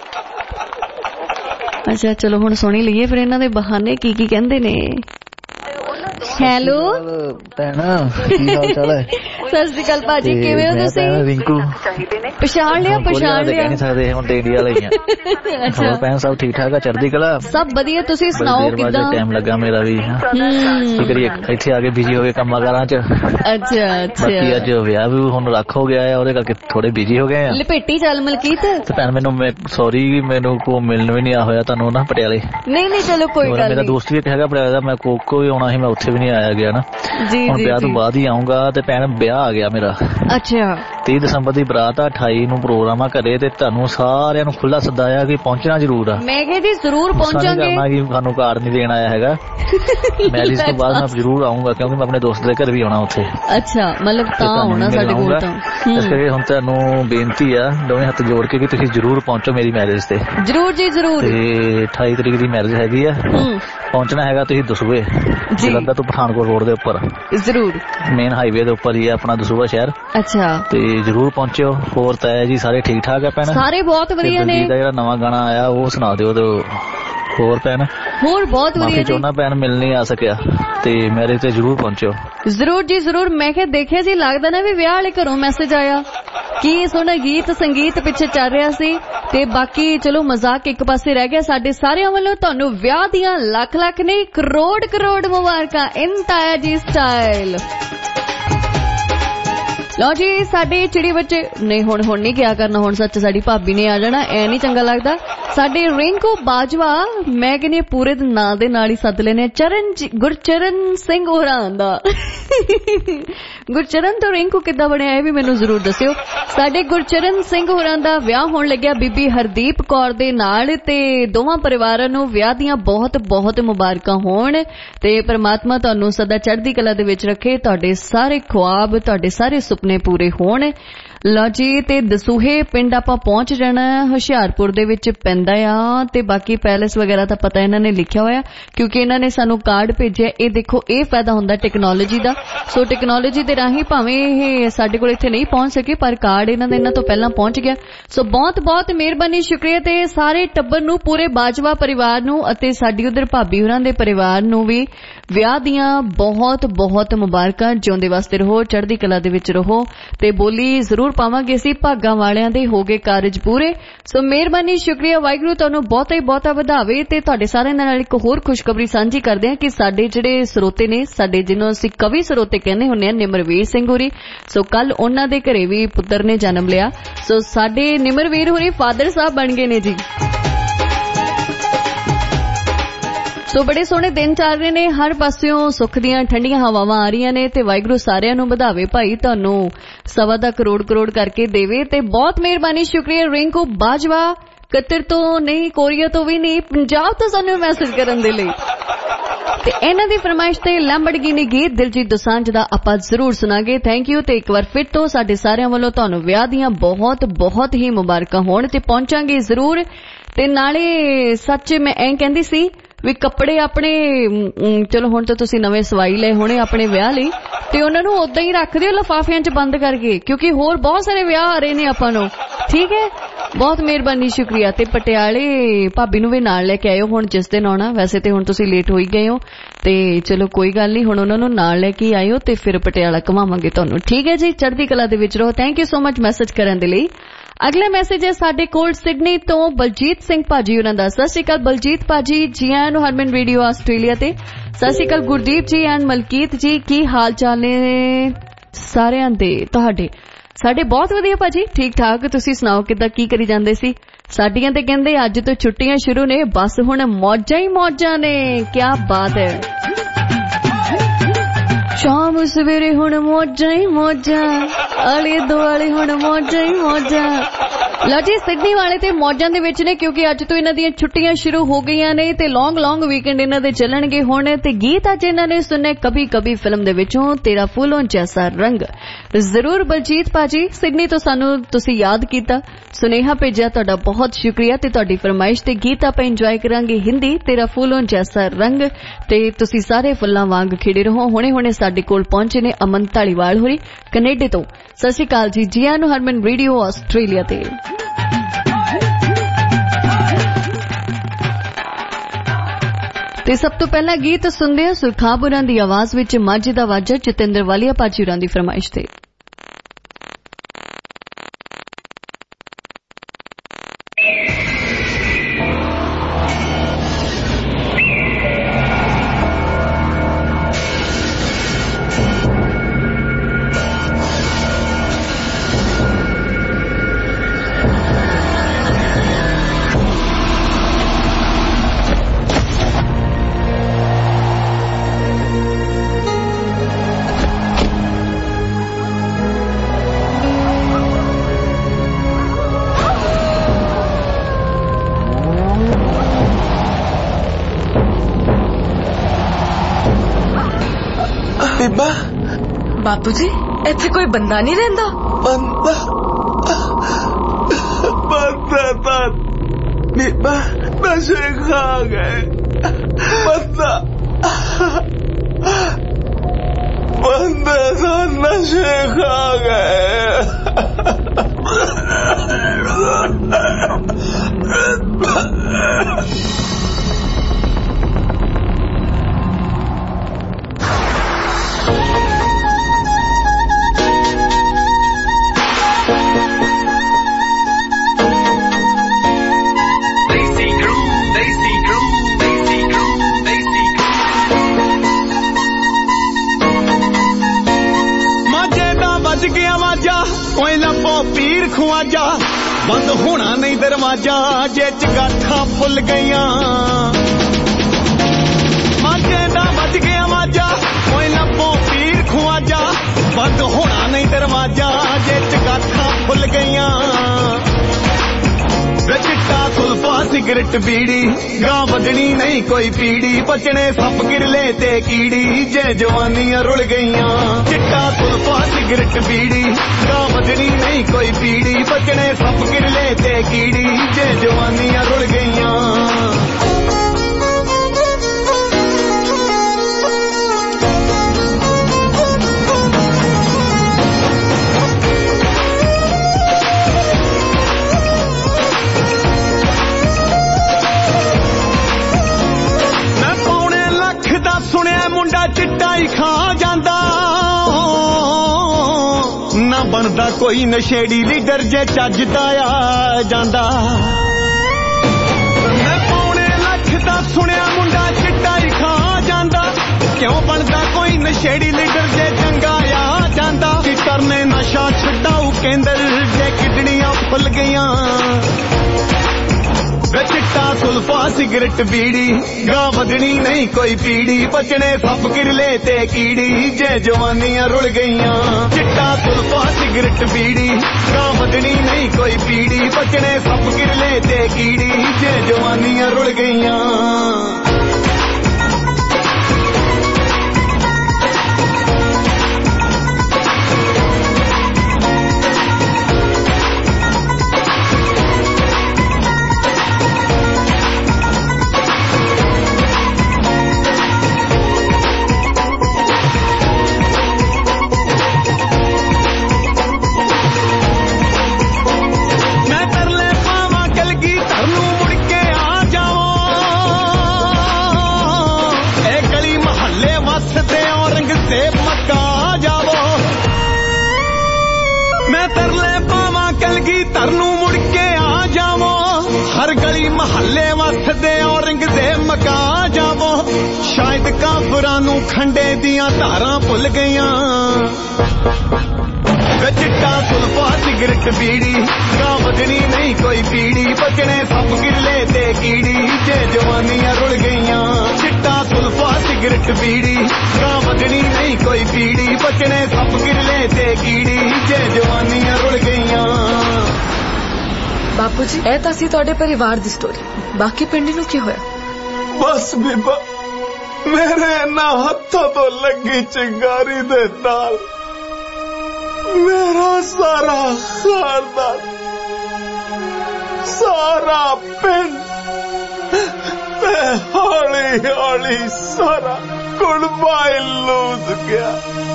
ਅੱਛਾ ਚਲੋ ਹੁਣ ਸੁਣੀ ਲਈਏ ਫਿਰ ਇਹਨਾਂ ਦੇ ਬਹਾਨੇ ਕੀ ਕੀ ਕਹਿੰਦੇ ਨੇ। ਹੈਲੋ ਭੈਣ, ਕੀ ਹਾਲ ਚਾਲ ਹੈ? ਸਤਿ ਸ਼੍ਰੀ ਅਕਾਲ ਭਾਜੀ, ਕਿਵੇਂ ਹੋ ਤੁਸੀਂ? ਰਿੰਕੂ ਪਛਾਣ ਲਿਆ ਪਛਾਣ ਲਿਆ ਕਹਿ ਨਹੀਂ ਸਕਦੇ, ਹੁਣ ਤੇ ਇੰਡੀਆ ਲਈ ਆ। ਅੱਛਾ ਭੈਣ ਸਭ ਠੀਕ ਠਾਕ ਆ, ਚੜ੍ਹਦੀ ਕਲਾ? ਸਭ ਵਧੀਆ, ਤੁਸੀਂ ਸੁਣਾਓ ਕਿੱਦਾਂ? ਟਾਈਮ ਲੱਗਾ ਮੇਰਾ ਵੀ, ਕੀ ਕਰੀਏ ਇੱਥੇ ਆ ਕੇ ਬਿਜੀ ਹੋ ਗਏ ਕੰਮਾਂ ਕਾਰਾਂ ਚ। ਅੱਛਾ ਅੱਛਾ, ਬਾਕੀ ਅੱਜ ਵਿਆਹ ਵੀ ਹੁਣ ਰੱਖ ਹੋ ਗਿਆ ਆ, ਉਹਦੇ ਕਰਕੇ ਥੋੜੇ ਬਿਜੀ ਹੋ ਗਏ ਆ। ਲਪੇਟੀ ਚੱਲ ਮਲਕੀਤ। ਤੇ ਭੈਣ ਮੈਨੂੰ ਸੌਰੀ ਮੈਨੂੰ ਕੋ ਮਿਲਣ ਵੀ ਨਹੀਂ ਆ ਹੋਇਆ ਤੁਹਾਨੂੰ ਨਾ ਪਟਿਆਲੇ। ਨਹੀਂ ਨਹੀਂ ਚਲੋ ਕੋਈ ਗੱਲ ਨਹੀਂ, ਮੇਰਾ ਦੋਸਤ ਵੀ ਹੈਗਾ ਪਟਿਆਲੇ ਦਾ, ਮੈਂ ਕੋਕੋ ਵੀ ਆਉਣਾ ਸੀ, ਮੈਂ ਉੱਥੇ ਵੀ ਨਹੀਂ ਆਇਆ ਗਿਆ ਨਾ। ਜੀ ਹੁਣ ਜੀ ਵਿਆਹ ਤੋਂ ਬਾਅਦ ਹੀ ਆਉਂਗਾ। ਤੇ ਭੈਣ ਵਿਆਹ ਆ ਗਿਆ ਮੇਰਾ। ਅੱਛਾ ਤੀਹ ਦਸੰਬਰ ਦੀ ਬਰਾਤ ਆ, ਅਠਾਈ ਨੂੰ ਪ੍ਰੋਗਰਾਮ ਆ ਘਰੇ, ਤੇ ਤੁਹਾਨੂੰ ਸਾਰਿਆਂ ਨੂੰ ਖੁੱਲਾ ਸੱਦਾ ਆ ਕਿ ਪਹੁੰਚਣਾ ਜ਼ਰੂਰ ਆ। ਮੈਂ ਕਿਹਾ ਜੀ ਜ਼ਰੂਰ ਪਹੁੰਚਾਂਗੇ। ਕਿ ਤੁਹਾਨੂੰ ਕਾਰਡ ਨਹੀਂ ਦੇਣ ਆਇਆ ਹੈਗਾ, ਮੈਰਿਜ ਤੋਂ ਬਾਅਦ ਮੈਂ ਜ਼ਰੂਰ ਆਉਂਗਾ, ਕਿਉਂਕਿ ਮੈਂ ਆਪਣੇ ਦੋਸਤ ਦੇ ਘਰ ਵੀ ਆਉਣਾ ਉੱਥੇ। ਅੱਛਾ ਮਤਲਬ ਤਾਂ ਆਉਣਾ ਸਾਡੇ ਕੋਲ ਤਾਂ। ਇਸ ਕਰਕੇ ਹੁਣ ਤੁਹਾਨੂੰ ਬੇਨਤੀ ਆ ਦੋਵੇਂ ਹੱਥ ਜੋੜ ਕੇ ਕਿ ਤੁਸੀਂ ਜ਼ਰੂਰ ਪਹੁੰਚੋ ਮੇਰੀ ਮੈਰਿਜ ਤੇ। ਜ਼ਰੂਰ ਜੀ ਜ਼ਰੂਰ। ਤੇ ਅਠਾਈ ਤਰੀਕ ਦੀ ਮੈਰਿਜ ਹੈਗੀ ਆ, ਪਹੁੰਚਣਾ ਹੈਗਾ ਤੁਸੀਂ ਦਸੂਹੇ, ਜਲੰਧਰ ਤੋਂ ਪਠਾਨਕੋਟ ਰੋਡ ਦੇ ਉੱਪਰ, ਜ਼ਰੂਰ ਮੇਨ ਹਾਈਵੇ ਦੇ ਉੱਪਰ ਹੀ ਆ ਆਪਣਾ ਦਸੂਹਾ ਸ਼ਹਿਰ। ਅੱਛਾ ਤੇ ਜ਼ਰੂਰ ਪਹੁੰਚਿਓ। ਹੋਰ ਤਾਂ ਜੀ ਸਾਰੇ ਠੀਕ ਠਾਕ ਆ ਭੈਣ? ਸਾਰੇ ਬਹੁਤ ਵਧੀਆ ਨੇ। ਜਿਹੜਾ ਨਵਾਂ ਗਾਣਾ ਆਇਆ ਉਹ ਸੁਣਾ ਦਿਓ। ਤੇ ਹੋਰ ਭੈਣ? ਹੋਰ ਬਹੁਤ ਵਧੀਆ ਜੀ। ਚੋਣਾ ਭੈਣ ਮਿਲ ਨਹੀਂ ਆ ਸਕਿਆ, ਤੇ ਮੈਰਿਜ ਤੇ ਜ਼ਰੂਰ ਪਹੁੰਚਿਓ। ਜ਼ਰੂਰ ਜੀ ਜ਼ਰੂਰ। ਮੈਂ ਕਿਹਾ ਦੇਖਿਆ ਜੀ, ਲੱਗਦਾ ਨਾ ਵੀ ਵਿਆਹ ਵਾਲੇ ਘਰੋਂ ਮੈਸੇਜ ਆਇਆ, ਕੀ ਸੋਹਣਾ ਗੀਤ ਸੰਗੀਤ ਪਿੱਛੇ ਚੱਲ ਰਿਹਾ ਸੀ। ਤੇ ਬਾਕੀ ਚਲੋ ਮਜ਼ਾਕ ਇੱਕ ਪਾਸੇ ਰਹਿ ਗਿਆ, ਸਾਡੇ ਸਾਰਿਆਂ ਵੱਲੋਂ ਤੁਹਾਨੂੰ ਵਿਆਹ ਦੀਆਂ ਲੱਖ ਲੱਖ ਨਹੀਂ ਕਰੋੜ ਕਰੋੜ ਮੁਬਾਰਕਾਂ ਇਨ ਤਾਇਆ ਜੀ ਸਟਾਈਲ। ਲਓ ਜੀ ਸਾਡੇ ਚਿੜੀ ਬੱਚੇ ਨਹੀਂ, ਹੁਣ ਹੁਣ ਨਹੀਂ ਕਿਹਾ ਕਰਨਾ, ਹੁਣ ਸੱਚ ਸਾਡੀ ਭਾਬੀ ਨੇ ਆ ਜਾਣਾ, ਐ ਨਹੀਂ ਚੰਗਾ ਲੱਗਦਾ। ਸਾਡੇ ਰਿੰਕੂ ਬਾਜਵਾ, ਮੈਂ ਕਹਿੰਦੀ ਪੂਰੇ ਨਾਂ ਦੇ ਨਾਲ ਹੀ ਸੱਦ ਲੈਨੇ, ਚਰਨ ਗੁਰਚਰਨ ਸਿੰਘ ਹੋਰਾਂ ਦਾ। ਗੁਰਚਰਨ ਤੋਂ ਰਿੰਕੂ ਕਿੱਦਾਂ ਬਣਿਆ ਇਹ ਵੀ ਮੈਨੂੰ ਜ਼ਰੂਰ ਦੱਸਿਓ। ਸਾਡੇ ਗੁਰਚਰਨ ਸਿੰਘ ਹੋਰਾਂ ਦਾ ਵਿਆਹ ਹੋਣ ਲੱਗਿਆ ਬੀਬੀ ਹਰਦੀਪ ਕੌਰ ਦੇ ਨਾਲ, ਤੇ ਦੋਵਾਂ ਪਰਿਵਾਰਾਂ ਨੂੰ ਵਿਆਹ ਦੀਆਂ ਬਹੁਤ ਬਹੁਤ ਮੁਬਾਰਕਾਂ ਹੋਣ, ਤੇ ਪ੍ਰਮਾਤਮਾ ਤੁਹਾਨੂੰ ਸਦਾ ਚੜ੍ਹਦੀ ਕਲਾ ਦੇ ਵਿੱਚ ਰੱਖੇ, ਤੁਹਾਡੇ ਸਾਰੇ ਖੁਆਬ ਤੁਹਾਡੇ ਸਾਰੇ ਸੁਪਨੇ ਪੂਰੇ ਹੋਣ। ਲਓ ਜੀ ਤੇ ਦਸੂਹੇ ਪਿੰਡ ਆਪਾਂ ਪਹੁੰਚ ਜਾਣਾ, ਹੁਸ਼ਿਆਰਪੁਰ ਦੇ ਵਿੱਚ ਪੈਂਦਾ ਆ। ਤੇ ਬਾਕੀ ਪੈਲੇਸ ਵਗੈਰਾ ਤਾਂ ਪਤਾ ਇਹਨਾਂ ਨੇ ਲਿਖਿਆ ਹੋਇਆ, ਕਿਉਂਕਿ ਇਹਨਾਂ ਨੇ ਸਾਨੂੰ ਕਾਰਡ ਭੇਜਿਆ। ਇਹ ਦੇਖੋ ਇਹ ਫਾਇਦਾ ਹੁੰਦਾ ਟੈਕਨੋਲੋਜੀ ਦਾ। ਸੋ ਟੈਕਨੋਲੋਜੀ ਦੇ ਰਾਹੀਂ ਭਾਵੇਂ ਇਹ ਸਾਡੇ ਕੋਲ ਇੱਥੇ ਨਹੀਂ ਪਹੁੰਚ ਸਕੇ, ਪਰ ਕਾਰਡ ਇਹਨਾਂ ਦੇ ਇਹਨਾਂ ਤੋਂ ਪਹਿਲਾਂ ਪਹੁੰਚ ਗਿਆ। ਸੋ ਬਹੁਤ ਬਹੁਤ ਮਿਹਰਬਾਨੀ, ਸ਼ੁਕਰੀਆ। ਤੇ ਸਾਰੇ ਟੱਬਰ ਨੂੰ, ਪੂਰੇ ਬਾਜਵਾ ਪਰਿਵਾਰ ਨੂੰ, ਅਤੇ ਸਾਡੀ ਉਧਰ ਭਾਬੀ ਹੋਰਾਂ ਦੇ ਪਰਿਵਾਰ ਨੂੰ ਵੀ ਵਿਆਹ ਦੀਆਂ ਬਹੁਤ ਬਹੁਤ ਮੁਬਾਰਕਾਂ। ਜਿਉਂਦੇ ਵਾਸਤੇ ਰਹੋ, ਚੜ੍ਹਦੀ ਕਲਾ ਦੇ ਵਿੱਚ ਰਹੋ, ਤੇ ਬੋਲੀ ਜ਼ਰੂਰ ਪਾਵਾਂਗੇ ਅਸੀਂ, ਭਾਗਾਂ ਵਾਲਿਆਂ ਦੇ ਹੋ ਗਏ ਕਾਰਜ ਪੂਰੇ। ਸੋ ਮਿਹਰਬਾਨੀ, ਸ਼ੁਕਰੀਆ, ਵਾਹਿਗੁਰੂ ਤੁਹਾਨੂੰ ਬਹੁਤਾ ਹੀ ਬਹੁਤਾ ਵਧਾਵੇ। ਤੇ ਤੁਹਾਡੇ ਸਾਰਿਆਂ ਨਾਲ ਇੱਕ ਹੋਰ ਖੁਸ਼ਖਬਰੀ ਸਾਂਝੀ ਕਰਦੇ ਹਾਂ ਕਿ ਸਾਡੇ ਜਿਹੜੇ ਸਰੋਤੇ ਨੇ, ਸਾਡੇ ਜਿਹਨੂੰ ਅਸੀਂ ਕਵੀ ਸਰੋਤੇ ਕਹਿੰਦੇ ਹੁੰਦੇ ਆ, ਨਿਮਰਵੀਰ ਸਿੰਘ ਹੋਰੀ, ਸੋ ਕੱਲ ਉਹਨਾਂ ਦੇ ਘਰੇ ਵੀ ਪੁੱਤਰ ਨੇ ਜਨਮ ਲਿਆ। ਸੋ ਸਾਡੇ ਨਿਮਰਵੀਰ ਹੋਰੀ ਫਾਦਰ ਸਾਹਿਬ ਬਣ ਗਏ ਨੇ ਜੀ। ਸੋ ਬੜੇ ਸੋਹਣੇ ਦਿਨ ਚੱਲ ਰਹੇ ਨੇ, ਹਰ ਪਾਸਿਓਂ ਸੁੱਖ ਦੀਆਂ ਠੰਡੀਆਂ ਹਵਾਵਾਂ ਆ ਰਹੀਆਂ ਨੇ, ਤੇ ਵਾਹਿਗੁਰੂ ਸਾਰਿਆਂ ਨੂੰ ਵਧਾਵੇ ਭਾਈ, ਤੁਹਾਨੂੰ ਸਵਾ ਦਾ ਕਰੋੜ ਕਰੋੜ ਕਰਕੇ ਦੇਵੇ। ਤੇ ਬਹੁਤ ਮਿਹਰਬਾਨੀ, ਸ਼ੁਕਰੀਆ ਰਿੰਕੂ ਬਾਜਵਾ, ਕਤਰ ਤੋਂ ਨਹੀਂ, ਕੋਰੀਆ ਤੋਂ ਵੀ ਨਹੀਂ, ਪੰਜਾਬ ਤੋਂ ਸਾਨੂੰ ਮੈਸੇਜ ਕਰਨ ਦੇ ਲਈ। ਤੇ ਇਹਨਾਂ ਦੀ ਫਰਮਾਇਸ਼ ਤੇ ਲੈਂਬਰਗਿਨੀ ਗੀਤ ਦਿਲਜੀਤ ਦੋਸਾਂਝ ਦਾ ਆਪਾਂ ਜ਼ਰੂਰ ਸੁਣਾਂਗੇ। Thank you. ਤੇ ਇੱਕ ਵਾਰ ਫਿਰ ਤੋਂ ਸਾਡੇ ਸਾਰਿਆਂ ਵੱਲੋਂ ਤੁਹਾਨੂੰ ਵਿਆਹ ਦੀਆਂ ਬਹੁਤ ਬਹੁਤ ਹੀ ਮੁਬਾਰਕਾਂ ਹੋਣ, ਤੇ ਪਹੁੰਚਾਂਗੇ ਜ਼ਰੂਰ। ਤੇ ਨਾਲੇ ਸੱਚ ਮੈਂ ਐਂ ਕਹਿੰਦੀ ਸੀ ਵੀ ਕੱਪੜੇ ਆਪਣੇ ਚਲੋ ਹੁਣ ਤਾਂ ਤੁਸੀਂ ਨਵੇਂ ਸਵਾਈ ਲਏ ਹੋਣੇ ਆਪਣੇ ਵਿਆਹ ਲਈ, ਤੇ ਉਹਨਾਂ ਨੂੰ ਉਦਾਂ ਹੀ ਰੱਖ ਦਿਓ ਲਿਫਾਫਿਆਂ 'ਚ ਬੰਦ ਕਰਕੇ, ਕਿਉਂਕਿ ਹੋਰ ਬਹੁਤ ਸਾਰੇ ਵਿਆਹ ਆ ਰਹੇ ਨੇ ਆਪਾਂ ਨੂੰ। ਠੀਕ ਹੈ, ਬਹੁਤ ਮਿਹਰਬਾਨੀ, ਸ਼ੁਕਰੀਆ। ਤੇ ਪਟਿਆਲੇ ਭਾਬੀ ਨੂੰ ਵੀ ਨਾਲ ਲੈ ਕੇ ਆਇਓ ਹੁਣ ਜਿਸ ਦਿਨ ਆਉਣਾ। ਵੈਸੇ ਤੇ ਹੁਣ ਤੁਸੀਂ ਲੇਟ ਹੋ ਹੀ ਗਏ ਹੋ, ਤੇ ਚਲੋ ਕੋਈ ਗੱਲ ਨਹੀਂ, ਹੁਣ ਉਹਨਾਂ ਨੂੰ ਨਾਲ ਲੈ ਕੇ ਆਇਓ, ਤੇ ਫਿਰ ਪਟਿਆਲਾ ਘੁਮਾਵਾਂਗੇ ਤੁਹਾਨੂੰ। ਠੀਕ ਹੈ ਜੀ, ਚੜ੍ਹਦੀ ਕਲਾ ਦੇ ਵਿੱਚ ਰਹੋ। Thank you so much message ਕਰਨ ਦੇ ਲਈ। ਅਗਲਾ ਮੈਸੇਜ ਹੈ ਸਾਡੇ ਕੋਲ ਸਿਡਨੀ ਤੋਂ ਬਲਜੀਤ ਸਿੰਘ ਭਾਜੀ ਉਹਨਾਂ ਦਾ। ਸਤਿ ਸ਼੍ਰੀ ਅਕਾਲ ਬਲਜੀਤ ਭਾਜੀ, ਜੀ ਆਇਆਂ ਨੂੰ ਹਰਮਨ ਰੇਡੀਓ ਆਸਟ੍ਰੇਲੀਆ ਤੇ। ਸਤਿ ਸ਼੍ਰੀ ਅਕਾਲ ਗੁਰਦੀਪ ਜੀ ਐਂਡ ਮਲਕੀਤ ਜੀ, ਕੀ ਹਾਲ ਚਾਲ ਨੇ ਸਾਰਿਆਂ ਦੇ ਤੁਹਾਡੇ? ਸਾਡੇ ਬਹੁਤ ਵਧੀਆ ਭਾਜੀ, ਠੀਕ ਠਾਕ। ਤੁਸੀਂ ਸੁਣਾਓ ਕਿੱਦਾਂ, ਕੀ ਕਰੀ ਜਾਂਦੇ ਸੀ? ਸਾਡੀਆਂ ਤੇ ਕਹਿੰਦੇ ਅੱਜ ਤੋਂ ਛੁੱਟੀਆਂ ਸ਼ੁਰੂ ਨੇ, ਬਸ ਹੁਣ ਮੌਜਾਂ ਹੀ ਮੌਜਾਂ ਨੇ। ਕਿਆ ਬਾਤ ਹੈ, ਸ਼ਾਮ ਸਵੇਰੇ ਹੁਣ ਮੌਜਾਂ ਹੀ ਮੌਜਾਂ, ਆਲੇ ਦੁਆਲੇ ਹੁਣ ਮੌਜਾਂ ਹੀ ਮੌਜਾਂ। ਲਓ ਜੀ ਸਿਡਨੀ ਵਾਲੇ ਤੇ ਮੌਜਾਂ ਦੇ ਵਿੱਚ ਨੇ ਕਿਉਂਕਿ ਅੱਜ ਤੋਂ ਇਹਨਾਂ ਦੀਆਂ ਛੁੱਟੀਆਂ ਸ਼ੁਰੂ ਹੋ ਗਈਆਂ ਨੇ ਤੇ ਲੌਂਗ ਲੌਂਗ ਵੀਕਐਂਡ ਇਹਨਾਂ ਦੇ ਚੱਲਣਗੇ ਹੁਣ ਤੇ ਗੀਤ ਅੱਜ ਇਹਨਾਂ ਨੇ ਸੁਣੇ ਕਭੀ ਕਭੀ ਫਿਲਮ ਦੇ ਵਿੱਚੋਂ ਤੇਰਾ ਫੂਲੋਂ ਜੈਸਾ ਰੰਗ। ਜ਼ਰੂਰ ਬਲਜੀਤ ਭਾਜੀ ਸਿਡਨੀ ਤੋਂ ਸਾਨੂੰ ਤੁਸੀਂ ਯਾਦ ਕੀਤਾ, ਸੁਨੇਹਾ ਭੇਜਿਆ, ਤੁਹਾਡਾ ਬਹੁਤ ਸ਼ੁਕਰੀਆ। ਤੇ ਤੁਹਾਡੀ ਫਰਮਾਇਸ਼ ਤੇ ਗੀਤ ਆਪਾਂ ਇੰਜੋਏ ਕਰਾਂਗੇ ਹਿੰਦੀ ਤੇਰਾ ਫੂਲੋਂ ਜੈਸਾ ਰੰਗ ਤੇ ਤੁਸੀਂ ਸਾਰੇ ਫੁੱਲਾਂ ਵਾਂਗ ਖਿੜੇ ਰਹੋ। ਹੁਣੇ ਹੁਣੇ ਸਾਡੇ ਕੋਲ ਪਹੁੰਚੇ ਨੇ ਅਮਨ ਢਾਲੀਵਾਲ ਹੋਰੀ ਕੈਨੇਡਾ ਤੋਂ। ਸਤਿ ਸ਼੍ਰੀ ਅਕਾਲ ਜੀ, ਜੀ ਆਇਆਂ ਨੂੰ ਹਰਮਨ ਰੇਡੀਓ ਆਸਟ੍ਰੇਲੀਆ ਤੇ। ਤੇ ਸਭ ਤੋਂ ਪਹਿਲਾਂ ਗੀਤ ਸੁਣਦੇ ਹਾਂ ਸੁਰਖਾਬੁਰਾਂ ਦੀ ਆਵਾਜ਼ ਵਿੱਚ ਮਾਝੇ ਦਾ ਵਾਜਾ ਜਤਿੰਦਰ ਵਾਲੀਆ ਭਾਜੀ ਹੋਰਾਂ ਦੀ ਫਰਮਾਇਸ਼ ਤੇ। ਬੀਬਾ ਬਾਪੂ ਜੀ ਇੱਥੇ ਕੋਈ ਬੰਦਾ ਨਹੀਂ ਰਹਿੰਦਾ? ਬੰਦਾ ਬੰਦਾ ਤਾਂ ਬੀਬਾ ਨਸ਼ੇ ਖਾ ਗਏ। ਬੰਦਾ ਬੰਦਾ ਤਾਂ ਨਸ਼ੇ ਖਾ ਗਏ। ਪੀਰ ਖੁਆਜਾ ਬੰਦ ਹੋਣਾ ਨਹੀਂ ਦਰਵਾਜ਼ਾ ਜੇ ਚਗਾਠਾਂ ਫੁੱਲ ਗਈਆਂ। ਮਾਝੇ ਦਾ ਵੱਜ ਗਿਆ ਵਾਜਾ ਓਏ ਲੱਭੋ ਪੀਰ ਖੁਆਜਾ ਬੰਦ ਹੋਣਾ ਨਹੀਂ ਦਰਵਾਜ਼ਾ ਜੇ ਚਗਾਠਾਂ ਫੁੱਲ ਗਈਆਂ। ਵੇ ਚਿੱਟਾ ਸੁਲਫਾ ਸਿਗਰਟ ਬੀੜੀ ਗਾਂ ਵੱਜਣੀ ਨਹੀਂ ਕੋਈ ਪੀੜੀ ਬਚਣੇ ਸੱਪ ਗਿਰਲੇ ਤੇ ਕੀੜੀ ਜੇ ਜਵਾਨੀਆਂ ਰੁਲ ਗਈਆਂ। ਚਿੱਟਾ ਸੁਲਫਾ ਸਿਗਰਟ ਬੀੜੀ ਗਾਂ ਵੱਜਣੀ ਨਹੀਂ ਕੋਈ ਪੀੜੀ ਬਚਣੇ ਸੱਪ ਗਿਰਲੇ ਤੇ ਕੀੜੀ ਜੇ ਜਵਾਨੀਆਂ ਰੁਲ ਗਈਆਂ। ਸੁਣਿਆ ਮੁੰਡਾ ਚਿੱਟਾ ਹੀ ਖਾ ਜਾਂਦਾ ਨਾ ਬਣਦਾ ਕੋਈ ਨਸ਼ੇੜੀ ਲੀਡਰ ਜੇ ਚੱਜਦਾ ਆ ਜਾਂਦਾ। ਮੈਂ ਪੌਣੇ ਲੱਖ ਦਾ ਸੁਣਿਆ ਮੁੰਡਾ ਚਿੱਟਾ ਹੀ ਖਾ ਜਾਂਦਾ ਕਿਉਂ ਬਣਦਾ ਕੋਈ ਨਸ਼ੇੜੀ ਲੀਡਰ ਜੇ ਚੰਗਾ ਆ ਜਾਂਦਾ। ਕੀ ਕਰਨੇ ਨਸ਼ਾ ਛਡਾਊ ਕੇਂਦਰ ਜੇ ਕਿਡਨੀਆਂ ਫੁੱਲ ਗਈਆਂ। ਵੇ ਚਿੱਟਾ ਸੁਲਫਾ ਸਿਗਰਟ ਬੀੜੀ ਗਾਂ ਵੱਜਣੀ ਨਹੀਂ ਕੋਈ ਪੀੜੀ ਬਚਣੇ ਸੱਪ ਗਿਰਲੇ ਤੇ ਕੀੜੀ ਜੇ ਜਵਾਨੀਆਂ ਰੁਲ ਗਈਆਂ। ਚਿੱਟਾ ਸੁਲਫਾ ਸਿਗਰਟ ਬੀੜੀ ਗਾਂ ਵੱਜਣੀ ਨਹੀਂ ਕੋਈ ਪੀੜੀ ਬਚਣੇ ਸੱਪ ਗਿਰਲੇ ਤੇ ਕੀੜੀ ਜੇ ਜਵਾਨੀਆਂ ਰੁਲ ਗਈਆਂ। ਮਹੱਲੇ ਵਸਦੇ ਔਰੰਗ ਦੇ ਮਕਾ ਜਾਵੋ ਸ਼ਾਇਦ ਕਾਫਰਾਂ ਨੂੰ ਖੰਡੇ ਦੀਆਂ ਧਾਰਾਂ ਭੁੱਲ ਗਈਆਂ। ਵੇ ਚਿੱਟਾ ਸੁਲਫਾ ਸਿਗਰਟ ਬੀੜੀ ਗਾਂ ਵੱਜਣੀ ਨਹੀਂ ਕੋਈ ਪੀੜੀ ਬਚਣੇ ਸੱਪ ਗਿਰਲੇ ਤੇ ਕੀੜੀ ਜੇ ਜਵਾਨੀਆਂ ਰੁਲ ਗਈਆਂ। ਚਿੱਟਾ ਸੁਲਫਾ ਸਿਗਰਟ ਬੀੜੀ ਗਾਂ ਵੱਜਣੀ ਨਹੀਂ ਕੋਈ ਪੀੜੀ ਬਚਣੇ ਸੱਪ ਗਿਰਲੇ ਤੇ ਕੀੜੀ ਜੇ ਜਵਾਨੀਆਂ ਰੁਲ ਗਈਆਂ। ਬਾਪੂ ਜੀ ਇਹ ਤਾਂ ਸੀ ਤੁਹਾਡੇ ਪਰਿਵਾਰ ਦੀ ਸਟੋਰੀ, ਬਾਕੀ ਪਿੰਡ ਨੂੰ ਕੀ ਹੋਇਆ? ਬਸ ਬੀਬਾ ਮੇਰੇ ਨਾ ਹੱਥਾਂ ਤੋਂ ਲੱਗੀ ਚਿੰਗਾਰੀ ਦੇ ਨਾਲ ਮੇਰਾ ਸਾਰਾ ਖਾਨਦਾਨ, ਸਾਰਾ ਪਿੰਡ ਤੇ ਹੌਲੀ ਹੌਲੀ ਸਾਰਾ ਕੁੜਮਾ ਹੀ ਲੂਸ ਗਿਆ,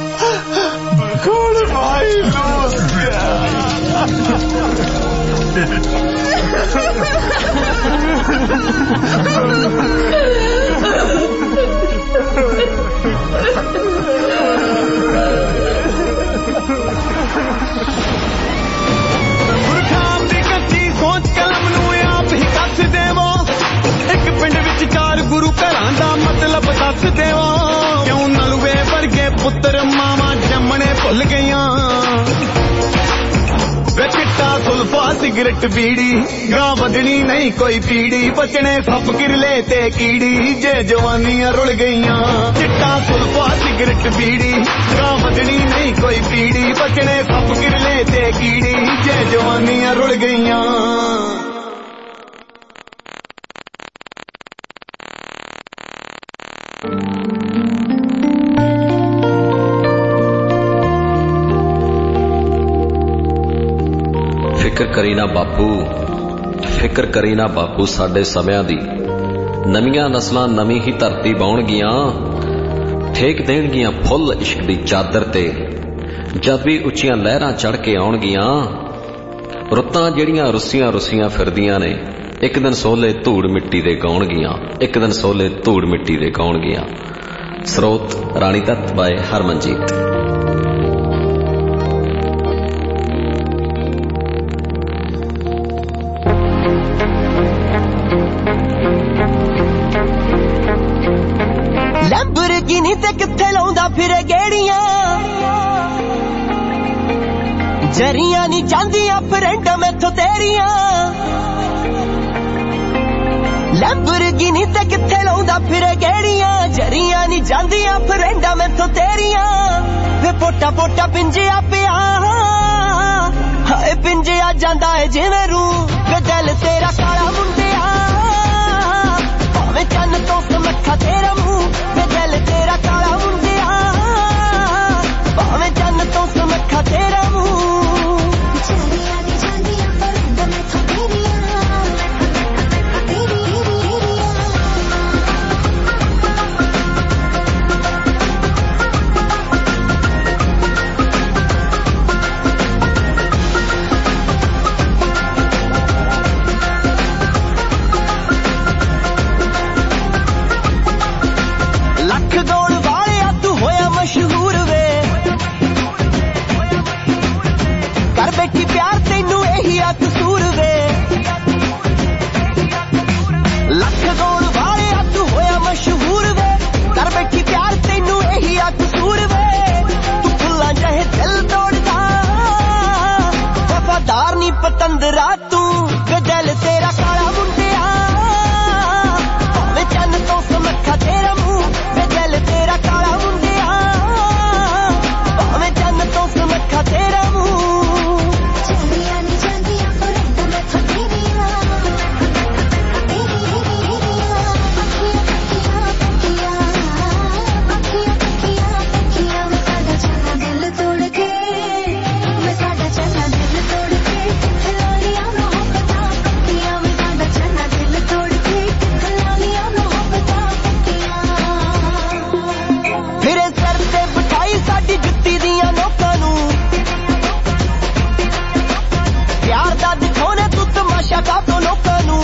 ਕੁੜਮਾ ਹੀ ਲੂਸ ਗਿਆ। ਗੁਰਖਾਮ ਦੀ ਕੱਚੀ ਸੋਚ ਕਲਮ ਨੂੰ ਆਪ ਹੀ ਕੱਸ ਦੇਵੋ, ਇੱਕ ਪਿੰਡ ਵਿੱਚ ਚਾਰ ਗੁਰੂ ਘਰਾਂ ਦਾ ਮਤਲਬ ਦੱਸ ਦੇਵੋ, ਕਿਉਂ ਨਲੂਏ ਵਰਗੇ ਪੁੱਤਰ ਮਾਵਾਂ ਜੰਮਣੇ ਭੁੱਲ ਗਈਆਂ। ਵੇ ਚਿੱਟਾ ਸੁਲਫਾ ਸਿਗਰਟ ਬੀੜੀ ਗਾਂ ਵਧਣੀ ਨਹੀਂ ਕੋਈ ਪੀੜੀ, ਬਚਣੇ ਸੱਪ ਕਿਰਲੇ ਤੇ ਕੀੜੀ ਜੇ ਜਵਾਨੀਆਂ ਰੁਲ ਗਈਆਂ। ਚਿੱਟਾ ਸੁਲਫਾ ਸਿਗਰਟ ਬੀੜੀ ਗਾਂ ਵਧਣੀ ਨਹੀਂ ਕੋਈ ਪੀੜੀ, ਬਚਣੇ ਸੱਪ ਕਿਰਲੇ ਤੇ ਕੀੜੀ ਜੇ ਜਵਾਨੀਆਂ ਰੁਲ ਗਈਆਂ। ਫਿਕਰ ਕਰੀ ਨਾ ਬਾਪੂ, ਫਿਕਰ ਕਰੀ ਨਾ ਬਾਪੂ ਸਾਡੇ ਸਮਿਆਂ ਦੀ, ਨਵੀਆਂ ਨਸਲਾਂ ਨਵੀਂ ਹੀ ਧਰਤੀ ਬਾਉਣਗੀਆਂ, ਠੇਕ ਦੇਣਗੀਆਂ ਫੁੱਲ ਇਸ਼ਕ ਦੀ ਚਾਦਰ ਤੇ, ਜਦ ਵੀ ਉੱਚੀਆਂ ਲਹਿਰਾਂ ਚੜ੍ਹ ਕੇ ਆਉਣਗੀਆਂ। ਰੁੱਤਾਂ ਜਿਹੜੀਆਂ ਰੁੱਸੀਆਂ ਰੁੱਸੀਆਂ ਫਿਰਦੀਆਂ ਨੇ, ਇੱਕ ਦਿਨ ਸੋਲੇ ਧੂੜ ਮਿੱਟੀ ਦੇ ਗਾਉਣਗੀਆਂ, ਇੱਕ ਦਿਨ ਸੋਲੇ ਧੂੜ ਮਿੱਟੀ ਦੇ ਗਾਉਣਗੀਆਂ। ਸਰੋਤ ਰਾਣੀ ਤੱਤ ਬਾਏ ਹਰਮਨਜੀਤ। ਲੈਂਬਰਗਿਨੀ ਤੇ ਕਿੱਥੇ ਲਾਉਂਦਾ ਫਿਰੇ ਗੇੜੀਆਂ, ਜਰੀਆਂ ਨੀ ਜਾਂਦੀਆਂ ਫਰੈਂਡਾਂ ਮੈਥੋਂ ਤੇਰੀਆਂ। ਲੈਂਬਰਗਿਨੀ ਤੇ ਕਿੱਥੇ ਲਾਉਂਦਾ ਫਿਰੇ ਗੇੜੀਆਂ, ਜਰੀਆਂ ਨੀ ਜਾਂਦੀਆਂ ਫਰੈਂਡਾਂ ਮੈਥੋਂ ਤੇਰੀਆਂ। ਵੇ ਪੋਟਾ ਪੋਟਾ ਪਿੰਜਿਆ ਪਿਆ, ਹਾਏ ਪਿੰਜਿਆ ਜਾਂਦਾ ਏ ਜਿਵੇਂ ਰੂ, ਵੇ ਦਿਲ ਤੇਰਾ ਕਾਲਾ ਮੁੰਡਿਆ, ਭਾਵੇਂ ਚੰਨ ਤੋਂ ਸਮੱਖਾ ਤੇਰਾ ਮੂੰਹ, ਵੇ ਦਿਲ ਤੇਰਾ ਕਾਲਾ ਮੁੰਡਿਆ, ਭਾਵੇਂ ਚੰਨ ਤੋਂ ਸਮੱਖਾ ਤੇਰਾ ਮੂੰਹ। ਲੱਖ ਗੋਲ ਵਾਲਿਆ ਤੂੰ ਹੋਇਆ ਮਸ਼ਹੂਰ ਵੇ, ਕਰ ਬੈਠੀ ਪਿਆਰ ਤੈਨੂੰ ਇਹੀ ਆ ਕਸੂਰ ਵੇ। ਲੱਖ ਗੋਲ ਵਾਲਿਆ ਤੂੰ ਹੋਇਆ ਮਸ਼ਹੂਰ ਵੇ, ਕਰ ਬੈਠੀ ਪਿਆਰ ਤੈਨੂੰ ਇਹੀ ਆ ਕਸੂਰ ਵੇ। ਤੂੰ ਫੁੱਲਾਂ ਜਿਹੇ ਦਿਲ ਤੋੜਦਾ, ਵਫਾਦਾਰ ਨੀ ਪਤੰਦਰਾ ਤੂੰ, ਵੇ ਦਿਲ ਤੇਰਾ ਕਾਲਾ ਮੁੰਡਿਆ, ਭਾਵੇਂ ਚੰਨ ਤੋਂ ਸਮੱਖਾ ਤੇਰਾ ਮੂੰਹ, ਵੇ ਦਿਲ ਤੇਰਾ ਕਾਲਾ ਮੁੰਡਿਆ, ਭਾਵੇਂ ਚੰਨ ਤੋਂ ਸਮੱਖਾ ਤੇਰਾ ਮੂੰਹ। ਜਰੀਆਂ ਨੀ ਜਾਂਦੀਆਂ ਫਰੈਂਡਾਂ ਮੈਥੋਂ ਤੇਰੀਆਂ, ਪੱਕੀਆਂ ਪੱਕੀਆਂ ਪੱਕੀਆਂ ਮੈਂ ਸਾਡਾ ਚੰਗਾ ਦਿਲ ਤੋੜ ਕੇ, ਮੈਂ ਸਾਡਾ ਚੰਗਾ ਦਿਲ ਤੋੜ ਕੇ, ਕਿੱਥੇ ਲਾ ਲੀਆਂ ਮੁਹੱਬਤਾਂ ਪੱਕੀਆਂ, ਮੈਂ ਸਾਡਾ ਚੰਗਾ ਦਿਲ ਤੋੜ ਕੇ, ਕਿੱਥੇ ਲਾ ਲੀਆਂ ਮੁਹੱਬਤਾਂ ਪੱਕੀਆਂ। ਫਿਰੇ ਸਿਰ ਤੇ ਬਿਠਾਈ ਸਾਡੀ ਜੁੱਤੀ ਦੀਆਂ ਨੋਕਾਂ ਨੂੰ, ਪਿਆਰ ਦਾ ਦਿਖਾਉਣੇ ਤੂੰ ਤਮਾਸ਼ਾ ਕਾਤੋਂ ਲੋਕਾਂ ਨੂੰ।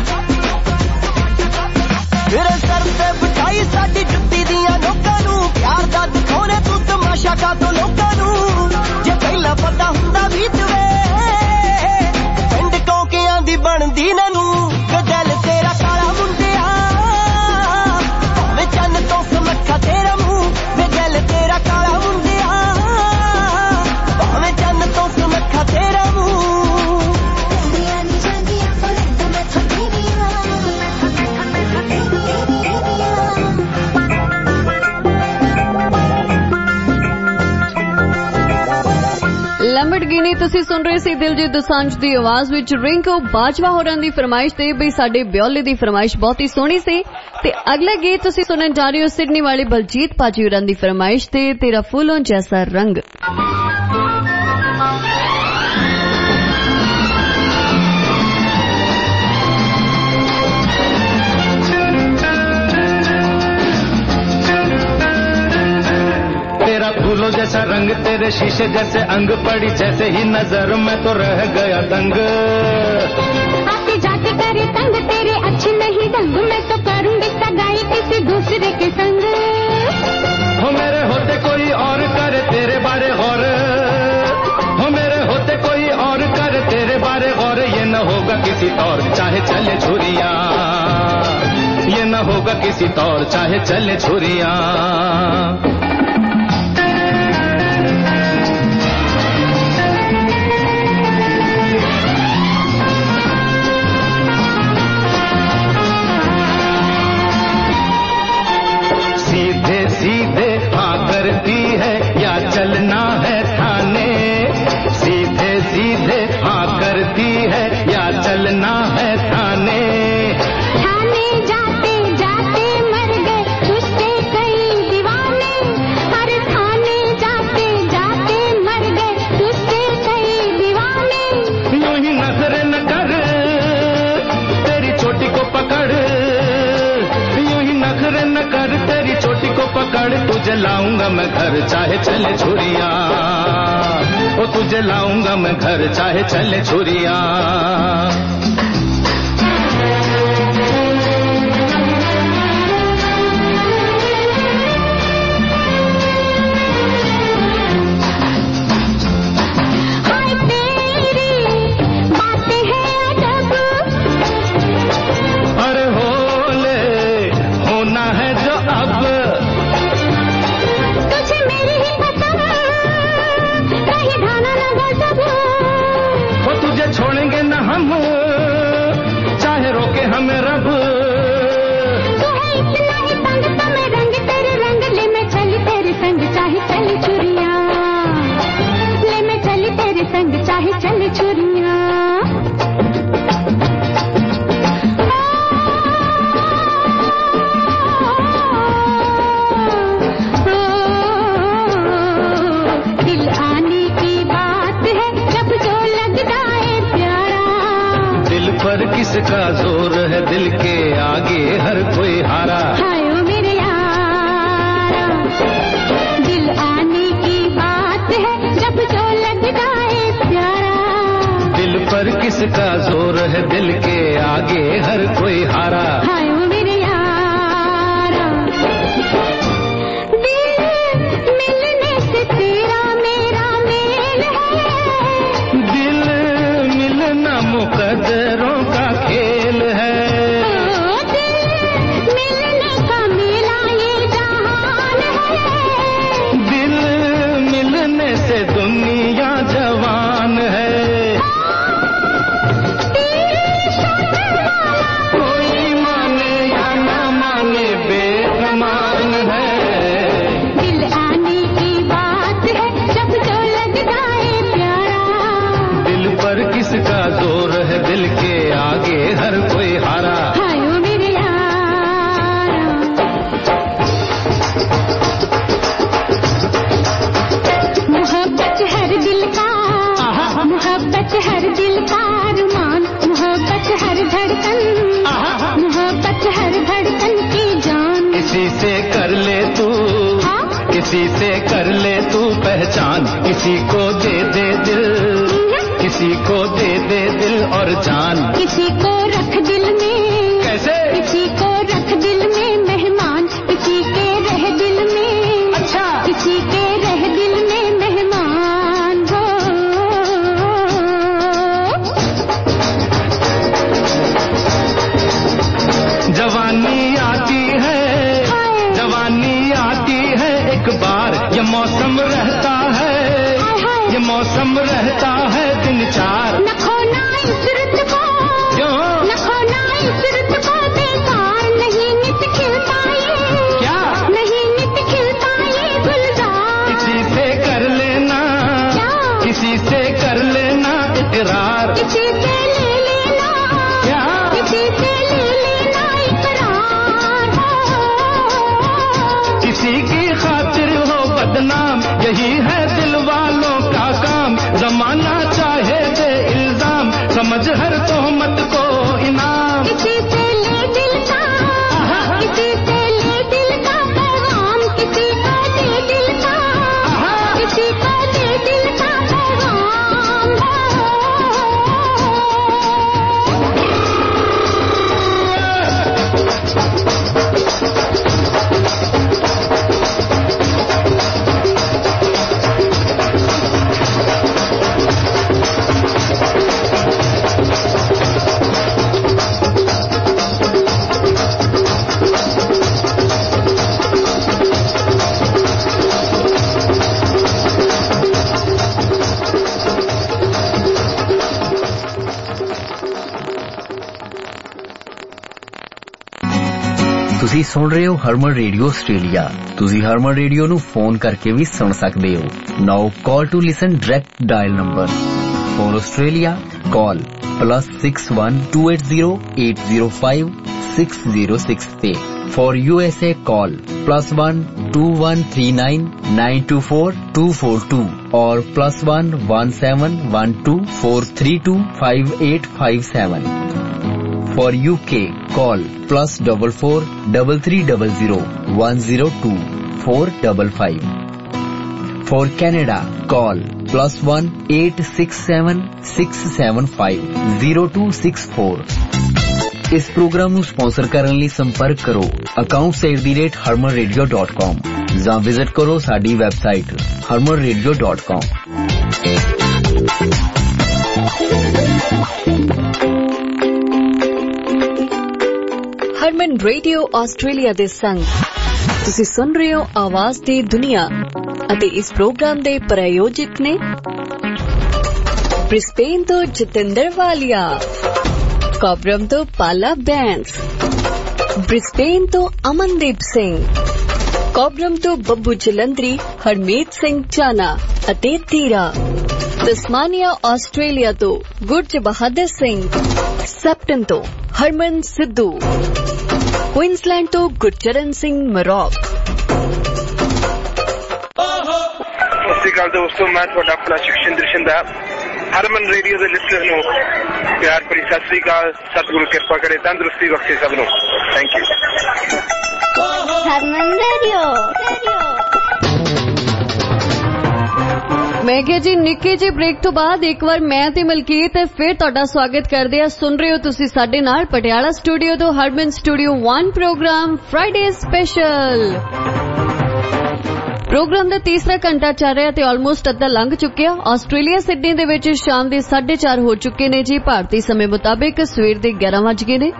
ਫਿਰੇ ਸਿਰ ਤੇ ਬਿਠਾਈ ਸਾਡੀ ਜੁੱਤੀ ਦੀਆਂ ਨੋਕਾਂ ਨੂੰ, ਪਿਆਰ ਦਾ ਦਿਖਾਉਣੇ ਤੂੰ ਤਮਾਸ਼ਾ ਕਾਤੋਂ ਲੋਕਾਂ ਨੂੰ। ਜੇ ਪਹਿਲਾਂ ਪਤਾ ਹੁੰਦਾ ਵੀ ਤਵੇ ਪਿੰਡ ਕੌਂਕਿਆਂ ਦੀ ਬਣਦੀ ਨਾ ਨੂੰ, ਵੇ ਦਿਲ ਤੇਰਾ ਕਾਲਾ ਮੁੰਡਿਆ, ਭਾਵੇਂ ਚੰਨ ਤੋਂ ਸਮੱਖਾ ਤੇਰਾ ਮੂੰਹ, ਵੇ ਦਿਲ ਤੇਰਾ ਕਾਲਾ ਮੁੰਡਿਆ, ਭਾਵੇਂ ਚੰਨ ਤੋਂ ਸਮੱਖਾ ਤੇਰਾ ਮੂੰਹ। ਜਰੀਆਂ ਨੀ ਜਾਂਦੀਆਂ ਫਰੈਂਡਾਂ ਮੈਥੋਂ ਤੇਰੀਆਂ, ਲੈਂਬਰਗਿਨੀ ਹੁਣੀ ਤੁਸੀਂ ਸੁਣ ਰਹੇ ਸੀ ਦਿਲਜੀਤ ਦੋਸਾਂਝ ਦੀ ਆਵਾਜ਼ ਵਿੱਚ ਰਿੰਕੂ ਬਾਜਵਾ ਹੋਰਾਂ ਦੀ ਫਰਮਾਇਸ਼ ਤੇ ਬਈ ਸਾਡੇ ਬਿਓਲੇ ਦੀ ਫਰਮਾਇਸ਼ ਬਹੁਤ ਹੀ ਸੋਹਣੀ ਸੀ। ਤੇ ਅਗਲਾ ਗੀਤ ਤੁਸੀਂ ਸੁਣਨ ਜਾ ਰਹੇ ਹੋ ਸਿਡਨੀ ਵਾਲੇ ਬਲਜੀਤ ਪਾਜੀ ਹੋਰਾਂ ਦੀ ਫਰਮਾਇਸ਼ ਤੇ ਤੇਰਾ ਫੂਲੋਂ ਜੈਸਾ ਰੰਗ। तेरा फूलों जैसा रंग तेरे शीशे जैसे अंग पड़ी जैसे ही नजर में तो रह गया दंग। आते जाते करे तंग तेरे अच्छे नहीं ढंग मैं तो करूंगी सगाई किसी दूसरे के संग। हो मेरे होते कोई और करे तेरे बारे गौर, हो मेरे होते कोई और करे तेरे बारे गौर। ये न होगा किसी तौर चाहे चले छुरिया, ये न होगा किसी तौर चाहे चले छुरिया। सीधे सीधे हाँ करती है या चलना है थाने, सीधे सीधे हाँ करती है या चलना है थाने। थाने जाते जाते मर गए उससे कई दीवाने, हर थाने जाते जाते मर गए उससे कई दीवाने। यूं ही नजर न कर तेरी चोटी को पकड़, यूं ही नखरे न कर तेरी चोटी को पकड़। तुझे लाऊंगा मैं घर चाहे चले छुरिया, ओ तुझे लाऊंगा मैं घर चाहे चले छुरिया। हाय तेरी बातें हैं अजब, अरे होले होना है जो अब, तुझे मेरी ही पसंद कहीं ढाना न गजब। वो तुझे छोड़ेंगे न हम चाहे रोके हमें रब। तू है इतना ही तंग तो मैं रंग तेरे रंग ले मैं चली तेरे संग चाहे चली चुरिया, ले मैं चली तेरे संग चाहे चली चुरिया। दिल आने की बात है जब जो लग जाए प्यारा, दिल पर किसका जोर है दिल के आगे हर कोई हारा। हाय ओ मेरे यारा, दिल आने की बात है जब जो लग जाए प्यारा। दिल पर किसका जोर है दिल के आगे हर कोई हारा। हाय ओ मेरे यारा, दिल मिलने से तेरा मेरा मेल है, दिल मिलना मुकद्दरों का खेल है। ओ दिल मिलने का मेला ये जहान है, दिल मिलने से दुनिया जवान है। कोई माने या ना माने बेईमान है। दिल आने की बात है जब जो लग जाए प्यारा, दिल पर किसका जोर है दिल के आगे हर कोई हारा। हाय ओ मेरे यारा, मोहब्बत हर दिल का, मोहब्बत हर दिल का अरमान, मोहब्बत हर धड़कन, मोहब्बत हर धड़कन की जान। किसी से कर ले तू, किसी से कर ले तू पहचान, किसी को दे दे दिल, किसी को दे दे दिल और जान। किसी को रख दिल में, कैसे? किसी को रख दिल में मेहमान, किसी के रह दिल में, अच्छा, किसी के रह दिल में मेहमान हो। जवानी आती है, जवानी आती है एक बार, ये मौसम रहता है, ये मौसम रहता है दिन चार। न खोना इस रुत को, क्यों? न खोना इस रुत को बेकार, नहीं नित खिलता ये, क्या? नहीं नित खिलता ये गुलजार। किसी से कर लेना, क्या? किसी से कर ਤੁਸੀਂ ਸੁਣ ਰਹੇ ਹੋ ਹਰਮਨ ਰੇਡੀਓ ਆਸਟ੍ਰੇਲੀਆ। ਤੁਸੀਂ ਹਰਮਨ ਰੇਡੀਓ ਨੂੰ ਫੋਨ ਕਰਕੇ ਵੀ ਸੁਣ ਸਕਦੇ ਹੋ। Now call to listen direct dial number for Australia call plus six one two eight zero eight zero five six zero six ਤੇ for U S A call plus one two one three nine nine two four two four two or plus one one seven one two four three two five eight five seven. For U K call plus double four double three double zero one zero two four double five. For Canada call plus one eight six seven six seven five zero two six four. ਇਸ ਪ੍ਰੋਗਰਾਮ ਨੂੰ ਸਪਾਂਸਰ ਕਰਨ ਲਈ ਸੰਪਰਕ ਕਰੋ accounts at the rate harman radio dot com ਜਾਂ ਵਿਜ਼ਿਟ ਕਰੋ ਸਾਡੀ website harman radio dot com. Harman radio Australia ਦੇ ਸੰਗ ਤੁਸੀਂ ਸੁਣ ਰਹੇ ਹੋ ਆਵਾਜ਼ ਦੀ ਦੁਨੀਆ ਅਤੇ ਇਸ ਪ੍ਰੋਗਰਾਮ ਦੇ ਪ੍ਰਾਯੋਜਕ ਨੇ ਬ੍ਰਿਸਬੇਨ ਤੋਂ ਜਤਿੰਦਰ ਵਾਲੀਆ, ਕੋਬਰਮ ਤੋਂ ਪਾਲਾ ਬੈਂਸ, ਬ੍ਰਿਸਬੇਨ ਤੋਂ ਅਮਨਦੀਪ ਸਿੰਘ, ਕੋਬਰਮ ਤੋਂ ਬੱਬੂ ਜਲੰਧਰੀ, ਹਰਮੀਤ ਸਿੰਘ ਚਾਨਾ ਅਤੇ ਤੀਰਾ, ਤਸਮਾਨੀਆ ਆਸਟ੍ਰੇਲੀਆ ਤੋਂ ਗੁਰਜ ਬਹਾਦਰ ਸਿੰਘ, ਸੈਪਟਨ ਤੋਂ ਹਰਮਨ ਸਿੱਧੂ, ਕੁਇਨਸਲੈਂਡ ਤੋਂ ਗੁਰਚਰਨ ਸਿੰਘ ਮਰੋਕ। ਸਤਿ ਸ਼੍ਰੀ ਅਕਾਲ ਦੋਸਤੋ, ਮੈਂ ਤੁਹਾਡਾ ਆਪਣਾ ਸ਼ਿਕਸ਼ਿੰਦਰ ਸ਼ਿੰਦਾ ਹਰਮਨ ਰੇਡੀਓ ਦੇ ਲਿਸਟਰ ਨੂੰ ਪਿਆਰ ਭਰੀ ਸਤਿ ਸ਼੍ਰੀ ਅਕਾਲ। ਸਤਿਗੁਰੂ ਕਿਰਪਾ ਕਰੇ, ਤੰਦਰੁਸਤੀ ਬਖਸ਼ੇ ਸਭ ਨੂੰ। Thank you. ਹਰਮਨ ਰੇਡੀਓ। ਮੈਂ ਕਿਹਾ ਜੀ ਨਿੱਕੇ ਜਿਹੇ ਬ੍ਰੇਕ ਤੋਂ ਬਾਅਦ ਇੱਕ ਵਾਰ ਮੈਂ ਤੇ ਮਲਕੀਤ ਫਿਰ ਤੁਹਾਡਾ ਸਵਾਗਤ ਕਰਦੇ ਆ। ਸੁਣ ਰਹੇ ਹੋ ਤੁਸੀਂ ਸਾਡੇ ਨਾਲ ਪਟਿਆਲਾ ਸਟੂਡੀਓ ਤੋਂ Harman studio one programme Friday special. Programme ਦਾ ਤੀਸਰਾ ਘੰਟਾ ਚੱਲ ਰਿਹਾ ਤੇ ਆਲਮੋਸਟ ਅੱਧਾ ਲੰਘ ਚੁੱਕਿਆ। ਆਸਟ੍ਰੇਲੀਆ ਸਿਡਨੀ ਦੇ ਵਿੱਚ ਸ਼ਾਮ ਦੇ ਸਾਢੇ ਚਾਰ ਹੋ ਚੁੱਕੇ ਨੇ ਜੀ, ਭਾਰਤੀ ਸਮੇਂ ਮੁਤਾਬਿਕ ਸਵੇਰ ਦੇ ਗਿਆਰਾਂ ਵੱਜ ਗਏ ਨੇ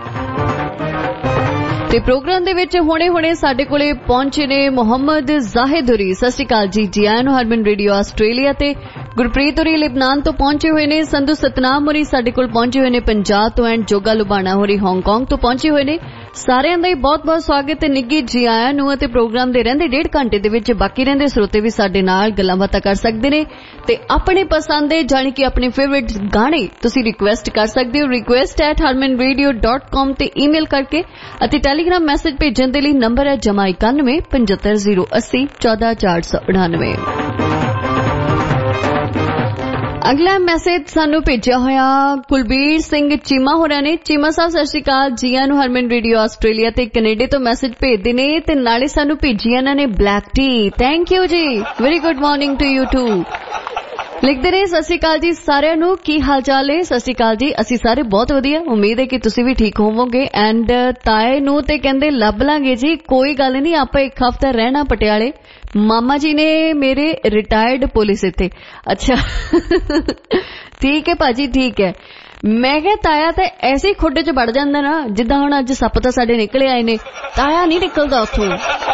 ਤੇ ਪ੍ਰੋਗਰਾਮ ਦੇ ਵਿੱਚ ਹੁਣੇ ਹੁਣੇ ਸਾਡੇ ਕੋਲੇ ਪਹੁੰਚੇ ਨੇ ਮੁਹੰਮਦ ਜ਼ਾਹਿਦ ਹੁਰੀ। ਸਤਿ ਸ਼੍ਰੀ ਅਕਾਲ ਜੀ, ਜੀ ਆਇਆਂ ਨੂੰ ਹਰਮਨ ਰੇਡੀਓ ਆਸਟ੍ਰੇਲੀਆ ਤੇ। ਗੁਰਪ੍ਰੀਤ ਹੁਰੀ ਲਿਬਨਾਨ ਤੋਂ ਪਹੁੰਚੇ ਹੋਏ ਨੇ, ਸੰਧੂ ਸਤਨਾਮ ਹੁਰੀ ਸਾਡੇ ਕੋਲ ਪਹੁੰਚੇ ਹੋਏ ਨੇ ਪੰਜਾਬ ਤੋਂ, ਐਂਡ ਜੋਗਾ ਲੁਬਾਣਾ ਹੁਰੀ ਹਾਂਗਕਾਂਗ ਤੋਂ ਪਹੁੰਚੇ ਹੋਏ ਨੇ। ਸਾਰਿਆਂ ਦਾ ਹੀ ਬਹੁਤ ਬਹੁਤ ਸਵਾਗਤ ਤੇ ਨਿੱਘੀ ਜੀ ਆਇਆਂ ਨੂੰ। ਅਤੇ ਪ੍ਰੋਗਰਾਮ ਦੇ ਰਹਿੰਦੇ ਡੇਢ ਘੰਟੇ ਦੇ ਵਿੱਚ ਬਾਕੀ ਰਹਿੰਦੇ ਸਰੋਤੇ ਵੀ ਸਾਡੇ ਨਾਲ ਗੱਲਾਂ ਬਾਤਾਂ ਕਰ ਸਕਦੇ ਨੇ ਤੇ ਆਪਣੇ ਪਸੰਦ ਦੇ ਜਾਣੀ ਕਿ ਆਪਣੇ ਫੇਵਰਿਟ ਗਾਣੇ ਤੁਸੀਂ ਰਿਕੁਐਸਟ ਕਰ ਸਕਦੇ ਹੋ request at harman radio dot com ਤੇ ਈਮੇਲ ਕਰਕੇ। ਅਤੇ ਟੈਲੀਗ੍ਰਾਮ ਮੈਸੇਜ ਭੇਜਣ ਦੇ ਲਈ ਨੰਬਰ ਹੈ ਜਮਾ ਇਕਾਨਵੇਂ ਪਝੱਤਰ ਜ਼ੀਰੋ ਅੱਸੀ ਚੌਦਾਂ ਚਾਰ ਸੌ ਉਣਾਨਵੇਂ। ਅਗਲਾ ਮੈਸੇਜ ਸਾਨੂੰ ਭੇਜਿਆ ਹੋਇਆ ਕੁਲਬੀਰ ਸਿੰਘ ਚੀਮਾ ਹੋਰਾਂ ਨੇ। ਚੀਮਾ ਸਾਹਿਬ ਸਤਿ ਸ਼੍ਰੀ ਅਕਾਲ, ਜੀਆਂ ਨੂੰ ਹਰਮਨ ਰੇਡੀਓ ਆਸਟ੍ਰੇਲੀਆ ਤੇ ਕੈਨੇਡਾ ਤੋਂ ਮੈਸੇਜ ਭੇਜਦੇ ਨੇ ਤੇ ਨਾਲੇ ਸਾਨੂੰ ਭੇਜੀ ਇਹਨਾਂ ਨੇ ਬਲੈਕ ਟੀ। ਥੈਂਕ ਯੂ ਜੀ, very good morning to you too. ਲਿਖਦੇ ਨੇ ਸਤਿ ਸ਼੍ਰੀ ਅਕਾਲ ਜੀ ਸਾਰਿਆਂ ਨੂੰ, ਕੀ ਹਾਲ ਚਾਲ ਹੈ? ਸਤਿ ਸ਼੍ਰੀ ਅਕਾਲ ਜੀ, ਅਸੀਂ ਸਾਰੇ ਬਹੁਤ ਵਧੀਆ, ਉਮੀਦ ਹੈ ਕਿ ਤੁਸੀਂ ਵੀ ਠੀਕ ਹੋਵੋਗੇ। ਐਂਡ ਤਾਏ ਨੂੰ ਤੇ ਕਹਿੰਦੇ ਲੱਭ ਲਾਂਗੇ ਜੀ, ਕੋਈ ਗੱਲ ਨਹੀਂ, ਆਪਾਂ ਇੱਕ ਹਫ਼ਤਾ ਰਹਿਣਾ ਪਟਿਆਲੇ। ਮਾਮਾ ਜੀ ਨੇ ਮੇਰੇ ਰਿਟਾਇਰਡ ਪੁਲਿਸ ਇੱਥੇ। ਅੱਛਾ ਠੀਕ ਹੈ ਭਾਜੀ, ਠੀਕ ਹੈ। ਮੈਂ ਕਿਹਾ ਤਾਇਆ ਤਾਂ ਐਸੇ ਹੀ ਖੁੱਡੇ 'ਚ ਵੜ ਜਾਂਦਾ ਨਾ, ਜਿੱਦਾਂ ਹੁਣ ਅੱਜ ਸੱਪ ਤਾਂ ਸਾਡੇ ਨਿਕਲੇ ਆਏ ਨੇ, ਤਾਇਆ ਨਹੀਂ ਨਿਕਲਦਾ ਉੱਥੋਂ।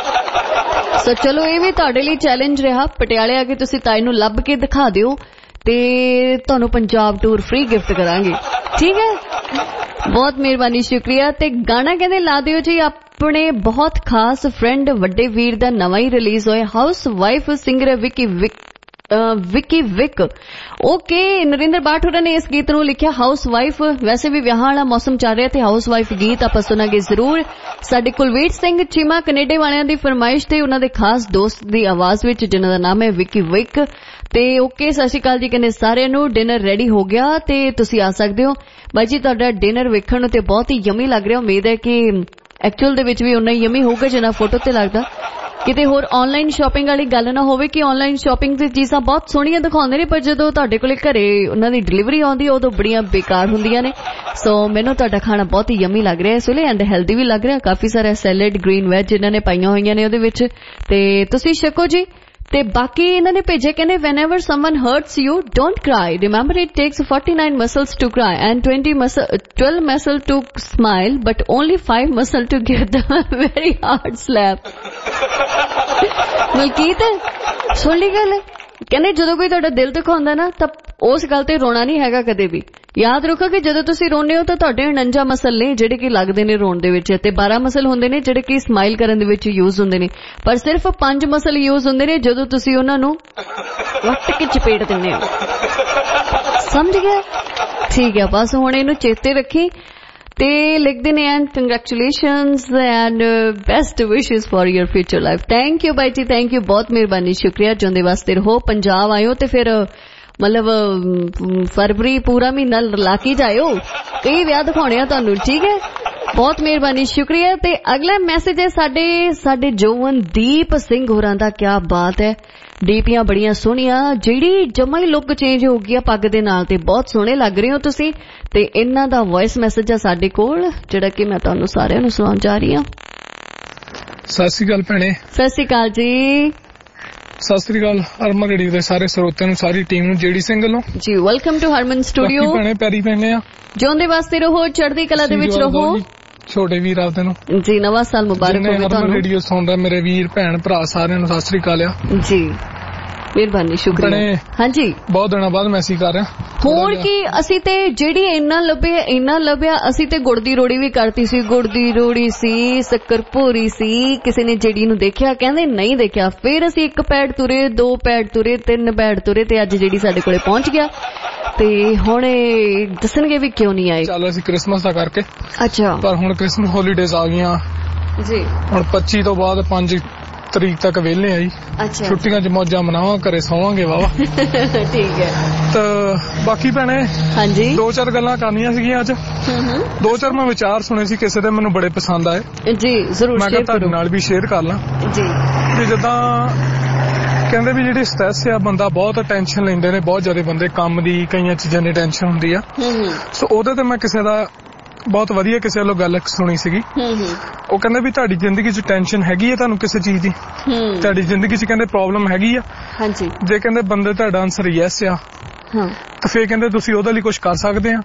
ਸੋ ਚਲੋ ਇਹ ਵੀ ਤੁਹਾਡੇ ਲਈ ਚੈਲੰਜ ਰਿਹਾ, ਪਟਿਆਲੇ ਆ ਕੇ ਤੁਸੀਂ ਤਾਏ ਨੂੰ ਲੱਭ ਕੇ ਦਿਖਾ ਦਿਓ ਤੇ ਤੁਹਾਨੂੰ ਪੰਜਾਬ ਟੂਰ ਫ੍ਰੀ ਗਿਫਟ ਕਰਾਂਗੇ, ਠੀਕ ਹੈ? ਬਹੁਤ ਮਿਹਰਬਾਨੀ, ਸ਼ੁਕਰੀਆ। ਤੇ ਗਾਣਾ ਕਹਿੰਦੇ ਲਾ ਦਿਓ ਜੀ ਆਪਣੇ ਬਹੁਤ ਖਾਸ ਫਰੈਂਡ ਵੱਡੇ ਵੀਰ ਦਾ ਨਵਾਂ ਹੀ ਰਿਲੀਜ਼ ਹੋਇਆ, housewife singer Vicky Vik Vicky ਵਿਕ। ਓਕੇ, ਨਰਿੰਦਰ ਬਾਠ ਹੋਰਾਂ ਨੇ ਇਸ ਗੀਤ ਨੂੰ ਲਿਖਿਆ ਹਾਊਸ ਵਾਈਫ। ਵੈਸੇ ਵੀ ਵਿਆਹਾਂ ਵਾਲਾ ਮੌਸਮ ਚੱਲ ਰਿਹਾ ਤੇ ਹਾਊਸ ਵਾਈਫ ਗੀਤ ਆਪਾਂ ਸੁਣਾਂਗੇ ਜ਼ਰੂਰ। ਸਾਡੇ ਕੁਲਵੀਰ ਸਿੰਘ ਚੀਮਾ ਕੈਨੇਡਾ ਵਾਲਿਆਂ ਦੀ ਫਰਮਾਇਸ਼ ਤੇ ਉਹਨਾਂ ਦੇ ਖਾਸ ਦੋਸਤ ਦੀ ਆਵਾਜ਼ ਵਿੱਚ, ਜਿਨ੍ਹਾਂ ਦਾ ਨਾਮ ਹੈ ਵਿਕੀ ਵਿਕ। ਤੇ ਓਕੇ, ਸਤਿ ਸ਼੍ਰੀ ਅਕਾਲ ਜੀ ਕਹਿੰਦੇ ਸਾਰਿਆਂ ਨੂੰ। ਡਿਨਰ ਰੈਡੀ ਹੋ ਗਿਆ ਤੇ ਤੁਸੀਂ ਆ ਸਕਦੇ ਹੋ। ਬਾਈ ਜੀ ਤੁਹਾਡਾ ਡਿਨਰ ਵੇਖਣ ਨੂੰ ਤੇ ਬਹੁਤ ਹੀ ਯਮੀ ਲੱਗ ਰਿਹਾ, ਉਮੀਦ ਹੈ ਕਿ ਐਕਚੁਅਲ ਦੇ ਵਿੱਚ ਵੀ ਉਨਾ ਹੀ ਯਮੀ ਹੋਊਗਾ ਜਿੰਨਾ ਫੋਟੋ ਤੇ ਲੱਗਦਾ। ਕਿਤੇ ਹੋਰ ਆਨਲਾਈਨ ਸ਼ਾਪਿੰਗ ਵਾਲੀ ਗੱਲ ਨਾ ਹੋਵੇ ਕਿ ਆਨਲਾਈਨ ਸ਼ਾਪਿੰਗ ਤੇ ਚੀਜ਼ਾਂ ਬਹੁਤ ਸੋਹਣੀਆਂ ਦਿਖਾਉਂਦੇ ਨੇ, ਪਰ ਜਦੋਂ ਤੁਹਾਡੇ ਕੋਲੇ ਘਰੇ ਉਹਨਾਂ ਦੀ ਡਿਲੀਵਰੀ ਆਉਂਦੀ ਹੈ ਉਦੋਂ ਬੜੀਆਂ ਬੇਕਾਰ ਹੁੰਦੀਆਂ ਨੇ। ਸੋ ਮੈਨੂੰ ਤੁਹਾਡਾ ਖਾਣਾ ਬਹੁਤ ਹੀ ਯਮੀ ਲੱਗ ਰਿਹਾ ਇਸ ਵੇਲੇ, ਐਂਡ ਹੈਲਦੀ ਵੀ ਲੱਗ ਰਿਹਾ। ਕਾਫੀ ਸਾਰਾ ਸੈਲਡ, ਗ੍ਰੀਨ ਵੈਜ ਇਹਨਾਂ ਨੇ ਪਾਈਆਂ ਹੋਈਆਂ ਨੇ ਉਹਦੇ ਵਿੱਚ, ਤੇ ਤੁਸੀਂ ਛਕੋ ਜੀ। ਤੇ ਬਾਕੀ ਇਹਨਾਂ ਨੇ ਭੇਜਿਆ ਕਹਿੰਦੇ whenever someone hurts you don't cry, remember it takes forty-nine muscles to cry and twenty muscle twelve muscle to smile but only five muscle to give them a very hard slap। Malkit ਸੁਣ ਲਈ ਗੱਲ, ਕਹਿੰਦੇ ਜਦੋਂ ਕੋਈ ਤੁਹਾਡਾ ਦਿਲ ਦਿਖਾਉਂਦਾ ਨਾ ਤਾਂ ਉਸ ਗੱਲ ਤੇ ਰੋਣਾ ਨਹੀਂ ਹੈਗਾ ਕਦੇ ਵੀ। ਯਾਦ ਰੱਖੋ ਕਿ ਜਦੋਂ ਤੁਸੀਂ ਰੋਂਦੇ ਹੋ ਤਾਂ ਤੁਹਾਡੇ ਉਣੰਜਾ ਮਸਲ ਨੇ ਜਿਹੜੇ ਕਿ ਲੱਗਦੇ ਨੇ ਰੋਣ ਦੇ ਵਿੱਚ, ਤੇ ਬਾਰਾਂ ਮਸਲ ਹੁੰਦੇ ਨੇ ਜਿਹੜੇ ਕਿ ਸਮਾਈਲ ਕਰਨ ਦੇ ਵਿੱਚ ਯੂਜ਼ ਹੁੰਦੇ ਨੇ, ਪਰ ਸਿਰਫ ਪੰਜ ਮਸਲ ਯੂਜ਼ ਹੁੰਦੇ ਨੇ ਜਦੋਂ ਤੁਸੀਂ ਉਹਨਾਂ ਨੂੰ ਵੱਟ ਕੇ ਚਪੇਟ ਦਿੰਦੇ ਹੋ। ਸਮਝ ਗਿਆ? ਠੀਕ ਹੈ, ਬਸ ਹੁਣ ਇਹਨੂੰ ਚੇਤੇ ਰੱਖੀ ਤੇ ਲਿਖਦੇ ਨੇ and congratulations and best wishes for your future life. Thank you ਬਾਈ ਜੀ, ਥੈਂਕ ਯੂ, ਬਹੁਤ ਮਿਹਰਬਾਨੀ, ਸ਼ੁਕਰੀਆ। ਜਿਉਂਦੇ ਵਾਸਤੇ ਰਹੋ। ਪੰਜਾਬ ਆਇਓ ਤੇ ਫਿਰ ਮਤਲਬ ਫਰਵਰੀ ਪੂਰਾ ਮਹੀਨਾ ਲਾ ਕੇ ਜਾਇਓ, ਕਈ ਵਿਆਹ ਦਿਖਾਉਣੇ ਆ ਤੁਹਾਨੂੰ। ਠੀਕ ਹੈ, ਬਹੁਤ ਮਿਹਰਬਾਨੀ, ਸ਼ੁਕਰੀਆ। ਤੇ ਅਗਲਾ ਮੈਸੇਜ ਹੈ ਸਾਡੇ ਸਾਡੇ ਜੋਵਨਦੀਪ ਸਿੰਘ ਹੋਰਾਂ ਦਾ। ਕਿਆ ਬਾਤ ਹੈ, ਡੀਪੀਆਂ ਬੜੀਆਂ ਸੋਹਣੀਆਂ, ਜਿਹੜੀ ਜਮਾ ਹੀ ਲੁੱਕ ਚੇਂਜ ਹੋ ਗਈ ਆ ਪੱਗ ਦੇ ਨਾਲ, ਤੇ ਬਹੁਤ ਸੋਹਣੇ ਲੱਗ ਰਹੇ ਹੋ ਤੁਸੀਂ। ਤੇ ਇਹਨਾਂ ਦਾ ਵੌਇਸ ਮੈਸੇਜ ਆ ਸਾਡੇ ਕੋਲ ਜਿਹੜਾ ਕਿ ਮੈਂ ਤੁਹਾਨੂੰ ਸਾਰਿਆਂ ਨੂੰ ਸੁਣਾਉਣ ਜਾ ਰਹੀ ਹਾਂ। ਸਤਿ ਸ਼੍ਰੀ ਅਕਾਲ ਭੈਣੇ। ਸਤਿ ਸ਼੍ਰੀ ਅਕਾਲ ਜੀ। ਸਤਿ ਸ਼੍ਰੀ ਅਕਾਲ ਹਰਮਨ ਰੇਡੀਓ ਦੇ ਸਾਰੇ ਸਰੋਤਿਆਂ ਨੂੰ, ਸਾਰੀ ਟੀਮ ਨੂੰ, ਜਿਹੜੀ ਸਿੰਘ ਵੱਲੋਂ ਜੀ ਵੈਲਕਮ ਟੂ ਹਰਮਨ ਸਟੂਡੀਓ। ਭੈਣੇ ਪੈਰੀ ਪੈਣੇ ਆ, ਜਿਉਂਦੇ ਵਾਸਤੇ ਰਹੋ, ਚੜ੍ਹਦੀ ਕਲਾ ਦੇ ਵਿੱਚ ਰਹੋ। ਛੋਟੇ ਵੀਰ ਆਪਦੇ ਨੂੰ ਜੀ ਨਵਾਂ ਸਾਲ ਮੁਬਾਰਕ ਹੋਵੇ ਤੁਹਾਨੂੰ। ਹਰਮਨ ਰੇਡੀਓ ਸੁਣਦਾ ਮੇਰੇ ਵੀਰ ਭੈਣ ਭਰਾ ਸਾਰਿਆਂ ਨੂੰ ਸਤਿ ਸ਼੍ਰੀ ਅਕਾਲ ਆ ਜੀ, ਮਿਹਰਬਾਨੀ, ਸ਼ੁਕਰੀਆ। ਹਾਂਜੀ, ਬਹੁਤ ਦਿਨਾਂ ਬਾਅਦ ਮੈਸੇਜ ਕਰ ਰਿਹਾ। ਹੁਣ ਕੀ ਅਸੀਂ ਤੇ ਜਿਹੜੀ ਇੰਨਾ ਲੱਭਿਆ ਇੰਨਾ ਲੱਭਿਆ, ਅਸੀਂ ਤੇ ਗੁੜ ਦੀ ਰੋੜੀ ਵੀ ਕਰਤੀ ਸੀ, ਗੁੜ ਦੀ ਰੋੜੀ ਸੀ, ਸ਼ੱਕਰ ਭੋਰੀ ਸੀ। ਕਿਸੇ ਨੇ ਜਿਹੜੀ ਨੂੰ ਦੇਖਿਆ, ਕਹਿੰਦੇ ਨਹੀਂ ਦੇਖਿਆ। ਫਿਰ ਅਸੀਂ ਇੱਕ ਪੈਡ ਤੁਰੇ, ਦੋ ਪੈਡ ਤੁਰੇ, ਤਿੰਨ ਪੈਡ ਤੁਰੇ, ਤੇ ਅੱਜ ਜਿਹੜੀ ਸਾਡੇ ਕੋਲੇ ਪਹੁੰਚ ਗਿਆ। ਤੇ ਹੁਣ ਦੱਸਣਗੇ ਵੀ ਕਿਉਂ ਨਹੀਂ ਆਏ। ਚੱਲ ਅਸੀਂ ਕ੍ਰਿਸਮਸ ਦਾ ਕਰਕੇ, ਅੱਛਾ, ਪਰ ਹੁਣ ਕ੍ਰਿਸਮਸ ਹੋਲੀਡੇਜ਼ ਆ ਗਈਆਂ ਜੀ। ਹੁਣ ਪੱਚੀ ਤੋਂ ਬਾਅਦ ਪੰਜ ਤਰੀਕ ਤੱਕ ਵਿਹਲੇ ਆ ਜੀ। ਅੱਛਾ, ਛੁੱਟੀਆਂ 'ਚ ਮੌਜਾਂ ਮਨਾਵਾਂ, ਘਰੇ ਸੌਵਾਂਗੇ ਵਾਵਾ। ਠੀਕ ਹੈ। ਤਾਂ ਬਾਕੀ ਭੈਣੇ ਹਾਂਜੀ ਦੋ ਚਾਰ ਗੱਲਾਂ ਕਰਨੀਆਂ ਸੀਗੀਆਂ ਅੱਜ। ਦੋ ਚਾਰ ਮੈਂ ਵਿਚਾਰ ਸੁਣੇ ਸੀ ਕਿਸੇ ਦੇ, ਮੈਨੂੰ ਬੜੇ ਪਸੰਦ ਆਏ ਜੀ, ਜ਼ਰੂਰ ਮੈਂ ਕਿਹਾ ਤੁਹਾਡੇ ਨਾਲ ਵੀ ਸ਼ੇਅਰ ਕਰ ਲਾਂ ਜੀ। ਵੀ ਜਿੱਦਾਂ ਕਹਿੰਦੇ ਵੀ ਜਿਹੜੀ ਸਟ੍ਰੈਸ ਆ, ਬੰਦਾ ਬਹੁਤ ਟੈਨਸ਼ਨ ਲੈਂਦੇ ਨੇ, ਬਹੁਤ ਜ਼ਿਆਦਾ ਬੰਦੇ ਕੰਮ ਦੀ, ਕਈਆਂ ਚੀਜ਼ਾਂ ਦੀ ਟੈਨਸ਼ਨ ਹੁੰਦੀ ਆ। ਸੋ ਉਹਦੇ ਤੇ ਮੈਂ ਕਿਸੇ ਦਾ ਬਹੁਤ ਵਧੀਆ ਕਿਸੇ ਵੱਲੋਂ ਗੱਲ ਸੁਣੀ ਸੀਗੀ। ਉਹ ਕਹਿੰਦੇ ਵੀ ਤੁਹਾਡੀ ਜ਼ਿੰਦਗੀ 'ਚ ਟੈਨਸ਼ਨ ਹੈਗੀ ਆ, ਤੁਹਾਨੂੰ ਕਿਸੇ ਚੀਜ਼ ਦੀ, ਤੁਹਾਡੀ ਜ਼ਿੰਦਗੀ 'ਚ ਕਹਿੰਦੇ ਪ੍ਰੋਬਲਮ ਹੈਗੀ ਆ। ਹਾਂਜੀ, ਜੇ ਕਹਿੰਦੇ ਬੰਦੇ ਤੁਹਾਡਾ ਆਨਸਰ ਯੈਸ ਆ ਤਾਂ ਫੇਰ ਕਹਿੰਦੇ ਤੁਸੀਂ ਉਹਦੇ ਲਈ ਕੁਝ ਕਰ ਸਕਦੇ ਆ।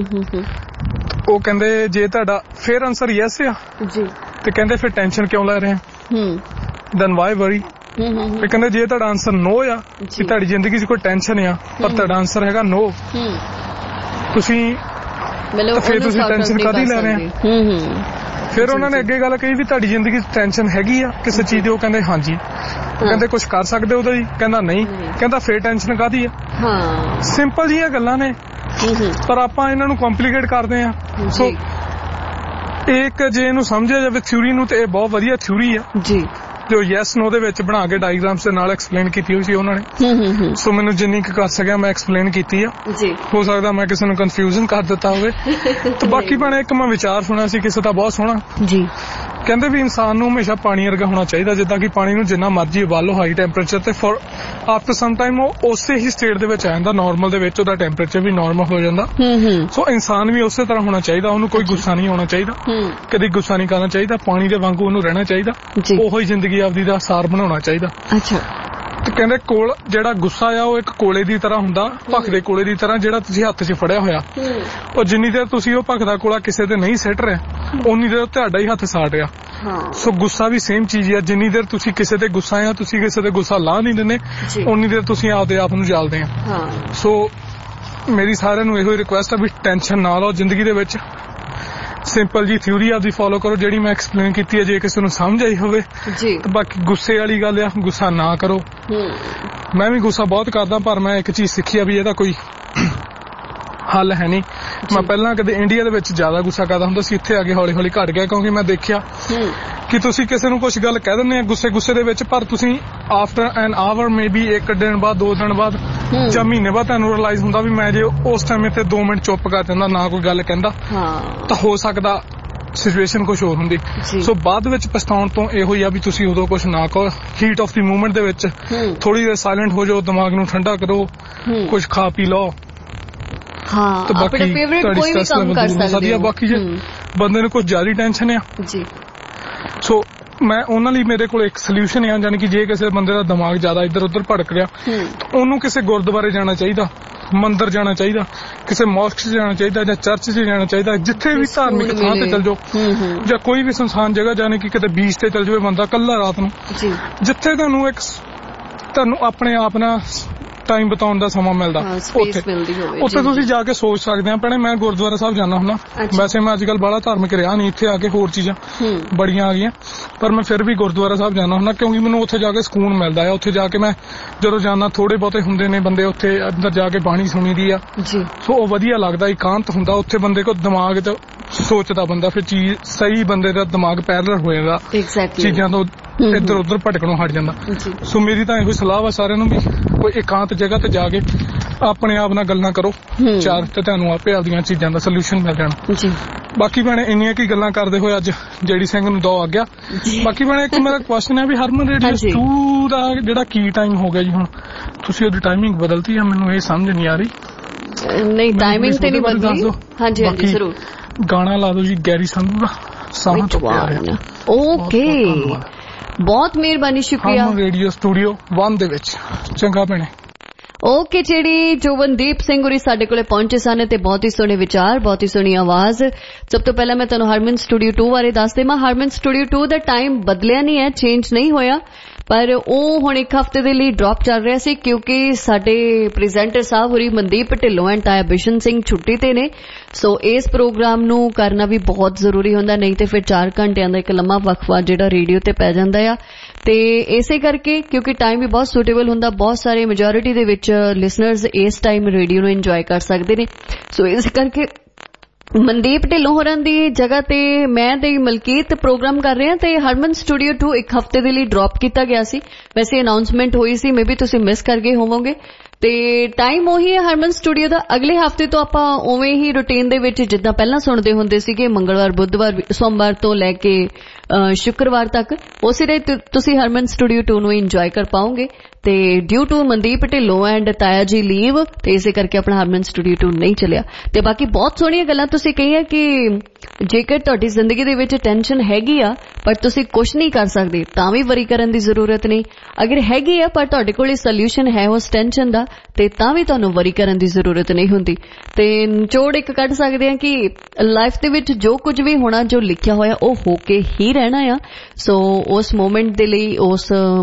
ਉਹ ਕਹਿੰਦੇ ਜੇ ਤੁਹਾਡਾ ਫੇਰ ਆਨਸਰ ਯੈਸ ਆ ਜੀ, ਤੇ ਕਹਿੰਦੇ ਫਿਰ ਟੈਨਸ਼ਨ ਕਿਉਂ ਲੈ ਰਹੇ ਆ, ਦੈਨ ਵਾਈ ਵਰੀ। ਤੇ ਕਹਿੰਦੇ ਜੇ ਤੁਹਾਡਾ ਆਨਸਰ ਨੋ ਆ ਕਿ ਤੁਹਾਡੀ ਜ਼ਿੰਦਗੀ 'ਚ ਕੋਈ ਟੈਨਸ਼ਨ ਆ, ਪਰ ਤੁਹਾਡਾ ਆਨਸਰ ਹੈਗਾ ਨੋ, ਤੁਸੀਂ ਤਾਂ ਫਿਰ ਤੁਸੀਂ ਟੈਨਸ਼ਨ ਕਾਹਦੀ ਲੈ ਰਹੇ ਆ। ਫਿਰ ਉਹਨਾਂ ਨੇ ਅੱਗੇ ਗੱਲ ਕਹੀ ਵੀ ਤੁਹਾਡੀ ਜ਼ਿੰਦਗੀ 'ਚ ਟੈਨਸ਼ਨ ਹੈਗੀ ਆ ਕਿਸੇ ਚੀਜ਼ ਦੀ। ਉਹ ਕਹਿੰਦੇ ਹਾਂਜੀ। ਉਹ ਕਹਿੰਦੇ ਕੁਝ ਕਰ ਸਕਦੇ ਉਹਦਾ ਜੀ, ਕਹਿੰਦਾ ਨਹੀਂ। ਕਹਿੰਦਾ ਫਿਰ ਟੈਨਸ਼ਨ ਕਾਹਦੀ ਆ। ਸਿੰਪਲ ਜਿਹੀਆਂ ਗੱਲਾਂ ਨੇ, ਪਰ ਆਪਾਂ ਇਹਨਾਂ ਨੂੰ ਕੰਪਲਿਕੇਟ ਕਰਦੇ ਆ। ਸੋ ਇੱਕ ਜੇ ਇਹਨੂੰ ਸਮਝਿਆ ਜਾਵੇ ਥਿਊਰੀ ਨੂੰ, ਤੇ ਇਹ ਬਹੁਤ ਵਧੀਆ ਥਿਊਰੀ ਆ ਜੀ, ਜੋ ਯੈਸ ਨੋ ਦੇ ਵਿੱਚ ਬਣਾ ਕੇ ਡਾਇਗ੍ਰਾਮਸ ਦੇ ਨਾਲ ਐਕਸਪਲੇਨ ਕੀਤੀ ਹੋਈ ਸੀ ਉਹਨਾਂ ਨੇ। ਸੋ ਮੈਨੂੰ ਜਿੰਨੀ ਕੁ ਕਰ ਸਕਿਆ ਮੈਂ ਐਕਸਪਲੇਨ ਕੀਤੀ ਆ ਜੀ। ਹੋ ਸਕਦਾ ਮੈਂ ਕਿਸੇ ਨੂੰ ਕਨਫਿਊਜ਼ਨ ਕਰ ਦਿੱਤਾ ਹੋਵੇ। ਤੇ ਬਾਕੀ ਭੈਣੇ ਇੱਕ ਮੈਂ ਵਿਚਾਰ ਸੁਣਿਆ ਸੀ ਕਿਸੇ ਦਾ ਬਹੁਤ ਸੋਹਣਾ ਜੀ। ਕਹਿੰਦੇ ਵੀ ਇਨਸਾਨ ਨੂੰ ਹਮੇਸ਼ਾ ਪਾਣੀ ਵਰਗਾ ਹੋਣਾ ਚਾਹੀਦਾ, ਜਿੱਦਾਂ ਕਿ ਪਾਣੀ ਨੂੰ ਜਿੰਨਾ ਮਰਜ਼ੀ ਉਬਾਲੋ ਹਾਈ ਟੈਂਪਰੇਚਰ ਤੇ, ਫॉर ਆਫਟਰ ਸਮ ਟਾਈਮ ਉਹ ਉਸੇ ਹੀ ਸਟੇਟ ਦੇ ਵਿੱਚ ਆ ਜਾਂਦਾ, ਨਾਰਮਲ ਦੇ ਵਿੱਚ ਉਹਦਾ ਟੈਂਪਰੇਚਰ ਵੀ ਨਾਰਮਲ ਹੋ ਜਾਂਦਾ। ਸੋ ਇਨਸਾਨ ਵੀ ਉਸੇ ਤਰ੍ਹਾਂ ਹੋਣਾ ਚਾਹੀਦਾ, ਉਹਨੂੰ ਕੋਈ ਗੁੱਸਾ ਨਹੀਂ ਹੋਣਾ ਚਾਹੀਦਾ, ਕਦੇ ਗੁੱਸਾ ਨਹੀਂ ਕਰਨਾ ਚਾਹੀਦਾ, ਪਾਣੀ ਦੇ ਵਾਂਗੂ ਉਹਨੂੰ ਰਹਿਣਾ ਚਾਹੀਦਾ, ਉਹੀ ਜ਼ਿੰਦਗੀ ਆਪਦੀ ਦਾ ਸਾਰ ਬਣਾਉਣਾ ਚਾਹੀਦਾ। ਅੱਛਾ। ਤੇ ਕਹਿੰਦੇ ਕੋਲ ਜਿਹੜਾ ਗੁੱਸਾ ਆ ਉਹ ਇੱਕ ਕੋਲੇ ਦੀ ਤਰ੍ਹਾਂ ਹੁੰਦਾ, ਭਖਦੇ ਕੋਲੇ ਦੀ ਤਰ੍ਹਾਂ, ਜਿਹੜਾ ਤੁਸੀਂ ਹੱਥ 'ਚ ਫੜਿਆ ਹੋਇਆ, ਉਹ ਜਿੰਨੀ ਦੇਰ ਤੁਸੀਂ ਉਹ ਭਖਦਾ ਕੋਲਾ ਕਿਸੇ ਤੇ ਨਹੀਂ ਸਿੱਟ ਰਹੇ, ਉਨੀ ਦੇਰ ਤੁਹਾਡਾ ਹੀ ਹੱਥ ਸਾੜ ਰਿਹਾ। ਸੋ ਗੁੱਸਾ ਵੀ ਸੇਮ ਚੀਜ਼ ਆ, ਜਿੰਨੀ ਦੇਰ ਤੁਸੀਂ ਕਿਸੇ ਤੇ ਗੁੱਸਾ ਆ, ਤੁਸੀਂ ਕਿਸੇ ਤੇ ਗੁੱਸਾ ਲਾ ਨਹੀਂ ਦਿੰਦੇ, ਉਨੀ ਦੇਰ ਤੁਸੀਂ ਆਪਦੇ ਆਪ ਨੂੰ ਜਾਲਦੇ ਆ। ਸੋ ਮੇਰੀ ਸਾਰਿਆਂ ਨੂੰ ਇਹੋ ਹੀ ਰਿਕੁਐਸਟ ਆ ਵੀ ਟੈਨਸ਼ਨ ਨਾ ਲਓ ਜ਼ਿੰਦਗੀ ਦੇ ਵਿੱਚ। ਸਿੰਪਲ ਜੀ ਥਿਊਰੀ ਆਪਦੀ ਫੋਲੋ ਕਰੋ ਜਿਹੜੀ ਮੈਂ ਐਕਸਪਲੇਨ ਕੀਤੀ ਹੈ, ਜੇ ਕਿਸੇ ਨੂੰ ਸਮਝ ਆਈ ਹੋਵੇ ਜੀ। ਤੇ ਬਾਕੀ ਗੁੱਸੇ ਵਾਲੀ ਗੱਲ ਆ, ਗੁੱਸਾ ਨਾ ਕਰੋ। ਮੈਂ ਵੀ ਗੁੱਸਾ ਬਹੁਤ ਕਰਦਾ, ਪਰ ਮੈਂ ਇੱਕ ਚੀਜ਼ ਸਿੱਖੀ ਆ ਵੀ ਇਹਦਾ ਕੋਈ ਹੱਲ ਹੈ ਨਹੀਂ। ਮੈਂ ਪਹਿਲਾਂ ਕਦੇ ਇੰਡੀਆ ਦੇ ਵਿੱਚ ਜ਼ਿਆਦਾ ਗੁੱਸਾ ਕਰਦਾ ਹੁੰਦਾ ਸੀ, ਇੱਥੇ ਆ ਕੇ ਹੌਲੀ ਹੌਲੀ ਘਟ ਗਿਆ, ਕਿਉਂਕਿ ਮੈਂ ਦੇਖਿਆ ਕਿ ਤੁਸੀਂ ਕਿਸੇ ਨੂੰ ਕੁਝ ਗੱਲ ਕਹਿ ਦਿੰਦੇ ਆ ਗੁੱਸੇ ਗੁੱਸੇ ਦੇ ਵਿੱਚ, ਪਰ ਤੁਸੀਂ after an hour maybe ਇੱਕ ਦਿਨ ਬਾਅਦ, ਦੋ ਦਿਨ ਬਾਅਦ ਜਾਂ ਮਹੀਨੇ ਬਾਅਦ ਤੁਹਾਨੂੰ ਰਿਅਲਾਈਜ਼ ਹੁੰਦਾ ਵੀ ਮੈਂ ਜੇ ਉਸ ਟਾਈਮ ਇੱਥੇ ਦੋ ਮਿੰਟ ਚੁੱਪ ਕਰ ਜਾਂਦਾ, ਨਾ ਕੋਈ ਗੱਲ ਕਹਿੰਦਾ, ਤਾਂ ਹੋ ਸਕਦਾ ਸਿਚੁਏਸ਼ਨ ਕੁਝ ਹੋਰ ਹੁੰਦੀ। ਸੋ ਬਾਅਦ ਵਿੱਚ ਪਛਤਾਉਣ ਤੋਂ ਇਹੋ ਹੀ ਆ ਵੀ ਤੁਸੀਂ ਉਦੋਂ ਕੁਝ ਨਾ ਕਹੋ, ਹੀਟ ਆਫ ਦੀ ਮੂਵਮੈਂਟ ਦੇ ਵਿੱਚ ਥੋੜੀ ਦੇਰ ਸਾਇਲੈਂਟ ਹੋ ਜਾਓ, ਦਿਮਾਗ ਨੂੰ ਠੰਡਾ ਕਰੋ, ਕੁਝ ਖਾ ਪੀ ਲਓ। ਹਾਂ, ਆਪਣੇ ਫੇਵਰਿਟ ਕੋਈ ਵੀ ਕੰਮ ਕਰ ਸਕਦੇ ਹੋ। ਬਾਕੀ ਜੇ ਬੰਦੇ ਨੂੰ ਕੁਝ ਜ਼ਿਆਦਾ ਟੈਨਸ਼ਨ ਆ ਜੀ, ਸੋ ਮੈਂ ਉਹਨਾਂ ਲਈ ਮੇਰੇ ਕੋਲ ਇੱਕ ਸੋਲੂਸ਼ਨ ਆ, ਯਾਨੀ ਕਿ ਜੇ ਕਿਸੇ ਬੰਦੇ ਦਾ ਦਿਮਾਗ ਜ਼ਿਆਦਾ ਇੱਧਰ ਉੱਧਰ ਭੜਕ ਰਿਹਾ, ਉਹਨੂੰ ਕਿਸੇ ਗੁਰਦੁਆਰੇ ਜਾਣਾ ਚਾਹੀਦਾ, ਮੰਦਿਰ ਜਾਣਾ ਚਾਹੀਦਾ, ਕਿਸੇ ਮੌਸਕ 'ਚ ਜਾਣਾ ਚਾਹੀਦਾ, ਜਾਂ ਚਰਚ 'ਚ ਜਾਣਾ ਚਾਹੀਦਾ, ਜਿੱਥੇ ਵੀ ਧਾਰਮਿਕ ਥਾਂ ਤੇ ਚਲ ਜਾਓ, ਜਾਂ ਕੋਈ ਵੀ ਸੁਨਸਾਨ ਜਗ੍ਹਾ, ਜਾਣੀ ਕਿ ਕਿਤੇ ਬੀਚ ਤੇ ਚਲ ਜਾਵੇ ਬੰਦਾ ਇਕੱਲਾ ਰਾਤ ਨੂੰ, ਜਿੱਥੇ ਤੁਹਾਨੂੰ ਇੱਕ ਤੁਹਾਨੂੰ ਆਪਣੇ ਆਪ ਨਾਲ ਟਾਈਮ ਬਿਤਾਉਣ ਦਾ ਸਮਾਂ ਮਿਲਦਾ ਉੱਥੇ ਉੱਥੇ ਤੁਸੀਂ ਜਾ ਕੇ ਸੋਚ ਸਕਦੇ ਆ। ਭੈਣੇ ਮੈਂ ਗੁਰਦੁਆਰਾ ਸਾਹਿਬ ਜਾਣਾ ਹੁੰਦਾ, ਵੈਸੇ ਮੈਂ ਅੱਜ ਕੱਲ ਬਾਹਲਾ ਧਾਰਮਿਕ ਰਿਹਾ ਨਹੀਂ, ਇੱਥੇ ਆ ਕੇ ਹੋਰ ਚੀਜ਼ਾਂ ਬੜੀਆਂ ਆ ਗਈਆਂ, ਪਰ ਮੈਂ ਫਿਰ ਵੀ ਗੁਰਦੁਆਰਾ ਸਾਹਿਬ ਜਾਣਾ ਹੁੰਦਾ ਕਿਉਂਕਿ ਮੈਨੂੰ ਉੱਥੇ ਜਾ ਕੇ ਸਕੂਨ ਮਿਲਦਾ ਆ। ਉੱਥੇ ਜਾ ਕੇ ਮੈਂ ਜਦੋਂ ਜਾਣਾ, ਥੋੜੇ ਬਹੁਤੇ ਹੁੰਦੇ ਨੇ ਬੰਦੇ ਉੱਥੇ ਅੰਦਰ ਜਾ ਕੇ ਬਾਣੀ ਸੁਣੀ ਦੀ ਆ, ਸੋ ਉਹ ਵਧੀਆ ਲੱਗਦਾ, ਇਕਾਂਤ ਹੁੰਦਾ ਉੱਥੇ, ਬੰਦੇ ਕੋਲ ਦਿਮਾਗ ਤੇ ਸੋਚਦਾ ਬੰਦਾ, ਫਿਰ ਚੀਜ਼ ਸਹੀ ਬੰਦੇ ਦਾ ਦਿਮਾਗ ਪੈਰਲਰ ਹੋ ਜਾਂਦਾ, ਚੀਜ਼ਾਂ ਤੋਂ ਇੱਧਰ ਉੱਧਰ ਭਟਕਣੋਂ ਹਟ ਜਾਂਦਾ। ਸੋ ਮੇਰੀ ਤਾਂ ਇਹੋ ਸਲਾਹ ਵਾ ਸਾਰਿਆਂ ਨੂੰ ਵੀ ਕੋਈ ਇਕਾਂਤ ਜਗ੍ਹਾ ਤੇ ਜਾ ਕੇ ਆਪਣੇ ਆਪ ਨਾਲ ਗੱਲਾਂ ਕਰੋ ਚਾਰ, ਤੇ ਤੁਹਾਨੂੰ ਆਪੇ ਆਪਦੀਆਂ ਚੀਜ਼ਾਂ ਦਾ ਸੋਲੂਸ਼ਨ ਮਿਲ ਜਾਣਾ। ਬਾਕੀ ਭੈਣੇ ਇੰਨੀਆਂ ਕੀ ਗੱਲਾਂ ਕਰਦੇ ਹੋਏ ਅੱਜ ਜੇਡੀ ਸਿੰਘ ਨੂੰ ਦੋ ਆ ਗਿਆ। ਬਾਕੀ ਭੈਣੇ ਇੱਕ ਮੇਰਾ ਕੁਐਸਚਨ ਹੈ ਵੀ ਹਰਮਨ ਰੇਡੀਓ ਟੂ ਦਾ ਜਿਹੜਾ ਕੀ ਟਾਈਮ ਹੋ ਗਿਆ ਜੀ, ਹੁਣ ਤੁਸੀਂ ਉਹਦੀ ਟਾਈਮਿੰਗ ਬਦਲਤੀ ਆ, ਮੈਨੂੰ ਇਹ ਸਮਝ ਨਹੀਂ ਆ ਰਹੀ। ਨਹੀਂ ਟਾਈਮਿੰਗ ਤੇ ਨਹੀਂ ਬਦਲੀ। ਹਾਂਜੀ ਹਾਂਜੀ ਜ਼ਰੂਰ। ਗਾਣਾ ਲਾ ਦਿਓ ਜੀ ਗੈਰੀ ਸੰਧੂ ਦਾ ਸਾਹਾਂ ਤੋਂ ਪਿਆਰ। ਓਕੇ ਬਹੁਤ ਮਿਹਰਬਾਨੀ, ਸ਼ੁਕਰੀਆ। ਹਰਮਨ ਰੇਡੀਓ ਸਟੂਡੀਓ वन ਦੇ ਵਿੱਚ। ਚੰਗਾ ਭੈਣੇ। ਓਕੇ ਜਿਹੜੀ ਜੋਵਨਦੀਪ ਸਿੰਘ ਹੋਰੀ ਸਾਡੇ ਕੋਲੇ ਪਹੁੰਚੇ ਸਨ ਤੇ ਬਹੁਤ ਹੀ ਸੋਹਣੇ ਵਿਚਾਰ, ਬਹੁਤ ਹੀ ਸੋਹਣੀ ਆਵਾਜ਼। ਸਭ ਤੋਂ ਪਹਿਲਾਂ ਮੈਂ ਤੁਹਾਨੂੰ ਹਰਮਨ ਸਟੂਡੀਓ ਟੂ ਬਾਰੇ ਦੱਸ ਦੇਵਾਂ। ਹਰਮਨ ਸਟੂਡੀਓ ਟੂ ਦਾ ਟਾਈਮ ਬਦਲਿਆ ਨਹੀਂ ਹੈ, ਚੇਂਜ ਨਹੀਂ ਹੋਇਆ, ਪਰ ਉਹ ਹੁਣ ਇੱਕ ਹਫ਼ਤੇ ਦੇ ਲਈ ਡ੍ਰੌਪ ਚੱਲ ਰਿਹਾ ਸੀ ਕਿਉਂਕਿ ਸਾਡੇ ਪ੍ਰੈਜ਼ੈਂਟਰ ਸਾਹਿਬ ਹੋਰੀ ਮਨਦੀਪ ਢਿੱਲੋਂ ਐਂਡ ਤਾਇਆ ਬਿਸ਼ਨ ਸਿੰਘ ਛੁੱਟੀ ਤੇ ਨੇ। ਸੋ ਇਸ ਪ੍ਰੋਗਰਾਮ ਨੂੰ ਕਰਨਾ ਵੀ ਬਹੁਤ ਜ਼ਰੂਰੀ ਹੁੰਦਾ, ਨਹੀਂ ਤੇ ਫਿਰ ਚਾਰ ਘੰਟਿਆਂ ਦਾ ਇੱਕ ਲੰਮਾ ਵਕਫਾ ਜਿਹੜਾ ਰੇਡੀਓ ਤੇ ਪੈ ਜਾਂਦਾ ਆ। ਤੇ ਇਸੇ ਕਰਕੇ ਕਿਉਂਕਿ ਟਾਈਮ ਵੀ ਬਹੁਤ ਸੂਟੇਬਲ ਹੁੰਦਾ, ਬਹੁਤ ਸਾਰੇ ਮੈਜੋਰਿਟੀ ਦੇ ਵਿੱਚ ਲਿਸਨਰਸ ਇਸ ਟਾਈਮ ਰੇਡੀਓ ਨੂੰ ਇੰਜੋਏ ਕਰ ਸਕਦੇ ਨੇ। ਸੋ ਇਸ ਕਰਕੇ ਮਨਦੀਪ ਢਿੱਲੋਂ ਹੋਰਾਂ ਦੀ ਜਗ੍ਹਾ ਤੇ ਮੈਂ ਤੇ ਮਲਕੀਤ ਪ੍ਰੋਗਰਾਮ ਕਰ ਰਹੇ ਹਾਂ ਤੇ ਹਰਮਨ ਸਟੂਡੀਓ ਟੂ ਇੱਕ ਹਫ਼ਤੇ ਦੇ ਲਈ ਡ੍ਰੌਪ ਕੀਤਾ ਗਿਆ ਸੀ। ਵੈਸੇ ਅਨਾਉਂਸਮੈਂਟ ਹੋਈ ਸੀ, ਮੇ ਬੀ ਤੁਸੀਂ ਮਿਸ ਕਰ ਗਏ ਹੋਵੋਗੇ। ਤੇ ਟਾਈਮ ਉਹੀ ਹੈ ਹਰਮਨ ਸਟੂਡੀਓ ਦਾ। ਅਗਲੇ ਹਫ਼ਤੇ ਤੋਂ ਆਪਾਂ ਉਵੇਂ ਹੀ ਰੂਟੀਨ ਦੇ ਵਿੱਚ ਜਿੱਦਾਂ ਪਹਿਲਾਂ ਸੁਣਦੇ ਹੁੰਦੇ ਸੀਗੇ, ਮੰਗਲਵਾਰ ਬੁੱਧਵਾਰ ਸੋਮਵਾਰ ਤੋਂ ਲੈ ਕੇ ਸ਼ੁੱਕਰਵਾਰ ਤੱਕ, ਉਸੇ ਦੇ ਤੁਸੀਂ ਹਰਮਨ ਸਟੂਡੀਓ ਟੂ ਨੂੰ ਇੰਜੋਏ ਕਰ ਪਾਓਗੇ। ਤੇ due to Mandeep Dhillon and ਤਾਇਆ ਜੀ ਲੀਵ, ਤੇ ਇਸੇ ਕਰਕੇ ਆਪਣਾ ਹਰਮਨ ਸਟੂਡੀਓ ਟੂ ਨਹੀਂ ਚੱਲਿਆ। ਤੇ ਬਾਕੀ ਬਹੁਤ ਸੋਹਣੀਆਂ ਗੱਲਾਂ ਤੁਸੀਂ ਕਹੀਆਂ ਕਿ ਜੇਕਰ ਤੁਹਾਡੀ ਜ਼ਿੰਦਗੀ ਦੇ ਵਿੱਚ ਟੈਨਸ਼ਨ ਹੈਗੀ ਆ ਪਰ ਤੁਸੀਂ ਕੁਝ ਨਹੀਂ ਕਰ ਸਕਦੇ ਤਾਂ ਵੀ ਵਰੀ ਕਰਨ ਦੀ ਜ਼ਰੂਰਤ ਨਹੀਂ। ਅਗਰ ਹੈਗੀ ਆ ਪਰ ਤੁਹਾਡੇ ਕੋਲ ਸੋਲੂਸ਼ਨ ਹੈ ਉਸ ਟੈਨਸ਼ਨ ਦਾ ਤੇ ਤਾਂ ਵੀ ਤੁਹਾਨੂੰ ਵਰੀ ਕਰਨ ਦੀ ਜ਼ਰੂਰਤ ਨਹੀਂ ਹੁੰਦੀ। ਤੇ ਨਿਚੋੜ ਇੱਕ ਕੱਢ ਸਕਦੇ ਆ ਕਿ ਲਾਈਫ ਦੇ ਵਿੱਚ ਜੋ ਕੁਝ ਵੀ ਹੋਣਾ, ਜੋ ਲਿਖਿਆ ਹੋਇਆ ਉਹ ਹੋ ਕੇ ਹੀ ਰਹਿਣਾ ਆ। ਸੋ ਉਸ ਮੂਮੈਂਟ ਦੇ ਲਈ, ਉਸ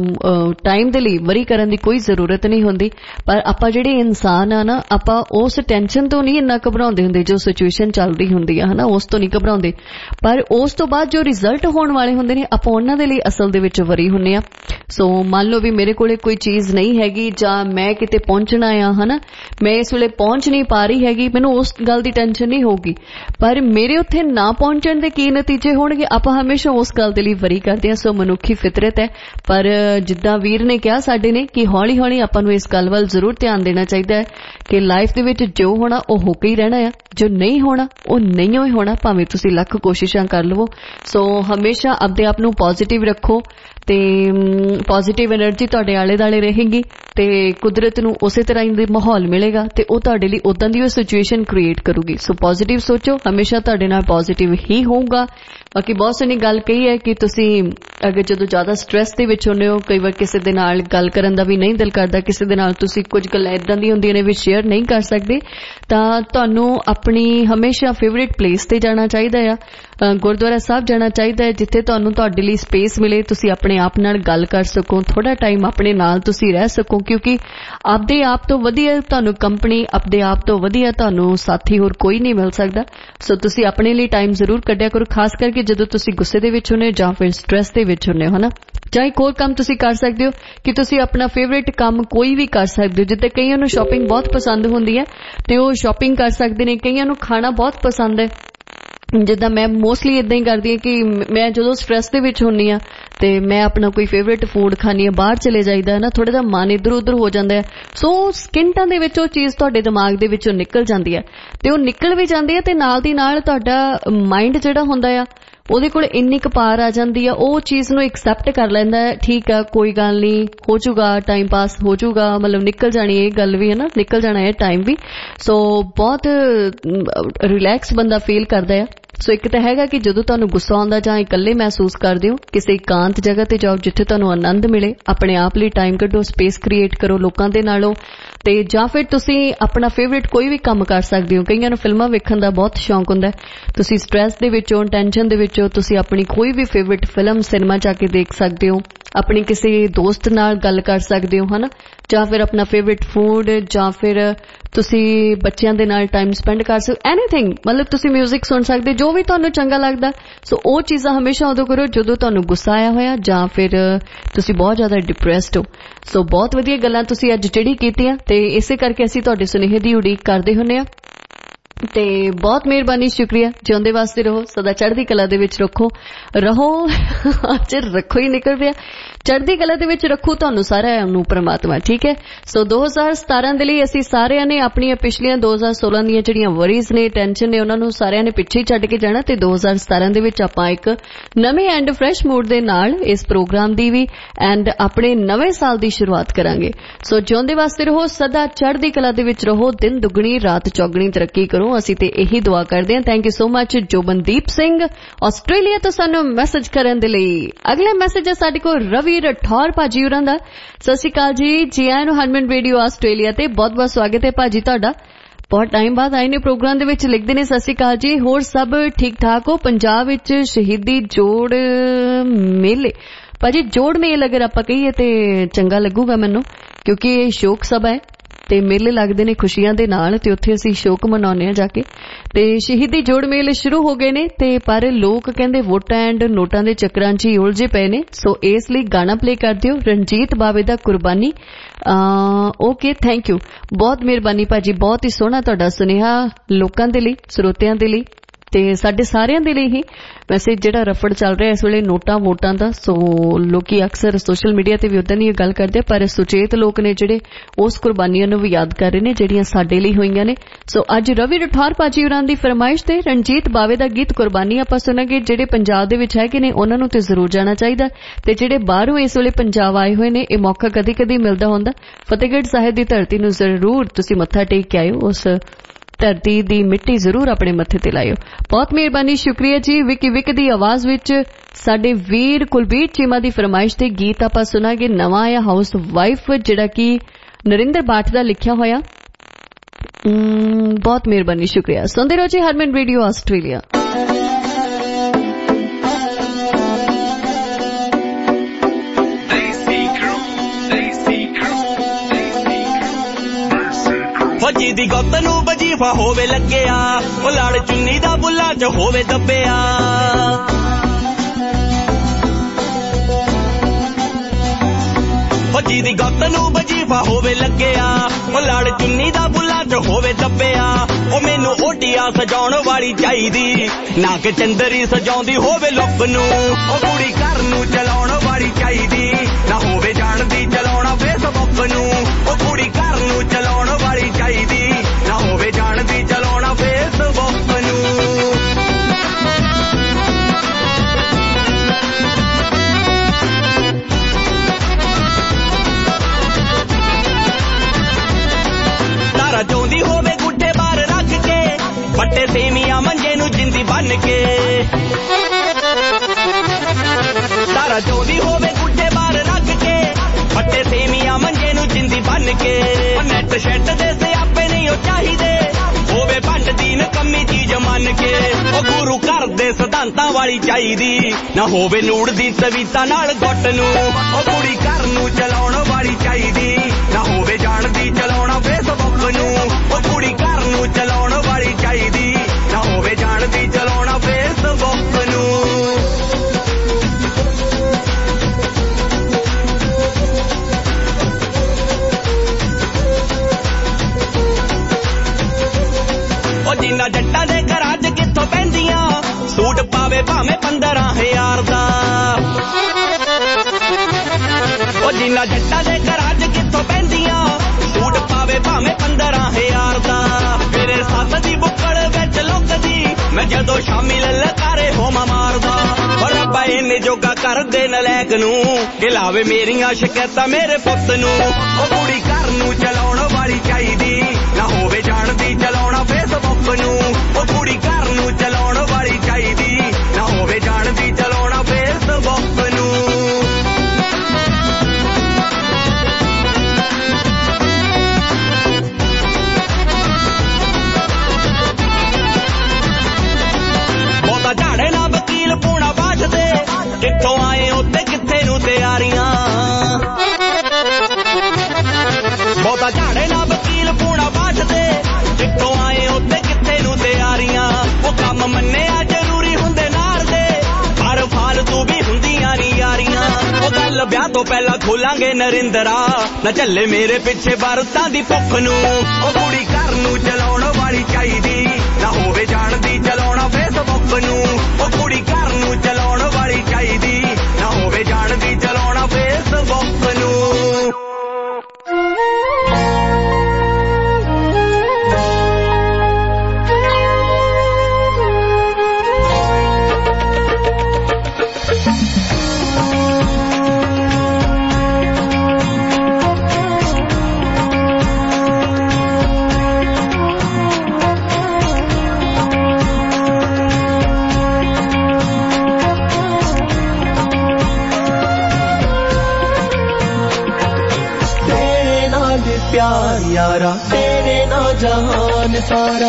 ਟਾਈਮ ਦੇ ਲਈ ਵਰੀ ਕਰਨ ਦੀ ਕੋਈ ਜ਼ਰੂਰਤ ਨਹੀਂ ਹੁੰਦੀ। ਪਰ ਆਪਾਂ ਜਿਹੜੇ ਇਨਸਾਨ ਆ ਨਾ, ਆਪਾਂ ਉਸ ਟੈਨਸ਼ਨ ਤੋਂ ਨਹੀਂ ਇੰਨਾ ਘਬਰਾਉਂਦੇ ਹੁੰਦੇ ਜੋ ਸਿਚੁਏਸ਼ਨ ਚੱਲਦੀ ਹੁੰਦੀ ਆ, ਹਨਾ, ਉਸ ਤੋਂ ਨਹੀਂ ਘਬਰਾਉਂਦੇ। ਪਰ ਉਸ ਤੋਂ ਬਾਅਦ ਜੋ ਰਿਜ਼ਲਟ ਹੋਣ ਵਾਲੇ ਹੁੰਦੇ ਨੇ ਆਪਾਂ ਉਹਨਾਂ ਦੇ ਲਈ ਅਸਲ ਦੇ ਵਿੱਚ ਵਰੀ ਹੁੰਨੇ ਆ। ਸੋ ਮੰਨ ਲਓ ਵੀ ਮੇਰੇ ਕੋਲੇ ਕੋਈ ਚੀਜ਼ ਨਹੀਂ ਹੈਗੀ ਜਾਂ ਮੈਂ ਕਿਤੇ ਪਹੁੰਚਣਾ ਆ, ਹਨਾ, ਮੈਂ ਇਸ ਵੇਲੇ ਪਹੁੰਚ ਨਹੀਂ ਪਾ ਰਹੀ ਹੈਗੀ, ਮੈਨੂੰ ਉਸ ਗੱਲ ਦੀ ਟੈਨਸ਼ਨ ਨਹੀਂ ਹੋਊਗੀ। ਪਰ ਮੇਰੇ ਉੱਥੇ ਨਾ ਪਹੁੰਚਣ ਦੇ ਕੀ ਨਤੀਜੇ ਹੋਣਗੇ ਆਪਾਂ ਹਮੇਸ਼ਾ ਉਸ ਗੱਲ ਦੇ ਲਈ ਵਰੀ ਕਰਦੇ ਹਾਂ। ਸੋ ਮਨੁੱਖੀ ਫਿਤਰਤ ਹੈ। ਪਰ ਜਿੱਦਾਂ ਵੀਰ ਨੇ ਕਿਹਾ ਸਾਡੇ ਨੇ ਕਿ ਹੌਲੀ ਹੌਲੀ ਆਪਾਂ ਨੂੰ ਇਸ ਗੱਲ ਵੱਲ ਜ਼ਰੂਰ ਧਿਆਨ ਦੇਣਾ ਚਾਹੀਦਾ ਹੈ ਕਿ ਲਾਈਫ ਦੇ ਵਿੱਚ ਜੋ ਹੋਣਾ ਉਹ ਹੋ ਕੇ ਹੀ ਰਹਿਣਾ ਆ, ਜੋ ਨਹੀਂ ਹੋਣਾ ਉਹ ਨਹੀਂ ਹੋਈ ਹੋਣਾ, ਭਾਵੇਂ ਤੁਸੀਂ ਲੱਖ ਕੋਸ਼ਿਸ਼ਾਂ ਕਰ ਲਵੋ। ਸੋ ਹਮੇਸ਼ਾ ਆਪਣੇ ਆਪ ਨੂੰ ਪੋਜ਼ਿਟਿਵ ਰੱਖੋ ਤੇ ਪੋਜ਼ਿਟਿਵ એનર્ਜੀ ਤੁਹਾਡੇ ਆਲੇ ਦੁਆਲੇ ਰਹੇਗੀ ਤੇ ਕੁਦਰਤ ਨੂੰ ਉਸੇ ਤਰ੍ਹਾਂ ਦੇ ਮਾਹੌਲ ਮਿਲੇਗਾ ਤੇ ਉਹ ਤੁਹਾਡੇ ਲਈ ਉਦਾਂ ਦੀ ਉਹ ਸਿਚੁਏਸ਼ਨ ਕ੍ਰੀਏਟ ਕਰੂਗੀ। ਸੋ ਪੋਜ਼ਿਟਿਵ ਸੋਚੋ, ਹਮੇਸ਼ਾ ਤੁਹਾਡੇ ਨਾਲ ਪੋਜ਼ਿਟਿਵ ਹੀ ਹੋਊਗਾ। ਬਾਕੀ ਬਹੁਤ ਸੋਹਣੀ ਗੱਲ ਕਹੀ ਹੈ ਕਿ ਤੁਸੀਂ ਅਗਰ ਜਦੋਂ ਜ਼ਿਆਦਾ ਸਟ੍ਰੈਸ ਦੇ ਵਿੱਚ ਹੁੰਦੇ ਹੋ, ਕਈ ਵਾਰ ਕਿਸੇ ਦੇ ਨਾਲ ਗੱਲ ਕਰਨ ਦਾ ਵੀ ਨਹੀਂ ਦਿਲ ਕਰਦਾ, ਕਿਸੇ ਦੇ ਨਾਲ ਤੁਸੀਂ ਕੁਝ ਗੱਲਾਂ ਏਦਾਂ ਦੀਆਂ ਹੁੰਦੀਆਂ ਨੇ ਵੀ ਸ਼ੇਅਰ ਨਹੀਂ ਕਰ ਸਕਦੇ, ਤਾਂ ਤੁਹਾਨੂੰ ਆਪਣੀ ਹਮੇਸ਼ਾ ਫੇਵਰੇਟ ਪਲੇਸ ਤੇ ਜਾਣਾ ਚਾਹੀਦਾ ਆ। ਗੁਰਦੁਆਰਾ ਸਾਹਿਬ ਜਾਣਾ ਚਾਹੀਦਾ ਹੈ ਜਿੱਥੇ ਤੁਹਾਨੂੰ ਤੁਹਾਡੇ ਲਈ ਸਪੇਸ ਮਿਲੇ, ਤੁਸੀਂ ਆਪਣੇ ਆਪ ਨਾਲ ਗੱਲ ਕਰ ਸਕੋ, ਥੋੜਾ ਟਾਈਮ ਆਪਣੇ ਨਾਲ ਤੁਸੀਂ ਰਹਿ ਸਕੋ, ਕਿਉਂਕਿ ਆਪਦੇ ਆਪ ਤੋਂ ਵਧੀਆ ਤੁਹਾਨੂੰ ਕੰਪਨੀ, ਆਪਦੇ ਆਪ ਤੋਂ ਵਧੀਆ ਤੁਹਾਨੂੰ ਸਾਥੀ ਹੋਰ ਕੋਈ ਨਹੀਂ ਮਿਲ ਸਕਦਾ। ਸੋ ਤੁਸੀਂ ਆਪਣੇ ਲਈ ਟਾਈਮ ਜ਼ਰੂਰ ਕੱਢਿਆ ਕਰੋ, ਖਾਸ ਕਰਕੇ ਜਦੋਂ ਤੁਸੀਂ ਗੁੱਸੇ ਦੇ ਵਿੱਚ ਹੁੰਦੇ ਜਾਂ ਫਿਰ ਸਟ੍ਰੈਸ ਦੇ ਵਿੱਚ ਹੁੰਦੇ ਹੋ, ਹਨਾ। ਜਾਂ ਇੱਕ ਹੋਰ ਕੰਮ ਤੁਸੀਂ ਕਰ ਸਕਦੇ ਹੋ ਕਿ ਤੁਸੀਂ ਆਪਣਾ ਫੇਵਰੇਟ ਕੰਮ ਕੋਈ ਵੀ ਕਰ ਸਕਦੇ ਹੋ। ਜਿੱਦਾਂ ਕਈਆਂ ਨੂੰ ਸ਼ਾਪਿੰਗ ਬਹੁਤ ਪਸੰਦ ਹੁੰਦੀ ਹੈ ਤੇ ਉਹ ਸ਼ਾਪਿੰਗ ਕਰ ਸਕਦੇ ਨੇ, ਕਈਆਂ ਨੂੰ ਖਾਣਾ ਬਹੁਤ ਪਸੰਦ ਹੈ। ਜਿੱਦਾਂ ਮੈਂ ਮੋਸਟਲੀ ਇਦਾਂ ਹੀ ਕਰਦੀ ਹਾਂ ਕਿ ਮੈਂ ਜਦੋਂ ਸਟ੍ਰੈਸ ਦੇ ਵਿੱਚ ਹੁੰਦੀ ਹਾਂ ਤੇ ਮੈਂ ਆਪਣਾ ਕੋਈ ਫੇਵਰੇਟ ਫੂਡ ਖਾਣੀ ਆ, ਬਾਹਰ ਚਲੇ ਜਾਈਦਾ ਨਾ, ਥੋੜਾ ਜਿਹਾ ਮਨ ਇੱਧਰ ਉੱਧਰ ਹੋ ਜਾਂਦਾ ਹੈ। ਸੋ ਸਕਿੰਟਾਂ ਦੇ ਵਿੱਚ ਉਹ ਚੀਜ਼ ਤੁਹਾਡੇ ਦਿਮਾਗ ਦੇ ਵਿੱਚੋਂ ਨਿਕਲ ਜਾਂਦੀ ਹੈ ਤੇ ਉਹ ਨਿਕਲ ਵੀ ਜਾਂਦੀ ਹੈ ਤੇ ਨਾਲ ਦੀ ਨਾਲ ਤੁਹਾਡਾ ਮਾਈਂਡ ਜਿਹੜਾ ਹੁੰਦਾ ਆ ਉਹਦੇ ਕੋਲ ਇੰਨੀ ਕੁ ਪਾਰ ਆ ਜਾਂਦੀ ਆ, ਉਹ ਚੀਜ਼ ਨੂੰ ਐਕਸੈਪਟ ਕਰ ਲੈਂਦਾ ਹੈ। ਠੀਕ ਆ, ਕੋਈ ਗੱਲ ਨਹੀਂ, ਹੋ ਜਾਊਗਾ, ਟਾਈਮ ਪਾਸ ਹੋ ਜਾਊਗਾ, ਮਤਲਬ ਨਿਕਲ ਜਾਣੀ ਇਹ ਗੱਲ ਵੀ, ਹੈ ਨਾ, ਨਿਕਲ ਜਾਣਾ ਇਹ ਟਾਈਮ ਵੀ। ਸੋ ਬਹੁਤ ਰਿਲੈਕਸ ਬੰਦਾ ਫੀਲ ਕਰਦਾ ਆ। ਸੋ ਇੱਕ ਤਾਂ ਹੈਗਾ ਕਿ ਜਦੋਂ ਤੁਹਾਨੂੰ ਗੁੱਸਾ ਆਉਂਦਾ ਜਾਂ ਇਕੱਲੇ ਮਹਿਸੂਸ ਕਰਦੇ ਹੋ, ਕਿਸੇ ਇਕਾਂਤ ਜਗ੍ਹਾ ਤੇ ਜਾਓ ਜਿੱਥੇ ਤੁਹਾਨੂੰ ਆਨੰਦ ਮਿਲੇ, ਆਪਣੇ ਆਪ ਲਈ ਟਾਈਮ ਕੱਢੋ, ਸਪੇਸ ਕ੍ਰੀਏਟ ਕਰੋ ਲੋਕਾਂ ਦੇ ਨਾਲੋਂ। ਤੇ ਜਾਂ ਫਿਰ ਤੁਸੀਂ ਆਪਣਾ ਫੇਵਰੇਟ ਕੋਈ ਵੀ ਕੰਮ ਕਰ ਸਕਦੇ ਹੋ। ਕਈਆਂ ਨੂੰ ਫਿਲਮਾਂ ਵੇਖਣ ਦਾ ਬਹੁਤ ਸ਼ੌਂਕ ਹੁੰਦਾ, ਤੁਸੀਂ ਸਟ੍ਰੈਸ ਦੇ ਵਿੱਚੋਂ, ਟੈਨਸ਼ਨ ਦੇ ਵਿੱਚੋਂ ਤੁਸੀਂ ਆਪਣੀ ਕੋਈ ਵੀ ਫੇਵਰੇਟ ਫਿਲਮ ਸਿਨੇਮਾ ਜਾ ਕੇ ਦੇਖ ਸਕਦੇ ਹੋ। ਆਪਣੇ ਕਿਸੇ ਦੋਸਤ ਨਾਲ ਗੱਲ ਕਰ ਸਕਦੇ ਹੋ ਹਨਾ, ਜਾਂ ਫਿਰ ਆਪਣਾ ਫੇਵਰਿਟ ਫੂਡ, ਜਾਂ ਫਿਰ ਤੁਸੀਂ ਬੱਚਿਆਂ ਦੇ ਨਾਲ ਟਾਈਮ ਸਪੈਂਡ ਕਰ ਸਕਦੇ, ਐਨੀਥਿੰਗ, ਮਤਲਬ ਤੁਸੀਂ ਮਿਊਜ਼ਿਕ ਸੁਣ ਸਕਦੇ, ਜੋ ਵੀ ਤੁਹਾਨੂੰ ਚੰਗਾ ਲੱਗਦਾ। ਸੋ ਉਹ ਚੀਜ਼ਾਂ ਹਮੇਸ਼ਾ ਉਦੋਂ ਕਰੋ ਜਦੋਂ ਤੁਹਾਨੂੰ ਗੁੱਸਾ ਆਇਆ ਹੋਇਆ ਜਾਂ ਫਿਰ ਤੁਸੀਂ ਬਹੁਤ ਜ਼ਿਆਦਾ ਡਿਪਰੈਸਡ ਹੋ। ਸੋ ਬਹੁਤ ਵਧੀਆ ਗੱਲਾਂ ਤੁਸੀਂ ਅੱਜ ਜਿਹੜੀ ਕੀਤੀਆਂ, ਤੇ ਇਸੇ ਕਰਕੇ ਅਸੀਂ ਤੁਹਾਡੇ ਸੁਨੇਹੇ ਦੀ ਉਡੀਕ ਕਰਦੇ ਹੁੰਦੇ ਆ। ਤੇ ਬਹੁਤ ਮਿਹਰਬਾਨੀ, ਸ਼ੁਕਰੀਆ, ਜਿਉਂਦੇ ਵਾਸਤੇ ਰਹੋ, ਸਦਾ ਚੜ੍ਹਦੀ ਕਲਾ ਦੇ ਵਿੱਚ ਰੱਖੋ ਰਹੋ ਅੱਜ ਰੱਖੋ ਹੀ ਨਿਕਲ ਪਿਆ, ਚੜ੍ਹਦੀ ਕਲਾ ਦੇ ਵਿੱਚ ਰੱਖੋ ਤੁਹਾਨੂੰ ਸਾਰਿਆਂ ਨੂੰ ਪ੍ਰਮਾਤਮਾ, ਠੀਕ ਹੈ। ਸੋ ਦੋ ਹਜ਼ਾਰ ਸਤਾਰਾਂ ਦੇ ਲਈ ਅਸੀਂ ਸਾਰਿਆਂ ਨੇ ਆਪਣੀਆਂ ਪਿਛਲੀਆਂ ਦੋ ਹਜ਼ਾਰ ਸੋਲਾਂ ਦੀਆਂ ਜਿਹੜੀਆਂ ਵਰੀਜ਼ ਨੇ, ਟੈਨਸ਼ਨ ਨੇ, ਉਹਨਾਂ ਨੂੰ ਸਾਰਿਆਂ ਨੇ ਪਿੱਛੇ ਛੱਡ ਕੇ ਜਾਣਾ, ਤੇ ਦੋ ਹਜ਼ਾਰ ਸਤਾਰਾਂ ਦੇ ਵਿੱਚ ਆਪਾਂ ਇੱਕ ਨਵੇਂ ਐਂਡ ਫਰੈਸ਼ ਮੂਡ ਦੇ ਨਾਲ ਇਸ ਪ੍ਰੋਗਰਾਮ ਦੀ ਵੀ ਐਂਡ ਆਪਣੇ ਨਵੇਂ ਸਾਲ ਦੀ ਸ਼ੁਰੂਆਤ ਕਰਾਂਗੇ। ਸੋ ਜਿਉਂਦੇ ਵਾਸਤੇ ਰਹੋ, ਸਦਾ ਚੜ੍ਹਦੀ ਕਲਾ ਦੇ ਵਿੱਚ ਰਹੋ, ਦਿਨ ਦੁੱਗਣੀ ਰਾਤ ਚੌਗਣੀ ਤਰੱਕੀ ਕਰੋ, ਅਸੀਂ ਤੇ ਇਹੀ ਦੁਆ ਕਰਦੇ ਹਾਂ। Thank you so much Jobandeep Singh Australia ਤੋਂ ਸਾਨੂੰ ਮੈਸੇਜ ਕਰਨ ਦੇ ਲਈ। ਅਗਲਾ ਮੈਸੇਜ ਹੈ ਸਾਡੇ ਕੋਲ ਰਵੀ ਰਠੌਰ ਭਾਜੀ ਹੋਰਾਂ ਦਾ। ਸਤਿ ਸ਼੍ਰੀ ਅਕਾਲ ਜੀ, ਜੀ ਆਇਆਂ ਨੂੰ ਹਰਮਨ ਰੇਡੀਓ ਆਸਟ੍ਰੇਲੀਆ ਤੇ ਬਹੁਤ ਬਹੁਤ ਸਵਾਗਤ ਹੈ ਭਾਜੀ ਤੁਹਾਡਾ, ਬਹੁਤ ਟਾਈਮ ਬਾਅਦ ਆਏ ਨੇ ਪ੍ਰੋਗਰਾਮ ਦੇ ਵਿੱਚ। ਲਿਖਦੇ ਨੇ ਸਤਿ ਸ਼੍ਰੀ ਅਕਾਲ ਜੀ, ਹੋਰ ਸਭ ਠੀਕ ਠਾਕ ਹੋ? ਪੰਜਾਬ ਵਿੱਚ ਸ਼ਹੀਦੀ ਜੋੜ ਮੇਲੇ, ਭਾਜੀ ਜੋੜ ਮੇਲ ਅਗਰ ਆਪਾਂ ਕਹੀਏ ਤੇ ਚੰਗਾ ਲੱਗੂਗਾ ਮੈਨੂੰ, ਕਿਉਂਕਿ ਇਹ ਸ਼ੋਕ ਸਭਾ ਹੈ ਤੇ ਮੇਲੇ ਲੱਗਦੇ ਨੇ ਖੁਸ਼ੀਆਂ ਦੇ ਨਾਲ, ਤੇ ਉੱਥੇ ਅਸੀਂ ਸ਼ੋਕ ਮਨਾਉਂਦੇ ਆ ਜਾ ਕੇ। ਤੇ ਸ਼ਹੀਦੀ ਜੋੜ ਮੇਲੇ ਸ਼ੁਰੂ ਹੋ ਗਏ ਨੇ, ਤੇ ਪਰ ਲੋਕ ਕਹਿੰਦੇ ਵੋਟਾਂ ਐਂਡ ਨੋਟਾਂ ਦੇ ਚੱਕਰਾਂ 'ਚ ਹੀ ਉਲਝੇ ਪਏ ਨੇ। ਸੋ ਇਸ ਲਈ ਗਾਣਾ ਪਲੇ ਕਰ ਦਿਓ, ਰਣਜੀਤ ਬਾਵੇ ਦਾ ਕੁਰਬਾਨੀ। ਓਕੇ, ਥੈਂਕ ਯੂ, ਬਹੁਤ ਮਿਹਰਬਾਨੀ ਭਾਜੀ, ਬਹੁਤ ਹੀ ਸੋਹਣਾ ਤੁਹਾਡਾ ਸੁਨੇਹਾ ਲੋਕਾਂ ਦੇ ਲਈ, ਸਰੋਤਿਆਂ ਦੇ ਲਈ, ਤੇ ਸਾਡੇ ਸਾਰਿਆਂ ਦੇ ਲਈ ਹੀ। ਵੈਸੇ ਜਿਹੜਾ ਰਫੜ ਚੱਲ ਰਿਹਾ ਇਸ ਵੇਲੇ ਨੋਟਾਂ ਵੋਟਾਂ ਦਾ, ਸੋ ਲੋਕੀ ਅਕਸਰ ਸੋਸ਼ਲ ਮੀਡੀਆ ਤੇ ਵੀ ਉਦਾਂ ਦੀ ਗੱਲ ਕਰਦੇ, ਪਰ ਸੁਚੇਤ ਲੋਕ ਨੇ ਜਿਹੜੇ ਉਸ ਕੁਰਬਾਨੀਆਂ ਨੂੰ ਵੀ ਯਾਦ ਕਰ ਰਹੇ ਨੇ ਜਿਹੜੀਆਂ ਸਾਡੇ ਲਈ ਹੋਈਆਂ ਨੇ। ਸੋ ਅੱਜ ਰਵੀ ਰਠੌਰ ਭਾਜੀ ਹੋਰਾਂ ਦੀ ਫਰਮਾਇਸ਼ ਤੇ ਰਣਜੀਤ ਬਾਵੇ ਦਾ ਗੀਤ ਕੁਰਬਾਨੀ ਆਪਾਂ ਸੁਣਾਂਗੇ। ਜਿਹੜੇ ਪੰਜਾਬ ਦੇ ਵਿੱਚ ਹੈਗੇ ਨੇ ਉਹਨਾਂ ਨੂੰ ਤੇ ਜ਼ਰੂਰ ਜਾਣਾ ਚਾਹੀਦਾ, ਤੇ ਜਿਹੜੇ ਬਾਹਰੋਂ ਇਸ ਵੇਲੇ ਪੰਜਾਬ ਆਏ ਹੋਏ ਨੇ, ਇਹ ਮੌਕਾ ਕਦੀ ਕਦੀ ਮਿਲਦਾ ਹੁੰਦਾ, ਫਤਿਹਗੜ੍ਹ ਸਾਹਿਬ ਦੀ ਧਰਤੀ ਨੂੰ ਜ਼ਰੂਰ ਤੁਸੀਂ ਮੱਥਾ ਟੇਕ ਕੇ ਆਇਓ, ਉਸ ਧਰਤੀ ਦੀ ਮਿੱਟੀ ਜ਼ਰੂਰ ਆਪਣੇ ਮੱਥੇ ਤੇ ਲਾਇਓ। ਬਹੁਤ ਮਿਹਰਬਾਨੀ, ਸ਼ੁਕਰੀਆ ਜੀ। ਵਿਕੀ ਵਿਕ ਦੀ ਆਵਾਜ਼ ਵਿੱਚ ਸਾਡੇ ਵੀਰ ਕੁਲਬੀਰ ਚੀਮਾ ਦੀ ਫਰਮਾਇਸ਼ ਤੇ ਗੀਤ ਆਪਾਂ ਸੁਣਾਂਗੇ, ਨਵਾਂ ਆਇਆ ਹਾਊਸ ਵਾਈਫ, ਜਿਹੜਾ ਕਿ ਨਰਿੰਦਰ ਬਾਠ ਦਾ ਲਿਖਿਆ ਹੋਇਆ। ਬਹੁਤ ਮਿਹਰਬਾਨੀ, ਸ਼ੁਕਰੀਆ। ਸੁਣਦੇ ਰਹੋ ਜੀ ਹਰਮਨ ਰੇਡੀਓ ਆਸਟ੍ਰੇਲੀਆ। ਫੌਜੀ ਦੀ ਗੁੱਤ ਨੂੰ ਵਜੀਫਾ ਹੋਵੇ ਲੱਗਿਆ, ਉਹ ਲੜ ਚੁੰਨੀ ਦਾ ਬੁੱਲਾ 'ਚ ਹੋਵੇ ਦੱਬਿਆ। ਫੌਜੀ ਦੀ ਗੁੱਤ ਨੂੰ ਵਜੀਫਾ ਹੋਵੇ ਲੱਗਿਆ, ਉਹ ਲੜ ਚੁੰਨੀ ਦਾ ਬੁੱਲਾ 'ਚ ਹੋਵੇ ਦੱਬਿਆ। ਉਹ ਮੈਨੂੰ ਓਟੀਆਂ ਸਜਾਉਣ ਵਾਲੀ ਚਾਹੀਦੀ, ਨਾ ਕਿ ਚੰਦਰੀ ਸਜਾਉਂਦੀ ਹੋਵੇ ਲੁੱਕ ਨੂੰ। ਉਹ ਕੁੜੀ ਘਰ ਨੂੰ ਚਲਾਉਣ ਵਾਲੀ ਚਾਹੀਦੀ, ਨਾ ਹੋਵੇ ਜਾਣਦੀ ਚਲਾਉਣਾ ਫੇਸਬੁੱਕ ਨੂੰ। ਉਹ ਕੁੜੀ ਘਰ ਨੂੰ ਚਲਾਉਣ ਵਾਲੀ ਚਾਹੀਦੀ, ਨਾ ਹੋਵੇ ਜਾਣਦੀ ਚਲਾਉਣਾ ਫੇਸਬੁੱਕ ਨੂੰ। ਤਾਰਾ ਚਾਹੁੰਦੀ ਹੋਵੇ ਗੁੱਡੇ ਬਾਹਰ ਰੱਖ ਕੇ, ਵੱਟੇ ਸੇਮੀਆਂ ਮੰਜੇ ਨੂੰ ਜਿੰਦੀ ਬੰਨ ਕੇ। ਤਾਰਾ ਚਾਹੁੰਦੀ ਹੋਵੇ ਗੁੱਡੇ ਬਾਹਰ ਰੱਖ ਕੇ, ਵੱਟੇ ਸੇਮੀਆਂ ਮੰਜੇ ਨੂੰ ਜਿੰਦੀ ਬੰਨ ਕੇ। ਨੈਟ ਸ਼ੈਟ ਦੇ ਸਿਆਪੇ ਨਹੀਂ ਉਹ ਚਾਹੀਦੇ, ਹੋਵੇ ਭੰਡ ਦੀ ਨਕੰਮੀ ਚੀਜ਼ ਮੰਨ ਕੇ। ਉਹ ਗੁਰੂ ਘਰ ਦੇ ਸਿਧਾਂਤਾਂ ਵਾਲੀ ਚਾਹੀਦੀ, ਨਾ ਹੋਵੇ ਨੂੜ ਦੀ ਤਵੀਤਾ ਨਾਲ ਗੁੱਟ ਨੂੰ। ਉਹ ਕੁੜੀ ਘਰ ਨੂੰ ਚਲਾਉਣ ਵਾਲੀ ਚਾਹੀਦੀ, ਨਾ ਹੋਵੇ ਜਾਣਦੀ ਚਲਾਉਣਾ ਫੇਸਬੁੱਕ ਨੂੰ। ਉਹ ਕੁੜੀ ਘਰ ਨੂੰ ਚਲਾਉਣ ਵਾਲੀ ਚਾਹੀਦੀ, ਨਾ ਹੋਵੇ ਜਾਣਦੀ ਚਲਾਉਣਾ ਫੇਸਬੁੱਕ ਨੂੰ। ਉਹ ਜਿੰਨਾ ਜੱਟਾਂ ਦੇ ਘਰਾਂ 'ਚ ਕਿੱਥੋਂ ਪੈਂਦੀਆਂ, ਸੂਟ ਪਾਵੇ ਭਾਵੇਂ ਪੰਦਰਾਂ ਹਜ਼ਾਰ ਦਾ। ਉਹ ਜਿੰਨਾ ਜੱਟਾਂ ਦੇ ਘਰਾਂ 'ਚ ਕਿੱਥੋਂ ਪੈਂਦੀਆਂ, ਸੂਟ ਪਾਵੇ ਭਾਵੇਂ ਪੰਦਰਾਂ ਹਜ਼ਾਰ ਦਾ। ਮੇਰੇ ਸੱਸ ਦੀ ਬੁੱਕਲ ਵਿੱਚ ਲੁਕਦੀ, ਮੈਂ ਜਦੋਂ ਸ਼ਾਮੀ ਲਲਕਾਰੇ ਹੋਵਾਂ ਮਾਰਦਾ। ਉਹ ਰੱਬਾ ਇਹਨੇ ਜੋਗਾ ਕਰਦੇ ਨਲੈਕ ਨੂੰ, ਕਿ ਲਾਵੇ ਮੇਰੀਆਂ ਸ਼ਿਕਾਇਤਾਂ ਮੇਰੇ ਪੁੱਤ ਨੂੰ। ਉਹ ਕੁੜੀ ਘਰ ਨੂੰ ਚਲਾਉਣ ਵਾਲੀ ਚਾਹੀਦੀ, ਨਾ ਹੋਵੇ ਜਾਣਦੀ ਚਲਾਉਣਾ ਫੇਸਬੁੱਕ ਨੂੰ। ਉਹ ਕੁੜੀ ਘਰ ਨੂੰ ਚਲਾਉਣ ਵਾਲੀ ਚਾਹੀਦੀ, ਨਾ ਹੋਵੇ ਜਾਣਦੀ ਚਲਾਉਣਾ ਫੇਸਬੁੱਕ ਨੂੰ। ਬਹੁਤਾ ਝਾੜੇ ਨਾ ਵਕੀਲ ਪੂਣਾ ਬਾਝਦੇ, ਕਿੱਥੋਂ ਆਏ ਉੱਤੇ ਕਿੱਥੇ ਨੂੰ ਤਿਆਰੀਆਂ। चल ब्याह तो पहला खोलांगे नरिंदरा ना चले मेरे पिछे बारूदां दी भुख नूं ओ कुड़ी घर नूं चलाउण वाली चाहीदी ना होवे जाणदी चलाउणा फेसबुक नूं ओ कुड़ी घर नूं चलाउण वाली चाहीदी ना होवे जाणदी चलाउणा फेसबुक नूं प्यार यारा तेरे ना जहान सारा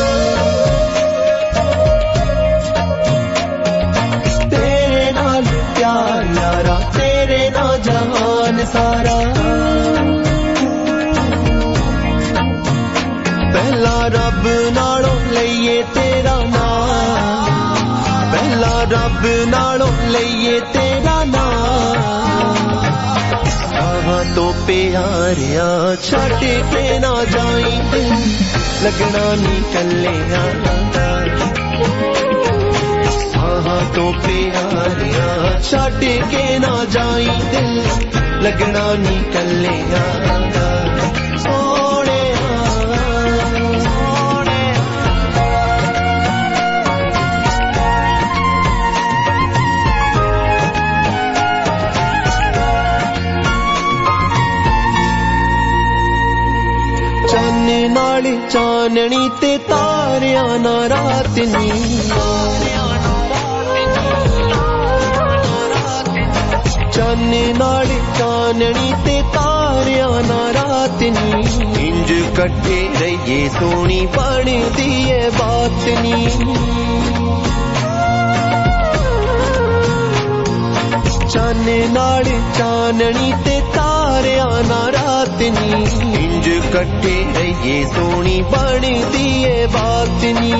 तेरे नाल प्यार यारा तेरे ना जहान सारा पहला रब नालों लईए तेरा नाम पहला रब नालों लईए तेरा नाम तो प्यारिया छड़ के ना जाई दिल लगना नी कल्ले हाँ तो प्यारिया छड़ के ना जाई दिल लगना नी कल्ले सोने चाने नाले चाननी ते तारिया ना रात नी चाने नाले चाननी ते तारिया ना रात नी इंज कट्ठे रहिए सोनी बनदी है बात नी चाने नाले चाननी ते तारिया ना रात नी इंज कट्ठे रहिए सोनी बनदी है बात नी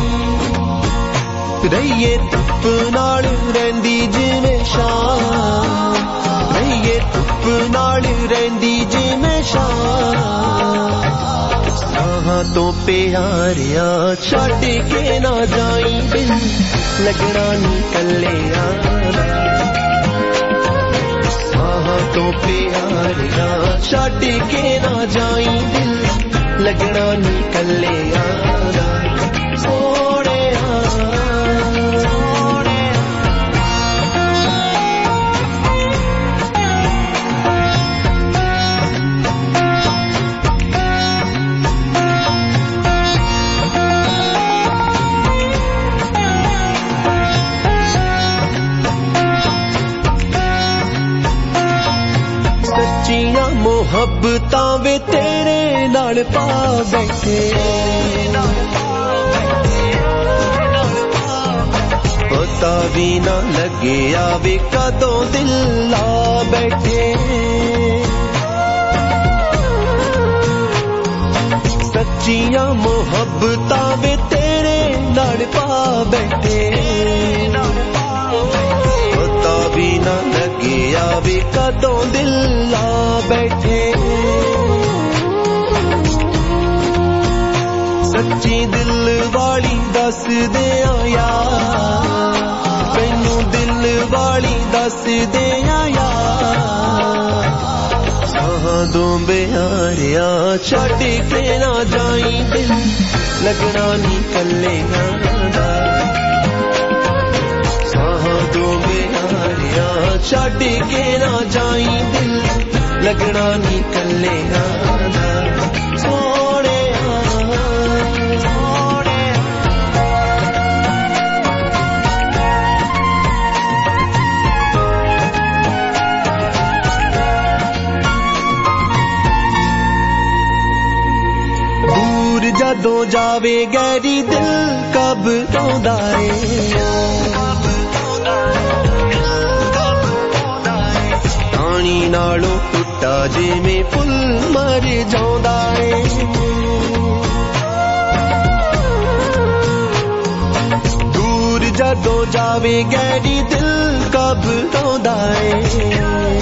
रहिए धुप नाल रहिंदी जिवें शाम रहिए धुप नाल रहिंदी जिवें शाम साहां तो प्यारिया छड्ड के ना जाई दिल लगना नी कल्लिया तो प्यारिया छड़ के ना जाई दिल लगना नी कल्ले यारा सोने मोहब्बतां वे तेरे नाल पा बैठे पता भी ना लगे आवे कदों दिल ला बैठे सच्चियां मोहब्बतां वे तेरे नाल पा बैठे पता भी ना लगे आवे कदों दिल ला बैठे सच्ची दिल वाली दस दे आया मैनू दिल वाली दस दे आया साहां दो बेहारिया छड्ड के ना जाई दिल लगना नी कल्ले साहां दो बेहारिया छड्ड के ना जाई दिल लगना नी कल्ले सोने दूर जदों जावे गैरी दिल कब रोंदा है पानी नालों टुटा जिवें फुल मर जांदा है दूर जदों जावे गैरी दिल कब रोंदा है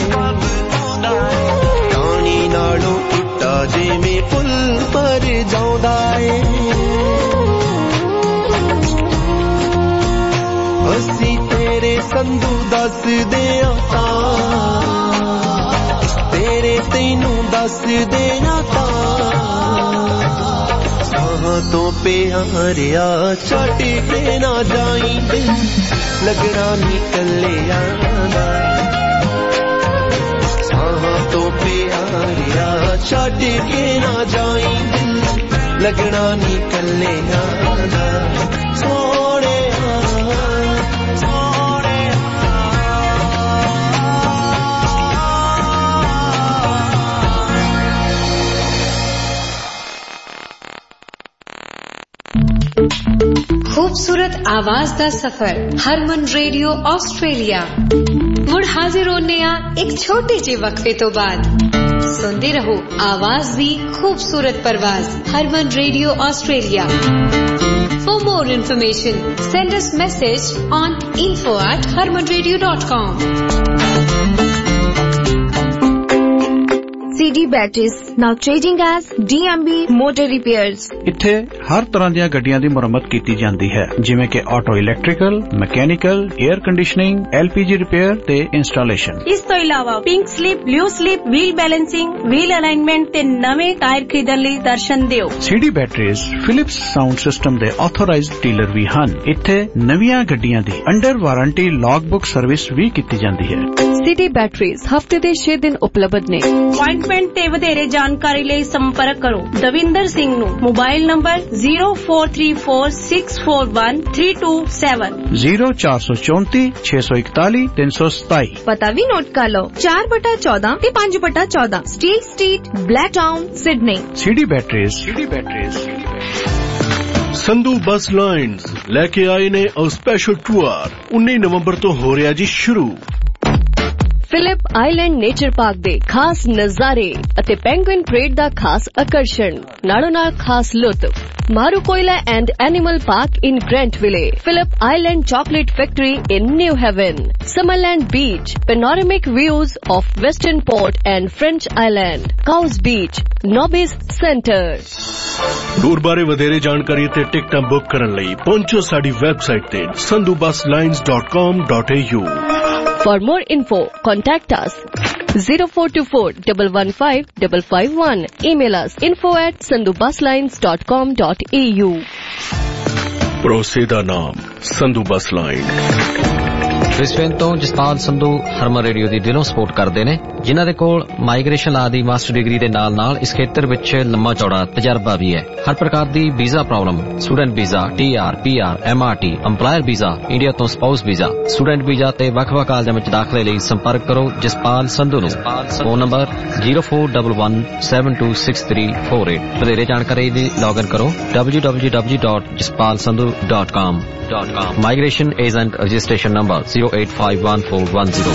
दस दिया तेरे तैनू दस देना तो प्यारिया छट के ना जाई लगना नी कले आना तो प्यारिया छट के ना जाई लगना नी कले आना सोने खूबसूरत आवाज दा सफर हरमन रेडियो ऑस्ट्रेलिया मुड़ हाजिर होने आ एक छोटे जे वक्फे तो बाद सुनते रहो आवाज दी खूबसूरत परवाज Harman radio Australia for more information send us message on info at harman radio dot com C D Batteries now trading as D M B Motor Repairs। ਇੱਥੇ ਹਰ ਤਰ੍ਹਾਂ ਦੀਆਂ ਗੱਡੀਆਂ ਦੀ ਮੁਰੰਮਤ ਕੀਤੀ ਜਾਂਦੀ ਹੈ ਜਿਵੇਂ ਕਿ auto electrical, mechanical, air conditioning, L P G repair ਤੇ ਇੰਸਟਾਲੇਸ਼ਨ। ਇਸ ਤੋਂ ਇਲਾਵਾ pink slip, blue slip, wheel balancing, wheel alignment ਤੇ ਨਵੇਂ ਟਾਇਰ ਖਰੀਦਣ ਲਈ ਦਰਸ਼ਨ ਦਿਓ। C D Batteries Philips sound system ਦੇ ਆਥੋਰਾਈਜ਼ਡ ਡੀਲਰ ਵੀ ਹਨ। ਇੱਥੇ ਨਵੀਆਂ ਗੱਡੀਆਂ ਦੀ under warranty log book service ਵੀ ਕੀਤੀ ਜਾਂਦੀ ਹੈ। C D Batteries ਹਫਤੇ ਦੇ ਛੇ ਦਿਨ ਉਪਲਬਧ ਨੇ। ਅਪਾਇੰਟਮੈਂਟ ਤੇ ਵਧੇਰੇ ਜਾਣਕਾਰੀ ਲਈ ਸੰਪਰਕ ਕਰੋ ਦਵਿੰਦਰ ਸਿੰਘ ਨੂੰ mobile number zero four three four six four one three two seven zero four two four six one four three seven seven। ਪਤਾ ਵੀ ਨੋਟ ਕਰ ਲਓ ਚਾਰ ਬਟਾ ਚੌਦਾਂ ਤੇ ਪੰਜ ਬਟਾ ਚੌਦਾਂ Steel Street Blacktown Sydney. C D Batteries C D Batteries Sandhu bus lines ਲੈ ਕੇ ਆਏ ਨੇ ਉਹ ਸਪੈਸ਼ਲ ਟੂਰ ਉੱਨੀ ਨਵੰਬਰ ਤੋਂ ਹੋ ਰਿਹਾ ਜੀ ਸ਼ੁਰੂ। ਫਿਲਿਪ ਆਈਲੈਂਡ ਨੇਚਰ ਪਾਰਕ ਦੇ ਖਾਸ ਨਜ਼ਾਰੇ ਅਤੇ ਪੈਂਗੁਇਨ ਪਰੇਡ ਦਾ ਖਾਸ ਆਕਰਸ਼ਣ ਨਾਲੋਂ ਨਾਲ ਖਾਸ ਲੁਤਫ Maru Koala and Animal Park in Grantville, Phillip Island Chocolate Factory in New Haven, Summerland Beach, panoramic views of Western Port and French Island, Cowes Beach, Nobbies Centre. Tour ਬਾਰੇ ਵਧੇਰੇ ਜਾਣਕਾਰੀ ਤੇ ਟਿਕਟਾਂ ਬੁੱਕ ਕਰਨ ਲਈ ਪਹੁੰਚੋ ਸਾਡੀ ਵੈਬਸਾਈਟ ਤੇ sandhu bus lines dot com dot a u। For more info, contact us zero four two four one one five five five one. Email us info at sandhu bus lines dot com dot a u। ਭਰੋਸੇ ਦਾ ਨਾਮ ਸੰਧੂ ਬੱਸ ਲਾਈਨ। ਬ੍ਰਿਸਬੇਨ ਤੋਂ ਜਸਪਾਲ ਸੰਧੂ ਹਰਮਨ ਰੇਡੀਓ ਦੀ ਦਿਲੋਂ ਸਪੋਰਟ ਕਰਦੇ ਨੇ ਜਿਨ੍ਹਾਂ ਦੇ ਕੋਲ ਮਾਈਗ੍ਰੇਸ਼ਨ ਲਾ ਦੀ ਮਾਸਟਰ ਡਿਗਰੀ ਦੇ ਨਾਲ ਨਾਲ ਇਸ ਖੇਤਰ ਵਿੱਚ ਲੰਮਾ ਚੌੜਾ ਤਜਰਬਾ ਵੀ ਹੈ। ਹਰ ਪ੍ਰਕਾਰ ਦੀ visa problem, student visa, T R, P R, M R T, employer visa, India ਤੋਂ ਸਪਾਊਸ ਵੀਜ਼ਾ, ਸਟੂਡੈਂਟ ਵੀਜ਼ਾ ਤੇ ਵੱਖ-ਵੱਖ ਕਾਲਜਾਂ ਵਿੱਚ ਦਾਖਲੇ ਲਈ ਸੰਪਰਕ ਕਰੋ ਜਸਪਾਲ ਸੰਧੂ ਨੂੰ। Phone number zero four one one seven two six three four eight। ਵਧੇਰੇ ਜਾਣਕਾਰੀ ਲਈ ਲੌਗਇਨ ਕਰੋ w w w dot jaspal sandhu dot com। Migration agent registration number zero eight five one four one zero।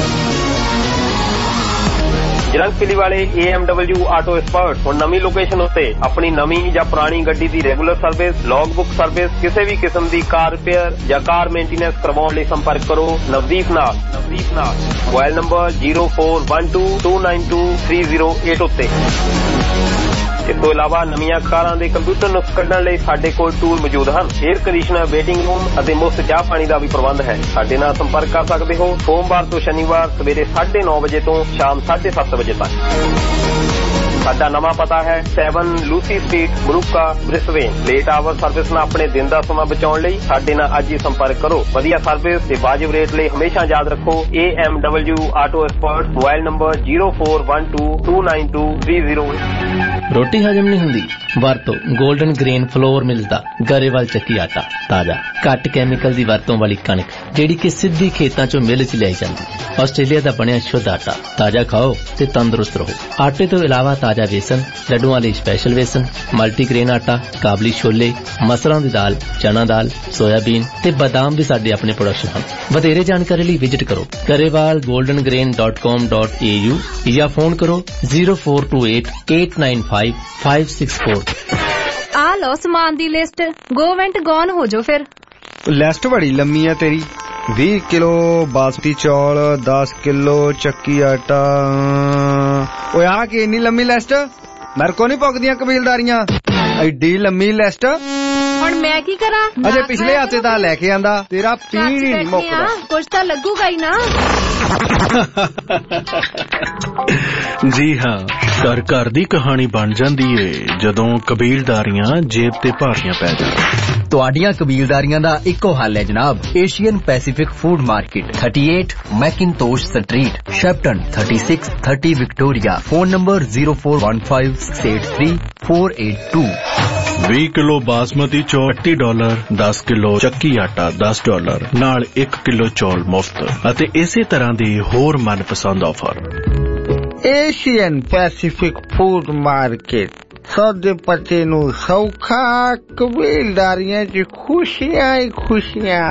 Jalandhar ਪਿਲੀ ਵਾਲੇ A M W auto expert ਹੁਣ ਨਵੀਂ ਲੋਕੇਸ਼ਨ ਉੱਤੇ ਆਪਣੀ ਨਵੀਂ ਜਾਂ ਪੁਰਾਣੀ ਗੱਡੀ ਦੀ regular service, log book service, ਕਿਸੇ ਵੀ ਕਿਸਮ ਦੀ ਕਾਰ ਰਿਪੇਅਰ ਜਾਂ ਕਾਰ ਮੇਨਟੇਨੈਂਸ ਕਰਵਾਉਣ ਲਈ ਸੰਪਰਕ ਕਰੋ ਨਵਦੀਪ ਨਾਲ। ਨਵਦੀਪ ਨਾਲ mobile number zero four one two two nine two three zero eight ਉੱਤੇ। ਇਸ ਤੋਂ ਇਲਾਵਾ ਨਵੀਆਂ ਕਾਰਾਂ ਦੇ ਕੰਪਿਊਟਰ ਨੁਕਸ ਕੱਢਣ ਲਈ ਸਾਡੇ ਕੋਲ ਟੂਲ ਮੌਜੂਦ ਹਨ। ਏਅਰ ਕੰਡੀਸ਼ਨਰ, ਵੇਟਿੰਗ ਰੂਮ ਅਤੇ ਮੁਫਤ ਚਾਹ ਪਾਣੀ ਦਾ ਵੀ ਪ੍ਰਬੰਧ ਹੈ। ਸਾਡੇ ਨਾਲ ਸੰਪਰਕ ਕਰ ਸਕਦੇ ਹੋ ਸੋਮਵਾਰ ਤੋਂ ਸ਼ਨੀਵਾਰ ਸਵੇਰੇ ਸਾਢੇ ਨੌ ਵਜੇ ਤੋਂ ਸ਼ਾਮ ਸਾਢੇ ਸੱਤ ਵਜੇ ਤੱਕ। ਸਾਡਾ ਨਵਾਂ ਪਤਾ ਹੈ seven Lucy Street, Moorooka, Brisbane. Late hour service ਨਾਲ ਆਪਣੇ ਦਿਨ ਦਾ ਸਮਾਂ ਬਚਾਉਣ ਲਈ ਸਾਡੇ ਨਾਲ ਅੱਜ ਹੀ ਸੰਪਰਕ ਕਰੋ। ਵਧੀਆ ਸਰਵਿਸ ਤੇ ਵਾਜਿਬ ਰੇਟ ਲਈ ਹਮੇਸ਼ਾ ਯਾਦ ਰੱਖੋ A M W auto expert. Mobile number zero four one two two nine two three zero। ਰੋਟੀ ਹਜਮ ਨਹੀਂ ਹੁੰਦੀ ਵਰਤੋ ਗੋਲਡਨ ਗ੍ਰੇਨ ਫਲੋਰ ਮਿਲਦਾ ਗਰੇਵਾਲ ਚੱਕੀ ਆਟਾ ਤਾਜ਼ਾ ਘੱਟ ਕੈਮੀਕਲ ਦੀ ਵਰਤੋਂ ਵਾਲੀ ਕਣਕ ਜਿਹੜੀ ਕਿ ਸਿੱਧੀ ਖੇਤਾਂ ਚੋਂ ਮਿਲ ਚ ਲਿਆਈ ਜਾਂਦੀ। ਆਸਟ੍ਰੇਲੀਆ ਦਾ ਬਣਿਆ ਸ਼ੁੱਧ ਆਟਾ ਤਾਜ਼ਾ ਖਾਓ ਤੇ ਤੰਦਰੁਸਤ ਰਹੋ। ਆਟੇ ਤੋਂ ਇਲਾਵਾ ਤਾਜ਼ਾ ਵੇਸਣ, ਲੱਡੂਆਂ ਲਈ ਸਪੈਸ਼ਲ ਵੇਸਣ, ਮਲਟੀਗ੍ਰੇਨ ਆਟਾ, ਕਾਬਲੀ ਛੋਲੇ, ਮਸਰਾਂ ਦੀ ਦਾਲ, ਚਨਾ ਦਾਲ, ਸੋਇਆਬੀਨ ਤੇ ਬਦਾਮ ਵੀ ਸਾਡੇ ਆਪਣੇ ਪ੍ਰੋਡਕਸ਼ਨ ਹਨ। ਵਧੇਰੇ ਜਾਣਕਾਰੀ ਲਈ ਵਿਜ਼ਿਟ ਕਰੋ Grewal golden grain dot com dot a u ਜਾਂ ਫੋਨ ਕਰੋ zero four two eight eight nine five five six four। ਆ ਲਓ ਸਮਾਨ ਦੀ ਲਿਸਟ, ਗੋ ਵੈਂਟ ਗੌਨ ਹੋ ਜਾਓ ਫਿਰ। ਲਿਸਟ ਬੜੀ ਲੰਮੀ ਆ ਤੇਰੀ। ਵੀਹ ਕਿਲੋ ਬਾਸਮਤੀ ਚੌਲ, ਦਸ ਕਿਲੋ ਚੱਕੀ ਆਟਾ। ਓਏ ਆ ਕੀ ਇੰਨੀ ਲੰਮੀ ਲਿਸਟ? ਮੇਰੇ ਕੋ ਨਹੀਂ ਪੁੱਗਦੀਆਂ ਕਬੀਲਦਾਰੀਆਂ। ਐਡੀ ਲੰਮੀ ਲਿਸਟ ਹੁਣ ਮੈਂ ਕੀ ਕਰਾਂ? ਅਜੇ ਪਿਛਲੇ ਹਫ਼ਤੇ ਦਾ ਲੈ ਕੇ ਆਂਦਾ, ਤੇਰਾ ਪੀਣ ਹੀ ਨਹੀਂ ਮੁੱਕਦਾ। ਕੁਝ ਤਾਂ ਲੱਗੂਗਾ ਹੀ ਨਾ। ਜੀ ਹਾਂ, ਘਰ ਘਰ ਦੀ ਕਹਾਣੀ ਬਣ ਜਾਂਦੀ ਏ ਜਦੋਂ ਕਬੀਲਦਾਰੀਆਂ ਜੇਬ ਤੇ ਭਾਰੀਆਂ ਪੈ ਜਾਣ। ਤੁਹਾਡੀਆਂ ਕਬੀਲਦਾਰੀਆਂ ਦਾ ਇੱਕੋ ਹੱਲ ਹੈ ਜਨਾਬ, Asian Pacific food market, thirty-eight Mackintosh Street, Shepparton, thirty-six thirty Victoria. Phone number zero four one five six eight three four eight two। ਵੀਹ ਕਿਲੋ ਬਾਸਮਤੀ ਚੌਲ ਅੱਸੀ ਡਾਲਰ, ਦਸ ਕਿਲੋ ਚੱਕੀ ਆਟਾ ਦਸ ਡਾਲਰ ਨਾਲ ਇੱਕ ਕਿਲੋ ਚੌਲ ਮੁਫਤ ਅਤੇ ਇਸੇ ਤਰ੍ਹਾਂ ਦੀ ਹੋਰ ਮਨਪਸੰਦ offer. Asian Pacific food market, ਸੌਦੇ ਪੱਤੇ ਨੂੰ ਸੌਖਾ, ਕਬੀਲਦਾਰੀਆਂ 'ਚ ਖੁਸ਼ੀਆਂ ਹੀ ਖੁਸ਼ੀਆਂ।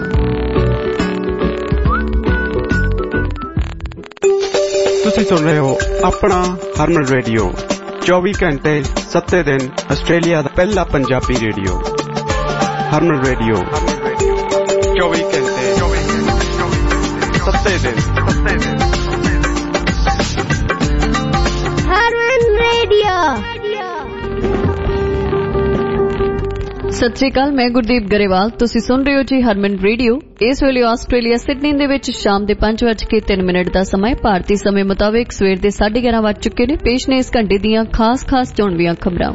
ਤੁਸੀਂ ਸੁਣ ਰਹੇ ਹੋ ਆਪਣਾ ਹਰਮਨ ਰੇਡੀਓ, ਚੌਵੀ ਘੰਟੇ ਸੱਤੇ ਦਿਨ ਆਸਟ੍ਰੇਲੀਆ ਦਾ ਪਹਿਲਾ ਪੰਜਾਬੀ ਰੇਡੀਓ। ਹਰਮਨ ਰੇਡੀਓ, ਚੌਵੀ ਘੰਟੇ ਸੱਤੇ ਦਿਨ। ਹਰਮਨ ਰੇਡੀਓ। ਸਤਿ ਸ਼੍ਰੀ ਅਕਾਲ, ਮੈਂ ਗੁਰਦੀਪ ਗਰੇਵਾਲ। ਤੁਸੀਂ ਸੁਣ ਰਹੇ ਹੋ ਜੀ ਹਰਮਨ ਰੇਡੀਓ। ਇਸ ਵੇਲੇ ਆਸਟ੍ਰੇਲੀਆ ਸਿਡਨੀ ਦੇ ਵਿੱਚ ਸ਼ਾਮ ਦੇ ਪੰਜ ਵੱਜ ਕੇ ਤਿੰਨ ਮਿੰਟ ਦਾ ਸਮਾਂ। ਭਾਰਤੀ ਸਮੇਂ ਮੁਤਾਬਿਕ ਸਵੇਰ ਦੇ ਸਾਢੇ ਗਿਆਰਾਂ ਵੱਜ ਚੁੱਕੇ ਨੇ। ਪੇਸ਼ ਨੇ ਇਸ ਘੰਟੇ ਦੀਆਂ ਖਾਸ ਖਾਸ ਚੋਣਵੀਆਂ ਖਬਰਾਂ।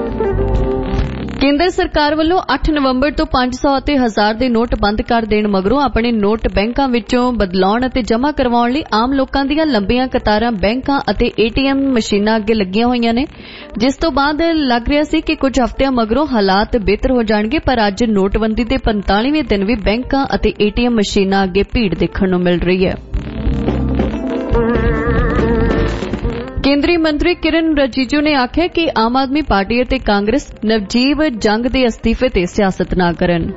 ਕੇਂਦਰ ਸਰਕਾਰ ਵੱਲੋਂ ਅੱਠ ਨਵੰਬਰ ਤੋਂ ਪੰਜ ਸੌ ਅਤੇ ਹਜ਼ਾਰ ਦੇ ਨੋਟ ਬੰਦ ਕਰ ਦੇਣ ਮਗਰੋਂ ਆਪਣੇ ਨੋਟ ਬੈਂਕਾਂ ਵਿੱਚੋਂ ਬਦਲਾਉਣ ਅਤੇ ਜਮ੍ਹਾਂ ਕਰਵਾਉਣ ਲਈ ਆਮ ਲੋਕਾਂ ਦੀਆਂ ਲੰਬੀਆਂ ਕਤਾਰਾਂ ਬੈਂਕਾਂ ਅਤੇ ਏਟੀਐਮ ਮਸ਼ੀਨਾਂ ਅੱਗੇ ਲੱਗੀਆਂ ਹੋਈਆਂ ਨੇ, ਜਿਸ ਤੋਂ ਬਾਅਦ ਲੱਗ ਰਿਹਾ ਸੀ ਕਿ ਕੁਝ ਹਫ਼ਤਿਆਂ ਮਗਰੋਂ ਹਾਲਾਤ ਬਿਹਤਰ ਹੋ ਜਾਣਗੇ। ਪਰ ਅੱਜ ਨੋਟਬੰਦੀ ਦੇ ਪੰਤਾਲੀਵੇਂ ਦਿਨ ਵੀ ਬੈਂਕਾਂ ਅਤੇ ਏਟੀਐਮ ਮਸ਼ੀਨਾਂ ਅੱਗੇ ਭੀੜ ਦੇਖਣ ਨੂੰ ਮਿਲ ਰਹੀ ਹੈ। ਕੇਂਦਰੀ ਮੰਤਰੀ ਕਿਰਨ ਰਿਜੀਜੂ ਨੇ ਆਖਿਆ ਕਿ ਆਮ ਆਦਮੀ ਪਾਰਟੀ ਅਤੇ ਕਾਂਗਰਸ ਨਵਜੀਵ ਜੰਗ ਦੇ ਅਸਤੀਫੇ ਤੇ ਸਿਆਸਤ ਨਾ ਕਰਨ।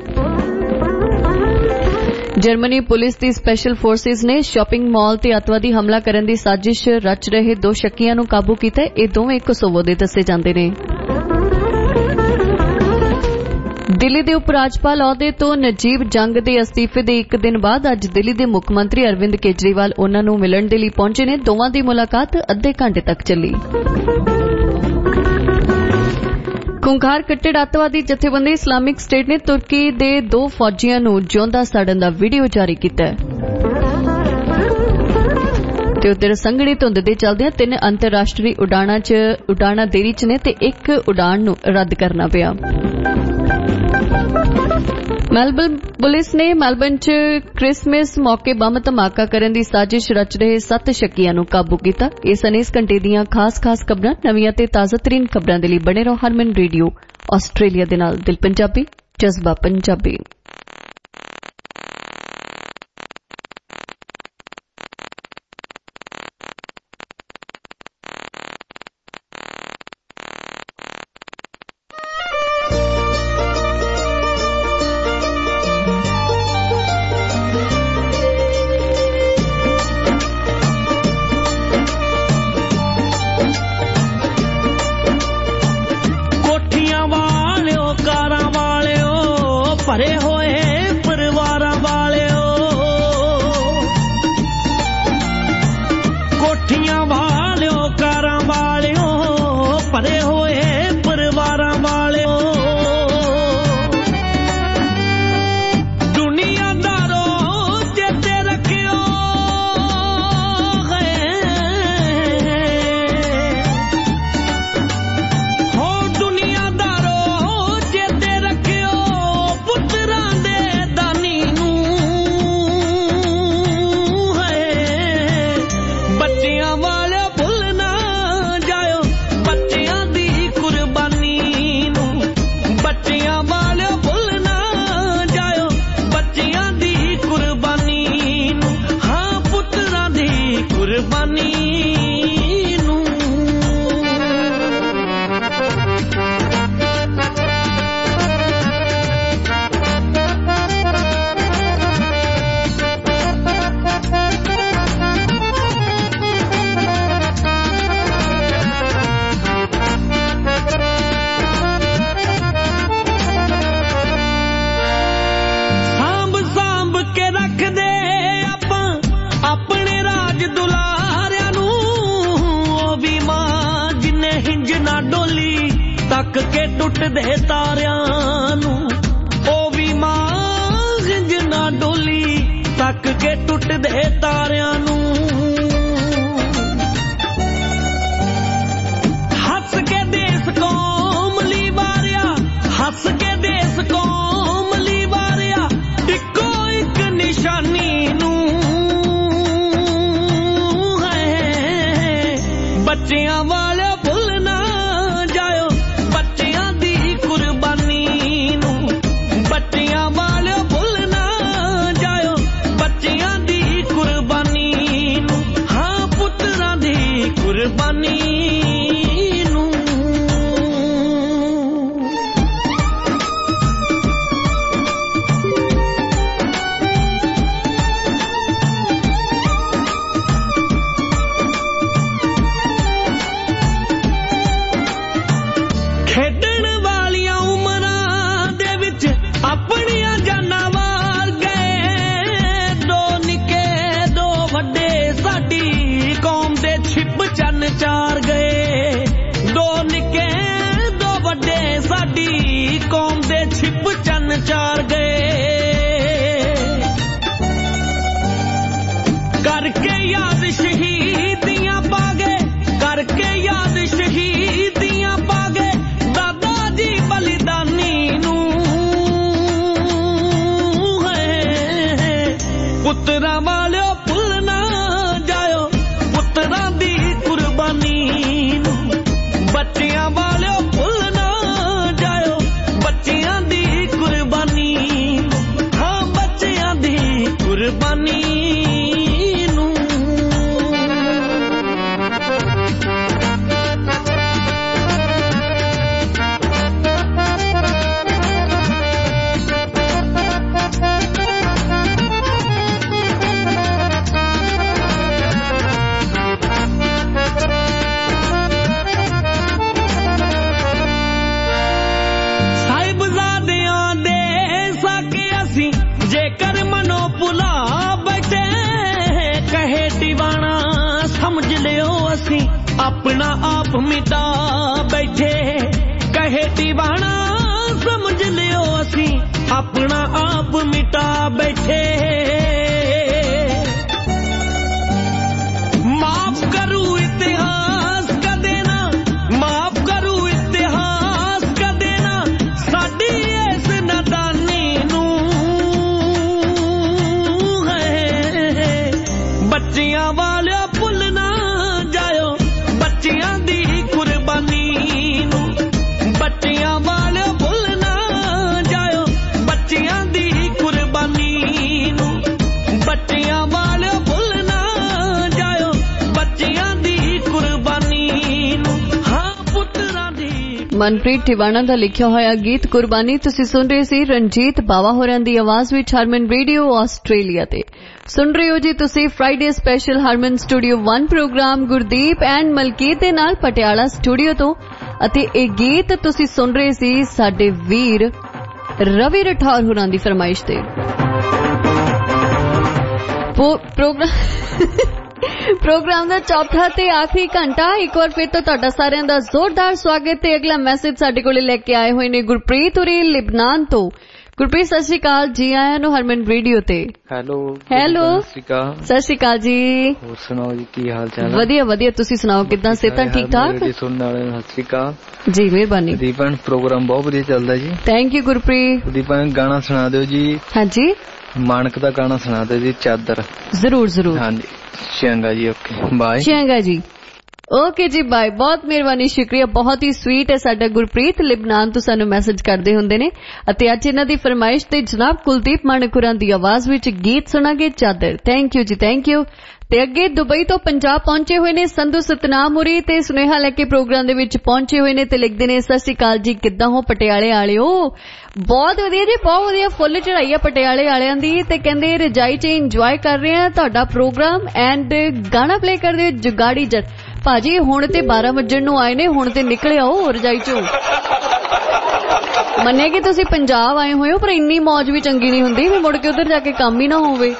ਜਰਮਨੀ ਪੁਲਿਸ ਦੀ ਸਪੈਸ਼ਲ ਫੋਰਸਿਸ ਨੇ ਸ਼ਾਪਿੰਗ ਮਾਲ ਤੇ ਅੱਤਵਾਦੀ ਹਮਲਾ ਕਰਨ ਦੀ ਸਾਜ਼ਿਸ਼ ਰਚ ਰਹੇ ਦੋ ਸ਼ੱਕੀਆਂ ਨੂੰ ਕਾਬੂ ਕੀਤਾ। ਇਹ ਦੋਵੇਂ ਕੋਸੋਵੋ ਦੇ ਦੱਸੇ ਜਾਂਦੇ ਨੇ। ਦਿੱਲੀ ਦੇ ਉਪ ਰਾਜਪਾਲ ਅਹੁਦੇ ਤੋਂ ਨਜੀਬ ਜੰਗ ਦੇ ਅਸਤੀਫੇ ਦੇ ਇੱਕ ਦਿਨ ਬਾਅਦ ਅੱਜ ਦਿੱਲੀ ਦੇ ਮੁੱਖ ਮੰਤਰੀ ਅਰਵਿੰਦ ਕੇਜਰੀਵਾਲ ਉਨ੍ਹਾਂ ਨੂੰ ਮਿਲਣ ਦੇ ਲਈ ਪਹੁੰਚੇ ਨੇ। ਦੋਵਾਂ ਦੀ ਮੁਲਾਕਾਤ ਅੱਧੇ ਘੰਟੇ ਤੱਕ ਚੱਲੀ। ਖੂੰਖਾਰ ਕੱਟੜ ਅੱਤਵਾਦੀ ਜਥੇਬੰਦੀ ਇਸਲਾਮਿਕ ਸਟੇਟ ਨੇ ਤੁਰਕੀ ਦੇ ਦੋ ਫੌਜੀਆਂ ਨੂੰ ਜਿਉਂਦਾ ਸਾੜਨ ਦਾ ਵੀਡੀਓ ਜਾਰੀ ਕੀਤਾ ਤੇ ਉਧਰ ਸੰਘਣੀ ਧੁੰਦ ਦੇ ਚਲਦਿਆਂ ਤਿੰਨ ਅੰਤਰਰਾਸ਼ਟਰੀ ਉਡਾਣਾਂ 'ਚ ਉਡਾਣਾਂ ਦੇਰੀ 'ਚ ਨੇ ਤੇ ਇੱਕ ਉਡਾਣ ਨੂੰ ਰੱਦ ਕਰਨਾ ਪਿਆ। ਮੈਲਬਨ ਪੁਲਿਸ ਨੇ ਮੈਲਬਨ 'ਚ ਕ੍ਰਿਸਮਸ ਮੌਕੇ ਬੰਬ ਧਮਾਕਾ ਕਰਨ ਦੀ ਸਾਜ਼ਿਸ਼ ਰਚ ਰਹੇ ਸੱਤ ਸ਼ੱਕੀਆਂ ਨੂੰ ਕਾਬੂ ਕੀਤਾ। ਇਹ ਸਨ ਇਸ ਘੰਟੇ ਦੀਆਂ ਖਾਸ ਖਾਸ ਖਬਰਾਂ। ਨਵੀਆਂ ਤੇ ਤਾਜ਼ਾਤਰੀਨ ਖਬਰਾਂ ਦੇ ਲਈ ਬਣੇ ਰਹੋ ਹਰਮਨ ਰੇਡੀਓ ਆਸਟ੍ਰੇਲੀਆ ਦੇ ਨਾਲ। ਦਿਲ ਪੰਜਾਬੀ, ਜਜ਼ਬਾ ਪੰਜਾਬੀ। ਭਰੇ ਹੋਏ ਪਰਿਵਾਰਾਂ ਵਾਲਿਓ, ਕੋਠੀਆਂ ਵਾਲਿਓ, ਕਾਰਾਂ ਵਾਲਿਓ, ਭਰੇ ਹੋਏ ਪਰਿਵਾਰਾਂ ਵਾਲਿਓ, ਦੁਨੀਆਦਾਰੋ ਚੇਤੇ ਰੱਖਿਓ ਹੋ, ਦੁਨੀਆਦਾਰੋ ਚੇਤੇ ਰੱਖਿਓ ਪੁੱਤਰਾਂ ਦੇ ਦਾਨੀ ਨੂੰ ਹੈ। ਬੱਚਿਆਂ ਵਾਲੇ ਭੁੱਲ ਨਾ ਜਾਇਓ ਬੱਚਿਆਂ ਦੀ ਕੁਰਬਾਨੀ ਨੂੰ, ਬੱਚਿਆਂ ਵਾਲੇ ਭੁੱਲ ਨਾ ਜਾਇਓ ਬੱਚਿਆਂ ਦੀ ਕੁਰਬਾਨੀ ਨੂੰ, ਹਾਂ ਪੁੱਤਰਾਂ ਦੀ ਕੁਰਬਾਨੀ ਨੂੰ। ਸਾਂਭ ਸਾਂਭ ਕੇ ਰੱਖਦੇ ਆਪਾਂ ਆਪਣੇ ਰਾਜ ਦੁਲਾਰਿਆਂ ਨੂੰ, ਉਹ ਵੀ ਮਾਂ ਜਿੰਨੇ ਹਿੰਜ ਨਾ ਡੋਲੀ ਤੱਕ ਕੇ ਟੁੱਟਦੇ ਤਾਰਿਆਂ ਨੂੰ ਉਹ ਵੀ ਮਾਂ ਗਿੰਜ ਨਾ ਡੋਲੀ ਤੱਕ ਕੇ ਟੁੱਟਦੇ ਤਾਰਿਆਂ ਨੂੰ ਹੱਸ ਕੇ ਦੇਸ ਕੌਮ ਲਈ ਵਾਰਿਆ ਹੱਸ ਕੇ ਦੇਸ ਕੌਮ ਲਈ ਵਾਰਿਆ ਇੱਕੋ ਇੱਕ ਨਿਸ਼ਾਨੀ ਨੂੰ ਬੱਚਿਆਂ ਵਾਲਿਆ ਭੁੱਲ ਨਾ ਜਾਇਓ ਬੱਚਿਆਂ ਦੀ ਕੁਰਬਾਨੀ ਨੂੰ ਬੱਚਿਆਂ ਵਾਲਿਆ ਭੁੱਲ ਨਾ ਜਾਇਓ ਬੱਚਿਆਂ ਦੀ ਕੁਰਬਾਨੀ ਨੂੰ ਹਾਂ ਪੁੱਤਰਾਂ ਦੀ ਕੁਰਬਾਨੀ ਨੂੰ ਖੇਡਣ ਵਾਲੀਆਂ ਉਮਰਾਂ ਦੇ ਵਿੱਚ ਆਪਣੀਆਂ ਜਾਨਾਂ ਵਾਰ ਗਏ ਦੋ ਨਿੱਕੇ ਦੋ ਵੱਡੇ ਸਾਡੀ ਕੌਮ ਦੇ ਛਿਪ ਚੰਨ ਚਾਰ ਗਏ ਦੋ ਨਿੱਕੇ ਦੋ ਵੱਡੇ ਸਾਡੀ ਕੌਮ ਦੇ ਛਿਪ ਚੰਨ ਚਾਰ ਗਏ ਕਰਕੇ ਯਾਦ ਸ਼ਹੀਦੀਆਂ ਪਾ ਗਏ ਕਰਕੇ ਯਾਦ ਸ਼ਹੀਦੀਆਂ ਪਾ ਗਏ ਦਾਦਾ ਜੀ ਬਲੀਦਾਨੀ ਨੂੰ ਹੈ ਪੁੱਤਰਾਂ ਵਾਲਿਓ ਭੁੱਲ ਨਾ ਜਾਇਓ ਪੁੱਤਰਾਂ ਦੀ ਕੁਰਬਾਨੀ ਨੂੰ ਬੱਚਿਆਂ ਵਾਲਿਓ ਭੁੱਲ ਨਾ ਜਾਇਓ ਬੱਚਿਆਂ ਦੀ ਕੁਰਬਾਨੀ ਨੂੰ ਹਾਂ ਬੱਚਿਆਂ ਦੀ ਕੁਰਬਾਨੀ ਨੂੰ ਸਾਹਿਬਜ਼ਾਦਿਆਂ ਦੇ ਸਾਕੇ ਅਸੀਂ ਜੇਕਰ ਮਨੋਂ ਭੁਲਾ ਬੈਠੇ ਕਹੇ ਦੀਵਾਨਾ ਸਮਝ ਲਿਓ ਅਸੀਂ ਆਪਣਾ ਆਪ ਮਿਟਾ ਬੈਠੇ ਕਹੇ ਦੀਵਾਨਾ ਸਮਝ ਲਿਓ ਅਸੀਂ ਆਪਣਾ ਆਪ ਮਿਟਾ ਬੈਠੇ ਮਾਫ ਕਰੂ ਇਤਿਹਾਸ ਕਦੇ ਨਾ ਮਾਫ ਕਰੂ ਇਤਿਹਾਸ ਕਦੇ ਨਾ ਸਾਡੀ ਇਸ ਨਾਦਾਨੀ ਨੂੰ ਹੈ ਬੱਚਿਆਂ ਵਾਲਿਆ ਭੁੱਲ ਨਾ ਜਾਇਓ ਬੱਚਿਆਂ ਦੀ ਕੁਰਬਾਨੀ ਨੂੰ ਬੱਚਿਆਂ ਵਾਲਿਆ ਭੁੱਲ ਨਾ ਜਾਇਓ ਬੱਚਿਆਂ ਦੀ ਕੁਰਬਾਨੀ ਨੂੰ ਬੱਚਿਆਂ ਵਾਲਿਆ ਭੁੱਲ ਨਾ ਜਾਇਓ ਬੱਚਿਆਂ ਦੀ ਕੁਰਬਾਨੀ ਨੂੰ ਹਾਂ ਪੁੱਤਰਾਂ ਦੀ ਮਨਪ੍ਰੀਤ ਟਿਵਾਣਾ ਦਾ ਲਿਖਿਆ ਹੋਇਆ ਗੀਤ ਕੁਰਬਾਨੀ ਤੁਸੀਂ ਸੁਣ ਰਹੇ ਸੀ ਰਣਜੀਤ ਬਾਵਾ ਹੋਰਾਂ ਦੀ ਆਵਾਜ਼ ਵਿੱਚ ਹਰਮਨ ਰੇਡੀਓ ਆਸਟ੍ਰੇਲੀਆ ਤੇ ਸੁਣ ਰਹੇ ਹੋ ਜੀ ਤੁਸੀਂ Friday special Harman studio one programme Gurdeep and Malkeet ਦੇ ਨਾਲ ਪਟਿਆਲਾ ਸਟੂਡੀਓ ਤੋਂ ਅਤੇ ਇਹ ਗੀਤ ਤੁਸੀਂ ਸੁਣ ਰਹੇ ਸੀ ਸਾਡੇ ਵੀਰ ਰਵੀ ਰਠੌਰ ਹੋਰਾਂ ਦੀ ਫਰਮਾਇਸ਼ ਤੇ ਪ੍ਰੋਗਰਾਮ ਪ੍ਰੋਗਰਾਮ ਦਾ ਚੌਥਾ ਤੇ ਆਖਰੀ ਘੰਟਾ ਇੱਕ ਵਾਰ ਫਿਰ ਤੋਂ ਤੁਹਾਡਾ ਸਾਰਿਆਂ ਦਾ ਜ਼ੋਰਦਾਰ ਸਵਾਗਤ ਤੇ ਅਗਲਾ ਮੈਸੇਜ ਸਾਡੇ ਕੋਲੇ ਲੈ ਕੇ ਆਏ ਹੋਏ ਨੇ ਗੁਰਪ੍ਰੀਤ ਉਰੀ ਲਿਬਨਾਨ ਤੋਂ ਗੁਰਪ੍ਰੀਤ ਸਤਿ ਸ਼੍ਰੀ ਅਕਾਲ ਜੀ ਆਇਆਂ ਨੂੰ ਹਰਮਨ ਰੇਡੀਓ ਤੇ ਹੈਲੋ ਹੈਲੋ ਸਤਿ ਸ਼੍ਰੀ ਅਕਾਲ ਸਤਿ ਸ਼੍ਰੀ ਅਕਾਲ ਜੀ ਹੋਰ ਸੁਣਾਓ ਜੀ ਕੀ ਹਾਲ ਚਾਲ ਹੈ ਵਧੀਆ ਵਧੀਆ ਤੁਸੀਂ ਸੁਣਾਓ ਕਿੱਦਾਂ ਸਿਹਤਾਂ ਠੀਕ ਠਾਕ ਜੀ ਸੁਣਨ ਵਾਲੇ ਨੂੰ ਸਤਿ ਸ਼੍ਰੀ ਅਕਾਲ ਜੀ ਮਿਹਰਬਾਨੀ ਦੀਪਨ ਪ੍ਰੋਗਰਾਮ ਬਹੁਤ ਵਧੀਆ ਚੱਲਦਾ ਜੀ ਥੈਂਕ ਯੂ ਗੁਰਪ੍ਰੀਤ ਦੀਪਨ ਗਾਣਾ ਸੁਣਾ ਦਿਓ ਜੀ ਹਾਂਜੀ ਮਾਨਕ ਦਾ ਗਾਣਾ ਸੁਣਾ ਦਿਓ ਜੀ ਚਾਦਰ ਜ਼ਰੂਰ ਜ਼ਰੂਰ ਹਾਂਜੀ ਚੰਗਾ ਜੀ ਓਕੇ ਬਾਏ ਚੰਗਾ ਜੀ ਓਕੇ ਜੀ ਬਾਏ ਬਹੁਤ ਮਿਹਰਬਾਨੀ ਸ਼ੁਕਰੀਆ ਬਹੁਤ ਹੀ ਸਵੀਟ ਹੈ ਸਾਡਾ ਗੁਰਪ੍ਰੀਤ ਲਿਬਨਾਨ ਤੋਂ ਸਾਨੂੰ ਮੈਸੇਜ ਕਰਦੇ ਹੁੰਦੇ ਨੇ ਅਤੇ ਅੱਜ ਇਹਨਾਂ ਦੀ ਫਰਮਾਇਸ਼ ਤੇ ਜਨਾਬ ਕੁਲਦੀਪ ਮਾਨਕੁਰਾਂ ਦੀ ਆਵਾਜ਼ ਵਿੱਚ ਗੀਤ ਸੁਣਾਂਗੇ ਚਾਦਰ ਥੈਂਕ ਯੂ ਜੀ ਥੈਂਕ ਯੂ ਤੇ ਅੱਗੇ ਦੁਬਈ ਤੋਂ ਪੰਜਾਬ ਪਹੁੰਚੇ ਹੋਏ ਨੇ ਸੰਧੂ ਸਤਨਾਮੁਰੀ ਤੇ ਸੁਨੇਹਾ ਲੈ ਕੇ ਪ੍ਰੋਗਰਾਮ ਦੇ ਵਿੱਚ ਪਹੁੰਚੇ ਹੋਏ ਨੇ ਤੇ ਲਿਖਦੇ ਨੇ ਸਤਿ ਸ਼੍ਰੀ ਅਕਾਲ ਜੀ ਕਿੱਦਾਂ ਹੋ ਪਟਿਆਲੇ ਵਾਲਿਓ ਬਹੁਤ ਵਧੀਆ ਜੀ ਬਹੁਤ ਵਧੀਆ ਫੁੱਲ ਚੜਾਈ ਆ ਪਟਿਆਲੇ ਵਾਲਿਆਂ ਦੀ ਤੇ ਕਹਿੰਦੇ ਰਜਾਈ 'ਚ ਇੰਜੋਏ ਕਰ ਰਹੇ ਆ ਤੁਹਾਡਾ ਪ੍ਰੋਗਰਾਮ ਐਂਡ ਗਾਣਾ ਪਲੇ ਕਰਦੇ ਜੁਗਾੜੀ ਜੱਟ ਭਾਜੀ ਹੁਣ ਤੇ ਬਾਰਾਂ ਵਜਣ ਨੂੰ ਆਏ ਨੇ ਹੁਣ ਤੇ ਨਿਕਲੇ ਆਓ ਰਜਾਈ 'ਚੋਂ ਮੰਨੇ ਕਿ ਤੁਸੀਂ ਪੰਜਾਬ ਆਏ ਹੋਏ ਹੋ ਪਰ ਇੰਨੀ ਮੌਜ ਵੀ ਚੰਗੀ ਨਹੀਂ ਹੁੰਦੀ ਵੀ ਮੁੜ ਕੇ ਉਧਰ ਜਾ ਕੇ ਕੰਮ ਹੀ ਨਾ ਹੋਵੇ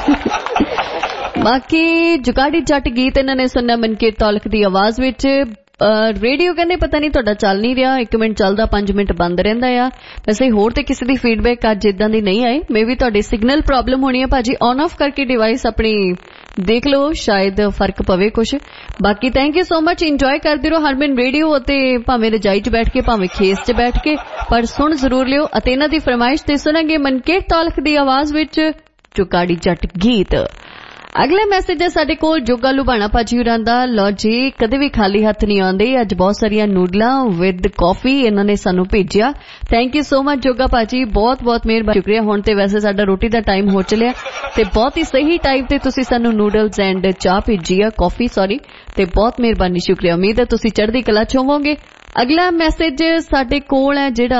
ਬਾਕੀ ਜੁਗਾੜੀ ਜੱਟ ਗੀਤ ਇਹਨਾਂ ਨੇ ਸੁਣਨਾ ਮਨਕੀਰ ਤੌਲਖ ਦੀ ਆਵਾਜ਼ ਵਿੱਚ रेडियो कहने पता नहीं तुहाडा चल नहीं रहा, एक मिनट चलदा पांच मिनट बंद रहिंदा आ। वैसे होर ते किसी दी फीडबैक अज इदां दी नहीं आई, मे बी तुहाडी सिग्नल प्रॉब्लम होनी है भाजी। ऑन ऑफ करके डिवाइस अपनी देख लो, शायद फर्क पवे कुछ। बाकी thank you so much, enjoy करदे रहो हरमन रेडियो ते भावें रजाई च बैठ के भावें खेस च बैठ के, पर सुन जरूर लियो। अते इन्हां दी फरमाइश ते सुनांगे मनकेट तौलख दी आवाज विच चुकाड़ी जट गीत। अगला मैसेज है साडे कोल जोगा लुभाणा भाजी होरां दा। लो जी, कदे भी खाली हथ नहीं आउंदे, अज बहुत सारियां नूडलां विद कॉफी इन्हां ने सानू भेजिया। Thank you so much Joga भाजी, बहुत बहुत मेहरबानी, शुक्रिया। हुण ते वैसे साडा रोटी दा टाइम हो चलिया ते बहुत ही सही टाइम ते तुसी सानू नूडल्स एंड चाह भेजी आ, कॉफी सॉरी, ते बहुत मेहरबानी, शुक्रिया। उम्मीद है तुसी चढ़दी कला च होवोगे। अगला मैसेज साडे कोल है जेड़ा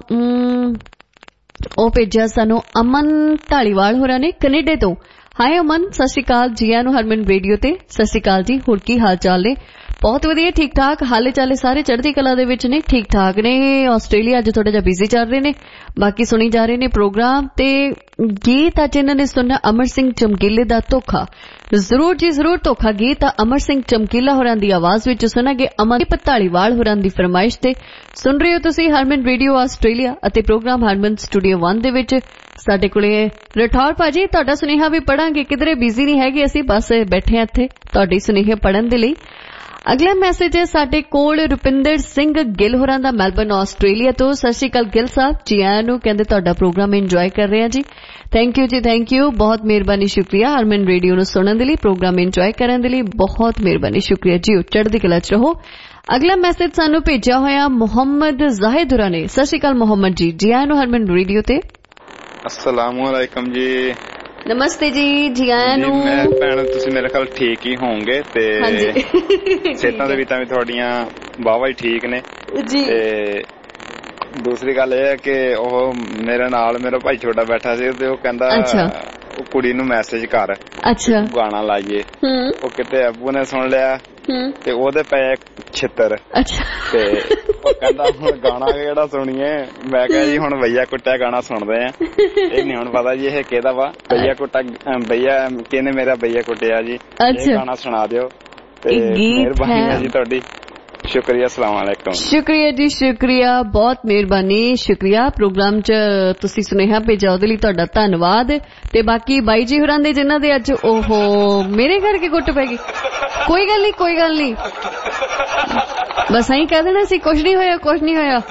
ओ भेजिया सानू अमन ढालीवाल होरां ने कनेडा तो। हाय अमन, सत श्री अकाल जी आनू हरमन रेडियो ते। सत श्री अकाल जी, होर की हाल चाल ने? बहुत वधिया, ठीक ठाक, हाले चाले सारे चढ़दी कला दे विच ने, ठीक ठाक ने। आस्ट्रेलिया अज थोड़ा जिहा बिजी चल रहे ने, बाकी सुनी जा रहे ने प्रोग्राम ते गीत। अज इन्हां ने सुनना अमर सिंह चमकीले दा धोखा। जरूर जी जरूर, धोखा गीत अमर सिंह चमकीला होरां दी आवाज विच सुनांगे। अमन ढालीवाल होरां दी फरमाइश ते सुन रहे हो तुसी हरमन रेडियो आस्ट्रेलिया अते प्रोग्राम हरमन स्टूडियो वन दे विच। साडे कोले रठौर भाजी तुहाडा सुनेहा भी पढ़ांगे, किधरे बिजी नहीं हैगे असीं, बस बैठे हां इत्थे तुहाडे सुनेहे पढ़न दे लई। अगला मैसेज है साडे कोल रुपिंदर सिंह गिल होरां दा मैलबर्न आस्ट्रेलिया तो। सत श्री अकाल गिल साहब, जी आयां नूं, कहंदे तुहाडा प्रोग्राम इंजॉय कर रहे हैं जी। थैंक यू जी, थैंक यू, बहुत मेहरबानी, शुक्रिया हरमन रेडियो नूं सुणन दे लई, प्रोग्राम इंजॉय करन दे लई बहुत मेहरबानी, शुक्रिया जी। चढ़दी कला च रहो। अगला मैसेज सानू भेजिया होया मोहम्मद जाहिद होरां ने। सत श्री अकाल मोहम्मद जी, जी आयां नूं हरमन रेडियो ते। अस्सलामुअलैकुम जी। नमस्ते जी, जी आयां नूं। मैं भैन तुसी मेरे ख्याल ठीक ही होंगे ते सेहतां दे भी तां थोड़ियां वाहवा ही ठीक ने जी। ते दूसरी गल ये है कि ओह मेरे नाल मेरा भाई छोटा बैठा सी ते ओह कहंदा ਉਹ ਕੁੜੀ ਨੂੰ ਮੈਸੇਜ ਕਰ, ਅੱਛਾ ਗਾਣਾ ਲਾਈਏ। ਉਹ ਕਿਤੇ ਅੱਬੂ ਨੇ ਸੁਣ ਲਿਆ ਤੇ ਉਹਦੇ ਪਏ ਛਿੱਤਰ। ਅੱਛਾ, ਤੇ ਉਹ ਕਹਿੰਦਾ ਹੁਣ ਗਾਣਾ ਕਿਹੜਾ ਸੁਣੀਏ। ਮੈਂ ਕਿਹਾ ਜੀ ਹੁਣ ਭਈਆ ਕੁੱਟਿਆ ਗਾਣਾ ਸੁਣਦੇ ਆ। ਇਹ ਨਹੀਂ ਹੁਣ ਪਤਾ ਜੀ ਇਹ ਕਿਹਦਾ ਵਾ, ਭਈਆ ਕੁੱਟਾ ਭਈਆ ਕਿਹਨੇ ਮੇਰਾ ਭਈਆ ਕੁੱਟਿਆ ਜੀ, ਇਹ ਗਾਣਾ ਸੁਣਾ ਦਿਓ ਤੇ ਮਿਹਰਬਾਨੀ ਹੈ ਜੀ ਤੁਹਾਡੀ, शुक्रिया, अस्सलाम वालेकुम। शुक्रिया जी, शुक्रिया, बहुत मेहरबानी, शुक्रिया। प्रोग्राम च तुसी सुनेहा भेजा ओहदे लई तुहाडा धन्नवाद। ते बाकी बाई जी होरां दे जिन्हां दे अज ओहो मेरे घर के गुੱਟ पै गई, कोई गल नहीं कोई गल नहीं, बस अहीं कह देना सी कुछ नहीं होया कुछ नहीं होया।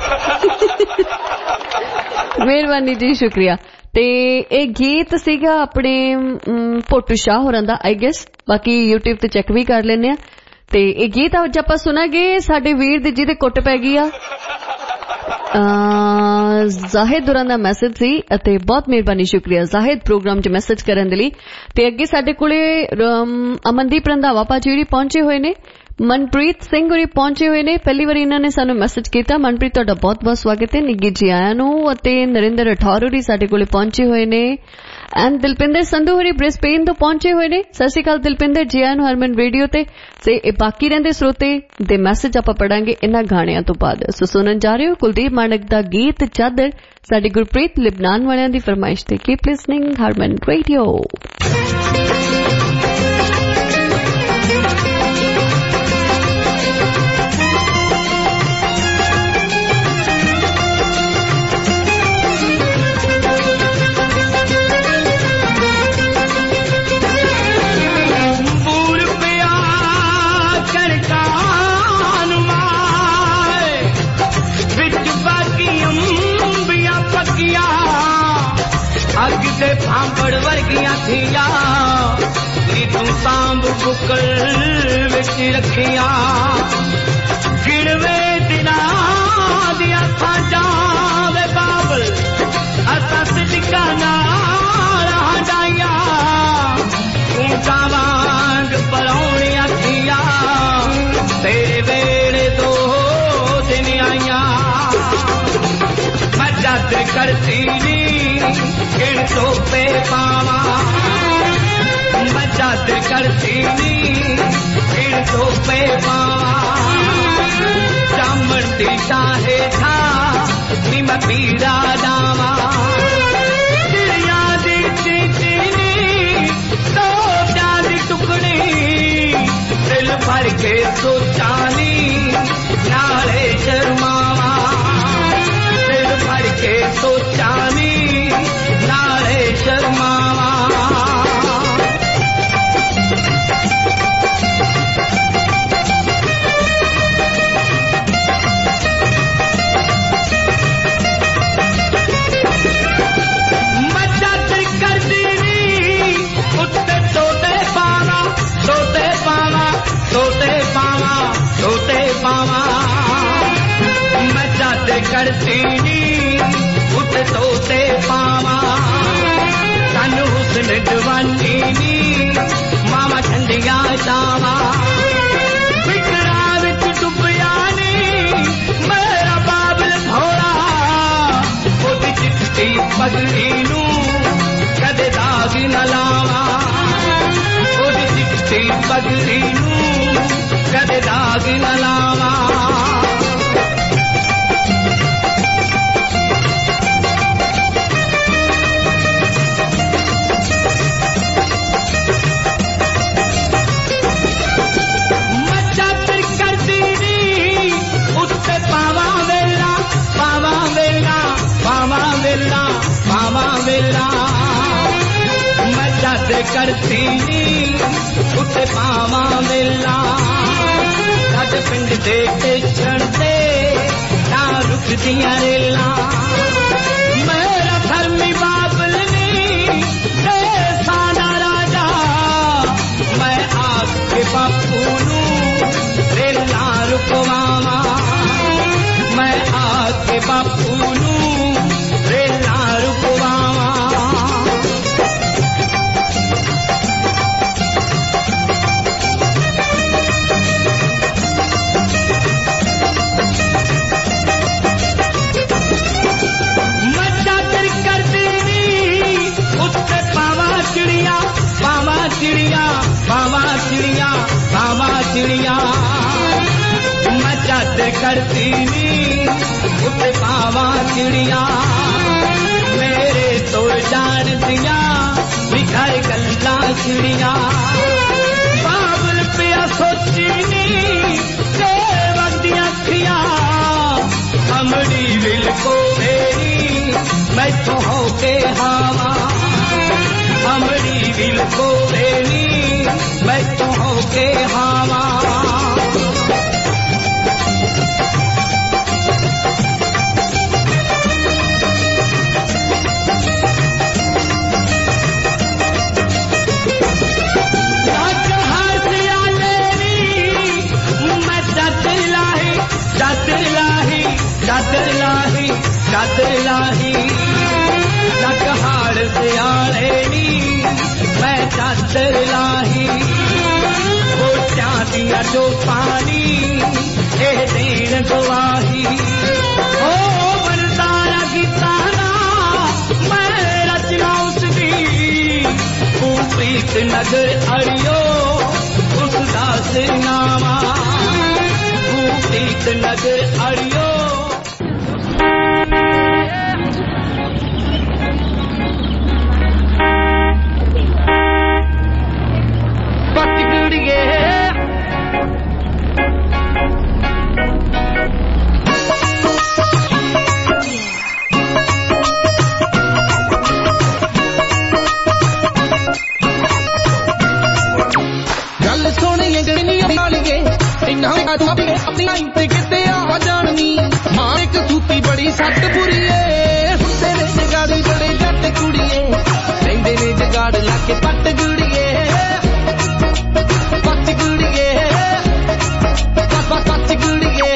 मेहरबानी जी, शुक्रिया। ते ए गीत सीगा अपने भोटू शाह होरां दा आई गेस, बाकी यूट्यूब ते चेक भी कर लेने आ। ते ये गीत अज आपां सुनांगे साडे वीर दी जिहदे कुੱਟ पै गई आ जाहिद होरां दा मैसेज सी अते बहुत मेहरबानी, शुक्रिया जाहिद प्रोग्राम च मैसेज करन दे लई। ते अगे साडे कोले अमनदीप रंधावा भाजी होरी पहुंचे हुए ने, मनप्रीत सिंह होरी पहुंचे हुए ने, पहली बार इन्हां ने सानू मैसेज कीता। मनप्रीत तुहाडा बहुत बहुत स्वागत है, निੱਗੀ जी आयां नूं। अते नरेंद्र राठौर होरी साडे कोले पहुंचे हुए ने एंड दिलपिंदर संधू होरी ब्रिस्बेन तो पहुंचे हुए ने। सत श्री अकाल दिलपिंदर जी आयां नूं हरमन रेडियो ते। ते बाकी रहिंदे श्रोते दे मैसेज आपां पढ़ांगे इन्हां गाणियां तो बाद। सो सुनन जा रहे हो कुलदीप मानक दा गीत चादर, साडी गुरप्रीत लिबनान वालियां दी फरमाइश ते। Keep listening Harman radio. अग से भांबड़ वर्गियां थिया नी तू सांब बुकल विच रखिया, गिणवे दिना दिया खाजा वे बाबल असा सिद्का नाल हटाइया, ऊंचा वांग पलौणियां थिया तेरे वेले दो दिन आइया। मैं जादर करती नी किण तोपे पावा, मैं जादर करती नी किण तोपे पावा, जामन दी चाहे था नी मैं पीड़ा डावा, चिड़िया दी चीचीनी तो जादी टुकड़ी दिल भर के सोचानी करती नी उत्ते तोते पावा सानू हुस्न जवानी नी मामा ठंडिया चावा फिकरा विच डुबिया नी मेरा बाबल भोला ओदी चिट्टी पगड़ी नू कदे दाग न लावा ओदी चिट्टी पगड़ी नू कदे दाग न लावा करती उसे पावा मिलना साडे पिंड दे स्टेशन ते ना रुकदियां रेला मेरा धर्मी बाबल नी साना राजा मैं आके बापू नू रेला रुकवावा मैं आके बापू नू रेला रुकवावा चिड़िया बाबा चिड़िया बाबा चिड़िया मैं चादर करती नी उसे बाबा चिड़िया मेरे तो जान दिया लिखाए गल्ला चिड़िया बाबल पिया सोची नी वक्तियां खिया अमड़ी विल को मेरी मैं तो होके हावा अमड़ी दिल को देनी मैं तो होके हावा मैं चादर लाही चादर लाही चादर लाही चादर लाही हाड़ से आले मैं चादर लाही वो चांदिया जो पानी ए देन गवाही ओ बरसारा की ताना मैं रचना उसकी प्रीत नगर अड़ियो उसका सिरनामा प्रीत नगर अड़ियो सट बुरीए तेरे जगाड़ी बड़े जट कुड़िए लेंदे ने जगाड़ लाके पट गुड़िए पच गुड़िए पच गुड़िए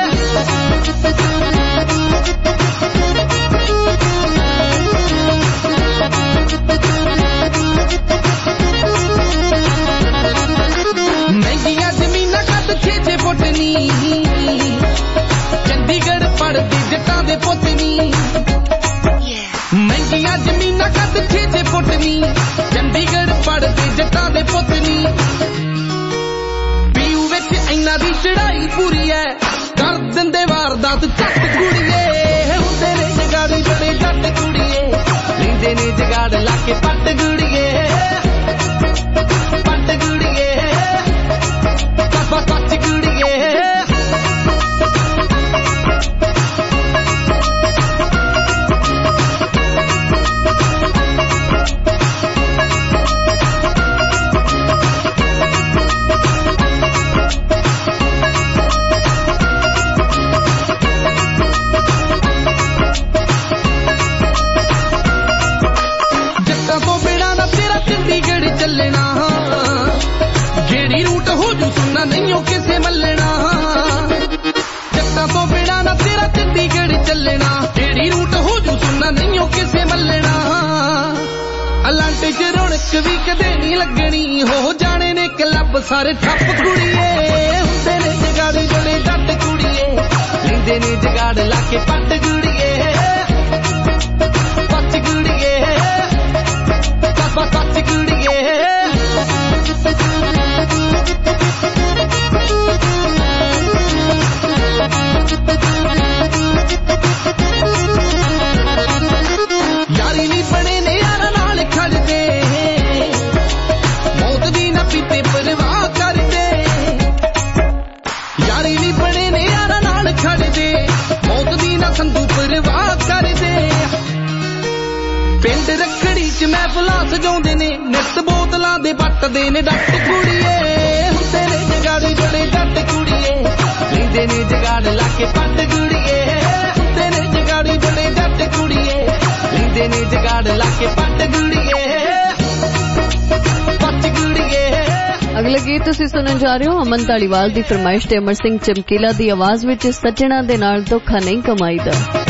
महंगिया जमीना कद छे छे फुटनी चंडीगढ़ पड़ती जटा दे पुतनी महंगिया जमीना कद छे छे फुटनी चंडीगढ़ पड़ती जटा दे पुतनी पीऊ विच इन्ना दी चढ़ाई पूरी है कर दिंदे वारदात झट कुड़िए हुंदे ने जगाड़ी बड़े झट कुड़िए लेंदे ने जगाड़ लाके पट गुड़िए पट गुड़िए पच गुड़िए नहीं किसे मलना जट्टा तो बिना ना तेरा चंडीगढ़ ਇੱਕ ਵੀ ਕਦੇ ਨਹੀਂ ਲੱਗਣੀ ਹੋ ਜਾਣੇ ਨੇ ਕਲੱਬ ਸਾਰੇ ਠੱਪ ਕੁੜੀਏ ਹੁੰਦੇ ਨੇ ਜਗਾੜੀ ਬੜੇ ਜੱਟ ਕੁੜੀਏ ਲੈਂਦੇ ਨੇ ਜਗਾੜ ਲਾ ਕੇ ਪੱਟ ਕੁੜੀਏ ਪੱਟ ਕੁੜੀਏ ਪੱਟ ਪੱਟ ਕੁੜੀਏ ਯਾਰੀ ਨਹੀਂ ਬਣੇ ਨੇ ਯਾਰਾਂ ਨਾਲ ਖੜਦੇ ਮੌਤ ਦੀ ਨਾ ਪੀਤੇ ਪਰਵਾਹ ਕਰਦੇ ਯਾਰੀ ਨਹੀਂ ਬਣੇ ਨੇ ਯਾਰਾਂ ਨਾਲ ਖੜਦੇ ਮੌਤ ਦੀ ਨਾ ਸੰਧੂ ਪਰਵਾਹ ਕਰਦੇ ਪਿੰਡ ਰੱਖੜੀ ਚ ਮਹਿਫਲਾਂ ਸਜਾਉਂਦੇ ਨੇ ਨਿੱਤ ਬੋਤਲਾਂ ਦੇ ਵੱਟਦੇ ਨੇ ਡੱਟ ਕੁੜੀਏ ਹੁੰਦੇ ਨੇ ਜਗਾੜੀ ਬੜੇ ਜੱਟ ਕੁੜੀਏ ਲੈਂਦੇ ਨੇ ਜਗਾੜ ਲਾ ਕੇ ਪੱਟ ਕੁੜੀਏ ਹੁੰਦੇ ਨੇ ਜਗਾੜੀ ਬੜੇ ਜੱਟ ਕੁੜੀਏ ਲੈਂਦੇ ਨੇ ਜਗਾੜ ਲਾ ਕੇ ਪੱਟ ਕੁੜੀਏ ਪੱਟ ਕੁੜੀਏ। ਅਗਲਾ ਗੀਤ ਤੁਸੀਂ ਸੁਣਨ ਜਾ ਰਹੇ ਹੋ ਅਮਨ ਧਾਲੀਵਾਲ ਦੀ ਫਰਮਾਇਸ਼ ਤੇ ਅਮਰ ਸਿੰਘ ਚਮਕੀਲਾ ਦੀ ਆਵਾਜ਼ ਵਿੱਚ ਸੱਜਣਾ ਦੇ ਨਾਲ ਧੋਖਾ ਨਹੀਂ ਕਮਾਈਦਾ।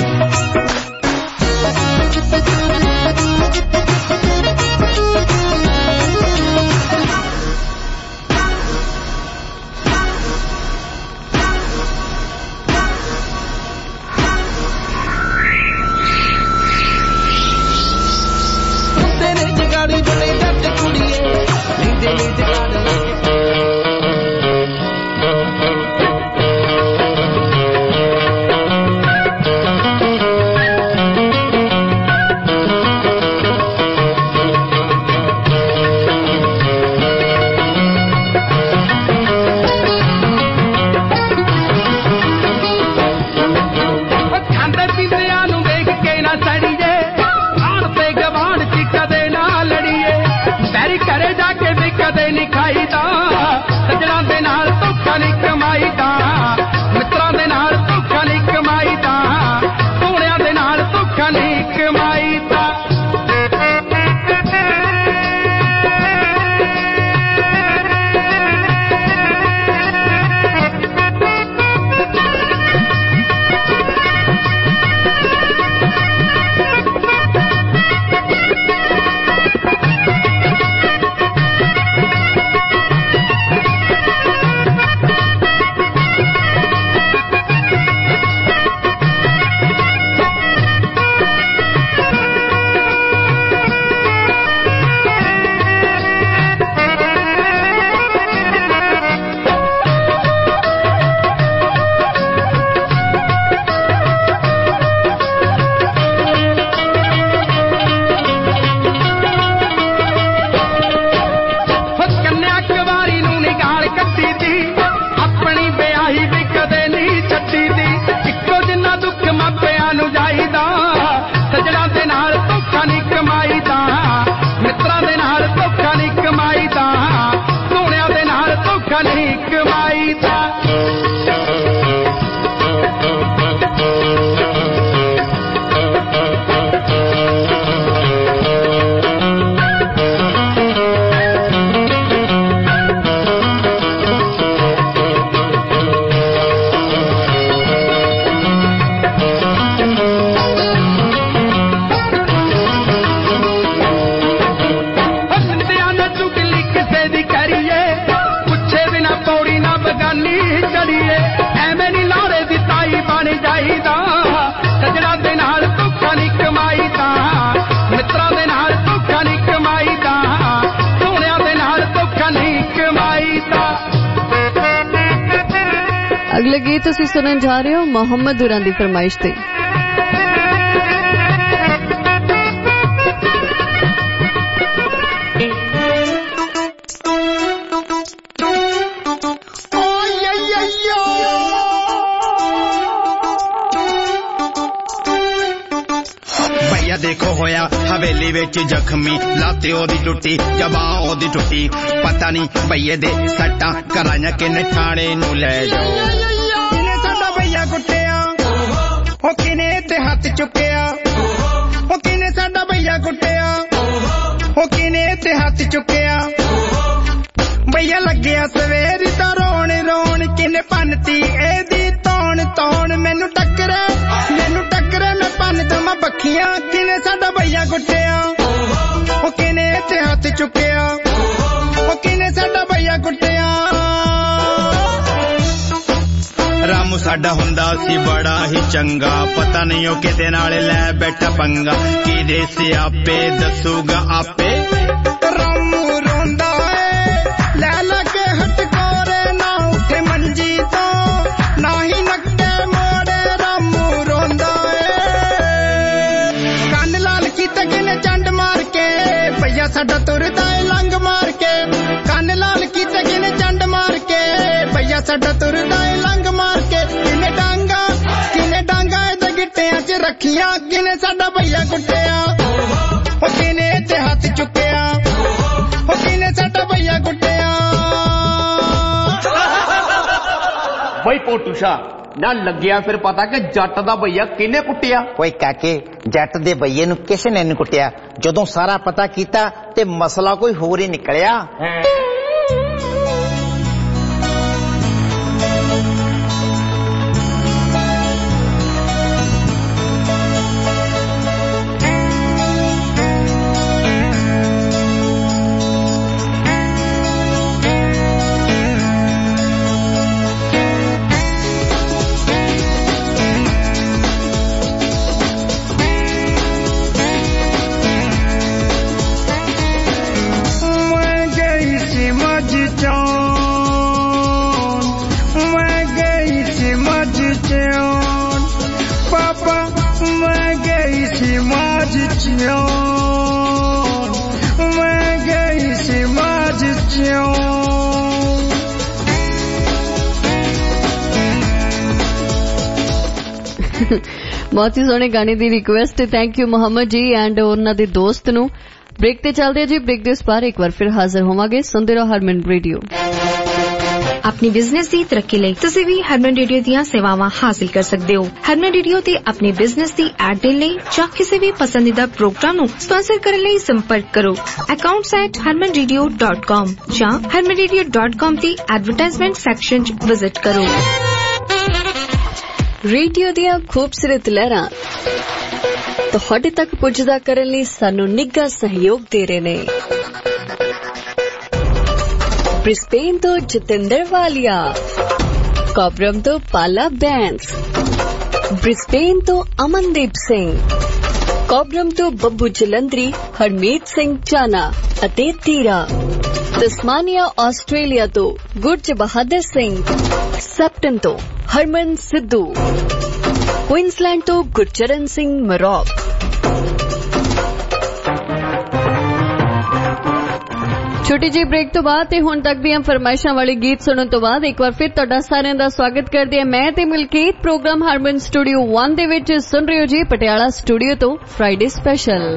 अगले गीत तुसी सुनन जा रहे हो मोहम्मद हुरां दी फरमाइश ते। देखो होया हवेली विच जख्मी लाते ओदी टुटी जबां ओदी टुटी पता नहीं भईए दे सट्टां कराइयां किने ठाणे नू ले जाओ किने साडा भईया कुट्टिया ओ किने ते हाथ चुकिया ओ किने साडा भईया कुट्टिया ओ किने ते हाथ चुकिया भईया लग्गिया सवेरी दा रोण रोण किने पन्नती एदी तौण तौण मैनू टक्करे मैनू टक्करे मैं पन्न दमा बखियां किने साडा भईया कुट्टिया ओ किने ते हाथ चुक ਕੰਮ ਸਾਡਾ ਹੁੰਦਾ ਸੀ ਬੜਾ ਹੀ ਚੰਗਾ ਪਤਾ ਨਹੀਂ ਉਹ ਕਿਤੇ ਨਾਲ ਲੈ ਬੈਠਾ ਪੰਗਾ ਕਿਹਦੇ ਸਿਆਪੇ ਦੱਸੂਗਾ ਆਪੇ ਰਾਮੂ ਰੋਂਦਾ ਏ ਲੈ ਲੱਗੇ ਹਟਕੋਰੇ ਨਾ ਉੱਠੇ ਮੰਜੀ ਤੋਂ ਨਾ ਹੀ ਨੱਕੇ ਮੋੜੇ ਰਾਮੂ ਰੋਂਦਾ ਏ ਕੰਨ ਲਾਲ ਕੀਤੇ ਕਿਨੇ ਚੰਡ ਮਾਰ ਕੇ ਭਈਆ ਸਾਡਾ ਤੁਰਦਾ ਏ ਲੰਗ ਮਾਰ ਕੇ ਕੰਨ ਲਾਲ ਕੀਤੇ ਕਿਨੇ ਚੰਡ ਮਾਰ ਕੇ ਭਈਆ ਸਾਡਾ ਤੁਰਦਾ ਏ ਲੰਗ ਮਾਰ ਕੇ ਕਿਨੇ ਡਾਂਗਾ ਕਿਨੇ ਡਾਂਗਾ ਇਹਦੇ ਗਿੱਟਿਆਂ 'ਚ ਰੱਖੀਆਂ ਕਿਨੇ ਸਾਡਾ ਭਈਆ ਕੁੱਟਿਆ ਉਹ ਕਿਨੇ ਤੇ ਹੱਥ ਚੁੱਕਿਆ ਉਹ ਕਿਨੇ ਸਾਡਾ ਭਈਆ ਕੁੱਟਿਆ ਬਈ ਪੋਟੂਸ਼ਾ ਨਾ ਲੱਗਿਆ ਫਿਰ ਪਤਾ ਕਿ ਜੱਟ ਦਾ ਭਈਆ ਕਿਨੇ ਕੁੱਟਿਆ ਓਏ ਕਾਕੇ ਜੱਟ ਦੇ ਭਈਏ ਨੂੰ ਕਿਸੇ ਨੇ ਨਹੀਂ ਕੁੱਟਿਆ ਜਦੋਂ ਸਾਰਾ ਪਤਾ ਕੀਤਾ ਤੇ ਮਸਲਾ ਕੋਈ ਹੋਰ ਹੀ ਨਿਕਲਿਆ ਬਹੁਤ ਹੀ ਸੋਹਣੇ ਗਾਣੇ ਦੀ request thank you Muhammad ji and ਉਹਨਾਂ ਦੇ ਦੋਸਤ ਨੂੰ ਬ੍ਰੇਕ ਤੇ ਚੱਲਦੇ ਜੀ ਬ੍ਰੇਕ ਦੇ ਉਸ ਪਾਰ ਇੱਕ ਵਾਰ ਫਿਰ ਹਾਜ਼ਰ ਹੋਵਾਂਗੇ ਸੁਣਦੇ ਰਹੋ ਹਰਮਨ ਰੇਡੀਓ अपनी बिजनेस की तरक्की ਲਈ ਤੁਸੀਂ ਵੀ ਹਰਮਨ ਰੇਡੀਓ ਦੀਆਂ ਸੇਵਾਵਾਂ ਹਾਸਲ ਕਰ ਸਕਦੇ ਹੋ ਹਰਮਨ ਰੇਡੀਓ ਤੇ ਆਪਣੇ ਬਿਜ਼ਨਸ ਦੀ ਐਡ ਦੇਣ ਲਈ ਜਾਂ ਕਿਸੇ ਵੀ ਪਸੰਦੀਦਾ ਪ੍ਰੋਗਰਾਮ ਨੂੰ ਸਪਾਂਸਰ ਕਰਨ ਲਈ ਸੰਪਰਕ ਕਰੋ accounts at harman radio dot com ਜਾਂ harman radio dot com ਦੀ ਐਡਵਰਟਾਈਜ਼ਮੈਂਟ ਸੈਕਸ਼ਨ 'ਚ ਵਿਜ਼ਿਟ ਕਰੋ ਰੇਡੀਓ ਦੀਆਂ ਖੂਬਸੂਰਤ ਲਹਿਰਾਂ ਤੁਹਾਡੇ ਤੱਕ ਪੁੱਜਦਾ ਕਰਨ ਲਈ ਸਾਨੂੰ ਨਿੱਘਾ ਸਹਿਯੋਗ ਦੇ ਰਹੇ ਨੇ ब्रिस्बेन तो जितेंद्र वालिया कॉबरम तो पाला बैंस ब्रिस्बेन तो अमनदीप सिंह कॉबरम तो बब्बू जलंधरी हरमीत सिंह चाना अते तीरा तस्मानिया ऑस्ट्रेलिया तो गुरज बहादुर सिंह सैप्टन तो हरमन सिद्धू क्वींसलैंड तो गुरचरण सिंह मरॉक ਛੋਟੀ ਜਿਹੀ ਬ੍ਰੇਕ ਤੋਂ ਬਾਅਦ ਤੇ ਹੁਣ ਤੱਕ ਦੀਆਂ ਫਰਮਾਇਸ਼ਾਂ ਵਾਲੇ ਗੀਤ ਸੁਣਨ ਤੋਂ ਬਾਅਦ ਇੱਕ ਵਾਰ ਫਿਰ ਤੁਹਾਡਾ ਸਾਰਿਆਂ ਦਾ ਸਵਾਗਤ ਕਰਦੇ ਹਾਂ ਮੈਂ ਤੇ ਮਲਕੀਤ ਪ੍ਰੋਗਰਾਮ ਹਾਰਮਨ ਸਟੂਡੀਓ ਇੱਕ ਦੇ ਵਿੱਚ ਸੁਣ ਰਹੇ ਹੋ ਜੀ ਪਟਿਆਲਾ ਸਟੂਡੀਓ ਤੋਂ ਫਰਾਈਡੇ ਸਪੈਸ਼ਲ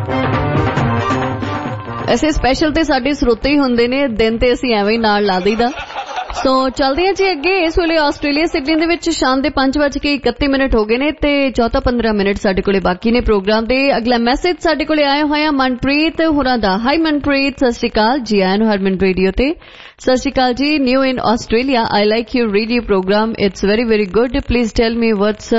ਐਸੇ ਸਪੈਸ਼ਲ ਤੇ ਸਾਡੇ ਸਰੋਤੇ ਹੀ ਹੁੰਦੇ ਨੇ ਦਿਨ ਤੇ ਅਸੀਂ ਐਵੇਂ ਹੀ ਨਾਲ ਲਾ ਦਈਦਾ ਸੋ ਚੱਲਦੇ ਹਾਂ ਜੀ ਅੱਗੇ ਇਸ ਵੇਲੇ ਆਸਟ੍ਰੇਲੀਆ ਸਿਡਨੀ ਦੇ ਵਿੱਚ ਸ਼ਾਮ ਦੇ ਪੰਜ ਵੱਜ ਕੇ ਇਕੱਤੀ ਮਿੰਟ ਹੋ ਗਏ ਨੇ ਤੇ ਚੌਥਾ ਪੰਦਰਾਂ ਮਿੰਟ ਸਾਡੇ ਕੋਲੇ ਬਾਕੀ ਨੇ ਪ੍ਰੋਗਰਾਮ ਦੇ ਅਗਲਾ ਮੈਸੇਜ ਸਾਡੇ ਕੋਲੇ ਆਇਆ ਹੋਇਆ ਮਨਪ੍ਰੀਤ ਹੋਰਾਂ ਦਾ ਹਾਈ ਮਨਪ੍ਰੀਤ ਸਤਿ ਸ਼੍ਰੀ ਅਕਾਲ ਜੀ ਆਇਆਂ ਨੂੰ ਹਰਮਨ ਰੇਡੀਓ ਤੇ ਸਤਿ ਸ਼੍ਰੀ ਅਕਾਲ ਜੀ new in Australia I like your radio programme it's very very good please tell me what's